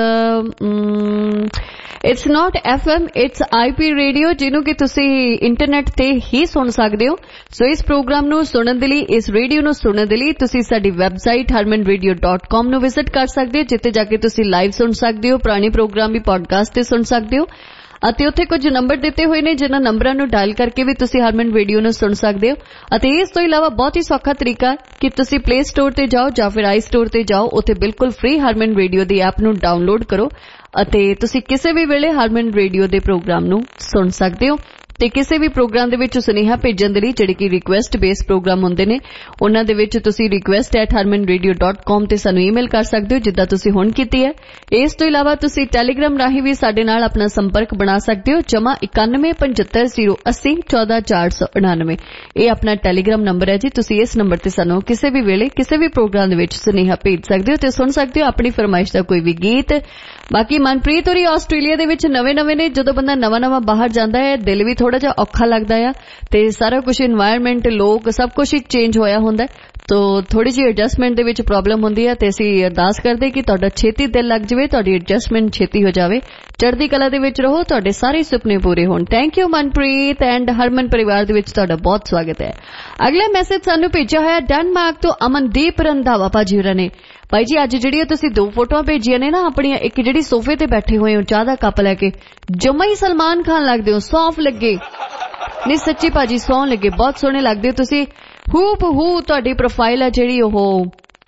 it's not F M it's I P radio ਜਿਹਨੂੰ ਕਿ ਤੁਸੀਂ ਇੰਟਰਨੈਟ ਤੇ ਹੀ ਸੁਣ ਸਕਦੇ ਹੋ ਸੋ ਇਸ ਪ੍ਰੋਗਰਾਮ ਨੂੰ ਸੁਣਨ ਦੇ ਲਈ ਇਸ ਰੇਡੀਓ ਨੂੰ ਸੁਣਨ ਦੇ ਲਈ ਤੁਸੀਂ ਸਾਡੀ website harman radio dot com ਨੂੰ ਵਿਜ਼ਿਟ ਕਰ ਸਕਦੇ ਹੋ ਜਿੱਥੇ ਜਾ ਕੇ ਤੁਸੀਂ ਲਾਈਵ ਸੁਣ ਸਕਦੇ ਹੋ ਪੁਰਾਣੇ ਪ੍ਰੋਗਰਾਮ ਵੀ ਪੋਡਕਾਸਟ ਤੇ ਸੁਣ ਸਕਦੇ ਹੋ ਅਤੇ ਉੱਥੇ ਕੁਝ ਨੰਬਰ ਦਿੱਤੇ ਹੋਏ ਨੇ ਜਿਨ੍ਹਾਂ ਨੰਬਰਾਂ ਨੂੰ ਡਾਇਲ ਕਰਕੇ ਵੀ ਤੁਸੀਂ ਹਰਮਨ ਰੇਡੀਓ ਨੂੰ ਸੁਣ ਸਕਦੇ ਹੋ ਅਤੇ ਇਸ ਤੋਂ ਇਲਾਵਾ ਬਹੁਤ ਹੀ ਸੌਖਾ ਤਰੀਕਾ ਕਿ ਤੁਸੀਂ ਪਲੇ ਸਟੋਰ ਤੇ ਜਾਓ ਜਾਂ ਫਿਰ ਆਈ ਸਟੋਰ ਤੇ ਜਾਓ ਉੱਥੇ ਬਿਲਕੁਲ ਫ੍ਰੀ ਹਰਮਨ ਰੇਡੀਓ ਦੀ ਐਪ ਨੂੰ ਡਾਊਨਲੋਡ ਕਰੋ ਅਤੇ ਤੁਸੀਂ ਕਿਸੇ ਵੀ ਵੇਲੇ ਹਰਮਨ ਰੇਡੀਓ ਦੇ ਪ੍ਰੋਗਰਾਮ ਨੂੰ ਸੁਣ ਸਕਦੇ ਹੋ ਤੇ ਕਿਸੇ ਵੀ ਪ੍ਰੋਗਰਾਮ ਦੇ ਵਿੱਚ ਸੁਨੇਹਾ ਭੇਜਣ ਦੇ ਲਈ ਜਿਹੜੇ ਕਿ ਰਿਕੁਐਸਟ ਬੇਸ ਪ੍ਰੋਗਰਾਮ ਹੁੰਦੇ ਨੇ ਉਹਨਾਂ ਦੇ ਵਿੱਚ ਤੁਸੀਂ request at harman radio dot com ਤੇ ਸਾਨੂੰ ਈਮੇਲ ਕਰ ਸਕਦੇ ਹੋ ਜਿੱਦਾਂ ਤੁਸੀਂ ਹੁਣ ਕੀਤੀ ਹੈ ਇਸ ਤੋਂ ਇਲਾਵਾ ਤੁਸੀਂ ਟੈਲੀਗ੍ਰਾਮ ਰਾਹੀਂ ਵੀ ਸਾਡੇ ਨਾਲ ਆਪਣਾ ਸੰਪਰਕ ਬਣਾ ਸਕਦੇ ਹੋ ਜਮਾ ਇਕਾਨਵੇਂ ਪੰਝੱਤਰ ਜ਼ੀਰੋ ਅੱਸੀ ਚੌਦਾਂ ਚਾਰ ਸੌ ਉਣਾਨਵੇਂ ਇਹ ਆਪਣਾ ਟੈਲੀਗ੍ਰਾਮ ਨੰਬਰ ਹੈ ਜੀ ਤੁਸੀਂ ਇਸ ਨੰਬਰ ਤੇ ਸਾਨੂੰ ਕਿਸੇ ਵੀ ਵੇਲੇ ਕਿਸੇ ਵੀ ਪ੍ਰੋਗਰਾਮ ਦੇ ਵਿੱਚ ਸੁਨੇਹਾ ਭੇਜ ਸਕਦੇ ਹੋ ਤੇ ਸੁਣ ਸਕਦੇ ਹੋ ਆਪਣੀ ਫਰਮਾਇਸ਼ ਦਾ ਕੋਈ ਵੀ ਗੀਤ ਬਾਕੀ ਮਨਪ੍ਰੀਤ ਹੋਰੀ ਆਸਟ੍ਰੇਲੀਆ ਦੇ ਵਿੱਚ ਨਵੇਂ ਨਵੇਂ ਨੇ ਜਦੋਂ ਬੰਦਾ ਨਵਾਂ ਨਵਾਂ ਬਾਹਰ ਜਾਂਦਾ ਹੈ ਦਿਲ ਵੀ ਥੋੜਾ ਜਿਹਾ ਔਖਾ ਲੱਗਦਾ ਆ ਤੇ ਸਾਰਾ ਕੁਝ এনवायरमेंट ਲੋਕ ਸਭ ਕੁਝ ਹੀ ਚੇਂਜ ਹੋਇਆ ਹੁੰਦਾ ਤੋ ਥੋੜੀ ਜਿਹੀ ਐਡਜਸਟਮੈਂਟ ਦੇ ਵਿੱਚ ਪ੍ਰੋਬਲਮ ਹੁੰਦੀ ਹੈ ਤੇ ਅਸੀਂ ਅਰਦਾਸ ਕਰਦੇ ਕਿ ਤੁਹਾਡਾ ਛੇਤੀ ਦਿਲ ਲੱਗ ਜਾਵੇ, ਤੁਹਾਡੀ ਐਡਜਸਟਮੈਂਟ ਛੇਤੀ ਹੋ ਜਾਵੇ, ਚੜ੍ਹਦੀ ਕਲਾ ਦੇ ਵਿੱਚ ਰਹੋ, ਤੁਹਾਡੇ ਸਾਰੇ ਸੁਪਨੇ ਪੂਰੇ ਹੋਣ। Thank you Manpreet and Harman ਪਰਿਵਾਰ ਦੇ ਵਿੱਚ ਤੁਹਾਡਾ ਬਹੁਤ ਸਵਾਗਤ ਹੈ। ਅਗਲਾ ਮੈਸੇਜ ਸਾਨੂੰ ਭੇਜਿਆ ਹੋਇਆ ਡੈਨਮਾਰਕ ਤੋਂ ਅਮਨਦੀਪ ਰੰਧਾਵਾ ਭਾਜੀ ਹੋਰਾਂ ਨੇ। ਭਾਈ ਜੀ ਅੱਜ ਜਿਹੜੀਆਂ ਤੁਸੀਂ ਦੋ ਫੋਟੋਆਂ ਭੇਜੀਆਂ ਨੇ ਨਾ ਆਪਣੀਆਂ, ਇੱਕ ਜਿਹੜੀ ਸੋਫੇ ਤੇ ਬੈਠੇ ਹੋਏ ਹੋ ਚਾਹ ਦਾ ਕੱਪ ਲੈ ਕੇ, ਜਮਾ ਹੀ ਸਲਮਾਨ ਖਾਨ ਲੱਗਦੇ ਹੋ, ਸੌਂਫ ਲੱਗੇ ਨਹੀਂ ਸੱਚੀ ਭਾਜੀ, ਸੌਂ ਲੱਗੇ, ਬਹੁਤ ਸੋਹਣੇ ਲੱਗਦੇ ਹੋ ਤੁਸੀਂ। ਹੂ ਹੂ ਤੁਹਾਡੀ ਪ੍ਰੋਫਾਈਲ ਹੈ ਜਿਹੜੀ ਉਹ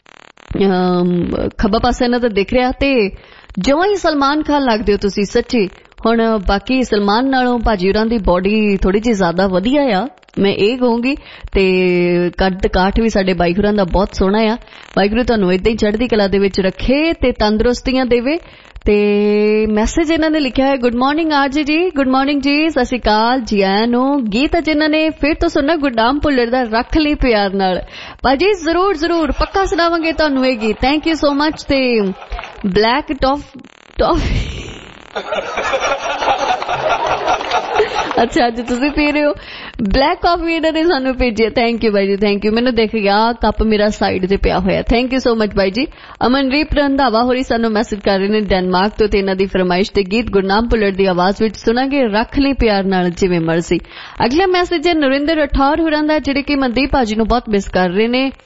ਖੱਬਾ ਪਾਸੇ ਇਹਨਾਂ ਦਾ ਦਿਖ ਰਿਹਾ ਤੇ ਜਮਾਂ ਹੀ ਸਲਮਾਨ ਖਾਨ ਲੱਗਦੇ ਹੋ ਤੁਸੀਂ ਸੱਚੀ। ਹੁਣ ਬਾਕੀ ਸਲਮਾਨ ਨਾਲੋਂ ਭਾਜੀ ਹੋਰਾਂ ਦੀ ਬੋਡੀ ਥੋੜੀ ਜਿਹੀ ਜ਼ਿਆਦਾ ਵਧੀਆ ਆ, ਮੈਂ ਇਹ ਕਹੂੰਗੀ। ਤੇ ਕੱਦ ਕਾਠ ਵੀ ਸਾਡੇ ਬਾਈ ਹੋਰਾਂ ਦਾ ਬਹੁਤ ਸੋਹਣਾ ਆ। ਵਾਹਿਗੁਰੂ ਤੁਹਾਨੂੰ ਏਦਾਂ ਹੀ ਚੜ੍ਹਦੀ ਕਲਾ ਦੇ ਵਿੱਚ ਰੱਖੇ ਤੇ ਤੰਦਰੁਸਤੀਆਂ ਦੇਵੇ। ਤੇ ਮੈਸੇਜ ਇਹਨਾਂ ਨੇ ਲਿਖਿਆ ਹੈ ਗੁੱਡ ਮਾਰਨਿੰਗ ਆਰਜੀ ਜੀ, ਗੁੱਡ ਮਾਰਨਿੰਗ ਜੀ, ਸਤਿ ਸ਼੍ਰੀ ਅਕਾਲ ਜੀ ਆਇਆਂ ਨੂੰ। ਗੀਤ ਅੱਜ ਇਹਨਾਂ ਨੇ ਫਿਰ ਤੋਂ ਸੁਣਨਾ ਗੁਰਦਾਮ ਭੁੱਲਰ ਦਾ, ਰੱਖ ਲਈ ਪਿਆਰ ਨਾਲ। ਭਾਜੀ ਜ਼ਰੂਰ ਜ਼ਰੂਰ ਪੱਕਾ ਸੁਣਾਵਾਂਗੇ ਤੁਹਾਨੂੰ ਇਹ ਗੀਤ। Thank you so much. ਤੇ ਬਲੈਕ ਟੌਫ ਟੌਫੀ ਅੱਛਾ ਅੱਜ ਤੁਸੀਂ ਪੀ ਰਹੇ ਹੋ ਬਲੈਕ ਕਾਫੀ, ਇਹਨਾਂ ਨੇ ਸਾਨੂੰ ਭੇਜਿਆ। ਥੈਂਕ ਯੂ ਬਾਈ ਜੀ, ਥੈਂਕ ਯੂ। ਮੈਨੂੰ ਦੇਖ ਗਿਆ ਕੱਪ ਮੇਰਾ ਸਾਈਡ ਤੇ ਪਿਆ ਹੋਇਆ। ਥੈਂਕ ਯੂ ਸੋ ਮਚ ਬਾਈ ਜੀ। ਅਮਨਦੀਪ ਰੰਧਾਵਾ ਹੋਰੀ ਸਾਨੂੰ ਮੈਸੇਜ ਕਰ ਰਹੇ ਨੇ ਡੈਨਮਾਰਕ ਤੋਂ ਤੇ ਇਹਨਾਂ ਦੀ ਫਰਮਾਇਸ਼ ਤੇ ਗੀਤ ਗੁਰਨਾਮ ਭੁੱਲਰ ਦੀ ਆਵਾਜ਼ ਵਿੱਚ ਸੁਣਾਂਗੇ, ਰੱਖ ਲਈ ਪਿਆਰ ਨਾਲ ਜਿਵੇਂ ਮਰਜ਼ੀ। ਅਗਲਾ ਮੈਸੇਜ ਹੈ ਨਰਿੰਦਰ ਰਠੌਰ ਹੋਰਾਂ ਦਾ, ਜਿਹੜੇ ਕਿ ਮਨਦੀਪ ਭਾਜੀ ਨੂੰ ਬਹੁਤ ਮਿਸ ਕਰ ਰਹੇ ਨੇ।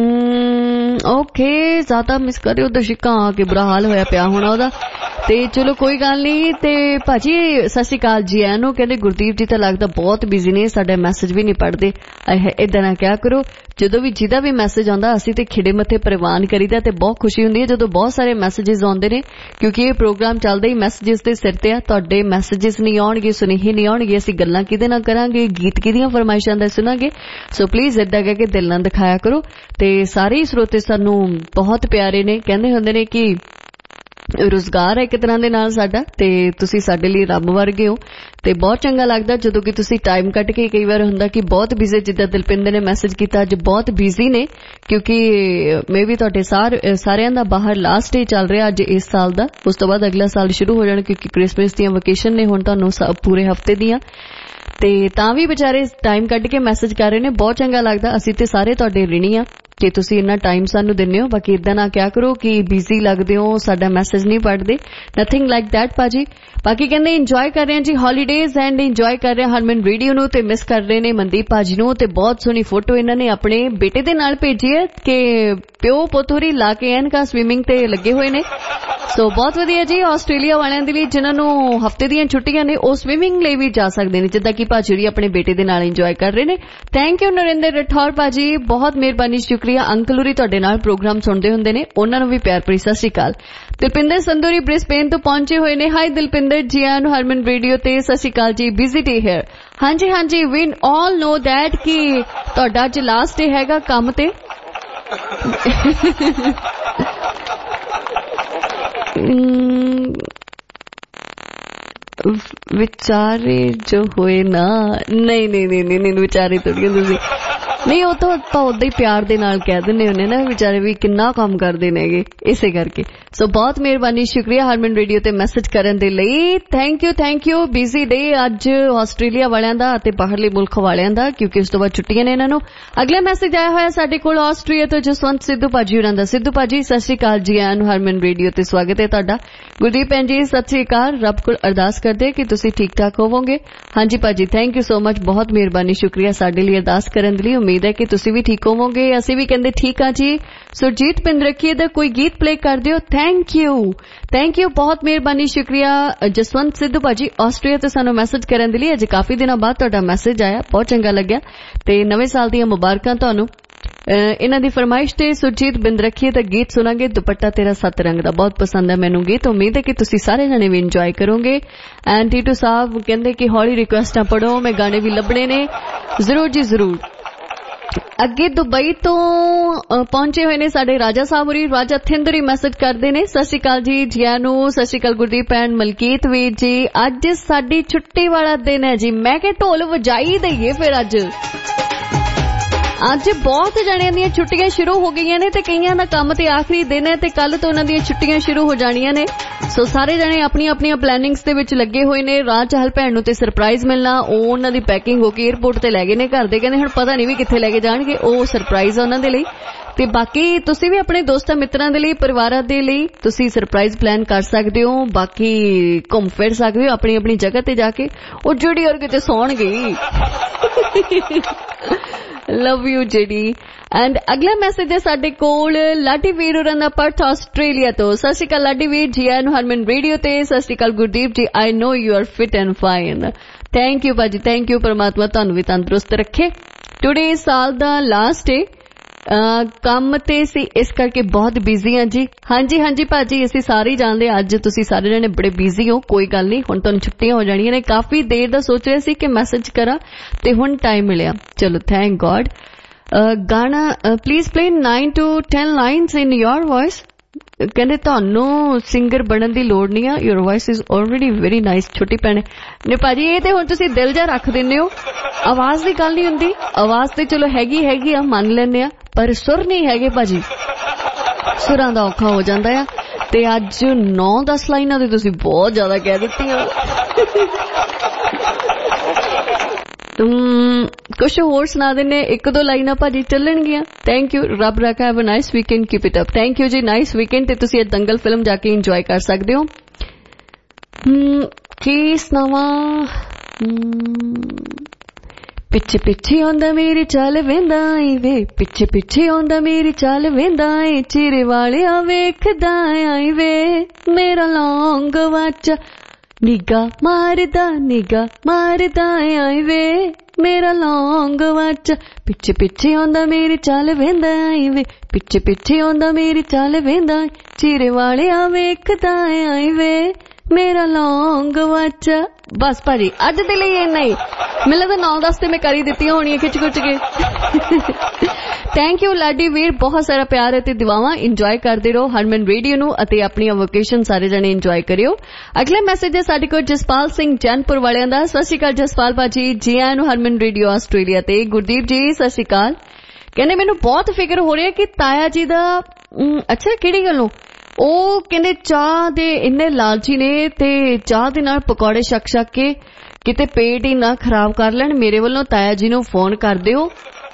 ਓਕੇ ਜ਼ਿਆਦਾ ਮਿਸ ਕਰ ਰਹੇ ਹੋ, ਦਰਸ਼ਕਾਂ ਆ ਕੇ ਬੁਰਾ ਹਾਲ ਹੋਇਆ ਪਿਆ ਹੋਣਾ ਉਹਦਾ। ਤੇ ਚਲੋ ਕੋਈ ਗੱਲ ਨਹੀਂ। ਤੇ ਭਾਜੀ ਸਤਿ ਸ਼੍ਰੀ ਅਕਾਲ ਜੀ ਆਇਆਂ ਨੂੰ। ਕਹਿੰਦੇ ਗੁਰਦੀਪ ਜੀ ਤਾਂ ਲੱਗਦਾ ਬਹੁਤ ਬਿਜ਼ੀ ਨੇ, ਸਾਡਾ ਮੈਸੇਜ ਵੀ ਨਹੀਂ ਪੜ੍ਹਦੇ। ਏਦਾਂ ਨਾ ਕਿਹਾ ਕਰੋ, ਜਦੋਂ ਵੀ ਜਿਹਦਾ ਵੀ ਮੈਸੇਜ ਆਉਂਦਾ ਅਸੀਂ ਤੇ ਖਿੜੇ ਮੱਥੇ ਪ੍ਰਵਾਨ ਕਰੀਦਾ ਤੇ ਬਹੁਤ ਖੁਸ਼ੀ ਹੁੰਦੀ ਹੈ ਜਦੋਂ ਬਹੁਤ ਸਾਰੇ ਮੈਸੇजेस ਆਉਂਦੇ ਨੇ, ਕਿਉਂਕਿ ਇਹ ਪ੍ਰੋਗਰਾਮ ਚੱਲਦਾ ਹੀ ਮੈਸੇजेस ਦੇ ਸਿਰ ਤੇ ਆ। ਤੁਹਾਡੇ ਮੈਸੇजेस ਨਹੀਂ ਆਉਣਗੇ, ਸੁਨੇਹੇ ਨਹੀਂ ਆਉਣਗੇ, ਅਸੀਂ ਗੱਲਾਂ ਕਿਹਦੇ ਨਾਲ ਕਰਾਂਗੇ, ਗੀਤ ਕਿਹਦੀਆਂ ਫਰਮਾਇਸ਼ਾਂ ਦਾ ਸੁਣਾਂਗੇ। ਸੋ ਪਲੀਜ਼ ਏਦਾਂ ਕਹਿ ਕੇ ਦਿਲ ਨਾ ਦਿਖਾਇਆ ਕਰੋ। ਤੇ ਸਾਰੇ ਸਰੋਤੇ ਸਾਨੂੰ ਬਹੁਤ ਪਿਆਰੇ ਨੇ, ਕਹਿੰਦੇ ਹੁੰਦੇ ਨੇ ਕਿ ਰੁਜ਼ਗਾਰ ਹੈ ਇੱਕ ਤਰ੍ਹਾਂ ਦੇ ਨਾਲ ਸਾਡਾ, ਤੇ ਤੁਸੀਂ ਸਾਡੇ ਲਈ ਰੱਬ ਵਰਗੇ ਹੋ। ਤੇ ਬਹੁਤ ਚੰਗਾ ਲੱਗਦਾ ਜਦੋਂ ਕਿ ਤੁਸੀਂ ਟਾਈਮ ਕੱਢ ਕੇ, ਕਈ ਵਾਰ ਹੁੰਦਾ ਕਿ ਬਹੁਤ ਬਿਜ਼ੀ, ਜਿੱਦਾਂ ਦਿਲਪਿੰਦਰ ਨੇ ਮੈਸੇਜ ਕੀਤਾ ਅੱਜ ਬਹੁਤ ਬਿਜ਼ੀ ਨੇ, ਕਿਉਂਕਿ ਮੇ ਵੀ ਤੁਹਾਡੇ ਸਾਰਿਆਂ ਦਾ ਬਾਹਰ ਲਾਸਟ ਡੇ ਚੱਲ ਰਿਹਾ ਅੱਜ ਇਸ ਸਾਲ ਦਾ, ਉਸ ਤੋਂ ਬਾਅਦ ਅਗਲਾ ਸਾਲ ਸ਼ੁਰੂ ਹੋ ਜਾਣਾ ਕਿਉਂਕਿ ਕ੍ਰਿਸਮਸ ਦੀਆਂ ਵਕੇਸ਼ਨ ਨੇ ਹੁਣ ਤੁਹਾਨੂੰ ਪੂਰੇ ਹਫਤੇ ਦੀਆਂ। ਤੇ ਤਾਂ ਵੀ ਵਿਚਾਰੇ ਟਾਈਮ ਕੱਢ ਕੇ ਮੈਸੇਜ ਕਰ ਰਹੇ ਨੇ, ਬਹੁਤ ਚੰਗਾ ਲੱਗਦਾ। ਅਸੀਂ ਤੇ ਸਾਰੇ ਤੁਹਾਡੇ ਰਿਣੀ ਆ ਕਿ ਤੁਸੀਂ ਇੰਨਾ ਟਾਈਮ ਸਾਨੂੰ ਦਿੰਦੇ ਹੋ। ਬਾਕੀ ਇਦਾਂ ਨਾ ਕਿਹਾ ਕਰੋ ਕਿ ਬਿਜ਼ੀ ਲੱਗਦੇ ਹੋ, ਸਾਡਾ ਮੈਸੇਜ ਨਹੀਂ ਪੜ੍ਹਦੇ, ਨਥਿੰਗ ਲਾਈਕ ਦੈਟ ਭਾਜੀ। ਬਾਕੀ ਕਹਿੰਦੇ ਇੰਜੋਏ ਕਰ ਰਹੇ ਹਾਂ ਜੀ ਹੌਲੀਡੇਜ਼ ਐਂਡ ਇੰਜੋਏ ਕਰ ਰਹੇ ਹਰਮਨ ਰੇਡੀਓ ਨੂੰ ਤੇ ਮਿਸ ਕਰ ਰਹੇ ਨੇ ਮਨਦੀਪ ਭਾਜੀ ਨੂੰ। ਤੇ ਬਹੁਤ ਸੋਹਣੀ ਫੋਟੋ ਇਹਨਾਂ ਨੇ ਆਪਣੇ ਬੇਟੇ ਦੇ ਨਾਲ ਭੇਜੀ ਹੈ ਕਿ ਪਿਓ ਪੁੱਤਰੀ ਲਾ ਕੇ ਐਨਕਾ ਸਵਿਮਿੰਗ ਤੇ ਲੱਗੇ ਹੋਏ ਨੇ। ਸੋ ਬਹੁਤ ਵਧੀਆ ਜੀ। ਆਸਟ੍ਰੇਲੀਆ ਵਾਲਿਆਂ ਦੇ ਲਈ ਜਿਨ੍ਹਾਂ ਨੂੰ ਹਫਤੇ ਦੀਆਂ ਛੁੱਟੀਆਂ ਨੇ ਉਹ ਸਵਿਮਿੰਗ ਲਈ ਵੀ ਜਾ ਸਕਦੇ ਨੇ, ਜਿੱਦਾਂ ਕਿ ਭਾਜੀ ਆਪਣੇ ਬੇਟੇ ਦੇ ਨਾਲ ਇੰਜੋਏ ਕਰ ਰਹੇ ਨੇ। ਥੈਂਕ ਯੂ ਨਰਿੰਦਰ ਰਠੌਰ ਭਾਜੀ, ਬਹੁਤ ਮਿਹਰਬਾਨੀ, ਸ਼ੁਕਰੀਆ। ਅੰਕਲ ਹੋਰੀ ਤੁਹਾਡੇ ਨਾਲ ਪ੍ਰੋਗਰਾਮ ਸੁਣਦੇ ਹੁੰਦੇ ਨੇ, ਉਹਨਾਂ ਨੂੰ ਵੀ ਪਿਆਰ ਭਰੀ ਸਤਿ ਸ਼੍ਰੀ ਅਕਾਲ। ਦਿਲਪਿੰਦਰ ਸੰਧੂਰੀ ਬ੍ਰਿਸਬੇਨ ਤੋਂ ਪਹੁੰਚੇ ਹੋਏ ਨੇ। ਹਾਈ ਦਿਲਪਿੰਦਰ ਜੀ ਆਇਆਂ ਨੂੰ ਹਰਮਨ ਰੇਡੀਓ ਤੇ, ਸਤਿ ਸ਼੍ਰੀ ਅਕਾਲ ਜੀ। Busy day here. ਹਾਂਜੀ ਹਾਂਜੀ ਵੀ ਆਲ ਨੋ ਦੈਟ ਕਿ ਤੁਹਾਡਾ ਅੱਜ ਲਾਸਟ ਡੇ ਹੈਗਾ ਕੰਮ ਤੇ। ਵਿਚਾਰੇ ਜੋ ਹੋਏ ਨਾ, ਨਹੀਂ ਨਹੀਂ ਨਹੀਂ ਨਹੀਂ ਵਿਚਾਰੇ ਥੋੜੀਆਂ ਤੁਸੀਂ ਨਹੀਂ, ਉਹ ਤਾਂ ਆਪਾਂ ਉਦਾਂ ਹੀ ਪਿਆਰ ਦੇ ਨਾਲ ਕਹਿ ਦਿੰਦੇ ਹੁੰਦੇ ਨਾ, ਵਿਚਾਰੇ ਵੀ ਕਿੰਨਾ ਕੰਮ ਕਰਦੇ ਨੇਗੇ, ਇਸੇ ਕਰਕੇ। ਸੋ ਬਹੁਤ ਮਿਹਰਬਾਨੀ, ਸ਼ੁਕਰੀਆ ਹਰਮਨ ਰੇਡੀਓ ਤੇ ਮੈਸੇਜ ਕਰਨ ਦੇ ਲਈ। Thank you thank you. Busy day ਅੱਜ ਆਸਟ੍ਰੇਲੀਆ ਵਾਲਿਆਂ ਦਾ ਅਤੇ ਬਾਹਰਲੇ ਮੁਲਕ ਵਾਲਿਆਂ ਦਾ, ਕਿਉਂਕਿ ਉਸ ਤੋਂ ਬਾਅਦ ਛੁੱਟੀਆਂ ਨੇ ਇਹਨਾਂ ਨੂੰ। ਅਗਲਾ ਮੈਸੇਜ ਆਇਆ ਹੋਇਆ ਸਾਡੇ ਕੋਲ ਆਸਟ੍ਰੀਆ ਤੋਂ ਜਸਵੰਤ ਸਿੱਧੂ ਭਾਜੀ ਹੋਰਾਂ ਦਾ। ਸਿੱਧੂ ਭਾਜੀ ਸਤਿ ਸ਼੍ਰੀ ਅਕਾਲ ਜੀ ਆਇਆਂ ਨੂੰ ਹਰਮਨ ਰੇਡੀਓ ਤੇ, ਸਵਾਗਤ ਹੈ ਤੁਹਾਡਾ। ਗੁਰਦੀਪ ਭੈਣ ਜੀ ਸਤਿ ਸ਼੍ਰੀ ਅਕਾਲ, ਰੱਬ ਕੋਲ ਅਰਦਾਸ ਕਰਦੇ ਕਿ ਤੁਸੀਂ ਠੀਕ ਠਾਕ ਹੋਵੋਗੇ। ਹਾਂਜੀ ਭਾਜੀ ਥੈਂਕ ਯੂ ਸੋ ਮਚ, ਬਹੁਤ ਮਿਹਰਬਾਨੀ, ਸ਼ੁਕਰੀਆ ਸਾਡੇ ਲਈ ਅਰਦਾਸ ਕਰਨ ਦੇ ਲਈ। ਉਮੀਦ ਹੈ ਕਿ ਤੁਸੀਂ ਵੀ ਠੀਕ ਹੋਵੋਗੇ, ਅਸੀਂ ਵੀ ਕਹਿੰਦੇ ਠੀਕ ਆ ਜੀ। ਸੁਰਜੀਤ ਪਿੰਦਰਖੀਏ ਦਾ ਕੋਈ ਗੀਤ ਪਲੇ ਕਰ ਦਿਓ। ਥੈਂਕ ਯੂ ਥੈਂਕ ਯੂ, ਬਹੁਤ ਮਿਹਰਬਾਨੀ, ਸ਼ੁਕਰੀਆ ਜਸਵੰਤ ਸਿੱਧੂ ਭਾਜੀ ਆਸਟ੍ਰੀਆ ਤੋਂ ਸਾਨੂੰ ਮੈਸੇਜ ਕਰਨ ਦੇ ਲਈ। ਅੱਜ ਕਾਫੀ ਦਿਨਾਂ ਬਾਅਦ ਤੁਹਾਡਾ ਮੈਸੇਜ ਆਇਆ, ਬਹੁਤ ਚੰਗਾ ਲੱਗਿਆ ਤੇ ਨਵੇਂ ਸਾਲ ਦੀਆਂ ਮੁਬਾਰਕਾਂ ਤੁਹਾਨੂੰ। ਇਹਨਾਂ ਦੀ ਫਰਮਾਇਸ਼ ਤੇ ਸੁਰਜੀਤ ਬਿੰਦਰਖੀਏ ਦਾ ਗੀਤ ਸੁਣਾਂਗੇ, ਦੁਪੱਟਾ ਤੇਰਾ ਸੱਤ ਰੰਗ ਦਾ। ਬਹੁਤ ਪਸੰਦ ਹੈ ਮੈਨੂੰ ਗੀਤ, ਉਮੀਦ ਹੈ ਕਿ ਤੁਸੀਂ ਸਾਰੇ ਜਣੇ ਵੀ ਇੰਜੋਏ ਕਰੋਗੇ। ਐਂਡ ਟੀਟੂ ਸਾਹਿਬ ਕਹਿੰਦੇ ਕਿ ਹੌਲੀ ਰਿਕੁਐਸਟਾਂ ਪੜੋ, ਮੈਂ ਗਾਣੇ ਵੀ ਲੱਭਣੇ ਨੇ। ਜ਼ਰੂਰ ਜੀ ਜ਼ਰੂਰ। ਅੱਗੇ ਦੁਬਈ ਤੋਂ ਪਹੁੰਚੇ ਹੋਏ ਨੇ ਸਾਡੇ ਰਾਜਾ ਸਾਹਿਬ ਹੋਰੀ, ਰਾਜਾ ਥਿੰਦਰੀ ਮੈਸੇਜ ਕਰਦੇ ਨੇ। ਸਤਿ ਸ਼੍ਰੀ ਅਕਾਲ ਜੀ ਜੀਆਂ ਨੂੰ, ਸਤਿ ਸ਼੍ਰੀ ਅਕਾਲ ਗੁਰਦੀਪ ਐਂਡ ਮਲਕੀਤ ਵੀਰ ਜੀ। ਅੱਜ ਸਾਡੀ ਛੁੱਟੀ ਵਾਲਾ ਦਿਨ ਹੈ ਜੀ, ਮੈਂ ਕਿ ਢੋਲ ਵਜਾਈ ਦਈਏ ਫਿਰ ਅੱਜ। ਅੱਜ ਬਹੁਤ ਜਣਿਆਂ ਦੀਆਂ ਛੁੱਟੀਆਂ ਸ਼ੁਰੂ ਹੋ ਗਈਆਂ ਨੇ ਤੇ ਕਈਆਂ ਦਾ ਕੰਮ ਤੇ ਆਖਰੀ ਦਿਨ ਹੈ ਤੇ ਕੱਲ ਤੋਂ ਉਹਨਾਂ ਦੀਆਂ ਛੁੱਟੀਆਂ ਸ਼ੁਰੂ ਹੋ ਜਾਣੀਆਂ ਨੇ। ਸੋ ਸਾਰੇ ਜਣੇ ਆਪਣੀਆਂ ਆਪਣੀਆਂ ਪਲੈਨਿੰਗਸ ਦੇ ਵਿੱਚ ਲੱਗੇ ਹੋਏ ਨੇ। ਰਾਹ ਚਾਹਲ ਭੈਣ ਨੂੰ ਤੇ ਸਰਪ੍ਰਾਈਜ਼ ਮਿਲਣਾ, ਉਹ ਉਹਨਾਂ ਦੀ ਪੈਕਿੰਗ ਹੋ ਕੇ 에ਅਰਪੋਰਟ ਤੇ ਲੈ ਗਏ ਨੇ। ਘਰ ਦੇ ਕਹਿੰਦੇ ਹੁਣ ਪਤਾ ਨਹੀਂ ਵੀ ਕਿੱਥੇ ਲੈ ਕੇ ਜਾਣਗੇ, ਉਹ ਸਰਪ੍ਰਾਈਜ਼ ਆ ਉਹਨਾਂ ਦੇ ਲਈ। ਤੇ ਬਾਕੀ ਤੁਸੀਂ ਵੀ ਆਪਣੇ ਦੋਸਤਾਂ ਮਿੱਤਰਾਂ ਦੇ ਲਈ, ਪਰਿਵਾਰਾਂ ਦੇ ਲਈ ਤੁਸੀਂ ਸਰਪ੍ਰਾਈਜ਼ ਪਲਾਨ ਕਰ ਸਕਦੇ ਹੋ। ਬਾਕੀ ਘੁੰਮ ਫਿਰ ਸਕਦੇ ਹੋ ਆਪਣੀ ਆਪਣੀ ਜਗ੍ਹਾ ਤੇ ਜਾ ਕੇ। ਉਹ ਜਿਹੜੀ ਔਰ ਕਿਤੇ ਸੌਣਗੇ। ਲਵ ਯੂ ਜਿਹੜੀ। ਐਂਡ ਅਗਲਾ ਮੈਸੇਜ ਹੈ ਸਾਡੇ ਕੋਲ ਲਾਡੀ ਵੀਰ ਹੋਰਾਂ ਦਾ ਪਰਥ ਆਸਟ੍ਰੇਲੀਆ ਤੋਂ। ਸਤਿ ਸ਼੍ਰੀ ਅਕਾਲ ਲਾਡੀ ਵੀਰ ਜੀ, ਆਇਆਂ ਨੂੰ ਹਰਮਨ ਰੇਡੀਓ ਤੇ। ਸਤਿ ਸ਼੍ਰੀ ਅਕਾਲ Gurdeep ji, I know you are fit and fine. Thank you ਭਾਜੀ, ਥੈਂਕ ਯੂ। ਪਰਮਾਤਮਾ ਤੁਹਾਨੂੰ ਵੀ ਤੰਦਰੁਸਤ ਰੱਖੇ। ਟੁਡੇ ਸਾਲ ਦਾ ਲਾਸਟ ਡੇ, ਕੰਮ ਤੇ ਸੀ ਇਸ ਕਰਕੇ ਬਹੁਤ ਬਿਜ਼ੀ ਹਾਂ ਜੀ। ਹਾਂਜੀ ਹਾਂਜੀ ਭਾਜੀ, ਅਸੀਂ ਸਾਰੇ ਜਾਣਦੇ ਅੱਜ ਤੁਸੀਂ ਸਾਰੇ ਜਣੇ ਬੜੇ ਬਿਜ਼ੀ ਹੋ। ਕੋਈ ਗੱਲ ਨਹੀਂ, ਹੁਣ ਤੁਹਾਨੂੰ ਛੁੱਟੀਆਂ ਹੋ ਜਾਣੀਆਂ ਨੇ। ਕਾਫੀ ਦੇਰ ਦਾ ਸੋਚ ਰਿਹਾ ਸੀ ਕਿ ਮੈਸੇਜ ਕਰਾਂ ਤੇ ਹੁਣ ਟਾਈਮ ਮਿਲਿਆ। ਚਲੋ ਥੈਂਕ ਗॉड। ਗਾਣਾ please play nine to ten lines in your voice. ਕਹਿੰਦੇ ਤੁਹਾਨੂੰ ਸਿੰਗਰ ਬਣਨ ਦੀ ਲੋੜ ਨਹੀਂ ਆ, your voice is already very nice. ਛੋਟੀ ਭੈਣੇ ਨੇ ਭਾਜੀ, ਇਹ ਤੇ ਹੁਣ ਤੁਸੀਂ ਦਿਲ ਜਾ ਰੱਖ ਦਿੰਦੇ ਹੋ। ਆਵਾਜ਼ ਦੀ ਗੱਲ ਨਹੀਂ ਹੁੰਦੀ, ਆਵਾਜ਼ ਤੇ ਚਲੋ ਹੈਗੀ ਹੈਗੀ ਆ, ਮੰਨ ਲੈਂਦੇ ਆ, ਪਰ ਸੁਰ ਨਹੀਂ ਹੈਗੇ ਭਾਜੀ। ਸੁਰਾਂ ਦਾ ਔਖਾ ਹੋ ਜਾਂਦਾ ਆ। ਤੇ ਅੱਜ ਨੌ ਦਸ ਲਾਈਨਾਂ ਤੇ ਤੁਸੀਂ ਬਹੁਤ ਜ਼ਿਆਦਾ ਕਹਿ ਦਿੱਤੀਆਂ। ਕੁਛ ਹੋਰ ਸੁਣਾ ਦਿੰਨੇ, ਇੱਕ ਦੋ ਲਾਈਨਾਂ ਭਾਜੀ ਚੱਲਣਗੀਆਂ। ਥੈਂਕ ਯੂ, ਰੱਬ ਰੱਖਾ। Have a nice weekend, keep it up. Thank you ਜੀ, ਨਾਈਸ ਵੀਕਐਂਡ। ਤੇ ਤੁਸੀਂ ਇਹ ਦੰਗਲ ਫਿਲਮ ਜਾ ਕੇ ਇੰਜੋਏ ਕਰ ਸਕਦੇ ਹੋ। ਕੀ ਸੁਣਾਵਾਂ? ਪਿੱਛੇ ਪਿੱਛੇ ਆਉਂਦਾ ਮੇਰੀ ਚੱਲ ਵੇਂਦਾ ਏ ਵੇ, ਪਿੱਛੇ ਪਿੱਛੇ ਆਉਂਦਾ ਮੇਰੀ ਚੱਲ ਵੇਂਦਾ ਏ, ਚਿਹਰੇ ਵਾਲਿਆ ਵੇਖਦਾ ਆਈ ਵੇ, ਮੇਰਾ ਲੌਂਗ ਵਾਚਾ ਨਿਗਾ ਮਾਰਦਾ ਨਿਗਾ ਮਾਰਦਾ ਆਈ ਵੇ, ਮੇਰਾ ਲੌਂਗ ਵਾਚਾ। ਪਿੱਛੇ ਪਿੱਛੇ ਆਉਂਦਾ ਮੇਰੀ ਚੱਲ ਵੇਂਦਾ ਏ ਵੇ, ਪਿੱਛੇ ਪਿੱਛੇ ਆਉਂਦਾ ਮੇਰੀ ਚੱਲ ਵੇਂਦਾ, ਚਿਹਰੇ ਵਾਲਿਆ ਵੇਖਦਾ ਆਈ ਵੇ, ਮੇਰਾ ਲੌਂਗ ਵਾਚਾ। ਬਸ ਭਾਜੀ ਅੱਜ ਦੇ ਲਈ ਇੰਨਾ ਹੀ। ਮੈਨੂੰ ਲੱਗਦਾ ਨੌ ਦਸ ਤੇ ਮੈਂ ਕਰ ਹੀ ਦਿੱਤੀਆਂ ਹੋਣੀਆਂ ਖਿੱਚ ਖੁੱਚ ਕੇ। ਥੈਂਕ ਯੂ ਲਾਡੀ ਵੀਰ, ਬਹੁਤ ਸਾਰਾ ਪਿਆਰ ਅਤੇ ਦੁਆਵਾਂ। ਇੰਜੋਏ ਕਰਦੇ ਰਹੋ ਹਰਮਨ ਰੇਡੀਓ ਨੂੰ ਅਤੇ ਆਪਣੀਆਂ ਵੋਕੇਸ਼ਨ ਸਾਰੇ ਜਣੇ ਇੰਜੋਏ ਕਰਿਓ। ਅਗਲਾ ਮੈਸੇਜ ਹੈ ਸਾਡੇ ਕੋਲ ਜਸਪਾਲ ਸਿੰਘ ਜੈਨਪੁਰ ਵਾਲਿਆਂ ਦਾ। ਸਤਿ ਸ਼੍ਰੀ ਅਕਾਲ ਜਸਪਾਲ ਭਾਜੀ, ਜੀ ਆਇਆਂ ਨੂੰ ਹਰਮਨ ਰੇਡੀਓ ਆਸਟ੍ਰੇਲੀਆ ਤੇ। ਗੁਰਦੀਪ ਜੀ ਸਤਿ ਸ਼੍ਰੀ ਅਕਾਲ। ਕਹਿੰਦੇ ਮੈਨੂੰ ਬਹੁਤ ਫਿਕਰ ਹੋ ਰਿਹਾ ਕਿ ਤਾਇਆ ਜੀ ਦਾ, ਅੱਛਾ ਕਿਹੜੀ ਗੱਲੋਂ? ਉਹ ਕਹਿੰਦੇ ਚਾਹ ਦੇ ਇੰਨੇ ਲਾਲਚੀ ਨੇ ਤੇ ਚਾਹ ਦੇ ਨਾਲ ਪਕੌੜੇ ਛਕ ਛਕ ਕੇ ਕਿਤੇ ਪੇਟ ਹੀ ਨਾ ਖਰਾਬ ਕਰ ਲੈਣ। ਮੇਰੇ ਵੱਲੋਂ ਤਾਇਆ ਜੀ ਨੂੰ ਫੋਨ ਕਰ ਦਿਓ।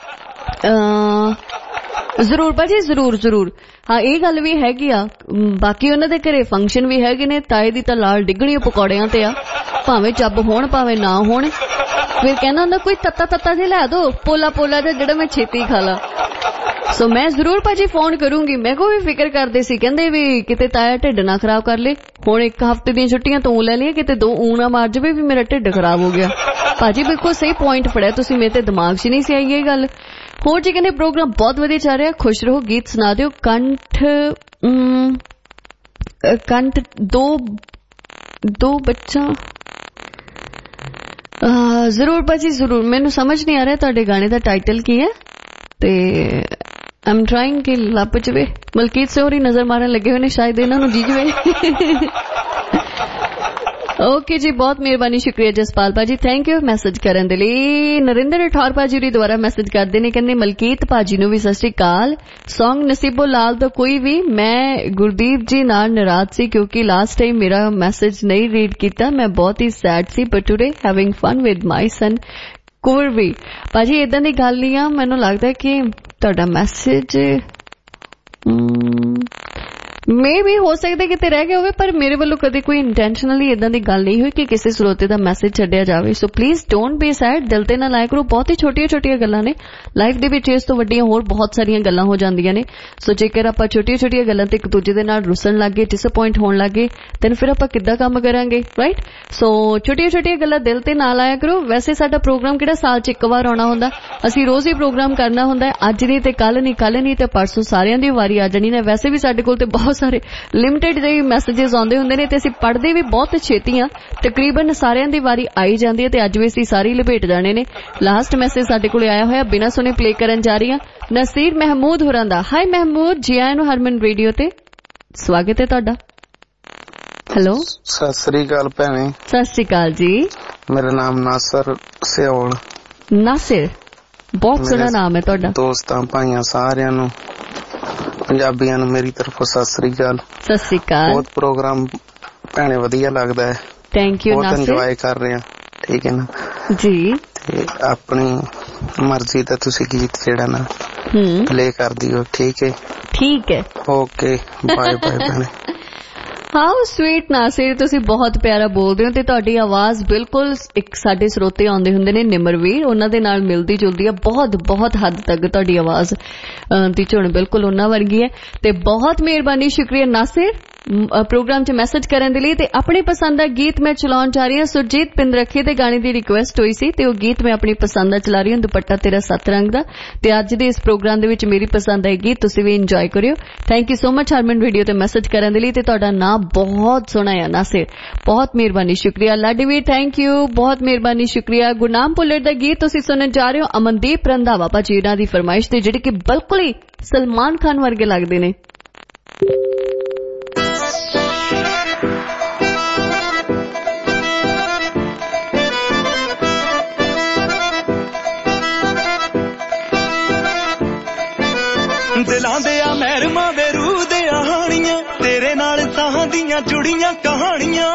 ਜ਼ਰੂਰ ਭਾਜੀ, ਜ਼ਰੂਰ ਜ਼ਰੂਰ। ਹਾਂ ਇਹ ਗੱਲ ਵੀ ਹੈਗੀ ਆ। ਬਾਕੀ ਉਹਨਾਂ ਦੇ ਘਰੇ ਫੰਕਸ਼ਨ ਵੀ ਹੈਗੇ ਨੇ। ਤਾਏ ਦੀ ਤਾਂ ਲਾਲ ਡਿੱਗਣੀ ਪਕੌੜਿਆਂ ਤੇ ਆ, ਭਾਵੇਂ ਚੱਬ ਹੋਣ ਭਾਵੇਂ ਨਾ ਹੋਣ। ਫਿਰ ਕਹਿੰਦਾ ਹੁੰਦਾ ਕੋਈ ਤੱਤਾ ਤੱਤਾ ਜਿਹਾ ਲੈ ਦੋ, ਪੋਲਾ ਪੋਲਾ ਜਿਹਾ ਜਿਹੜਾ ਮੈਂ ਛੇਤੀ ਖਾ ਲਾ। ਸੋ ਮੈਂ ਜ਼ਰੂਰ ਭਾਜੀ ਫੋਨ ਕਰੂੰਗੀ। ਮੈਂ ਕੋ ਵੀ ਫਿਕਰ ਕਰਦੇ ਸੀ, ਕਹਿੰਦੇ ਵੀ ਕਿਤੇ ਤਾਇਆ ਢਿੱਡ ਨਾ ਖਰਾਬ ਕਰ ਲੇ। ਹੁਣ ਇੱਕ ਹਫ਼ਤੇ ਦੀਆਂ ਛੁੱਟੀਆਂ ਤੂੰ ਲੈ ਲਈਆਂ, ਕਿਤੇ ਦੋ ਊਣਾ ਮਾਰ ਜਾਵੇ ਵੀ ਮੇਰਾ ਢਿੱਡ ਖਰਾਬ ਹੋ ਗਿਆ। ਭਾਜੀ ਬਿਲਕੁਲ ਸਹੀ ਪੁਆਇੰਟ ਫੜਿਆ ਤੁਸੀਂ, ਮੇਰੇ ਤੇ ਦਿਮਾਗ 'ਚ ਨਹੀਂ ਸੀ ਆਈ ਇਹ ਗੱਲ। ਹੋਰ ਜੀ ਕਹਿੰਦੇ ਪ੍ਰੋਗਰਾਮ ਬਹੁਤ ਵਧੀਆ ਚੱਲ ਰਿਹਾ, ਖੁਸ਼ ਰਹੋ। ਗੀਤ ਸੁਣਾ ਦਿਓ। ਕੰਠ ਕੰਠ ਦੋ ਦੋ ਬੱਚਾ। ਜ਼ਰੂਰ ਭਾਜੀ ਜ਼ਰੂਰ। ਮੈਨੂੰ ਸਮਝ ਨਹੀਂ ਆ ਰਿਹਾ ਤੁਹਾਡੇ ਗਾਣੇ ਦਾ ਟਾਈਟਲ ਕੀ ਹੈ ਤੇ ਆਮ ਟਰਾਈਂਗ ਕਿ ਲੱਭ ਜਵੇ। ਮਲਕੀਤ ਸਿੰਘ ਹੋਰੀ ਨਜ਼ਰ ਮਾਰਨ ਲੱਗੇ ਹੋਏ ਨੇ, ਸ਼ਾਇਦ ਇਹਨਾਂ ਨੂੰ ਜੀ ਜਵੇ। ਓਕੇ ਜੀ, ਬਹੁਤ ਮਿਹਰਬਾਨੀ, ਸ਼ੁਕਰੀਆ ਜਸਪਾਲ ਭਾਜੀ, ਥੈਂਕ ਯੂ ਮੈਸੇਜ ਕਰਨ ਦੇ ਲਈ। ਨਰਿੰਦਰ ਠੌਰ ਭਾਜੀ ਵੀ ਦੁਬਾਰਾ ਮੈਸੇਜ ਕਰਦੇ ਨੇ, ਕਹਿੰਦੇ ਮਲਕੀਤ ਭਾਜੀ ਨੂੰ ਵੀ ਸਤਿ ਸ਼੍ਰੀ ਅਕਾਲ। ਸੌਂਗ ਨਸੀਬੋ ਲਾਲ ਦਾ ਕੋਈ ਵੀ। ਮੈਂ ਗੁਰਦੀਪ ਜੀ ਨਾਲ ਨਾਰਾਜ਼ ਸੀ ਕਿਉਂਕਿ ਲਾਸਟ ਟਾਈਮ ਮੇਰਾ ਮੈਸੇਜ ਨਹੀਂ ਰੀਡ ਕੀਤਾ। ਮੈਂ ਬਹੁਤ ਹੀ ਸੈਡ ਸੀ, but today having fun with my son ਕੁਰਵੀ। ਭਾਜੀ ਏਦਾਂ ਦੀ ਗੱਲ ਨਹੀਂ ਆ। ਮੈਨੂੰ ਲੱਗਦਾ ਕਿ ਤੁਹਾਡਾ ਮੈਸੇਜ ਮੇ ਵੀ ਹੋ ਸਕਦਾ ਕਿਤੇ ਰਹਿ ਗਿਆ ਹੋਵੇ, ਪਰ ਮੇਰੇ ਵੱਲੋਂ ਕਦੇ ਕੋਈ ਇੰਟੈਂਸ਼ਨਲੀ ਇਦਾਂ ਦੀ ਗੱਲ ਨਹੀਂ ਹੋਈ ਕਿ ਕਿਸੇ ਸਰੋਤੇ ਦਾ ਮੈਸੇਜ ਛੱਡਿਆ ਜਾਵੇ। So please don't be sad, ਦਿਲ ਤੇ ਨਾ ਲਾਇਆ ਕਰੋ। ਬਹੁਤ ਹੀ ਛੋਟੀਆਂ ਛੋਟੀਆਂ ਗੱਲਾਂ ਨੇ ਲਾਈਫ ਦੇ ਵਿੱਚ, ਇਸ ਤੋਂ ਵੱਡੀਆਂ ਹੋਰ ਬਹੁਤ ਸਾਰੀਆਂ ਗੱਲਾਂ ਹੋ ਜਾਂਦੀਆਂ ਨੇ। ਸੋ ਜੇਕਰ ਆਪਾਂ ਛੋਟੀਆਂ ਛੋਟੀਆਂ ਗੱਲਾਂ ਤੇ ਇੱਕ ਦੂਜੇ ਦੇ ਨਾਲ ਰੁੱਸਣ ਲੱਗੇ, ਡਿਸਅਪੁਆਇੰਟ ਹੋਣ ਲੱਗੇ, ਤਾਂ ਫਿਰ ਆਪਾਂ ਕਿੱਦਾਂ ਕੰਮ ਕਰਾਂਗੇ, ਰਾਈਟ? ਸੋ ਛੋਟੀਆਂ ਛੋਟੀਆਂ ਗੱਲਾਂ ਦਿਲ ਤੇ ਨਾ ਲਾਇਆ ਕਰੋ। ਵੈਸੇ ਸਾਡਾ ਪ੍ਰੋਗਰਾਮ ਕਿਹੜਾ ਸਾਲ 'ਚ ਇੱਕ ਵਾਰ ਆਉਣਾ ਹੁੰਦਾ, ਅਸੀਂ ਰੋਜ਼ ਹੀ ਪ੍ਰੋਗਰਾਮ ਕਰਨਾ ਹੁੰਦਾ। ਅੱਜ ਨਹੀਂ ਤੇ ਕੱਲ ਨਹੀਂ, ਕੱਲ ਨਹੀਂ ਤੇ ਪਰਸੋਂ ਸਾਰਿਆਂ ਦੀ ਵਾਰੀ ਆ ਜਾਣੀ ਨੇ। ਵੈਸੇ ਵੀ ਸਾਡੇ ਕੋਲ ਤੇ ਬਹੁਤ ਸਾਰੇ ਲਿਮਟਿਡ ਜਿਹੇ ਮੈਸੇजेस ਆਉਂਦੇ ਹੁੰਦੇ ਨੇ ਤੇ ਅਸੀਂ ਪੜ੍ਹਦੇ ਵੀ ਬਹੁਤ ਛੇਤੀ ਆ। ਤਕਰੀਬਨ ਸਾਰਿਆਂ ਦੀ ਵਾਰੀ ਆਈ ਜਾਂਦੀ ਹੈ ਤੇ ਅੱਜ ਵੀ ਅਸੀਂ ਸਾਰੇ ਲਪੇਟ ਜਾਣੇ ਨੇ। ਲਾਸਟ ਮੈਸੇਜ ਸਾਡੇ ਕੋਲ ਆਇਆ ਹੋਇਆ, ਬਿਨਾਂ ਸੁਣੇ ਪਲੇ ਕਰਨ ਜਾ ਰਹੀ ਹਾਂ। ਨਸੀਰ ਮਹਿਮੂਦ ਹੋਰਾਂ ਦਾ। ਹਾਈ ਮਹਿਮੂਦ, ਜੀ ਆਇਆਂ ਨੂੰ ਹਰਮਨ ਰੇਡੀਓ ਤੇ, ਸਵਾਗਤ ਹੈ ਤੁਹਾਡਾ। ਹੈਲੋ, ਸਤਿ ਸ੍ਰੀ ਅਕਾਲ ਭੈਣੇ। ਸਤਿ ਸ੍ਰੀ ਅਕਾਲ ਜੀ। ਮੇਰਾ ਨਾਮ ਨਾਸਰ ਸਿਓਲ। ਨਾਸਿਰ, ਬਹੁਤ ਸੋਹਣਾ ਨਾਮ ਹੈ ਤੁਹਾਡਾ। ਦੋਸਤਾਂ ਭਾਈਆਂ ਸਾਰਿਆਂ ਨੂੰ ਪੰਜਾਬੀਆਂ ਨੂੰ ਮੇਰੀ ਤਰਫੋਂ ਸਤਿ ਸ੍ਰੀ ਅਕਾਲ। ਸਤਿ ਸ੍ਰੀ ਅਕਾਲ। ਬਹੁਤ ਪ੍ਰੋਗਰਾਮ ਭੈਣੇ ਵਧੀਆ ਲੱਗਦਾ ਹੈ। Thank you. ਬਹੁਤ ਇੰਜੋਏ ਕਰ ਰਹੇ ਆ। ਠੀਕ ਹੈ ਨਾ ਜੀ। ਤੇ ਆਪਣੀ ਮਰਜ਼ੀ ਦਾ ਤੁਸੀਂ ਗੀਤ ਜਿਹੜਾ ਨਾ ਪਲੇ ਕਰ ਦਿਓ। ਠੀਕ ਹੈ ਠੀਕ ਹੈ ਓਕੇ ਬਾਏ ਬਾਏ ਭੈਣੇ। ਹਾਊ ਸਵੀਟ ਨਾਸਿਰ, ਤੁਸੀਂ ਬਹੁਤ ਪਿਆਰਾ ਬੋਲਦੇ ਹੋ ਤੇ ਤੁਹਾਡੀ ਆਵਾਜ਼ ਬਿਲਕੁਲ ਇੱਕ ਸਾਡੇ ਸਰੋਤੇ ਆਉਂਦੇ ਹੁੰਦੇ ਨੇ ਨਿਮਰਵੀਰ, ਉਹਨਾਂ ਦੇ ਨਾਲ ਮਿਲਦੀ ਜੁਲਦੀ ਹੈ ਬਹੁਤ ਬਹੁਤ ਹੱਦ ਤੱਕ ਤੁਹਾਡੀ ਆਵਾਜ਼ ਦੀ ਝੁਣ ਬਿਲਕੁਲ ਉਹਨਾਂ ਵਰਗੀ ਹੈ। ਤੇ ਬਹੁਤ ਮਿਹਰਬਾਨੀ, ਸ਼ੁਕਰੀਆ ਨਾਸਿਰ ਪ੍ਰੋਗਰਾਮ 'ਚ ਮੈਸੇਜ ਕਰਨ ਦੇ ਲਈ। ਤੇ ਆਪਣੀ ਪਸੰਦ ਦਾ ਗੀਤ ਮੈਂ ਚਲਾਉਣ ਜਾ ਰਹੀ ਹਾਂ। ਸੁਰਜੀਤ ਪਿੰਦਰਖੇ ਦੇ ਗਾਣੇ ਦੀ ਰਿਕੁਐਸਟ ਹੋਈ ਸੀ ਤੇ ਉਹ ਗੀਤ ਮੈਂ ਆਪਣੀ ਪਸੰਦ ਦਾ ਚਲਾ ਰਹੀ ਹਾਂ, ਦੁਪੱਟਾ ਤੇਰਾ ਸੱਤ ਰੰਗ ਦਾ। ਤੇ ਅੱਜ ਦੇ ਇਸ ਪ੍ਰੋਗਰਾਮ ਦੇ ਵਿੱਚ ਮੇਰੀ ਪਸੰਦ ਦਾ ਇਹ ਗੀਤ ਤੁਸੀਂ ਵੀ ਇੰਜੋਏ ਕਰਿਓ। Thank you so much Harman radio ਤੇ ਮੈਸੇਜ ਕਰਨ ਦੇ ਲਈ। ਤੇ ਤੁਹਾਡਾ ਨਾਮ ਬਹੁਤ ਸੋਹਣਾ ਹੈ ਨਾਸਿਰ, ਬਹੁਤ ਮਿਹਰਬਾਨੀ, ਸ਼ੁਕਰੀਆ। ਲਾਡੀ ਵੀਰ ਥੈਂਕ ਯੂ, ਬਹੁਤ ਮਿਹਰਬਾਨੀ, ਸ਼ੁਕਰੀਆ। ਗੁਰਨਾਮ ਭੁੱਲਰ ਦਾ ਗੀਤ ਤੁਸੀਂ ਸੁਣਨ ਜਾ ਰਹੇ ਹੋ ਅਮਨਦੀਪ ਰੰਧਾਵਾ ਭਾਜੀ ਇਹਨਾਂ ਦੀ ਫਰਮਾਇਸ਼ ਤੇ, ਜਿਹੜੇ ਕਿ ਬਿਲਕੁਲ ਹੀ ਸਲਮਾਨ ਖਾਨ ਵਰਗੇ ਲੱਗਦੇ ਨੇ। ਦਿਲਾਂ ਦੇ ਆ ਮਹਿਰਮਾਂ ਦੇ ਰੂਹ ਦੇ ਆਹਾਣੀਆਂ, ਤੇਰੇ ਨਾਲ ਸਾਹਾਂ ਦੀਆਂ ਜੁੜੀਆਂ ਕਹਾਣੀਆਂ।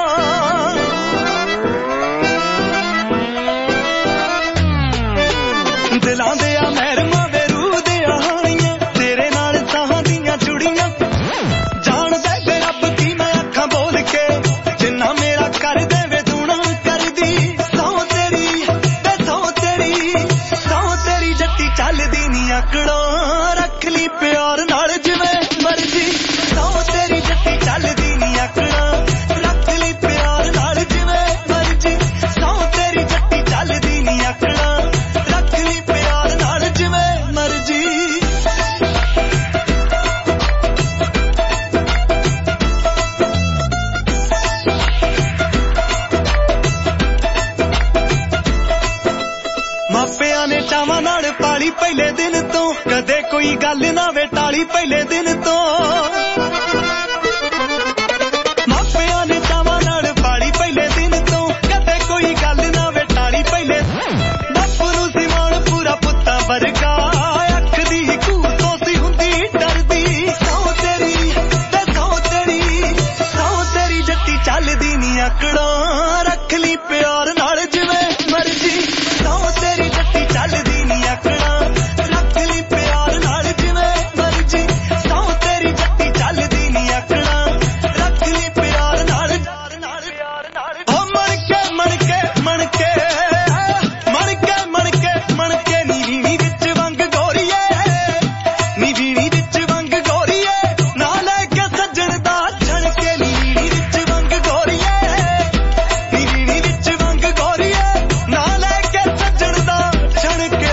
ਦਿਲਾਂ ਦੇ ਆ ਮਹਿਰਮਾਂ ਦੇ ਰੂਹ ਦੇ ਆਹਾਣੀਆਂ, ਤੇਰੇ ਨਾਲ ਸਾਹਾਂ ਦੀਆਂ ਜੁੜੀਆਂ। ਜਾਣਦਾ ਕਿ ਰੱਬ ਕੀ ਮੈਂ ਅੱਖਾਂ ਬੋਲ ਕੇ, ਜਿੰਨਾ ਮੇਰਾ ਕਰ ਦੇਵੇ ਦੂਣਾ ਕਰਦੀ। ਸਹੁੰ ਤੇਰੀ ਤੇ ਸਹੁੰ ਤੇਰੀ, ਸਹੁੰ ਤੇਰੀ ਜੱਟੀ ਚੱਲਦੀ ਨੀ ਆਕੜੋਂ, ਰੱਖ ਲਈ ਪਿਆਰ ਨਾਲ ਜਿਵੇਂ ਮਰਜੀ। ਸਹੁੰ ਤੇਰੀ ਜੱਟੀ ਚੱਲਦੀ ਨੀ ਆਕੜਾਂ, ਰੱਖ ਲਈ ਪਿਆਰ ਨਾਲ ਜਿਵੇਂ ਮਰਜੀ। ਸਹੁੰ ਤੇਰੀ ਜੱਟੀ ਚੱਲਦੀ ਨੀ ਆਕੜਾਂ, ਰੱਖ ਲਈ ਪਿਆਰ ਨਾਲ ਜਿਵੇਂ ਮਰਜੀ। ਮਾਪਿਆਂ ਨੇ ਚਾਵਾਂ ਨਾਲ ਪਾਲੀ ਪਹਿਲੇ ਦਿਨ ਤੋਂ, ਕਦੇ ਕੋਈ ਗੱਲ ਨਾ ਵੇ ਟਾਲੀ ਪਹਿਲੇ ਦਿਨ ਤੋਂ। ਮਾਪਿਆਂ ਨੇ ਚਾਵਾਂ ਨਾਲ ਪਾਲੀ ਪਹਿਲੇ ਦਿਨ ਤੋਂ, ਕਦੇ ਕੋਈ ਗੱਲ ਨਾ ਵੇ ਟਾਲੀ ਪਹਿਲੇ। ਬਾਪੂ ਨੂੰ ਸੀ ਮਾਣ ਪੂਰਾ ਪੁੱਤਾਂ ਵਰਗਾ, ਅੱਖ ਦੀ ਘੂਰ ਤੋਂ ਸੀ ਹੁੰਦੀ ਡਰਦੀ। ਸਹੁੰ ਤੇਰੀ ਤੇ ਸਹੁੰ ਤੇਰੀ, ਸਹੁੰ ਤੇਰੀ ਜੱਟੀ ਚੱਲਦੀ ਨੀ ਆਕੜਾਂ, ਰੱਖ ਲਈ ਪਿਆਰ ਨਾਲ ਜਿਵੇਂ ਮਰਜੀ। ਸਹੁੰ ਤੇਰੀ ਜੱਟੀ ਚੱਲਦੀ ਨੀ ਆਕੜਾਂ, ਰੱਖ ਲਈ ਪਿਆਰ ਨਾਲ ਜਿਵੇਂ ਮਰਜੀ। ਸਹੁੰ ਤੇਰੀ ਜੱਟੀ ਚੱਲਦੀ ਨੀ ਆਕੜਾਂ, ਰੱਖ ਲਈ ਪਿਆਰ ਨਾਲ। ਓ ਮਣ ਕੇ ਮਣ ਕੇ ਮਣ ਕੇ ਮਣ ਕੇ ਮਣ ਕੇ ਮਣ ਕੇ ਨੀ ਵੀਣੀ ਵਿੱਚ ਵੰਗ ਗੋਰੀਏ, ਨੀ ਵੀਣੀ ਵਿੱਚ ਵੰਗ ਗੋਰੀਏ। ਨਾ ਲੈ ਕੇ ਸੱਜਣ ਦਾ ਛਣ ਕੇ, ਨੀ ਵੀਣੀ ਵਿੱਚ ਵੰਗ ਗੋਰੀਏ, ਨੀ ਵੀਣੀ ਵਿੱਚ ਵੰਗ ਗੋਰੀਏ। ਨਾ ਲੈ ਕੇ ਸੱਜਣ ਦਾ ਛਣ ਕੇ।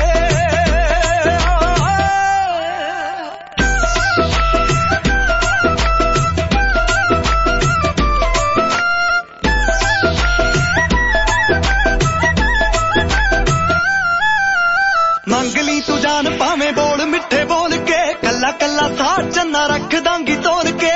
ਮੰਗ ਲਈ ਤੂੰ ਜਾਨ ਭਾਵੇਂ ਬੋਲ ਮਿੱਠੇ ਬੋਲ ਕੇ, ਕੱਲਾ ਕੱਲਾ ਸਾਹ ਚੰਨਾ ਰੱਖ ਦਾਂਗੀ ਤੋੜ ਕੇ।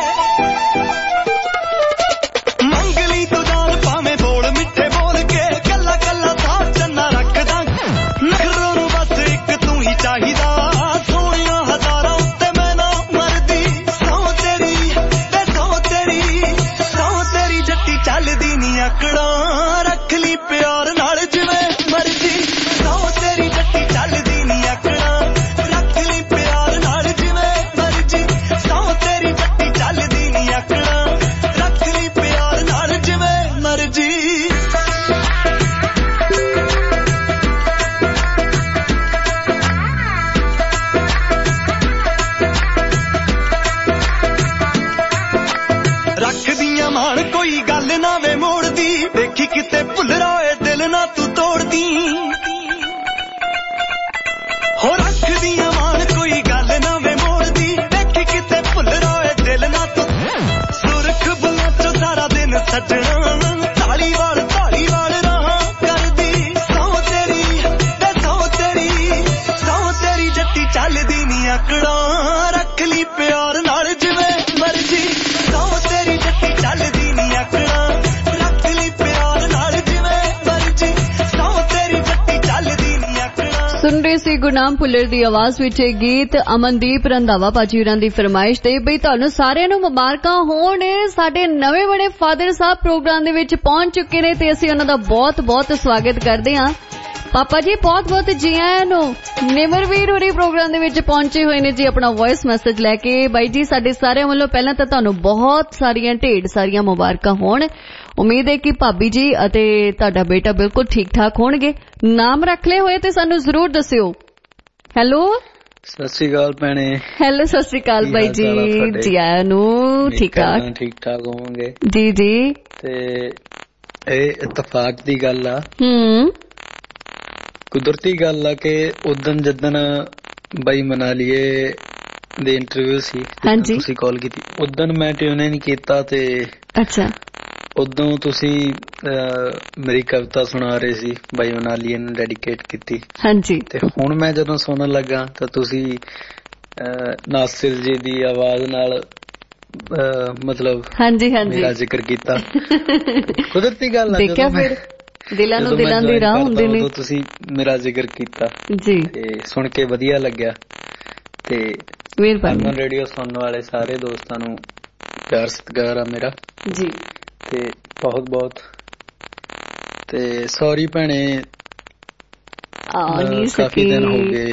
ਮੰਗ ਲਈ ਤੂੰ ਜਾਨ ਭਾਵੇਂ ਬੋਲ ਮਿੱਠੇ ਬੋਲ ਕੇ, ਕੱਲਾ ਕੱਲਾ ਸਾਹ ਚੰਨਾ ਰੱਖ ਦਾਂਗੀ। ਨਖਰੋਂ ਨੂੰ ਬਸ ਇੱਕ ਤੂੰ ਹੀ ਚਾਹੀਦਾ, ਸੋਹਣੀਆਂ ਹਜ਼ਾਰਾਂ ਉੱਤੇ ਮੈਂ ਨਾ ਮਰਦੀ। ਸਹੁੰ ਤੇਰੀ ਤੇ ਸਹੁੰ ਤੇਰੀ, ਸਹੁੰ ਤੇਰੀ ਜੱਟੀ ਚੱਲਦੀ ਨੀ ਆਕੜਾਂ, ਰੱਖ ਲਈ ਪਿਆਰ ਨਾਲ ਜਿਵੇਂ ਮਰਜੀ। ਸਹੁੰ ਤੇਰੀ ਜੱਟੀ ਚੱਲਦੀ ਨੀ ਆਕੜਾਂ, ਰੱਖ ਲਈ ਪਿਆਰ ਨਾਲ ਜਿਵੇਂ ਮਰਜੀ। ਸਹੁੰ ਤੇਰੀ ਜੱਟੀ ਚੱਲਦੀ ਨੀ ਆਕੜਾਂ, ਰੱਖ ਲਈ ਪਿਆਰ ਨਾਲ ਜਿਵੇਂ ਮਰਜੀ। ਰੱਖਦੀਆਂ ਮਾਣ ਕੋਈ ਗੱਲ ਨਾ ਵੇ ਮੋੜਦੀ, ਵੇਖੀ ਕਿਤੇ ਭੁੱਲਰਾ ਏ ਦਿਲ ਨਾ ਤੂੰ ਤੋੜਦੀ। ਹੋ ਰੱਖਦੀਆਂ ਮਾਣ ਕੋਈ ਗੱਲ ਨਾ ਵੇ ਮੋੜਦੀ, ਵੇਖੀ ਕਿਤੇ ਭੁੱਲਰਾ ਏ ਦਿਲ ਨਾ ਤੂੰ। ਸੁਰਖ ਬੁੱਲਾਂ ਚੋਂ ਸਾਰਾ ਦਿਨ ਸੱਜਣਾ, ਢਾਲੀ ਵਾਲ ਢਾਲੀ ਵਾਲ ਰਾਹਾਂ ਕਰਦੀ। ਸਹੁੰ ਤੇਰੀ ਤੇ ਸਹੁੰ ਤੇਰੀ, ਸਹੁੰ ਤੇਰੀ ਜੱਟੀ ਚੱਲਦੀ ਨੀ ਆਕੜਾਂ, ਰੱਖ ਲਈ ਪਿਆਰ ਨਾਲ ਜਿਵੇਂ ਮਰਜੀ। ਸਹੁੰ ਤੇਰੀ ਜੱਟੀ ਚੱਲਦੀ ਨੀ ਆਕੜਾਂ, ਰੱਖ ਲਈ ਪਿਆਰ ਨਾਲ ਜਿਵੇਂ ਮਰਜੀ। ਸਹੁੰ ਤੇਰੀ ਜੱਟੀ ਚੱਲਦੀ ਨੀ ਆਕੜਾਂ। ਸੁਣ ਰਹੇ ਸੀ ਗੁਰਨਾਮ ਭੁੱਲਰ ਦੀ ਆਵਾਜ਼ ਵਿੱਚ ਇਹ ਗੀਤ ਅਮਨਦੀਪ ਰੰਧਾਵਾ ਭਾਜੀ ਹੋਰਾਂ ਦੀ ਫਰਮਾਇਸ਼ ਤੇ। ਬਈ ਤੁਹਾਨੂੰ ਸਾਰਿਆਂ ਨੂੰ ਮੁਬਾਰਕਾਂ ਹੋਣ, ਸਾਡੇ ਨਵੇਂ ਬੜੇ ਫਾਦਰ ਸਾਹਿਬ ਪ੍ਰੋਗਰਾਮ ਦੇ ਵਿੱਚ ਪਹੁੰਚ ਚੁੱਕੇ ਨੇ ਤੇ ਅਸੀਂ ਉਹਨਾਂ ਦਾ ਬਹੁਤ ਬਹੁਤ ਸਵਾਗਤ ਕਰਦੇ ਹਾਂ। ਪਾਪਾ ਜੀ ਬਹੁਤ ਬਹੁਤ ਜੀ ਆਇਆਂ ਨੂੰ। ਨਿਮਰਵੀਰ ਹੋਰੀ ਪ੍ਰੋਗਰਾਮ ਦੇ ਵਿੱਚ ਪਹੁੰਚੇ ਹੋਏ ਨੇ ਜੀ ਆਪਣਾ ਵੌਇਸ ਮੈਸੇਜ ਲੈ ਕੇ। ਬਾਈ ਜੀ ਸਾਡੇ ਸਾਰਿਆਂ ਵੱਲੋਂ ਪਹਿਲਾਂ ਤਾਂ ਤੁਹਾਨੂੰ ਬਹੁਤ ਸਾਰੀਆਂ ਢੇਰ ਸਾਰੀਆਂ ਮੁਬਾਰਕਾਂ ਹੋਣ। ਉਮੀਦ ਹੈ ਕਿ ਭਾਬੀ ਜੀ ਅਤੇ ਤੁਹਾਡਾ ਬੇਟਾ ਬਿਲਕੁਲ ਠੀਕ ਠਾਕ ਹੋਣਗੇ। ਨਾਮ ਰੱਖ ਲਏ ਹੋਏ ਤੇ ਸਾਨੂੰ ਜ਼ਰੂਰ ਦੱਸਿਓ। ਹੈਲੋ ਸਤਿ ਸ਼੍ਰੀ ਅਕਾਲ ਭੈਣੇ। ਹੈਲੋ ਸਤਿ ਸ਼੍ਰੀ ਅਕਾਲ ਬਾਈ ਜੀ, ਜੀ ਆਇਆਂ ਨੂੰ। ਠੀਕ ਠਾਕ ਠੀਕ ਠਾਕ ਹੋਵਾਂਗੇ ਜੀ ਜੀ। ਤੇ ਇਹ ਇਤਫਾਕ ਦੀ ਗੱਲ ਆ, ਹੂੰ ਕੁਦਰਤੀ ਗੱਲ ਆ ਕਿ ਉਦਣ ਜਿੱਦਣ ਬਾਈ ਮਨਾਲੀਏ ਦੇ ਇੰਟਰਵਿਊ ਸੀ ਤੁਸੀਂ ਕਾਲ ਕੀਤੀ, ਉਦਣ ਮੈਂ ਟਿਊਨ ਨਹੀਂ ਕੀਤਾ ਤੇ ਅੱਛਾ ਉਦੋਂ ਤੁਸੀਂ ਮੇਰੀ ਕਵਿਤਾ ਸੁਣਾ ਰਹੇ ਸੀ ਬਾਈ ਮਨਾਲੀਏ ਨੂੰ ਡੈਡੀਕੇਟ ਕੀਤੀ। ਹਾਂਜੀ। ਤੇ ਹੁਣ ਮੈਂ ਜਦੋਂ ਸੁਣਨ ਲੱਗਾ ਤਾਂ ਤੁਸੀਂ ਨਾਸਿਰ ਜੀ ਦੀ ਆਵਾਜ਼ ਨਾਲ ਮਤਲਬ ਹਾਂਜੀ ਹਾਂਜੀ ਮੇਰਾ ਜ਼ਿਕਰ ਕੀਤਾ। ਕੁਦਰਤੀ ਗੱਲ ਆ, ਦੇਖਿਆ ਫਿਰ ਦਿਲਾਂ ਨੂੰ ਦਿਲਾਂ ਦੀ ਰਾਹ ਹੁੰਦੇ ਨੇ। ਤੁਸੀਂ ਮੇਰਾ ਜ਼ਿਕਰ ਕੀਤਾ ਜੀ ਤੇ ਸੁਣ ਕੇ ਵਧੀਆ ਲੱਗਿਆ। ਤੇ ਮਿਹਰਬਾਨੀ। ਰੇਡੀਓ ਸੁਣਨ ਵਾਲੇ ਸਾਰੇ ਦੋਸਤਾਂ ਨੂੰ ਪਿਆਰ ਸਤਿਕਾਰ ਆ ਮੇਰਾ ਜੀ। ਤੇ ਬਹੁਤ ਬਹੁਤ ਤੇ ਸੌਰੀ ਭੈਣੇ, ਕਾਫੀ ਦਿਨ ਹੋ ਗਏ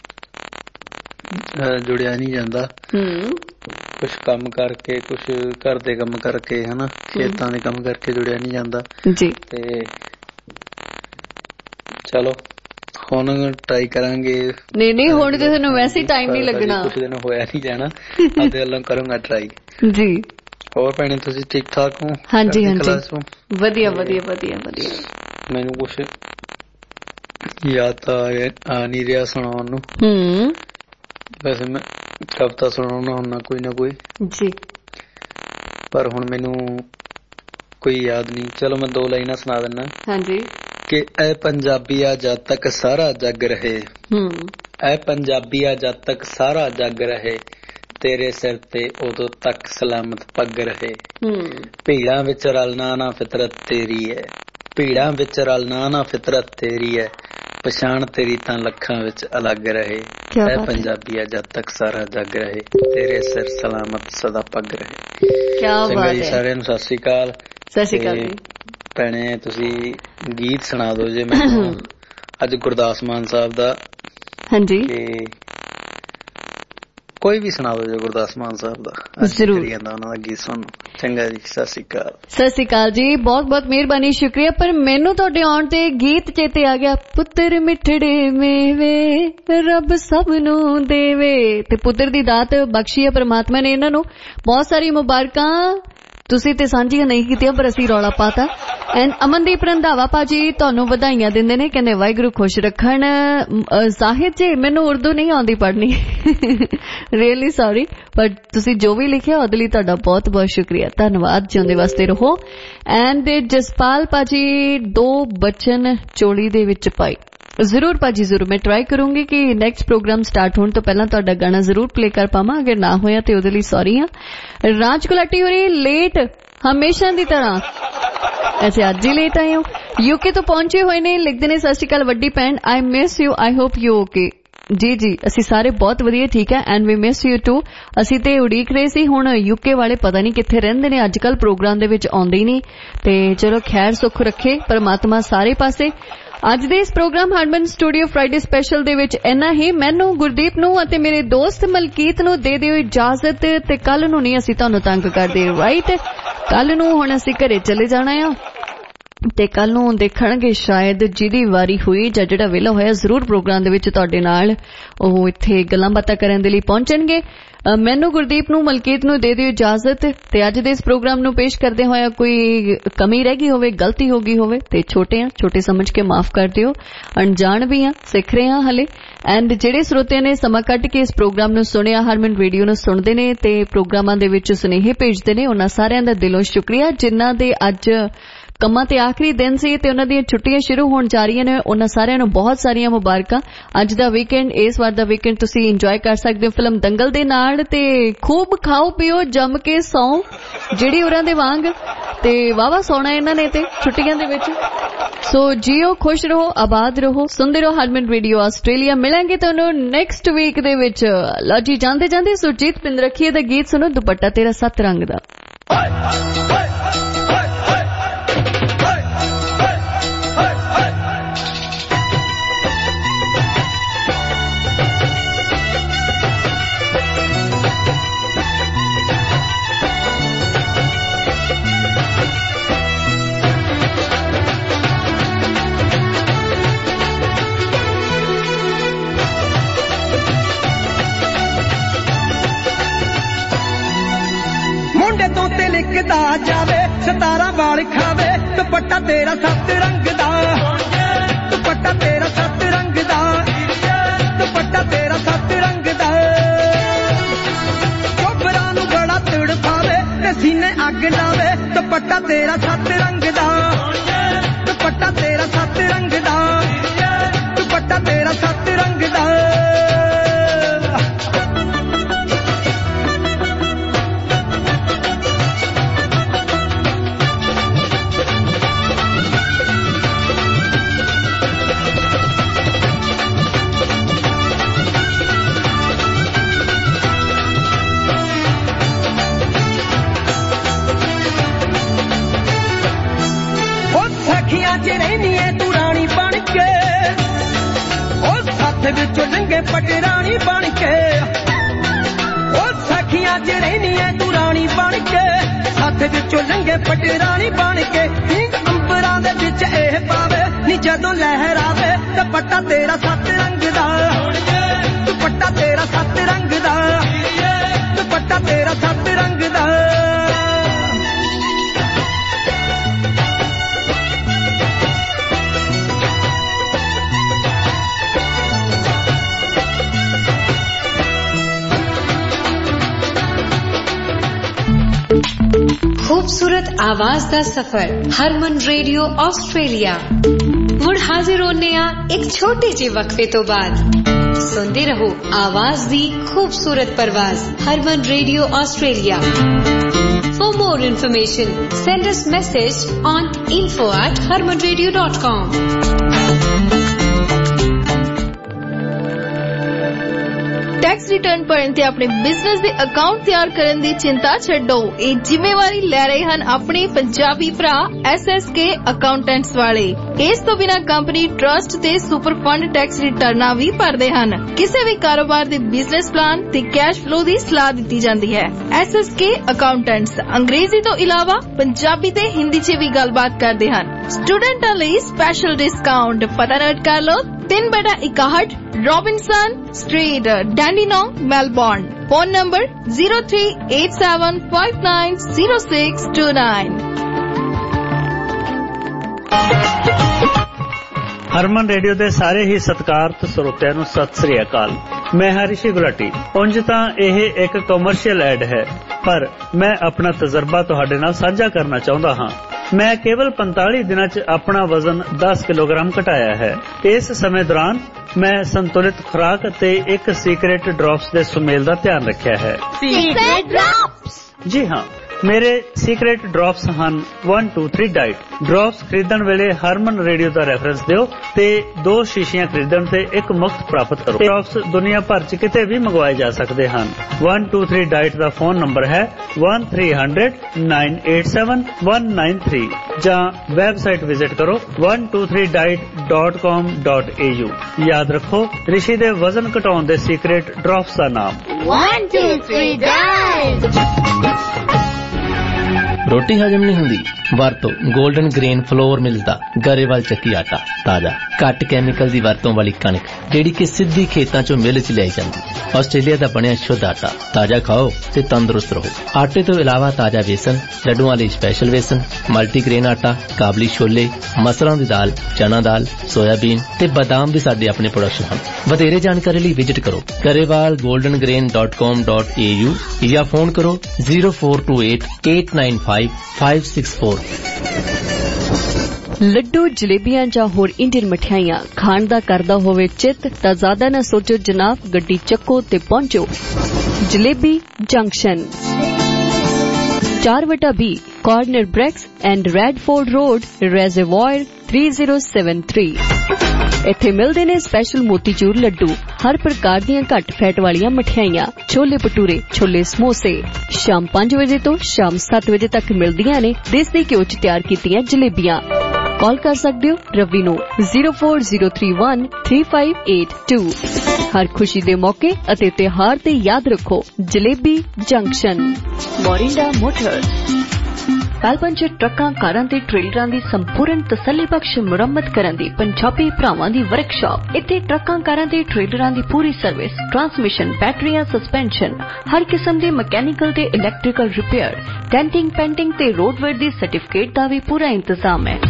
ਜੁੜਿਆ ਨਹੀਂ ਜਾਂਦਾ। ਕੁਛ ਕੰਮ ਕਰਕੇ, ਕੁਛ ਘਰ ਦੇ ਕੰਮ ਕਰਕੇ, ਹਨਾ ਖੇਤਾਂ ਦੇ ਕੰਮ ਕਰਕੇ ਜੁੜਿਆ ਨਹੀਂ ਜਾਂਦਾ ਜੀ। ਤੇ ਚਲੋ ਹੁਣ ਟਰਾਈ ਕਰਾਂਗੇ। ਨਹੀਂ ਨਹੀਂ ਹੁਣ ਤੇ ਤੁਹਾਨੂੰ ਵੈਸੇ ਹੀ ਟਾਈਮ ਨਹੀਂ ਲੱਗਣਾ, ਕੁਛ ਦਿਨ ਹੋਇਆ ਨਹੀਂ ਜਾਣਾ, ਆਪਦੇ ਵੱਲੋਂ ਕਰੂੰਗਾ ਟਰਾਈ ਜੀ। ਹੋਰ ਭੈਣੇ ਤੁਸੀਂ ਠੀਕ ਠਾਕ ਹੋ? ਹਾਂਜੀ ਹਾਂਜੀ ਵਧੀਆ ਵਧੀਆ ਵਧੀਆ ਵਧੀਆ। ਮੈਨੂੰ ਕੁਛ ਯਾਦ ਤਾਂ ਆ ਨਹੀਂ ਰਿਹਾ ਸੁਣਾਉਣ ਨੂੰ। ਹੂੰ ਵੈਸੇ ਮੈਂ ਕਵਿਤਾ ਸੁਣਾਉਣਾ ਹੁੰਦਾ ਕੋਈ ਨਾ ਕੋਈ ਜੀ, ਪਰ ਹੁਣ ਮੈਨੂੰ ਕੋਈ ਯਾਦ ਨਹੀਂ। ਚਲੋ ਮੈਂ ਦੋ ਲਾਈਨਾਂ ਸੁਣਾ ਦਿੰਦਾ। ਹਾਂਜੀ। ਕਿ ਐ ਪੰਜਾਬੀਆ ਜਦ ਤੱਕ ਸਾਰਾ ਜੱਗ ਰਹੇ, ਹੂੰ ਐ ਪੰਜਾਬੀਆ ਜਦ ਤੱਕ ਸਾਰਾ ਜੱਗ ਰਹੇ, ਤੇਰੇ ਸਿਰ ਤੇ ਉਦੋਂ ਤੱਕ ਸਲਾਮਤ ਪੱਗ ਰਹੇ। ਭੀੜਾਂ ਵਿੱਚ ਰਲਣਾ ਨਾ ਫਿਤਰਤ ਤੇਰੀ ਹੈ, ਭੀੜਾਂ ਵਿੱਚ ਰਲਣਾ ਨਾ ਫਿਤਰਤ ਤੇਰੀ ਹੈ, ਪਛਾਣ ਤੇਰੀ ਤਾਂ ਲੱਖਾਂ ਵਿੱਚ ਅਲੱਗ ਰਹੇ। ਐ ਪੰਜਾਬੀਆ ਜਦ ਤੱਕ ਸਾਰਾ ਜੱਗ ਰਹੇ, ਤੇਰੇ ਸਿਰ ਸਲਾਮਤ ਸਦਾ ਪੱਗ ਰਹੇ। ਚੰਗਾ ਜੀ, ਸਾਰਿਆਂ ਨੂੰ ਸਤਿ ਸ੍ਰੀ ਅਕਾਲ। ਸਤਿ ਸ੍ਰੀ ਅਕਾਲ ਜੀ। ਭੈਣੇ ਤੁਸੀਂ ਗੀਤ ਸੁਣਾ ਦਿਓ ਜੇ ਮੈਨੂੰ ਅੱਜ ਗੁਰਦਾਸ ਮਾਨ ਸਾਹਿਬ ਦਾ। ਹਾਂਜੀ ਕੋਈ ਵੀ ਸੁਣਾ ਦਿਓ ਜੇ ਗੁਰਦਾਸ ਮਾਨ ਸਾਹਿਬ ਦਾ, ਜ਼ਰੂਰ ਉਹਨਾਂ ਦਾ ਗੀਤ ਸੁਣੋ। ਚੰਗਾ ਜੀ, ਸਤਿ ਸ੍ਰੀ ਅਕਾਲ। ਸਤਿ ਸ੍ਰੀ ਅਕਾਲ ਜੀ, ਬਹੁਤ ਬਹੁਤ ਮਿਹਰਬਾਨੀ, ਸ਼ੁਕਰੀਆ। ਪਰ ਮੈਨੂੰ ਤੁਹਾਡੇ ਆਉਣ ਤੇ ਗੀਤ ਚੇਤੇ ਆ ਗਿਆ, ਪੁੱਤਰ ਮਿੱਠੜੇ ਮੇਵੇ ਰੱਬ ਸਭ ਨੂੰ ਦੇਵੇ। ਤੇ ਪੁੱਤਰ ਦੀ ਦਾਤ ਬਖਸ਼ੀ ਹੈ ਪ੍ਰਮਾਤਮਾ ਨੇ ਇਹਨਾਂ ਨੂੰ। ਬਹੁਤ ਸਾਰੀ ਮੁਬਾਰਕਾਂ ਤੁਸੀਂ ਤੇ ਸਾਂਝੀਆਂ ਨਹੀਂ ਕੀਤੀਆਂ ਪਰ ਅਸੀਂ ਰੌਲਾ ਪਾਤਾ। ਐਂਡ ਅਮਨਦੀਪ ਰੰਧਾਵਾ ਭਾਜੀ ਤੁਹਾਨੂੰ ਵਧਾਈਆਂ ਦਿੰਦੇ ਨੇ, ਕਹਿੰਦੇ ਵਾਹਿਗੁਰੂ ਖੁਸ਼ ਰੱਖਣ। ਸਾਹਿਤ ਜੀ ਮੈਨੂੰ ਉਰਦੂ ਨਹੀਂ ਆਉਂਦੀ ਪੜ੍ਹਨੀ, ਰੀਅਲੀ ਸੌਰੀ, ਪਰ ਤੁਸੀਂ ਜੋ ਵੀ ਲਿਖਿਆ ਉਹਦੇ ਲਈ ਤੁਹਾਡਾ ਬਹੁਤ ਬਹੁਤ ਸ਼ੁਕਰੀਆ, ਧੰਨਵਾਦ, ਜਿਉਂਦੇ ਵਾਸਤੇ ਰਹੋ। ਐਂਡ ਜਸਪਾਲ ਭਾਜੀ ਦੋ ਬਚਨ ਚੋਲੀ ਦੇ ਵਿੱਚ ਪਾਈ। ਜ਼ਰੂਰ ਭਾਜੀ ਜ਼ਰੂਰ, ਮੈਂ ਟਰਾਈ ਕਰੂੰਗੀ ਕਿ ਨੈਕਸਟ ਪ੍ਰੋਗਰਾਮ ਸਟਾਰਟ ਹੋਣ ਤੋਂ ਪਹਿਲਾਂ ਤੁਹਾਡਾ ਗਾਣਾ ਜ਼ਰੂਰ ਪਲੇ ਕਰ ਪਾਵਾਂ। ਅਗਰ ਨਾ ਹੋਇਆ ਤੇ ਉਹਦੇ ਲਈ ਸੌਰੀ ਹਾਂ। ਰਾਜ ਗੁਲਾਟੀ ਹੋਰੀ ਲੇਟ ਹਮੇਸ਼ਾ ਦੀ ਤਰ੍ਹਾਂ, ਅੱਛਾ ਅੱਜ ਹੀ ਲੇਟ ਆਏ ਹੋ। ਯੂਕੇ ਤੋਂ ਪਹੁੰਚੇ ਹੋਏ ਨੇ, ਲਿਖਦੇ ਨੇ ਸਤਿ ਸ਼੍ਰੀ ਅਕਾਲ ਵੱਡੀ ਭੈਣ, I miss you, I hope you okay. ਜੀ ਜੀ ਅਸੀਂ ਸਾਰੇ ਬਹੁਤ ਵਧੀਆ ਠੀਕ ਹੈ and we miss you too. ਅਸੀਂ ਤੇ ਉਡੀਕ ਰਹੇ ਸੀ, ਹੁਣ ਯੂਕੇ ਵਾਲੇ ਪਤਾ ਨਹੀਂ ਕਿੱਥੇ ਰਹਿੰਦੇ ਨੇ, ਅੱਜ ਕੱਲ ਪ੍ਰੋਗਰਾਮ ਦੇ ਵਿੱਚ ਆਉਂਦੇ ਹੀ ਨਹੀਂ। ਤੇ ਚਲੋ ਖੈਰ ਸੁੱਖ ਰੱਖੇ ਪਰਮਾਤਮਾ ਸਾਰੇ ਪਾਸੇ। ਅੱਜ ਦੇ ਇਸ programme Harman studio Friday special ਦੇ ਵਿੱਚ ਇੰਨਾ ਹੀ। ਮੈਨੂੰ, ਗੁਰਦੀਪ ਨੂੰ ਅਤੇ ਮੇਰੇ ਦੋਸਤ ਮਲਕੀਤ ਨੂੰ ਦੇ ਦਿਓ ਇਜਾਜ਼ਤ, ਤੇ ਕੱਲ ਨੂੰ ਨਹੀਂ ਅਸੀਂ ਤੁਹਾਨੂੰ ਤੰਗ ਕਰਦੇ, ਰਾਈਟ? ਕੱਲ ਨੂੰ ਹੁਣ ਅਸੀਂ ਘਰੇ ਚਲੇ ਜਾਣਾ ਆ ਤੇ ਕੱਲ ਨੂੰ ਦੇਖਣਗੇ ਸ਼ਾਇਦ ਜਿਹਦੀ ਵਾਰੀ ਹੋਈ ਜਾਂ ਜਿਹੜਾ ਵਿਹਲਾ ਹੋਇਆ ਜ਼ਰੂਰ ਪ੍ਰੋਗਰਾਮ ਦੇ ਵਿੱਚ ਤੁਹਾਡੇ ਨਾਲ ਉਹ ਇੱਥੇ ਗੱਲਾਂ ਬਾਤਾਂ ਕਰਨ ਦੇ ਲਈ ਪਹੁੰਚਣਗੇ। ਮੈਨੂੰ, ਗੁਰਦੀਪ ਨੂੰ, ਮਲਕੀਤ ਨੂੰ ਦੇ ਦਿਓ ਇਜਾਜ਼ਤ। ਤੇ ਅੱਜ ਦੇ ਇਸ ਪ੍ਰੋਗਰਾਮ ਨੂੰ ਪੇਸ਼ ਕਰਦੇ ਹੋਇਆ ਕੋਈ ਕਮੀ ਰਹਿ ਗਈ ਹੋਵੇ, ਗਲਤੀ ਹੋ ਗਈ ਹੋਵੇ ਤੇ ਛੋਟੇ ਆ ਛੋਟੇ ਸਮਝ ਕੇ ਮਾਫ ਕਰ ਦਿਓ। ਅਣਜਾਣ ਵੀ ਆ, ਸਿੱਖ ਰਹੇ ਆ ਹਲੇ। ਐਂਡ ਜਿਹੜੇ ਸਰੋਤਿਆਂ ਨੇ ਸਮਾਂ ਕੱਢ ਕੇ ਇਸ ਪ੍ਰੋਗਰਾਮ ਨੂੰ ਸੁਣਿਆ, ਹਰਮਨ ਰੇਡੀਓ ਨੂੰ ਸੁਣਦੇ ਨੇ ਤੇ ਪ੍ਰੋਗਰਾਮਾਂ ਦੇ ਵਿੱਚ ਸੁਨੇਹੇ ਭੇਜਦੇ ਨੇ, ਉਹਨਾਂ ਸਾਰਿਆਂ ਦਾ ਦਿਲੋਂ ਸ਼ੁਕਰੀਆ। ਜਿਨ੍ਹਾਂ ਦੇ ਅੱਜ ਕੰਮਾਂ ਤੇ ਆਖਰੀ ਦਿਨ ਸੀ ਤੇ ਉਹਨਾਂ ਦੀਆਂ ਛੁੱਟੀਆਂ ਸ਼ੁਰੂ ਹੋਣ ਜਾ ਰਹੀਆਂ ਨੇ। ਉਹਨਾਂ ਸਾਰਿਆਂ ਨੂੰ ਬਹੁਤ ਸਾਰੀਆਂ ਮੁਬਾਰਕਾਂ। ਅੱਜ ਦਾ ਵੀਕਐਂਡ, ਇਸ ਵਾਰ ਦਾ ਵੀਕਐਂਡ ਤੁਸੀਂ ਇੰਜੋਏ ਕਰ ਸਕਦੇ ਹੋ ਫਿਲਮ ਦੰਗਲ ਦੇ ਨਾਲ ਤੇ ਖੂਬ ਖਾਓ ਪੀਓ ਜੰਮ ਕੇ ਸੌਂ, ਜਿਹੜੀ ਉਹਨਾਂ ਦੇ ਵਾਂਗ ਤੇ ਵਾਵਾ ਸੌਣਾ ਇਹਨਾਂ ਨੇ ਤੇ ਛੁੱਟੀਆਂ ਦੇ ਵਿੱਚ। ਸੋ ਜੀਓ, ਖੁਸ਼ ਰਹੋ, ਆਬਾਦ ਰਹੋ, ਸੁਣਦੇ ਰਹੋ ਹਰਮਨ ਰੇਡੀਓ ਆਸਟ੍ਰੇਲੀਆ। ਮਿਲਾਂਗੇ ਤੁਹਾਨੂੰ ਨੈਕਸਟ ਵੀਕ ਦੇ ਵਿੱਚ। ਲਓ ਜੀ, ਜਾਂਦੇ ਜਾਂਦੇ ਸੁਰਜੀਤ ਪਿੰਦਰਖੀਏ ਦਾ ਗੀਤ ਸੁਣੋ, ਦੁਪੱਟਾ ਤੇਰਾ ਸੱਤ ਰੰਗ ਦਾ। ਲਿਖਦਾ ਜਾਵੇ ਸਤਾਰਾਂ ਵਾਲ ਖਾਵੇ, ਦੁਪੱਟਾ ਤੇਰਾ ਸੱਤ ਰੰਗ ਦਾ, ਦੁਪੱਟਾ ਤੇਰਾ ਸੱਤ ਰੰਗ ਦਾ, ਦੁਪੱਟਾ ਤੇਰਾ ਸੱਤ ਰੰਗ ਦਾ। ਚੋਬਰਾਂ ਨੂੰ ਗਲਾ ਤੜਫਾਵੇ ਤੇ ਸੀਨੇ ਅੱਗ ਲਾਵੇ, ਦੁਪੱਟਾ ਤੇਰਾ ਸੱਤ ਰੰਗ ਦਾ, ਦੁਪੱਟਾ ਤੇਰਾ ਸੱਤ ਰੰਗ ਦਾ, ਦੁਪੱਟਾ ਤੇਰਾ ਸੱਤ ਰੰਗ ਦਾ। ਵਿੱਚੋਂ ਲੰਘੇ ਪਟਰਾਣੀ ਬਣ ਕੇ, ਉਹ ਸਖੀਆਂ ਚ ਰਹਿਨੀ ਐ ਤੂੰ ਰਾਣੀ ਬਣ ਕੇ, ਹੱਥ ਵਿੱਚੋਂ ਲੰਘੇ ਪਟਰਾਣੀ ਬਣ ਕੇ। ਹੀਂਗ ਅੰਬਰਾਂ ਦੇ ਵਿੱਚ ਇਹ ਪਾਵੇ ਨੀ ਜਦੋਂ ਲਹਿਰ ਆਵੇ, ਦੁਪੱਟਾ ਤੇਰਾ ਸੱਤ ਰੰਗ ਦਾ, ਦੁਪੱਟਾ ਤੇਰਾ ਸੱਤ ਰੰਗ ਦਾ, ਦੁਪੱਟਾ ਤੇਰਾ ਸੱਤ ਰੰਗ ਦਾ। खूबसूरत आवाज दा सफर हरमन रेडियो ऑस्ट्रेलिया मुड़ हाजिर होने आ एक छोटे जे वक्फे तो बाद। सुनते रहो आवाज दी खूबसूरत परवाज Harman radio Australia. For more information send us message on info at harman radio dot com। Tax return भरन ते अपने बिजनेस दे अकाउंट तैयार करन दी चिंता छड्डो। ਇਹ ਜ਼ਿੰਮੇਵਾਰੀ ਲੈ ਰਹੇ ਹਨ ਆਪਣੇ ਪੰਜਾਬੀ ਭਰਾ ਐਸ ਐਸ ਕੇ ਅਕਾਊਂਟੈਂਟਸ ਵਾਲੇ। ਇਸ ਤੋਂ ਬਿਨਾਂ ਕੰਪਨੀ ਟਰਸਟ ਤੇ ਸੁਪਰ ਫੰਡ ਟੈਕਸ ਰਿਟਰਨਾਂ ਵੀ ਭਰਦੇ ਹਨ। ਕਿਸੇ ਵੀ ਕਾਰੋਬਾਰ ਦੇ ਬਿਜ਼ਨਸ ਪਲਾਨ ਤੇ ਕੈਸ਼ ਫਲੋ ਦੀ ਸਲਾਹ ਦਿੱਤੀ ਜਾਂਦੀ ਹੈ। ਐਸ ਐਸ ਕੇ ਅਕਾਊਂਟੈਂਟਸ ਅੰਗਰੇਜ਼ੀ ਤੋਂ ਇਲਾਵਾ ਪੰਜਾਬੀ ਤੇ ਹਿੰਦੀ 'ਚ ਵੀ ਗੱਲਬਾਤ ਕਰਦੇ ਹਨ। ਸਟੂਡੈਂਟਾਂ ਲਈ ਸਪੈਸ਼ਲ ਡਿਸਕਾਊਂਟ। ਪਤਾ ਨੋਟ ਕਰ ਲਓ, तीन बटा इकाहठ Robinson street Dandenong Melbourne. Phone number zero three eight seven five nine zero six two nine. Harman radio ਦੇ ਸਾਰੇ ਹੀ ਸਤਿਕਾਰਤ ਸਰੋਤਿਆਂ ਨੂੰ ਸਤਿ ਸ੍ਰੀ ਅਕਾਲ। ਮੈਂ ਹਾਂ ਰਿਸ਼ੀ ਗੁਲਾਟੀ। ਉਂਝ ਤਾਂ ਇਹ ਇੱਕ ਕਮਰਸ਼ੀਅਲ ਐਡ ਹੈ, ਪਰ ਮੈਂ ਆਪਣਾ ਤਜਰਬਾ ਤੁਹਾਡੇ ਨਾਲ ਸਾਂਝਾ ਕਰਨਾ ਚਾਹੁੰਦਾ ਹਾਂ। ਮੈਂ ਕੇਵਲ ਪੰਤਾਲੀ ਦਿਨਾਂ 'ਚ ਆਪਣਾ ਵਜ਼ਨ ਦਸ ਕਿਲੋਗ੍ਰਾਮ ਘਟਾਇਆ ਹੈ। ਇਸ ਸਮੇਂ ਦੌਰਾਨ ਮੈਂ ਸੰਤੁਲਿਤ ਖੁਰਾਕ ਅਤੇ ਇੱਕ ਸੀਕ੍ਰੇਟ ਡ੍ਰੌਪਸ ਦੇ ਸੁਮੇਲ ਦਾ ਧਿਆਨ ਰੱਖਿਆ ਹੈ। Secret drops? ਜੀ ਹਾਂ, ਮੇਰੇ ਸੀਕ੍ਰੇਟ ਡ੍ਰੌਪਸ ਹਨ one two three diet. Drops ਖਰੀਦਣ ਵੇਲੇ ਹਰਮਨ ਰੇਡੀਓ ਦਾ ਰੈਫਰੈਂਸ ਦਿਓ ਤੇ ਦੋ ਸ਼ੀਸ਼ੀਆਂ ਖਰੀਦਣ ਤੇ ਇੱਕ ਮੁਫਤ ਪ੍ਰਾਪਤ ਕਰੋ। ਡ੍ਰੌਪਸ ਦੁਨੀਆ ਭਰ 'ਚ ਕਿਤੇ ਵੀ ਮੰਗਵਾਏ ਜਾ ਸਕਦੇ ਹਨ। वन टू थ्री डाइट ਦਾ ਫੋਨ ਨੰਬਰ ਹੈ one three hundred nine eight seven one nine three ਜਾਂ ਵੈਬਸਾਈਟ ਵਿਜ਼ਿਟ ਕਰੋ one two three diet dot com dot A U. ਯਾਦ ਰੱਖੋ, ਰਿਸ਼ੀ ਦੇ ਵਜ਼ਨ ਘਟਾਉਣ ਦੇ ਸੀਕ੍ਰੇਟ ਡ੍ਰੌਪਸ ਦਾ ਨਾਮ वन टू थ्री डाइट। ਰੋਟੀ ਹਜਮ ਨਹੀਂ ਹੁੰਦੀ? ਵਰਤੋ ਗੋਲਡਨ ਗ੍ਰੇਨ ਫਲੋਰ ਮਿਲਦਾ ਗਰੇਵਾਲ ਚੱਕੀ ਆਟਾ। ਤਾਜ਼ਾ ਘੱਟ ਕੈਮੀਕਲ ਦੀ ਵਰਤੋਂ ਵਾਲੀ ਕਣਕ ਜਿਹੜੀ ਕਿ ਸਿੱਧੀ ਖੇਤਾਂ ਚੋਂ ਮਿਲ 'ਚ ਲਿਆਈ ਜਾਂਦੀ। ਆਸਟ੍ਰੇਲੀਆ ਦਾ ਬਣਿਆ ਸ਼ੁੱਧ ਆਟਾ। ਤਾਜ਼ਾ ਖਾਓ ਤੇ ਤੰਦਰੁਸਤ ਰਹੋ। ਆਟੇ ਤੋਂ ਇਲਾਵਾ ਤਾਜ਼ਾ ਵੇਸਣ, ਲੱਡੂਆਂ ਲਈ ਸਪੈਸ਼ਲ ਵੇਸਣ, ਮਲਟੀਗ੍ਰੇਨ ਆਟਾ, ਕਾਬਲੀ ਛੋਲੇ, ਮਸਰਾਂ ਦੀ ਦਾਲ, ਚਨਾ ਦਾਲ, ਸੋਇਆਬੀਨ ਤੇ ਬਾਦਾਮ ਵੀ ਸਾਡੇ ਆਪਣੇ ਪ੍ਰੋਡਕਸ਼ਨ ਹਨ। ਵਧੇਰੇ ਜਾਣਕਾਰੀ ਲਈ ਵਿਜ਼ਿਟ ਕਰੋ Grewal golden grain dot com dot A U ਜਾਂ ਫੋਨ ਕਰੋ zero four two eight eight nine five five six four. Laddu ਜਲੇਬੀਆਂ ਜਾਂ ਹੋਰ ਇੰਡੀਅਨ ਮਠਿਆਈਆਂ ਖਾਣ ਦਾ ਕਰਦਾ ਹੋਵੇ ਚਿੱਤ ਤਾਂ ਜ਼ਿਆਦਾ ਨਾ ਸੋਚੋ ਜਨਾਬ, ਗੱਡੀ ਚੱਕੋ ਤੇ ਪਹੁੰਚੋ ਜਲੇਬੀ ਜੰਕਸ਼ਨ ਚਾਰ ਵਟਾ B corner Brex and Radford road reservoir three zero seven three। ਇੱਥੇ ਮਿਲਦੇ ਨੇ ਸਪੈਸ਼ਲ ਮੋਤੀਚੂਰ ਲੱਡੂ, ਹਰ ਪ੍ਰਕਾਰ ਦੀਆਂ ਘੱਟ ਫੈਟ ਵਾਲੀਆਂ ਮਠਿਆਈਆਂ, ਛੋਲੇ ਭਟੂਰੇ, ਛੋਲੇ ਸਮੋਸੇ। ਸ਼ਾਮ ਪੰਜ ਵਜੇ ਤੋਂ ਸ਼ਾਮ ਸੱਤ ਵਜੇ ਤੱਕ ਮਿਲਦੀਆਂ ਨੇ ਦੇਸੀ ਘਿਓ ਚ ਤਿਆਰ ਕੀਤੀਆਂ ਜਲੇਬੀਆਂ। ਕਾਲ ਕਰ ਸਕਦੇ ਹੋ ਰਵੀ ਨੂੰ zero four zero three one three five eight two। ਹਰ ਖੁਸ਼ੀ ਦੇ ਮੌਕੇ ਅਤੇ ਤਿਉਹਾਰ ਤੇ ਯਾਦ ਰੱਖੋ Jalebi junction. Morinda motors Melbourne ਚ ਟਰੱਕਾਂ, ਕਾਰਾਂ ਤੇ ਟ੍ਰੇਲਰਾਂ ਦੀ ਸੰਪੂਰਨ ਤਸੱਲੀਬਖਸ਼ ਮੁਰੰਮਤ ਕਰਨ ਦੀ ਪੰਜਾਬੀ ਭਰਾਵਾਂ ਦੀ ਵਰਕਸ਼ਾਪ। ਇੱਥੇ ਟਰੱਕਾਂ, ਕਾਰਾਂ ਤੇ ਟ੍ਰੇਲਰਾਂ ਦੀ ਪੂਰੀ ਸਰਵਿਸ, ਟਰਾਂਸਮਿਸ਼ਨ, ਬੈਟਰੀਆਂ, ਸਸਪੈਂਸ਼ਨ, ਹਰ ਕਿਸਮ ਦੇ ਮਕੈਨੀਕਲ ਤੇ ਇਲੈਕਟ੍ਰੀਕਲ ਰਿਪੇਅਰ, ਡੈਂਟਿੰਗ, ਪੈਂਟਿੰਗ ਤੇ ਰੋਡਵੇਅਰ ਦੀ ਸਰਟੀਫਿਕੇਟ ਦਾ ਵੀ ਪੂਰਾ ਇੰਤਜ਼ਾਮ ਹੈ।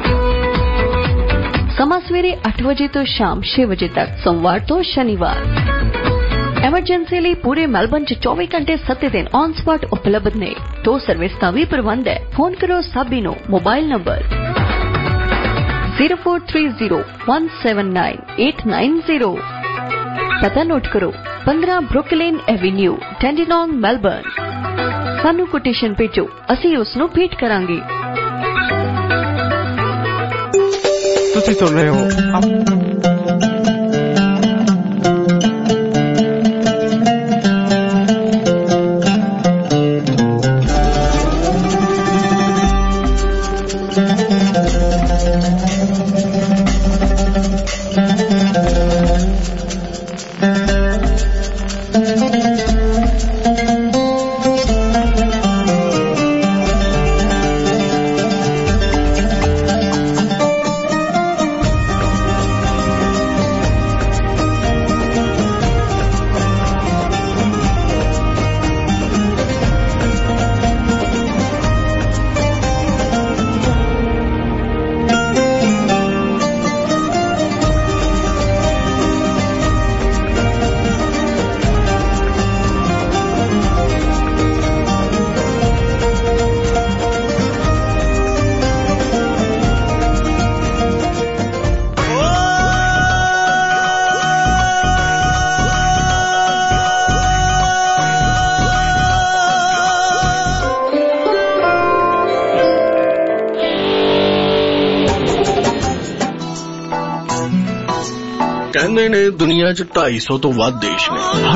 ਸਮਾਂ ਸਵੇਰੇ ਅੱਠ ਵਜੇ ਤੋਂ ਸ਼ਾਮ ਛੇ ਵਜੇ ਤੱਕ, ਸੋਮਵਾਰ ਤੋਂ ਸ਼ਨੀਵਾਰ। ਐਮਰਜੈਂਸੀ ਲਈ ਪੂਰੇ ਮੈਲਬਨ ਚ ਚੌਵੀ ਘੰਟੇ ਸੱਤ ਦਿਨ ਔਨ ਸਪਾਟ ਉਪਲਬਧ ਨੇ। ਟੋ ਸਰਵਿਸ ਦਾ ਵੀ ਪ੍ਰਬੰਧ ਹੈ। ਫੋਨ ਕਰੋ ਸਾਬੀ ਨੂੰ mobile number zero four three zero one seven nine eight nine zero। ਪਤਾ ਨੋਟ ਕਰੋ fifteen Brooklyn avenue, Dandenong, Melbourne. ਸਾਨੂੰ ਕੋਟੇਸ਼ਨ ਭੇਜੋ, ਅਸੀਂ ਉਸ ਨੂੰ ਭੇਟ ਕਰਾਂਗੇ। ਤੁਸੀਂ ਸੁਣ ਰਹੇ ਹੋ ਕਹਿੰਦੇ ਨੇ ਦੁਨੀਆ 'ਚ ਢਾਈ ਸੌ ਤੋਂ ਵੱਧ ਦੇਸ਼ ਨੇ।